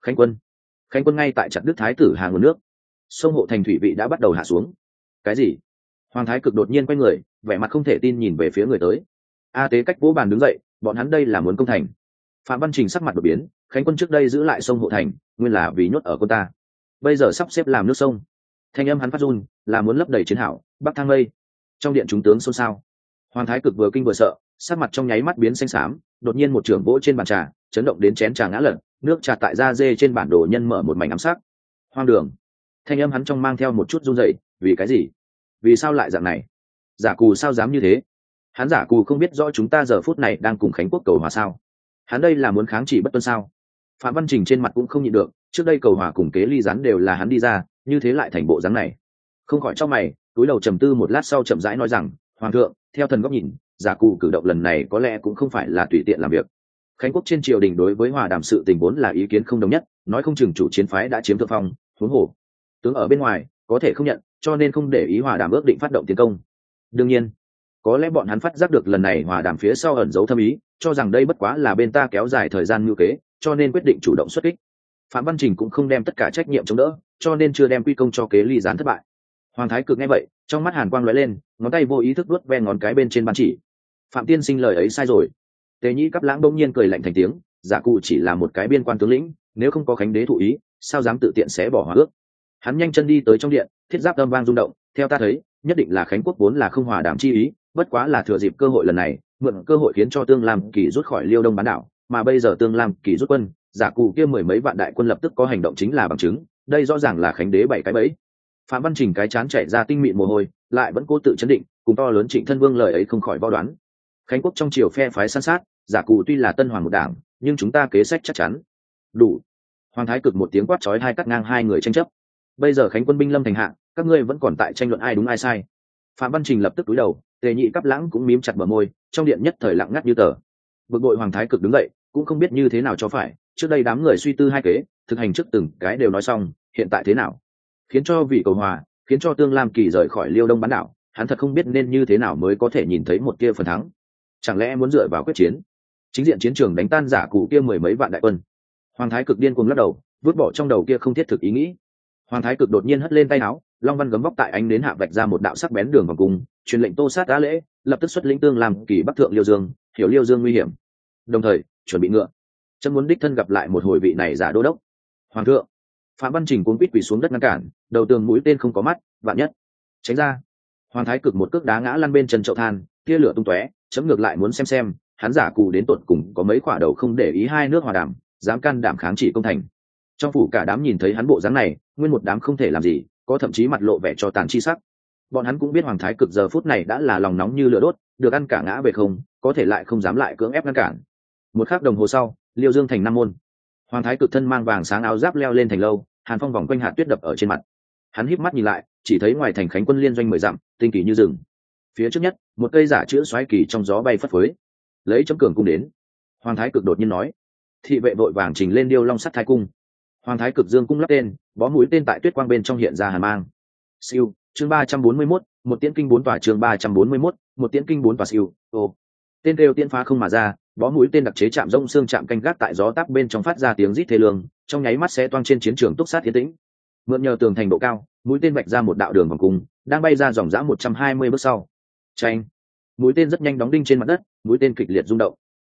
Khánh quân ngay tại chặt Đức Thái tử Hà nguồn nước. Sông hộ thành thủy vị đã bắt đầu hạ xuống. Cái gì? Hoàng Thái Cực đột nhiên quay người, vẻ mặt không thể tin nhìn về phía người tới. A Tế cách vỗ bàn đứng dậy, bọn hắn đây là muốn công thành. Phạm Văn Trình sắc mặt đột biến, Khánh quân trước đây giữ lại sông hộ thành, nguyên là vì nhốt ở quân ta, bây giờ sắp xếp làm nước sông. Thanh âm hắn phát run, là muốn lấp đầy chiến hảo, bắc thang mây. Trong điện chúng tướng xôn xao. Hoàng Thái Cực vừa kinh vừa sợ, sắc mặt trong nháy mắt biến xanh xám, đột nhiên một trưởng vỗ trên bàn trà, chấn động đến chén trà ngã lật, nước trà tại da dê trên bản đồ nhân mở một mảnh ám sắc. Hoang đường. Thanh âm hắn trong mang theo một chút run rẩy, vì cái gì? Vì sao lại dạng này? Giả Cù sao dám như thế? Hắn Giả Cù không biết rõ chúng ta giờ phút này đang cùng Khánh Quốc cầu hòa sao? Hắn đây là muốn kháng chỉ bất tuân sao? Phạm Văn Trình trên mặt cũng không nhịn được, trước đây cầu hòa cùng kế ly gián đều là hắn đi ra, như thế lại thành bộ dáng này. Không khỏi trong mày, túi đầu trầm tư một lát sau chậm rãi nói rằng, hoàng thượng, theo thần góc nhìn, Giả Cù cử động lần này có lẽ cũng không phải là tùy tiện làm việc. Khánh Quốc trên triều đình đối với hòa đàm sự tình vốn là ý kiến không đồng nhất, nói không chừng chủ chiến phái đã chiếm thượng phong, huống hồ tướng ở bên ngoài có thể không nhận, cho nên không để ý hòa đàm ước định phát động tiến công. Đương nhiên, có lẽ bọn hắn phát giác được lần này hòa đàm phía sau ẩn giấu thâm ý, cho rằng đây bất quá là bên ta kéo dài thời gian mưu kế, cho nên quyết định chủ động xuất kích. Phạm Văn Trình cũng không đem tất cả trách nhiệm chống đỡ, cho nên chưa đem quy công cho kế ly gián thất bại. Hoàng Thái Cực nghe vậy, trong mắt hàn quang lóe lên, ngón tay vô ý thức vuốt ve ngón cái bên trên bàn chỉ. Phạm tiên sinh lời ấy sai rồi. Tế Nhĩ Cáp Lãng bỗng nhiên cười lạnh thành tiếng, Giả Cụ chỉ là một cái biên quan tướng lĩnh, nếu không có Khánh đế thụ ý, sao dám tự tiện xé bỏ hòa ước. Hắn nhanh chân đi tới trong điện, thiết giáp âm vang rung động, theo ta thấy, nhất định là Khánh Quốc vốn là không hòa đàm chi ý, bất quá là thừa dịp cơ hội lần này, mượn cơ hội khiến cho Tương Lam Kỳ rút khỏi Liêu Đông bán đảo, mà bây giờ Tương Lam Kỳ rút quân, Giả Cụ kia mười mấy vạn đại quân lập tức có hành động chính là bằng chứng, đây rõ ràng là Khánh đế bảy cái bẫy. Phạm Văn Trình cái chán chảy ra tinh mịn mồ hôi, lại vẫn cố tự chấn định, cùng to lớn Trịnh Thân Vương lời ấy không khỏi vo đoán. Khánh Quốc trong triều phe phái san sát, Giả Cụ tuy là tân hoàng một đảng, nhưng chúng ta kế sách chắc chắn đủ. Hoàng Thái Cực một tiếng quát chói tai cắt ngang hai người tranh chấp. Bây giờ Khánh quân binh lâm thành hạ, các ngươi vẫn còn tại tranh luận ai đúng ai sai. Phạm Văn Trình lập tức cúi đầu, Tề Nhị Cáp Lãng cũng mím chặt bờ môi, trong điện nhất thời lặng ngắt như tờ. Bực bội Hoàng Thái Cực đứng dậy, cũng không biết như thế nào cho phải, trước đây đám người suy tư hai kế, thực hành trước từng cái đều nói xong, hiện tại thế nào? Khiến cho vị cầu hòa, khiến cho Tương Lam Kỳ rời khỏi Liêu Đông bán đảo, hắn thật không biết nên như thế nào mới có thể nhìn thấy một tia phần thắng. Chẳng lẽ muốn dựa vào quyết chiến, chính diện chiến trường đánh tan Giả Cụ kia mười mấy vạn đại quân? Hoàng Thái Cực điên cuồng lắc đầu, vứt bỏ trong đầu kia không thiết thực ý nghĩ. Hoàng Thái Cực đột nhiên hất lên tay áo, long văn gấm vóc tại ánh đến hạ vạch ra một đạo sắc bén đường vòng cung, truyền lệnh Tô Sát đã lễ, lập tức xuất lĩnh Tương Lam Kỳ bắc thượng Liêu Dương, hiểu Liêu Dương nguy hiểm, đồng thời chuẩn bị ngựa, chân muốn đích thân gặp lại một hồi vị này giả đô đốc. Hoàng thượng. Phạm Văn Trình cuống quýt quỳ xuống đất ngăn cản, đầu tường mũi tên không có mắt, vạn nhất tránh ra. Hoàng Thái Cực một cước đá ngã lăn bên chân chậu than, tia lửa tung tóe, chấm ngược lại muốn xem hắn Giả Cụ đến tột cùng có mấy quả đầu không để ý hai nước hòa đàm, dám can đảm kháng chỉ công thành. Trong phủ cả đám nhìn thấy hắn bộ dáng này, nguyên một đám không thể làm gì, có thậm chí mặt lộ vẻ cho tàn chi sắc. Bọn hắn cũng biết Hoàng Thái Cực giờ phút này đã là lòng nóng như lửa đốt, được ăn cả ngã về không, có thể lại không dám lại cưỡng ép ngăn cản. Một khắc đồng hồ sau, Liêu Dương thành Nam môn. Hoàng Thái Cực thân mang vàng sáng áo giáp leo lên thành lâu, hàn phong vòng quanh hạt tuyết đập ở trên mặt. Hắn híp mắt nhìn lại, chỉ thấy ngoài thành Khánh quân liên doanh 10 dặm, tinh kỳ như rừng. Phía trước nhất, một cây giả chữ xoáy kỳ trong gió bay phất phới. Lấy chấm cường cung đến. Hoàng Thái Cực đột nhiên nói. Thị vệ vội vàng trình lên điêu long sắt thái cung. Hoàng Thái Cực dương cung lắp tên, bó mũi tên tại tuyết quang bên trong hiện ra hàn mang. Siêu, chương 341, một tiễn kinh 4 tòa, chương 341, một tiễn kinh 4 tòa siêu. Ô. Tên kêu tiễn phá không mà ra, bó mũi tên đặc chế chạm rông xương chạm canh gác tại gió táp bên trong phát ra tiếng rít thê lương, trong nháy mắt sẽ toang trên chiến trường túc sát yên tĩnh. Mượn nhờ tường thành độ cao, mũi tên vạch ra một đạo đường vòng cung, đang bay ra dòng dã 120 bước sau. Chanh. Mũi tên rất nhanh đóng đinh trên mặt đất, mũi tên kịch liệt rung động.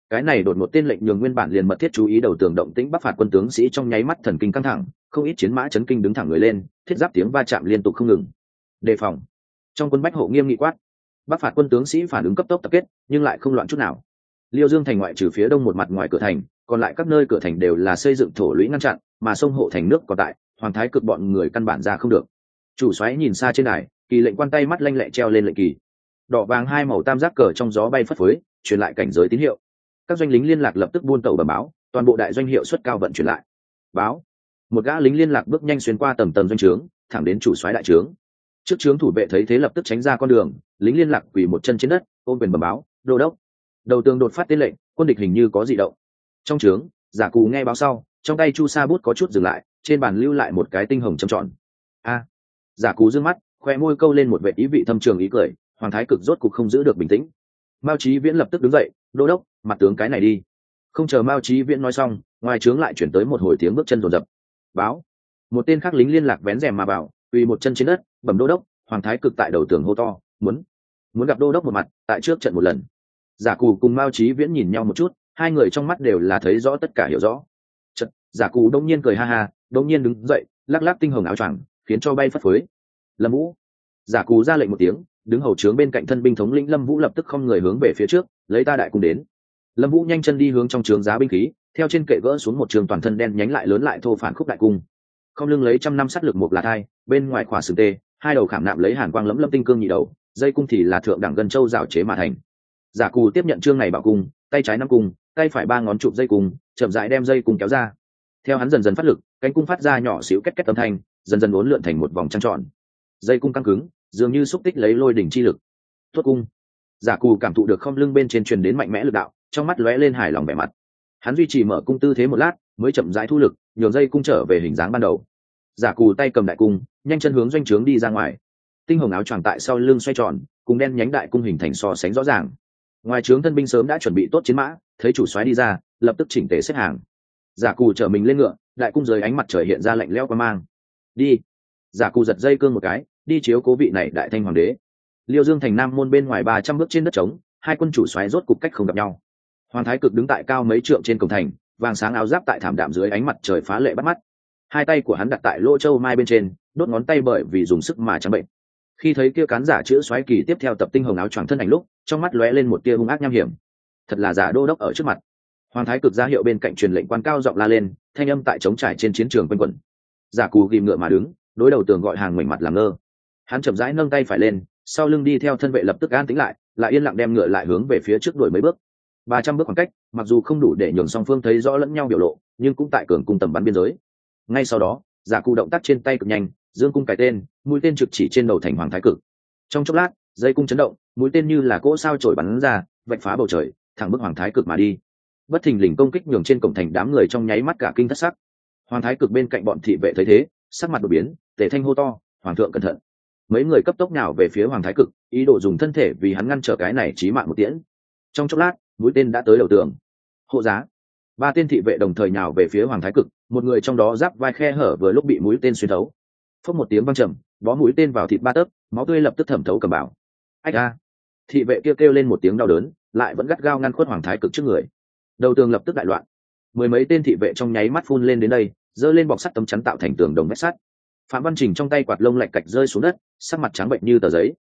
Cái này đột một tên lệnh nhường nguyên bản liền mật thiết chú ý đầu tường động tĩnh bắc phạt quân tướng sĩ trong nháy mắt thần kinh căng thẳng, không ít chiến mã chấn kinh đứng thẳng người lên, thiết giáp tiếng va chạm liên tục không ngừng. Đề phòng. Trong quân bách hộ nghiêm nghị quát. Bắc phạt quân tướng sĩ phản ứng cấp tốc tập kết, nhưng lại không loạn chút nào. Liêu Dương thành ngoại trừ phía đông một mặt ngoài cửa thành, còn lại các nơi cửa thành đều là xây dựng thổ lũy ngăn chặn, mà sông hộ thành nước còn tại, hoàng thái cực bọn người căn bản ra không được. Chủ soái nhìn xa trên đài, kỳ lệnh quan tay mắt lanh lẹ treo lên lệnh kỳ. Đỏ vàng hai màu tam giác cờ trong gió bay phất phới, truyền lại cảnh giới tín hiệu. Các doanh lính liên lạc lập tức buôn tàu bẩm báo, toàn bộ đại doanh hiệu suất cao vận truyền lại. Báo. Một gã lính liên lạc bước nhanh xuyên qua tầng tầng doanh trướng, thẳng đến chủ soái đại trướng. Trước trướng thủ vệ thấy thế lập tức tránh ra con đường, lính liên lạc quỳ một chân trên đất, ôm quyền bẩm báo, đô đốc. Đầu tường đột phát tên lệnh, quân địch hình như có dị động. Trong trướng, Giả Cù nghe báo sau, trong tay chu sa bút có chút dừng lại, trên bàn lưu lại một cái tinh hồng trầm tròn. A. Giả Cù dương mắt, khoe môi câu lên một vẻ ý vị thâm trường ý cười, hoàng thái cực rốt cục không giữ được bình tĩnh. Mao Chí Viễn lập tức đứng dậy, đô đốc, mặt tướng cái này đi. Không chờ Mao Chí Viễn nói xong, ngoài trướng lại chuyển tới một hồi tiếng bước chân rồn rập. Báo. Một tên khác lính liên lạc vén rèm mà vào, quỳ một chân trên đất, bẩm đô đốc, hoàng thái cực tại đầu tường hô to, muốn gặp đô đốc một mặt, tại trước trận một lần. Giả Cù cùng Mao Chí Viễn nhìn nhau một chút, hai người trong mắt đều là thấy rõ tất cả hiểu rõ. Chợt, Giả Cù đông nhiên cười ha ha, đông nhiên đứng dậy, lắc lắc tinh hồng áo choàng, khiến cho bay phất phới. Lâm Vũ. Giả Cù ra lệnh một tiếng, đứng hầu trướng bên cạnh thân binh thống lĩnh Lâm Vũ lập tức không người hướng về phía trước, lấy ta đại cung đến. Lâm Vũ nhanh chân đi hướng trong trướng giá binh khí, theo trên kệ gỡ xuống một trường toàn thân đen nhánh lại lớn lại thô phản khúc đại cung. Không lưng lấy trăm năm sắt lực một là thai, bên ngoài khỏa sừng tê, hai đầu khảm nạm lấy hàn quang lẫm lâm tinh cương nhị đầu, dây cung thì là thượng đẳng gân châu rào chế mà thành. Giả Cù tiếp nhận trương này bảo cung, tay trái nắm cung, tay phải ba ngón chụp dây cung, chậm rãi đem dây cung kéo ra. Theo hắn dần dần phát lực, cánh cung phát ra nhỏ xíu két két âm thanh, dần dần uốn lượn thành một vòng trăng tròn. Dây cung căng cứng, dường như xúc tích lấy lôi đỉnh chi lực. Tuốt cung. Giả Cù cảm thụ được không lưng bên trên truyền đến mạnh mẽ lực đạo, trong mắt lóe lên hài lòng vẻ mặt. Hắn duy trì mở cung tư thế một lát, mới chậm rãi thu lực, nhường dây cung trở về hình dáng ban đầu. Giả Cù tay cầm đại cung, nhanh chân hướng doanh trướng đi ra ngoài. Tinh hồng áo choàng tại sau lưng xoay tròn, cùng đen nhánh đại cung hình thành so sánh rõ ràng. Ngoài trướng thân binh sớm đã chuẩn bị tốt chiến mã, thấy chủ soái đi ra, lập tức chỉnh tề xếp hàng. Giả Cù chở mình lên ngựa, đại cung dưới ánh mặt trời hiện ra lạnh lẽo quang mang. Đi. Giả Cù giật dây cương một cái, đi chiếu cố vị này đại thanh hoàng đế. Liêu Dương thành nam môn bên ngoài 300 bước trên đất trống, hai quân chủ soái rốt cục cách không gặp nhau. Hoàng thái cực đứng tại cao mấy trượng trên cổng thành, vàng sáng áo giáp tại thảm đạm dưới ánh mặt trời phá lệ bắt mắt. Hai tay của hắn đặt tại lỗ châu mai bên trên, đốt ngón tay bởi vì dùng sức mà trắng bệnh. Khi thấy kia cán giả chữ soái kỳ tiếp theo tập tinh hồng áo choàng thân ảnh lúc, trong mắt lóe lên một tia hung ác nham hiểm. Thật là giả đô đốc ở trước mặt. Hoàng thái cực ra hiệu bên cạnh truyền lệnh quan cao giọng la lên, thanh âm tại trống trải trên chiến trường quanh quẩn. Giả Cù ghim ngựa mà đứng, đối đầu tường gọi hàng ngoảnh mặt làm ngơ. Hắn chậm rãi nâng tay phải lên, sau lưng đi theo thân vệ lập tức an tĩnh lại, lại yên lặng đem ngựa lại hướng về phía trước đuổi mấy bước. 300 bước khoảng cách, mặc dù không đủ để nhường song phương thấy rõ lẫn nhau biểu lộ, nhưng cũng tại cường cung tầm bắn biên giới. Ngay sau đó, Giả Cù động tác trên tay cực nhanh, dương cung cái tên, mũi tên trực chỉ trên đầu thành hoàng thái cực. Trong chốc lát, dây cung chấn động, mũi tên như là cỗ sao chổi bắn ra, vạch phá bầu trời, thẳng bức hoàng thái cực mà đi. Bất thình lình công kích nhường trên cổng thành đám người trong nháy mắt cả kinh thất sắc. Hoàng thái cực bên cạnh bọn thị vệ thấy thế, sắc mặt đột biến, tề thanh hô to, hoàng thượng cẩn thận. Mấy người cấp tốc nhào về phía hoàng thái cực, ý đồ dùng thân thể vì hắn ngăn trở cái này chí mạng một tiễn. Trong chốc lát, mũi tên đã tới đầu tường. Hộ giá. Ba tên thị vệ đồng thời nhào về phía hoàng thái cực, một người trong đó giáp vai khe hở vừa lúc bị mũi tên xuyên thấu. Phốc một tiếng vang trầm, bó mũi tên vào thịt ba tấc, máu tươi lập tức thẩm thấu cầm bảo. Ách a! Thị vệ kêu lên một tiếng đau đớn, lại vẫn gắt gao ngăn khuất hoàng thái cực trước người. Đầu tường lập tức đại loạn. Mười mấy tên thị vệ trong nháy mắt phun lên đến đây, giơ lên bọc sắt tấm chắn tạo thành tường đồng vách sắt. Phạm Văn Trình trong tay quạt lông lạch cạch rơi xuống đất, sắc mặt trắng bệnh như tờ giấy.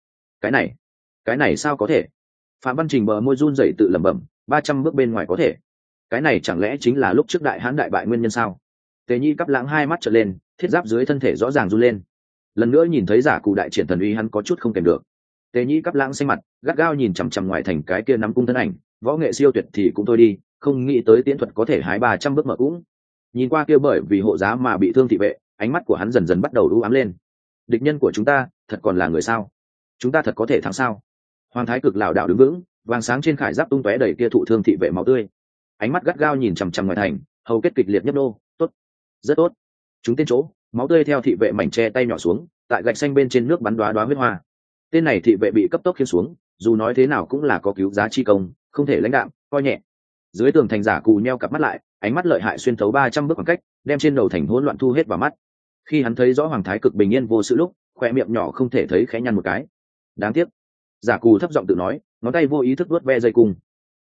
Cái này sao có thể? Phạm Văn Trình bờ môi run rẩy tự lẩm bẩm, 300 bước bên ngoài có thể. Cái này chẳng lẽ chính là lúc trước đại hán đại bại nguyên nhân sao? Tề Nhi cắp lãng hai mắt trợn lên, thiết giáp dưới thân thể rõ ràng run lên. Lần nữa nhìn thấy Giả Cù đại triển thần uy hắn có chút không kèm được. Tề Nhi cắp lãng xanh mặt, gắt gao nhìn chằm chằm ngoài thành cái kia nắm cung thân ảnh, võ nghệ siêu tuyệt thì cũng thôi đi, không nghĩ tới tiễn thuật có thể hái 300 bước mở cũng. Nhìn qua kia bởi vì hộ giá mà bị thương thị vệ, ánh mắt của hắn dần dần bắt đầu u ám lên. Địch nhân của chúng ta thật còn là người sao? Chúng ta thật có thể thắng sao? Hoàng thái cực lảo đảo đứng vững, vàng sáng trên khải giáp tung tóe đầy kia thụ thương thị vệ máu tươi. Ánh mắt gắt gao nhìn chằm chằm ngoài thành, hầu kết kịch liệt nhấp nô, tốt, rất tốt. Chúng tên chỗ, máu tươi theo thị vệ mảnh che tay nhỏ xuống, tại gạch xanh bên trên nước bắn đóa đóa huyết hoa. Tên này thị vệ bị cấp tốc khiêng xuống, dù nói thế nào cũng là có cứu giá chi công, không thể lãnh đạm, coi nhẹ. Dưới tường thành Giả Cù nheo cặp mắt lại, ánh mắt lợi hại xuyên thấu 300 bước khoảng cách, đem trên đầu thành hỗn loạn thu hết vào mắt. Khi hắn thấy rõ hoàng thái cực bình yên vô sự lúc, khoe miệng nhỏ không thể thấy khẽ nhăn một cái. Đáng tiếc. Giả Cù thấp giọng tự nói, ngón tay vô ý thức vuốt ve dây cung.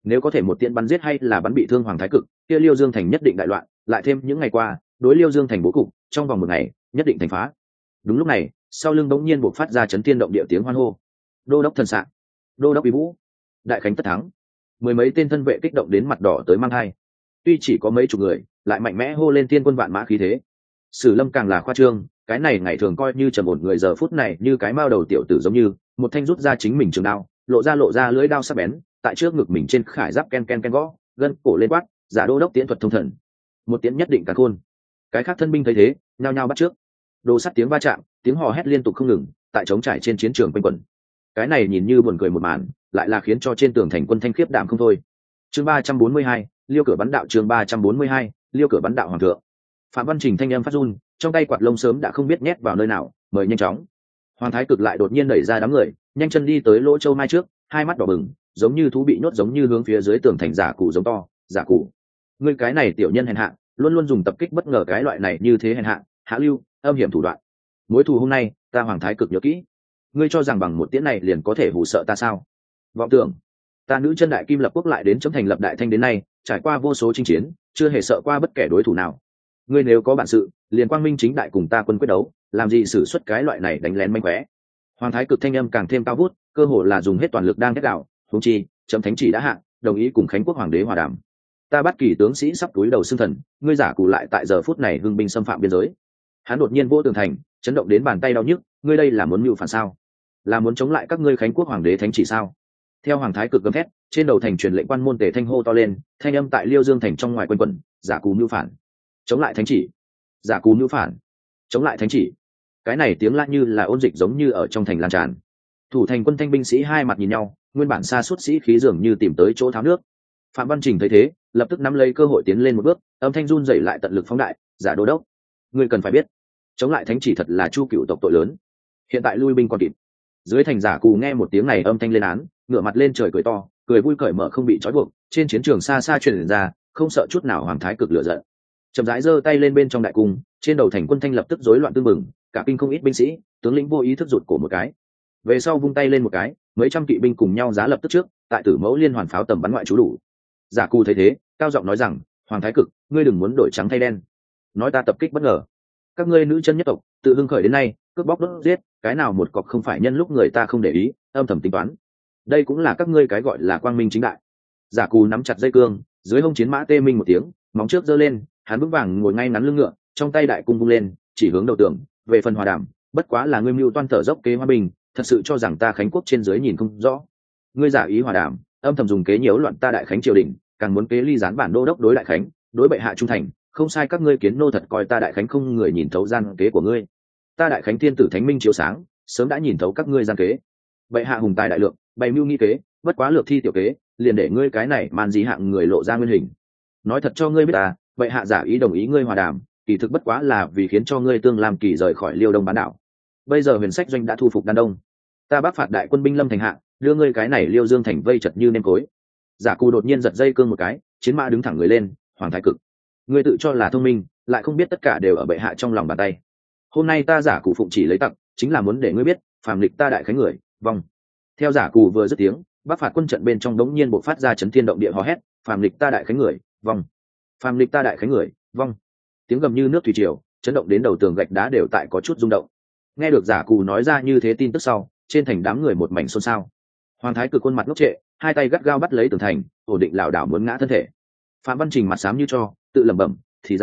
nếu có thể một tiễn bắn giết hay là bắn bị thương hoàng thái cực, kia Liêu Dương thành nhất định đại loạn, lại thêm những ngày qua đối Liêu Dương thành bố cục, trong vòng một ngày nhất định thành phá. Đúng lúc này, sau lưng bỗng nhiên buộc phát ra chấn thiên động địa tiếng hoan hô. Đô đốc thần sạ, đô đốc uy vũ, đại khánh tất thắng. Mười mấy tên thân vệ kích động đến mặt đỏ tới mang hai. Tuy chỉ có mấy chục người, lại mạnh mẽ hô lên tiên quân vạn mã khí thế. Sử Lâm càng là khoa trương, cái này ngày thường coi như trầm ổn người giờ phút này như cái mao đầu tiểu tử giống như một thanh rút ra chính mình trường đao, lộ ra lưỡi đao sắc bén, tại trước ngực mình trên khải giáp ken ken ken gõ, gân cổ lên quát, giả đô đốc tiễn thuật thông thần, một tiễn nhất định cả khôn. Cái khác thân binh thấy thế, nhao nhao bắt trước. Đồ sắt tiếng va chạm, tiếng hò hét liên tục không ngừng, tại trống trải trên chiến trường quanh quẩn. Cái này nhìn như buồn cười một màn, lại là khiến cho trên tường thành quân thanh khiếp đảm không thôi. Chương 342, Liêu cửa bắn đạo. Chương 342, Liêu cửa bắn đạo hoàng thượng. Phạm Văn Trình thanh âm phát run, trong tay quạt lông sớm đã không biết nhét vào nơi nào, mời nhanh chóng. Hoàng thái cực lại đột nhiên đẩy ra đám người, nhanh chân đi tới lỗ châu mai trước, hai mắt đỏ bừng, giống như thú bị nhốt, giống như hướng phía dưới tường thành giả cụ giống to. Giả cụ, ngươi cái này tiểu nhân hèn hạ, luôn luôn dùng tập kích bất ngờ cái loại này như thế hèn hạ, hạ lưu, âm hiểm thủ đoạn. Mối thù hôm nay, ta hoàng thái cực nhớ kỹ. Ngươi cho rằng bằng một tiễn này liền có thể hù sợ ta sao? Vọng tưởng, ta nữ chân đại kim lập quốc lại đến chấm thành lập đại thanh đến nay, trải qua vô số chinh chiến, chưa hề sợ qua bất kể đối thủ nào. Ngươi nếu có bản sự, liền quang minh chính đại cùng ta quân quyết đấu, làm gì sử xuất cái loại này đánh lén manh khóe. Hoàng thái cực thanh âm càng thêm cao vút, cơ hồ là dùng hết toàn lực đang thét đạo, huống chi chấm thánh chỉ đã hạ, đồng ý cùng khánh quốc hoàng đế hòa đàm. Ta bắt kỳ tướng sĩ sắp túi đầu xương thần, ngươi giả cụ lại tại giờ phút này hưng binh xâm phạm biên giới. Hắn đột nhiên vỗ tường thành, chấn động đến bàn tay đau nhức, ngươi đây là muốn mưu phản sao? Là muốn chống lại các ngươi khánh quốc hoàng đế thánh chỉ sao? Theo hoàng thái cực gầm thét, trên đầu thành truyền lệnh quan môn tề thanh hô to lên, thanh âm tại Liêu Dương thành trong ngoài quanh quẩn, giả cù mưu phản, chống lại thánh chỉ, giả cù mưu phản, chống lại thánh chỉ. Cái này tiếng la như là ôn dịch giống như ở trong thành lan tràn. Thủ thành quân thanh binh sĩ hai mặt nhìn nhau, nguyên bản xa suốt sĩ khí dường như tìm tới chỗ tháo nước. Phạm Văn Trình thấy thế, lập tức nắm lấy cơ hội tiến lên một bước, âm thanh run rẩy lại tận lực phóng đại, giả đô đốc, ngươi cần phải biết, chống lại thánh chỉ thật là chu cựu tộc tội lớn, hiện tại lui binh còn kịp. Dưới thành giả cù nghe một tiếng này âm thanh lên án, ngửa mặt lên trời cười to, cười vui cởi mở không bị trói buộc, trên chiến trường xa xa truyền ra, không sợ chút nào hoàng thái cực lửa giận. Chậm rãi giơ tay lên bên trong đại cung, trên đầu thành quân thanh lập tức rối loạn tương mừng, cả kinh không ít binh sĩ, tướng lĩnh vô ý thức rụt cổ một cái. Về sau vung tay lên một cái, mấy trăm kỵ binh cùng nhau giá lập tức trước, tại Tử Mẫu liên hoàn pháo tầm bắn ngoại trú đủ. Giả cù thấy thế, cao giọng nói rằng, hoàng thái cực, ngươi đừng muốn đổi trắng thay đen, nói ta tập kích bất ngờ. Các ngươi nữ chân nhất tộc tự hưng khởi đến nay, cướp bóc đốt giết, cái nào một cọc không phải nhân lúc người ta không để ý, âm thầm tính toán. Đây cũng là các ngươi cái gọi là quang minh chính đại. Giả cù nắm chặt dây cương, dưới hông chiến mã tê minh một tiếng, móng trước giơ lên, hắn vững vàng ngồi ngay ngắn lưng ngựa, trong tay đại cung vung lên, chỉ hướng đầu tường. Về phần hòa đàm, bất quá là ngươi mưu toan thở dốc kế hòa bình, thật sự cho rằng ta khánh quốc trên dưới nhìn không rõ. Ngươi giả ý hòa đàm, âm thầm dùng kế nhiễu loạn ta đại khánh triều đình, càng muốn kế ly gián bản đô đốc đối đại khánh, đối bệ hạ trung thành. Không sai, các ngươi kiến nô thật coi ta đại khánh không người nhìn thấu gian kế của ngươi. Ta đại khánh thiên tử thánh minh chiếu sáng, sớm đã nhìn thấu các ngươi gian kế. Bệ hạ hùng tài đại lượng, bày mưu nghi kế, bất quá lược thi tiểu kế, liền để ngươi cái này man dí hạng người lộ ra nguyên hình. Nói thật cho ngươi biết ta, bệ hạ giả ý đồng ý ngươi hòa đàm, kỳ thực bất quá là vì khiến cho ngươi tương làm kỳ rời khỏi Liêu Đông bán đảo. Bây giờ Huyền Sách doanh đã thu phục Đan Đông, ta bắc phạt đại quân binh lâm thành hạ, đưa ngươi cái này Liêu Dương thành vây chật như nêm cối. Giả cù đột nhiên giật dây cương một cái, chiến mã đứng thẳng người lên, hoàng thái cực, ngươi tự cho là thông minh, lại không biết tất cả đều ở bệ hạ trong lòng bàn tay. Hôm nay ta giả cù phụng chỉ lấy tặc, chính là muốn để ngươi biết, phàm lịch ta đại khánh người vong. Theo giả cù vừa dứt tiếng, bắc phạt quân trận bên trong đống nhiên bộc phát ra chấn thiên động địa hò hét, phàm lịch ta đại khánh người vong, phàm lịch ta đại khánh người vong. Tiếng gầm như nước thủy triều, chấn động đến đầu tường gạch đá đều tại có chút rung động. Nghe được giả cù nói ra như thế tin tức sau, trên thành đám người một mảnh xôn xao. Hoàng thái cực khuôn mặt ngốc trệ, hai tay gắt gao bắt lấy tường thành, ổn định lảo đảo muốn ngã thân thể. Phạm Văn Trình mặt xám như cho, tự lẩm bẩm,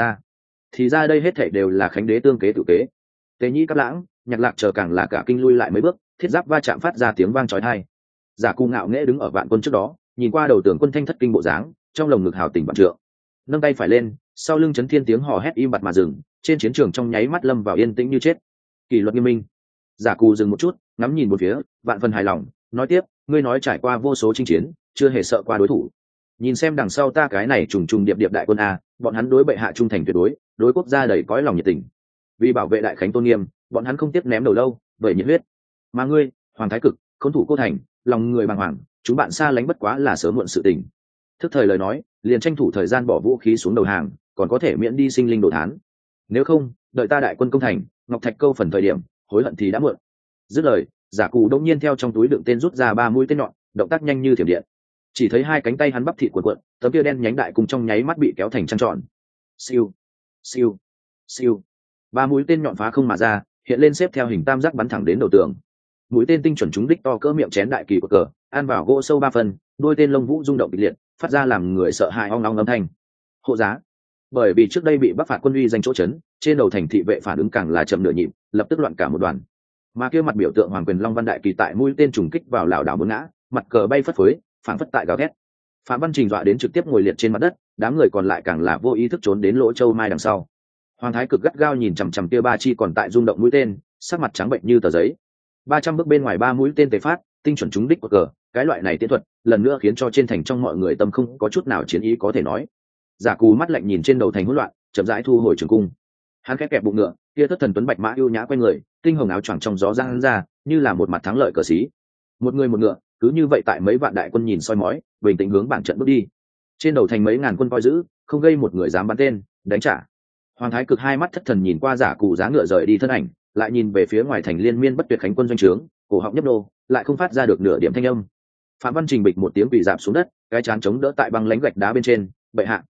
thì ra đây hết thảy đều là khánh đế tương kế tự kế. Tế Nhĩ Cáp Lãng, Nhạc Lạc chờ càng là cả kinh lui lại mấy bước, thiết giáp va chạm phát ra tiếng vang chói tai. Giả cù ngạo nghễ đứng ở vạn quân trước đó, nhìn qua đầu tường quân thanh thất kinh bộ dáng, trong lồng ngực hào tình vạn trượng. Nâng tay phải lên, sau lưng chấn thiên tiếng hò hét im bặt mà dừng, trên chiến trường trong nháy mắt lâm vào yên tĩnh như chết. Kỷ luật nghiêm minh. Giả cù dừng một chút, ngắm nhìn một phía, vạn phần hài lòng, nói tiếp, ngươi nói trải qua vô số chinh chiến, chưa hề sợ qua đối thủ. Nhìn xem đằng sau ta cái này trùng trùng điệp điệp đại quân a, bọn hắn đối bệ hạ trung thành tuyệt đối, đối quốc gia đầy cõi lòng nhiệt tình. Vì bảo vệ đại khánh tôn nghiêm, bọn hắn không tiếc ném đầu lâu, vậy nhiệt huyết. Mà ngươi, hoàng thái cực, khốn thủ cô thành, lòng người bàng hoàng, chúng bạn xa lánh bất quá là sớm muộn sự tình. Thức thời lời nói, liền tranh thủ thời gian bỏ vũ khí xuống đầu hàng, còn có thể miễn đi sinh linh đồ thán. Nếu không, đợi ta đại quân công thành, ngọc thạch câu phần thời điểm, hối hận thì đã muộn. Dứt lời, giả cù đông nhiên theo trong túi đựng tên rút ra 3 mũi tên nhọn, động tác nhanh như thiểm điện. chỉ thấy hai cánh tay hắn bắp thịt cuộn cuộn, tấm kia đen nhánh đại cùng trong nháy mắt bị kéo thành trăng tròn. Siêu, siêu, siêu, ba mũi tên nhọn phá không mà ra, hiện lên xếp theo hình tam giác bắn thẳng đến đầu tường. Mũi tên tinh chuẩn trúng đích to cỡ miệng chén đại kỳ của cờ, ăn vào gỗ sâu 3 phần, đuôi tên lông vũ rung động kịch liệt, phát ra làm người sợ hãi ong ong âm thanh. Hộ giá. Bởi vì trước đây bị Bắc phạt quân uy danh chỗ chấn, trên đầu thành thị vệ phản ứng càng là chậm nửa nhịp, lập tức loạn cả một đoàn. Mà kia mặt biểu tượng hoàng quyền long văn đại kỳ tại mũi tên trùng kích vào lảo đảo bốn ngã, mặt cờ bay phất phới, phản phất tại gào thét. Phạm Văn Trình dọa đến trực tiếp ngồi liệt trên mặt đất, đám người còn lại càng là vô ý thức trốn đến lỗ châu mai đằng sau. Hoàng thái cực gắt gao nhìn chằm chằm kia ba chi còn tại rung động mũi tên, sắc mặt trắng bệnh như tờ giấy. 300 bước bên ngoài ba mũi tên tề phát, tinh chuẩn trúng đích của cờ, cái loại này tiến thuật, lần nữa khiến cho trên thành trong mọi người tâm không có chút nào chiến ý có thể nói. Giả Cù mắt lạnh nhìn trên đầu thành hỗn loạn, chậm rãi thu hồi trường cung. Hắn khép kẹp bụng ngựa, kia thất thần tuấn bạch mã ưu nhã quay người, tinh hồng áo choàng trong gió giang ra, như là một mặt thắng lợi cờ sĩ. Một người một ngựa, cứ như vậy tại mấy vạn đại quân nhìn soi mói, bình tĩnh hướng bảng trận bước đi. Trên đầu thành mấy ngàn quân coi giữ, không gây một người dám bắn tên, đánh trả. Hoàng thái cực hai mắt thất thần nhìn qua Giả Cù giá ngựa rời đi thân ảnh, lại nhìn về phía ngoài thành liên miên bất tuyệt khánh quân doanh trướng, cổ họng nhấp nô, lại không phát ra được nửa điểm thanh âm. Phạm Văn Trình bịch một tiếng quỳ rạp xuống đất, cái chán chống đỡ tại băng lánh gạch đá bên trên. Bệ hạ,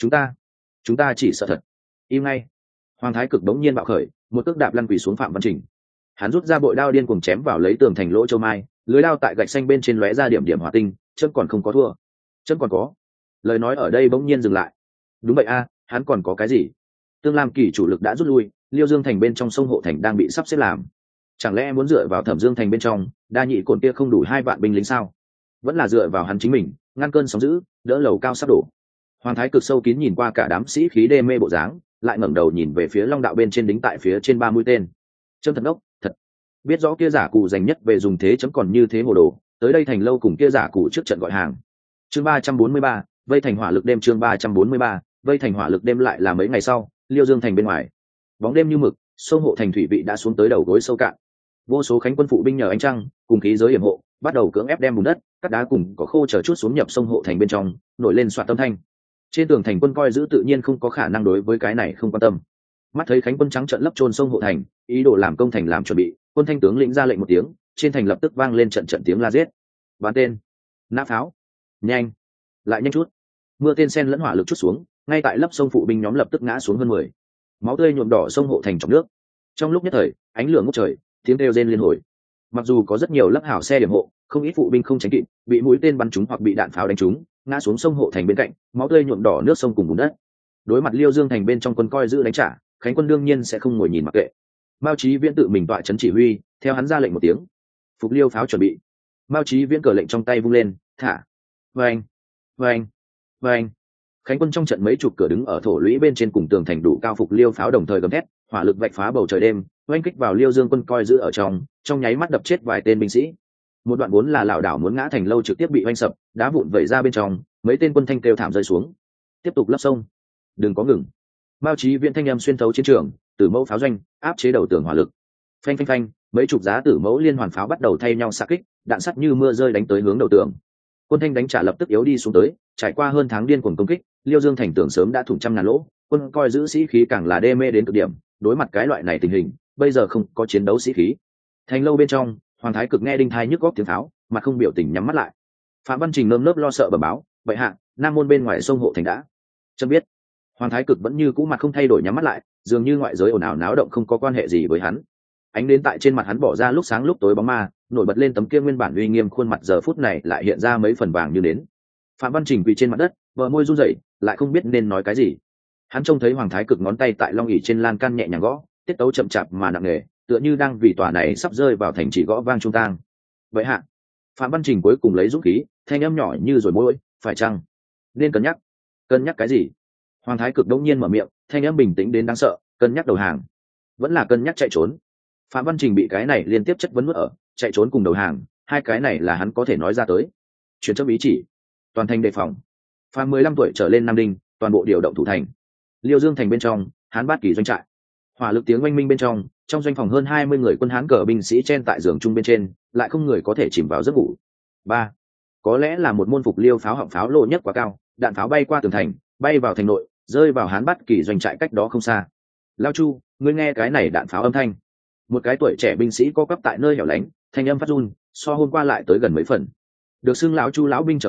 chúng ta chỉ sợ thật. Im ngay. Hoàng thái cực đống nhiên bạo khởi, một cước đạp lăn quỳ xuống Phạm Văn Trình. Hắn rút ra bội đao điên cuồng chém vào lấy tường thành lỗ châu mai, lưới đao tại gạch xanh bên trên lóe ra điểm điểm hỏa tinh, chân còn không có thua. Chân còn có. Lời nói ở đây bỗng nhiên dừng lại. Đúng vậy a, hắn còn có cái gì? Tương Lam Kỳ chủ lực đã rút lui, Liêu Dương thành bên trong sông hộ thành đang bị sắp xếp làm. Chẳng lẽ muốn dựa vào Thẩm Dương thành bên trong, đa nhị cồn kia không đủ 2 vạn binh lính sao? Vẫn là dựa vào hắn chính mình, ngăn cơn sóng dữ, đỡ lầu cao sắp đổ. Hoàng thái cực sâu kín nhìn qua cả đám sĩ khí đê mê bộ dáng, lại ngẩng đầu nhìn về phía long đạo bên trên đính tại phía trên 3 mũi tên. Trâm thần đốc, thật biết rõ kia Giả Cụ dành nhất về dùng thế chấm còn như thế hồ đồ, tới đây thành lâu cùng kia Giả Cụ trước trận gọi hàng. Chương 343, vây thành hỏa lực đêm. Chương 343, vây thành hỏa lực đêm. Lại là mấy ngày sau, Liêu Dương thành bên ngoài, bóng đêm như mực, sông hộ thành thủy vị đã xuống tới đầu gối sâu cạn. Vô số khánh quân phụ binh nhờ ánh trăng cùng khí giới hiểm hộ, bắt đầu cưỡng ép đem bùn đất, cát đá cùng có khô chờ chút xuống nhập sông hộ thành bên trong, nổi lên xoạt tâm thanh. Trên tường thành quân coi giữ tự nhiên không có khả năng đối với cái này không quan tâm. Mắt thấy khánh quân trắng trận lấp trôn sông hộ thành, ý đồ làm công thành làm chuẩn bị, quân thanh tướng lĩnh ra lệnh một tiếng, trên thành lập tức vang lên trận trận tiếng la giết. Bắn tên, nã pháo, nhanh, lại nhanh chút. Mưa tên sen lẫn hỏa lực chút xuống, ngay tại lấp sông phụ binh nhóm lập tức ngã xuống hơn 10. Máu tươi nhuộm đỏ sông hộ thành trong nước. Trong lúc nhất thời, ánh lửa ngút trời, tiếng kêu rên liên hồi. Mặc dù có rất nhiều lấp hảo xe điểm hộ, không ít phụ binh không tránh kịp, bị mũi tên bắn trúng hoặc bị đạn pháo đánh trúng, ngã xuống sông hộ thành bên cạnh, máu tươi nhuộm đỏ nước sông cùng bùn đất. Đối mặt Liêu Dương thành bên trong quân coi giữ đánh trả, khánh quân đương nhiên sẽ không ngồi nhìn mặc kệ. Mao Chí Viễn tự mình tọa trấn chỉ huy, theo hắn ra lệnh một tiếng, phục liêu pháo chuẩn bị. Mao Chí Viễn cờ lệnh trong tay vung lên, thả. Vâng, vâng, vâng. Khánh quân trong trận mấy chục cửa đứng ở thổ lũy bên trên cùng tường thành đủ cao phục liêu pháo đồng thời gầm thét, hỏa lực vạch phá bầu trời đêm, oanh kích vào Liêu Dương quân coi giữ ở trong nháy mắt đập chết vài tên binh sĩ. Một đoạn vốn là lảo đảo muốn ngã thành lâu trực tiếp bị oanh sập, đá vụn vẩy ra bên trong, mấy tên quân thanh kêu thảm rơi xuống. Tiếp tục lấp sông, đừng có ngừng. Mao Chí Viễn thanh âm xuyên thấu chiến trường, Tử mẫu pháo doanh áp chế đầu tường hỏa lực. Phanh phanh phanh, mấy chục giá Tử mẫu liên hoàn pháo bắt đầu thay nhau xạ kích, đạn sắt như mưa rơi đánh tới hướng đầu tường. Quân thanh đánh trả lập tức yếu đi xuống tới, trải qua hơn tháng điên cuồng công kích, Liêu Dương thành tường sớm đã thủng trăm ngàn lỗ, quân coi giữ sĩ khí càng là đê mê đến cực điểm. Đối mặt cái loại này tình hình, bây giờ không có chiến đấu sĩ khí. Thành lâu bên trong, Hoàng thái cực nghe đinh thai nhức góc tiếng pháo, mặt không biểu tình nhắm mắt lại. Phạm Văn Trình nơm nớp lo sợ bẩm báo, vậy hạ, nam môn bên ngoài sông hộ thành đã. Chấm biết. Hoàng thái cực vẫn như cũ mặt không thay đổi nhắm mắt lại, dường như ngoại giới ồn ào náo động không có quan hệ gì với hắn. Ánh đến tại trên mặt hắn bỏ ra lúc sáng lúc tối bóng ma, nổi bật lên tấm kia nguyên bản uy nghiêm khuôn mặt giờ phút này lại hiện ra mấy phần vàng như nến. Phạm Văn Trình quỳ trên mặt đất, bờ môi run rẩy, lại không biết nên nói cái gì. Hắn trông thấy Hoàng thái cực ngón tay tại long ỷ trên lan can nhẹ nhàng gõ, tiết tấu chậm chạp mà nặng nề, tựa như đang vì tòa này sắp rơi vào thành trì gõ vang trung tang. Vậy hạ, Phạm Văn Trình cuối cùng lấy dũng khí, thanh âm nhỏ như rồi môi, phải chăng nên cân nhắc cái gì? Hoàng thái cực đột nhiên mở miệng, thanh âm bình tĩnh đến đáng sợ, cân nhắc đầu hàng, vẫn là cân nhắc chạy trốn. Phạm Văn Trình bị cái này liên tiếp chất vấn nuốt ở, chạy trốn cùng đầu hàng, hai cái này là hắn có thể nói ra tới. Truyền chấp ý chỉ, toàn thành đề phòng. Phạm 15 tuổi trở lên nam đinh, toàn bộ điều động thủ thành. Liêu Dương thành bên trong, Hán Bát Kỳ doanh trại. Hỏa lực tiếng oanh minh bên trong doanh phòng hơn 20 người quân Hán cờ binh sĩ chen tại giường chung bên trên, lại không người có thể chìm vào giấc ngủ. 3. Có lẽ là một môn phục liêu pháo họng pháo lộ nhất quá cao, đạn pháo bay qua tường thành, bay vào thành nội, rơi vào Hán Bát Kỳ doanh trại cách đó không xa. Lao Chu, ngươi nghe cái này đạn pháo âm thanh. Một cái tuổi trẻ binh sĩ co quắp tại nơi hẻo lánh, thanh âm phát run, so hôm qua lại tới gần mấy phần. Được xưng lão Chu lão binh trở mình,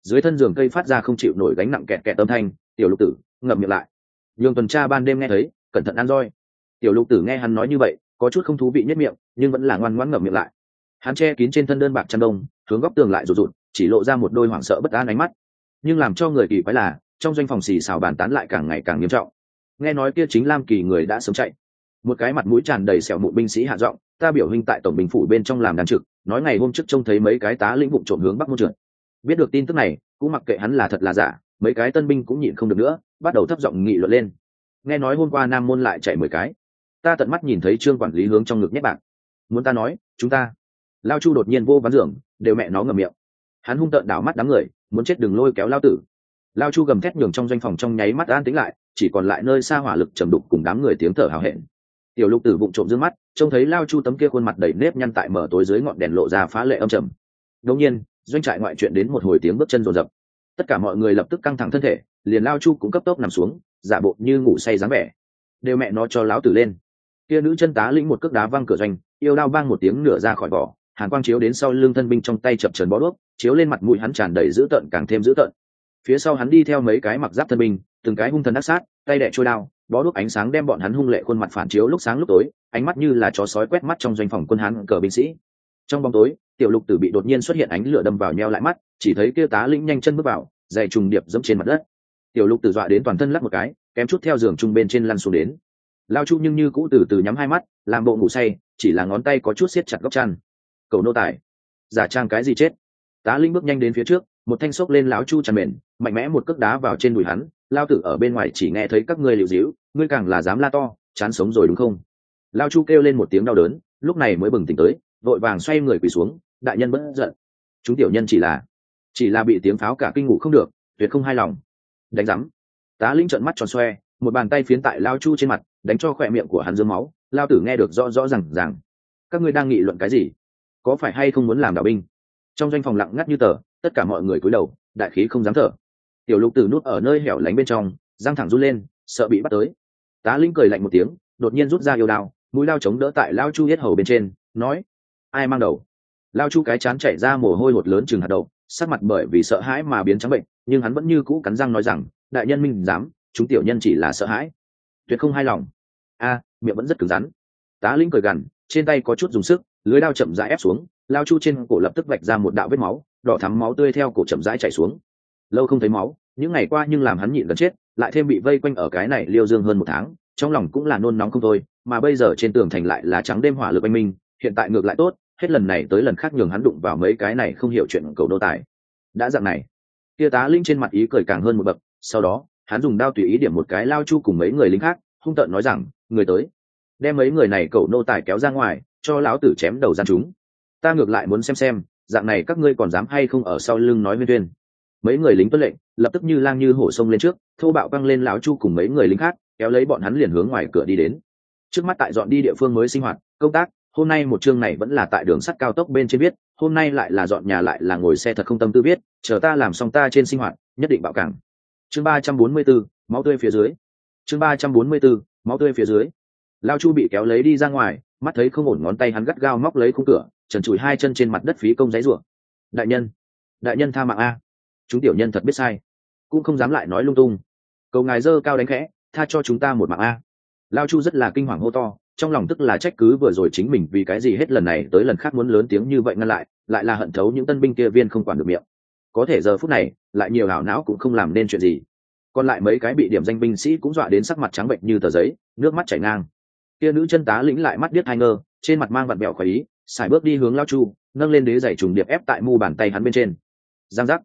dưới thân giường cây phát ra không chịu nổi gánh nặng kẹt kẹt âm thanh. Tiểu Lục Tử ngậm miệng lại. Nhường tuần tra ban đêm nghe thấy, cẩn thận ăn roi. Tiểu Lục Tử nghe hắn nói như vậy, có chút không thú vị nhất miệng, nhưng vẫn là ngoan ngoãn ngậm miệng lại. Hắn che kín trên thân đơn bạc chăn đông, hướng góc tường lại rụt rụt, chỉ lộ ra một đôi hoảng sợ bất an ánh mắt. Nhưng làm cho người kỳ quái là, trong doanh phòng xì xào bàn tán lại càng ngày càng nghiêm trọng. Nghe nói kia chính Lam Kỳ người đã sớm chạy. Một cái mặt mũi tràn đầy sẹo mụn binh sĩ hạ giọng, ta biểu huynh tại tổng binh phủ bên trong làm đàn trực, nói ngày hôm trước trông thấy mấy cái tá lĩnh vụng trộm hướng bắc môn trượt. Biết được tin tức này, cũng mặc kệ hắn là thật là giả, mấy cái tân binh cũng nhịn không được nữa, bắt đầu thấp giọng nghị luận lên. Nghe nói hôm qua Nam môn lại chạy 10 cái, ta tận mắt nhìn thấy Trương quản lý hướng trong ngực nhét bạc. Muốn ta nói, chúng ta. Lao Chu đột nhiên vô ván giường, đều mẹ nó ngậm miệng. Hắn hung tợn đảo mắt đám người, muốn chết đừng lôi kéo Lao Tử. Lao Chu gầm thét nhường trong doanh phòng trong nháy mắt an tĩnh lại, chỉ còn lại nơi xa hỏa lực trầm đục cùng đám người tiếng thở hào hẹn. Tiểu Lục Tử vụng trộm dương mắt, trông thấy Lao Chu tấm kia khuôn mặt đầy nếp nhăn tại mở tối dưới ngọn đèn lộ ra phá lệ âm trầm. Đột nhiên, doanh trại ngoại chuyện đến một hồi tiếng bước chân rồn rập. Tất cả mọi người lập tức căng thẳng thân thể, liền Lao Chu cũng cấp tốc nằm xuống, giả bộ như ngủ say dáng vẻ. Đều mẹ nó cho lão tử lên. Kia nữ chân tá lĩnh một cước đá văng cửa doanh, yêu đao bang một tiếng nửa ra khỏi vỏ, hàn quang chiếu đến sau lưng thân binh trong tay chập chờn bó đuốc, chiếu lên mặt mũi hắn tràn đầy dữ tợn càng thêm dữ tợn. Phía sau hắn đi theo mấy cái mặc giáp thân binh, từng cái hung thần đắc sát, tay đè trôi đao, bó đuốc ánh sáng đem bọn hắn hung lệ khuôn mặt phản chiếu lúc sáng lúc tối, ánh mắt như là chó sói quét mắt trong doanh phòng quân hán cờ binh sĩ. Trong bóng tối, Tiểu Lục Tử bị đột nhiên xuất hiện ánh lửa đâm vào nheo lại mắt, chỉ thấy kia tá lĩnh nhanh chân bước vào, giày trùng điệp dẫm trên mặt đất. Tiểu Lục Tử dọa đến toàn thân lắc một cái, kém chút theo giường trung bên trên lăn xuống đến. Lao Chu nhưng như cũ từ từ nhắm hai mắt, làm bộ ngủ say, chỉ là ngón tay có chút siết chặt góc chăn. Cầu nô tài, giả trang cái gì chết? Tá lĩnh bước nhanh đến phía trước, một thanh xốc lên lão Chu chăn mền, mạnh mẽ một cước đá vào trên đùi hắn. Lao Tử ở bên ngoài chỉ nghe thấy các ngươi liều díu, ngươi càng là dám la to, chán sống rồi đúng không? Lao Chu kêu lên một tiếng đau đớn, lúc này mới bừng tỉnh tới, vội vàng xoay người quỳ xuống. Đại nhân bất giận, chúng tiểu nhân chỉ là bị tiếng pháo cả kinh ngủ không được, tuyệt không hài lòng. Đánh rắm. Tá lĩnh trợn mắt tròn xoe, một bàn tay phiến tại Lao Chu trên mặt, đánh cho khỏe miệng của hắn rớm máu. Lao Tử nghe được rõ rõ ràng. Các ngươi đang nghị luận cái gì? Có phải hay không muốn làm đạo binh? Trong doanh phòng lặng ngắt như tờ, tất cả mọi người cúi đầu, đại khí không dám thở. Tiểu Lục Tử núp ở nơi hẻo lánh bên trong, răng thẳng run lên, sợ bị bắt tới. Tá lĩnh cười lạnh một tiếng, đột nhiên rút ra yêu đao, mũi đao chống đỡ tại Lao Chu yết hầu bên trên, nói: ai mang đầu? Lao Chu cái chán chảy ra mồ hôi hột lớn chừng hạt đậu, sắc mặt bởi vì sợ hãi mà biến trắng bệnh, nhưng hắn vẫn như cũ cắn răng nói rằng: đại nhân minh dám, chúng tiểu nhân chỉ là sợ hãi, tuyệt không hài lòng. Miệng vẫn rất cứng rắn. Tá lĩnh cười gằn, trên tay có chút dùng sức, lưới đao chậm rãi ép xuống, Lao Chu trên cổ lập tức vạch ra một đạo vết máu, đỏ thắm máu tươi theo cổ chậm rãi chảy xuống. Lâu không thấy máu, những ngày qua nhưng làm hắn nhịn gần chết, lại thêm bị vây quanh ở cái này liêu dương hơn một tháng, trong lòng cũng là nôn nóng không thôi, mà bây giờ trên tường thành lại là trắng đêm hỏa lực oanh minh, hiện tại ngược lại tốt, hết lần này tới lần khác nhường hắn đụng vào mấy cái này không hiểu chuyện cầu nô tài. Đã dạng này, kia tá linh trên mặt ý cười càng hơn một bậc, sau đó hắn dùng đao tùy ý điểm một cái Lao Chu cùng mấy người lính khác, hung tợn nói rằng: người tới, đem mấy người này cầu nô tài kéo ra ngoài, cho lão tử chém đầu gian chúng. Ta ngược lại muốn xem dạng này các ngươi còn dám hay không ở sau lưng nói huyên tuyên. Mấy người lính tuân lệnh, lập tức như lang như hổ xông lên trước, thô bạo quăng lên lão Chu cùng mấy người lính khác, kéo lấy bọn hắn liền hướng ngoài cửa đi đến. Trước mắt tại dọn đi địa phương mới sinh hoạt công tác, hôm nay một chương này vẫn là tại đường sắt cao tốc bên trên viết, hôm nay lại là dọn nhà lại là ngồi xe thật không tâm tư viết, chờ ta làm xong ta trên sinh hoạt nhất định bạo cảng. Chương 344, máu tươi phía dưới. Chương 344, máu tươi phía dưới. Lao Chu bị kéo lấy đi ra ngoài, mắt thấy không ổn, ngón tay hắn gắt gao móc lấy khung cửa, trần trụi hai chân trên mặt đất phí công giấy rủa. Đại nhân tha mạng a, chúng tiểu nhân thật biết sai, cũng không dám lại nói lung tung, cầu ngài dơ cao đánh khẽ, tha cho chúng ta một mạng a. Lao Chu rất là kinh hoàng hô to, trong lòng tức là trách cứ vừa rồi chính mình vì cái gì hết lần này tới lần khác muốn lớn tiếng như vậy ngăn lại là hận thấu những tân binh kia viên không quản được miệng. Có thể giờ phút này lại nhiều ảo não cũng không làm nên chuyện gì, còn lại mấy cái bị điểm danh binh sĩ cũng dọa đến sắc mặt trắng bệnh như tờ giấy, nước mắt chảy ngang. Kia nữ chân tá lĩnh lại mắt điếc hai ngơ, trên mặt mang vặn vẹo khỏi ý, xài bước đi hướng Lao Chu, nâng lên đế giày trùng điệp ép tại mu bàn tay hắn bên trên. Giang giác.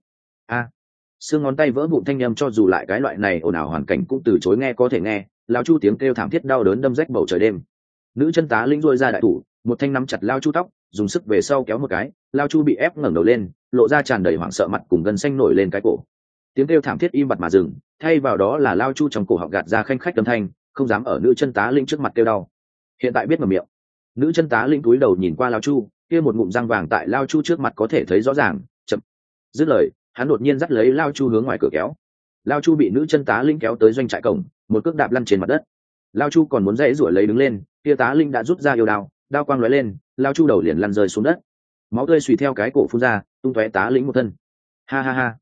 Xương ngón tay vỡ vụn thanh âm cho dù lại cái loại này ồn ào hoàn cảnh cũng từ chối nghe có thể nghe. Lao Chu tiếng kêu thảm thiết đau đớn đâm rách bầu trời đêm. Nữ chân tá lĩnh rôi ra đại thủ, một thanh nắm chặt Lao Chu tóc, dùng sức về sau kéo một cái, Lao Chu bị ép ngẩng đầu lên, lộ ra tràn đầy hoảng sợ mặt cùng gân xanh nổi lên cái cổ. Tiếng kêu thảm thiết im bặt mà dừng, thay vào đó là Lao Chu trong cổ họng gạt ra khanh khách âm thanh, không dám ở nữ chân tá lĩnh trước mặt kêu đau. Hiện tại biết mở miệng. Nữ chân tá lĩnh cúi đầu nhìn qua Lao Chu, kia một ngụm răng vàng tại Lao Chu trước mặt có thể thấy rõ ràng. Chậm. Dứt lời, hắn đột nhiên dắt lấy Lao Chu hướng ngoài cửa kéo. Lao Chu bị nữ chân tá linh kéo tới doanh trại cổng, một cước đạp lăn trên mặt đất. Lao Chu còn muốn dãy rủa lấy đứng lên, kia tá linh đã rút ra yêu đao, đao quang lóe lên, Lao Chu đầu liền lăn rơi xuống đất, máu tươi xùy theo cái cổ phun ra, tung tóe tá lĩnh một thân. Ha ha ha,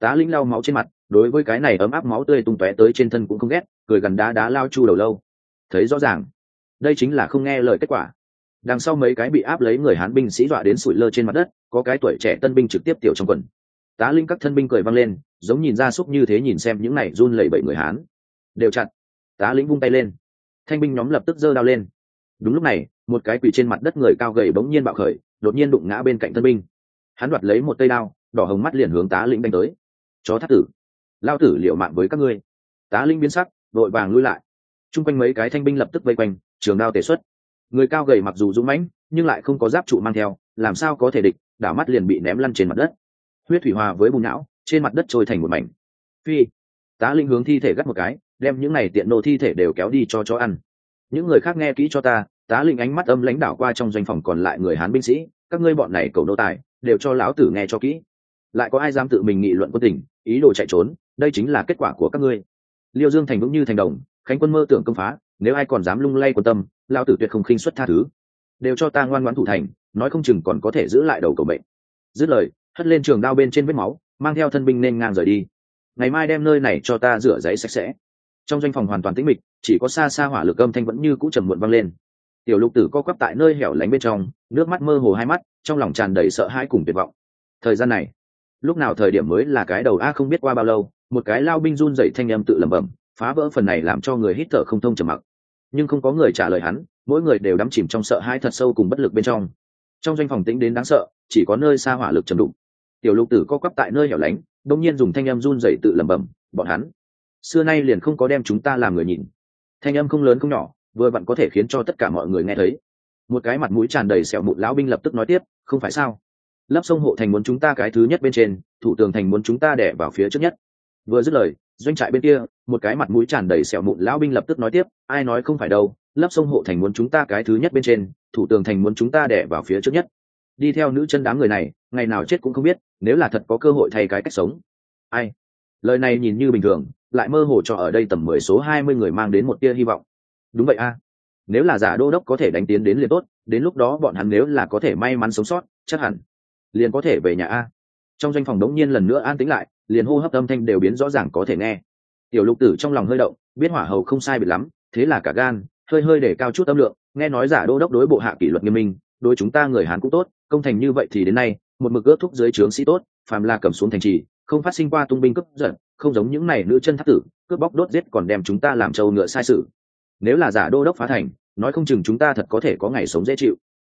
Tá lĩnh lau máu trên mặt, đối với cái này ấm áp máu tươi tung tóe tới trên thân cũng không ghét, cười gần đá đá Lao Chu đầu lâu. Thấy rõ ràng, đây chính là không nghe lời kết quả. Đằng sau mấy cái bị áp lấy người Hán binh sĩ dọa đến sủi lơ trên mặt đất, có cái tuổi trẻ tân binh trực tiếp tiểu trong quần. Tá lĩnh các thân binh cười vang lên, giống nhìn ra súc như thế nhìn xem những này run lẩy bẩy người Hán. Đều chặn. Tá lĩnh vung tay lên, thanh binh nhóm lập tức giơ đao lên. Đúng lúc này, một cái quỷ trên mặt đất người cao gầy bỗng nhiên bạo khởi, đột nhiên đụng ngã bên cạnh tân binh. Hắn đoạt lấy một cây đao, đỏ hồng mắt liền hướng Tá lĩnh đánh tới. Chó thắt tử, lao tử liều mạng với các ngươi. Tá lĩnh biến sắc, vội vàng lui lại. Trung quanh mấy cái thanh binh lập tức vây quanh, trường đao tề xuất. Người cao gầy mặc dù dũng mãnh, nhưng lại không có giáp trụ mang theo, làm sao có thể địch, đảo mắt liền bị ném lăn trên mặt đất. Huyết thủy hòa với bùn não, trên mặt đất trôi thành một mảnh. Phi. Tá lĩnh hướng thi thể gắt một cái, đem những này tiện nô thi thể đều kéo đi cho chó ăn. Những người khác nghe kỹ cho ta. Tá lĩnh ánh mắt âm lãnh đảo qua trong doanh phòng còn lại người Hán binh sĩ, các ngươi bọn này cầu nô tài, đều cho lão tử nghe cho kỹ. Lại có ai dám tự mình nghị luận quân tình, ý đồ chạy trốn, đây chính là kết quả của các ngươi. Liêu Dương thành vững như thành đồng, Khánh quân mơ tưởng công phá, nếu ai còn dám lung lay quân tâm, lão tử tuyệt không khinh suất tha thứ. Đều cho ta ngoan ngoãn thủ thành, nói không chừng còn có thể giữ lại đầu cầu mệnh. Dứt lời, hất lên trường đao bên trên vết máu, mang theo thân binh nên ngang rời đi. Ngày mai đem nơi này cho ta rửa giấy sạch sẽ. Trong doanh phòng hoàn toàn tĩnh mịch, chỉ có xa xa hỏa lực âm thanh vẫn như cũ trầm muộn vang lên. Tiểu Lục Tử co quắp tại nơi hẻo lánh bên trong, nước mắt mơ hồ hai mắt, trong lòng tràn đầy sợ hãi cùng tuyệt vọng. Thời gian này, lúc nào thời điểm mới là cái đầu a, không biết qua bao lâu, một cái lao binh run dậy thanh âm tự lẩm bẩm, phá vỡ phần này làm cho người hít thở không thông trầm mặc. Nhưng không có người trả lời hắn, mỗi người đều đắm chìm trong sợ hãi thật sâu cùng bất lực bên trong. Trong doanh phòng tĩnh đến đáng sợ, chỉ có nơi xa hỏa lực trầm đụng. Tiểu Lục Tử co quắp tại nơi hẻo lánh, đột nhiên dùng thanh âm run dậy tự lẩm bẩm, bọn hắn xưa nay liền không có đem chúng ta làm người nhìn. Thanh âm không lớn không nhỏ, vừa vặn có thể khiến cho tất cả mọi người nghe thấy. Một cái mặt mũi tràn đầy sẹo mụn lão binh lập tức nói tiếp, không phải sao? Lấp sông hộ thành muốn chúng ta cái thứ nhất bên trên, thủ tường thành muốn chúng ta đè vào phía trước nhất. Vừa dứt lời, doanh trại bên kia, một cái mặt mũi tràn đầy sẹo mụn lão binh lập tức nói tiếp, ai nói không phải đâu, lấp sông hộ thành muốn chúng ta cái thứ nhất bên trên, thủ tường thành muốn chúng ta đè vào phía trước nhất. Đi theo nữ chân đám người này, ngày nào chết cũng không biết, nếu là thật có cơ hội thay cái cách sống. Ai? Lời này nhìn như bình thường, lại mơ hồ cho ở đây tầm 10 số 20 người mang đến một tia hy vọng. Đúng vậy a, nếu là giả đô đốc có thể đánh tiến đến liền tốt, đến lúc đó bọn hắn nếu là có thể may mắn sống sót, chắc hẳn liền có thể về nhà a. Trong doanh phòng đống nhiên lần nữa an tĩnh lại, liền hô hấp âm thanh đều biến rõ ràng có thể nghe. Tiểu Lục Tử trong lòng hơi động, biết hỏa hầu không sai biệt lắm, thế là cả gan hơi hơi để cao chút âm lượng, nghe nói giả đô đốc đối bộ hạ kỷ luật nghiêm minh, đối chúng ta người Hán cũng tốt, công thành như vậy thì đến nay một mực ước thúc dưới trướng sĩ tốt, phàm là cầm xuống thành trì, không phát sinh qua tung binh cướp giật, không giống những này nữ chân thắt tử, cướp bóc đốt giết còn đem chúng ta làm trâu ngựa sai sự. Nếu là giả đô đốc phá thành, nói không chừng chúng ta thật có thể có ngày sống dễ chịu.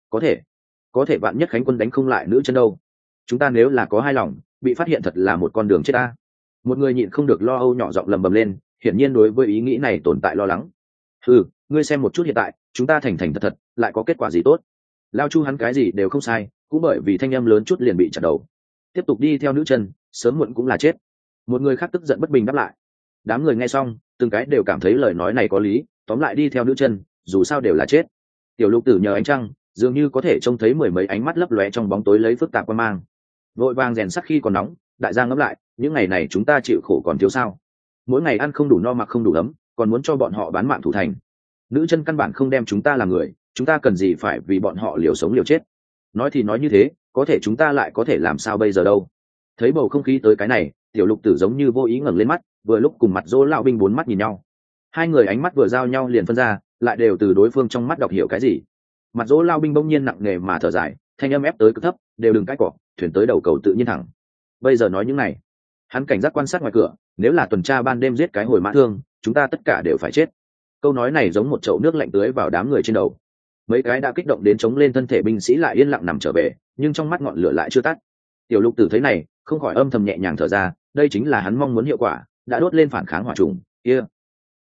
Có thể bạn nhất Khánh quân đánh không lại nữ chân đâu. Chúng ta nếu là có hai lòng, bị phát hiện thật là một con đường chết ta. Một người nhịn không được lo âu nhỏ giọng lầm bầm lên, hiển nhiên đối với ý nghĩ này tồn tại lo lắng. Ngươi xem một chút hiện tại, chúng ta thành thật thật, lại có kết quả gì tốt? Lao Chu hắn cái gì đều không sai, cũng bởi vì thanh âm lớn chút liền bị chặt đầu. Tiếp tục đi theo nữ chân, sớm muộn cũng là chết. Một người khác tức giận bất bình đáp lại. Đám người nghe xong, từng cái đều cảm thấy lời nói này có lý, tóm lại đi theo nữ chân, dù sao đều là chết. Tiểu Lục Tử nhờ ánh trăng, dường như có thể trông thấy mười mấy ánh mắt lấp lóe trong bóng tối lấy phức tạp quan mang. Vội vàng rèn sắt khi còn nóng, đại gia ngẫm lại, những ngày này chúng ta chịu khổ còn thiếu sao? Mỗi ngày ăn không đủ no mặc không đủ ấm, còn muốn cho bọn họ bán mạng thủ thành. Nữ chân căn bản không đem chúng ta làm người, chúng ta cần gì phải vì bọn họ liều sống liều chết? Nói thì nói như thế, có thể chúng ta lại có thể làm sao bây giờ đâu? Thấy bầu không khí tới cái này, Tiểu Lục Tử giống như vô ý ngẩng lên mắt, vừa lúc cùng mặt Dỗ lão binh bốn mắt nhìn nhau. Hai người ánh mắt vừa giao nhau liền phân ra, lại đều từ đối phương trong mắt đọc hiểu cái gì. Mặt Dỗ lão binh bỗng nhiên nặng nề mà thở dài, thanh âm ép tới cực thấp, đều đừng cãi cọ, thuyền tới đầu cầu tự nhiên thẳng. Bây giờ nói những này, hắn cảnh giác quan sát ngoài cửa, nếu là tuần tra ban đêm giết cái hồi mã thương, chúng ta tất cả đều phải chết. Câu nói này giống một chậu nước lạnh tưới vào đám người trên đầu. Mấy cái đã kích động đến chống lên thân thể binh sĩ lại yên lặng nằm trở về, nhưng trong mắt ngọn lửa lại chưa tắt. Tiểu Lục Tử thấy này, không khỏi âm thầm nhẹ nhàng thở ra, đây chính là hắn mong muốn hiệu quả, đã đốt lên phản kháng hỏa trùng kia.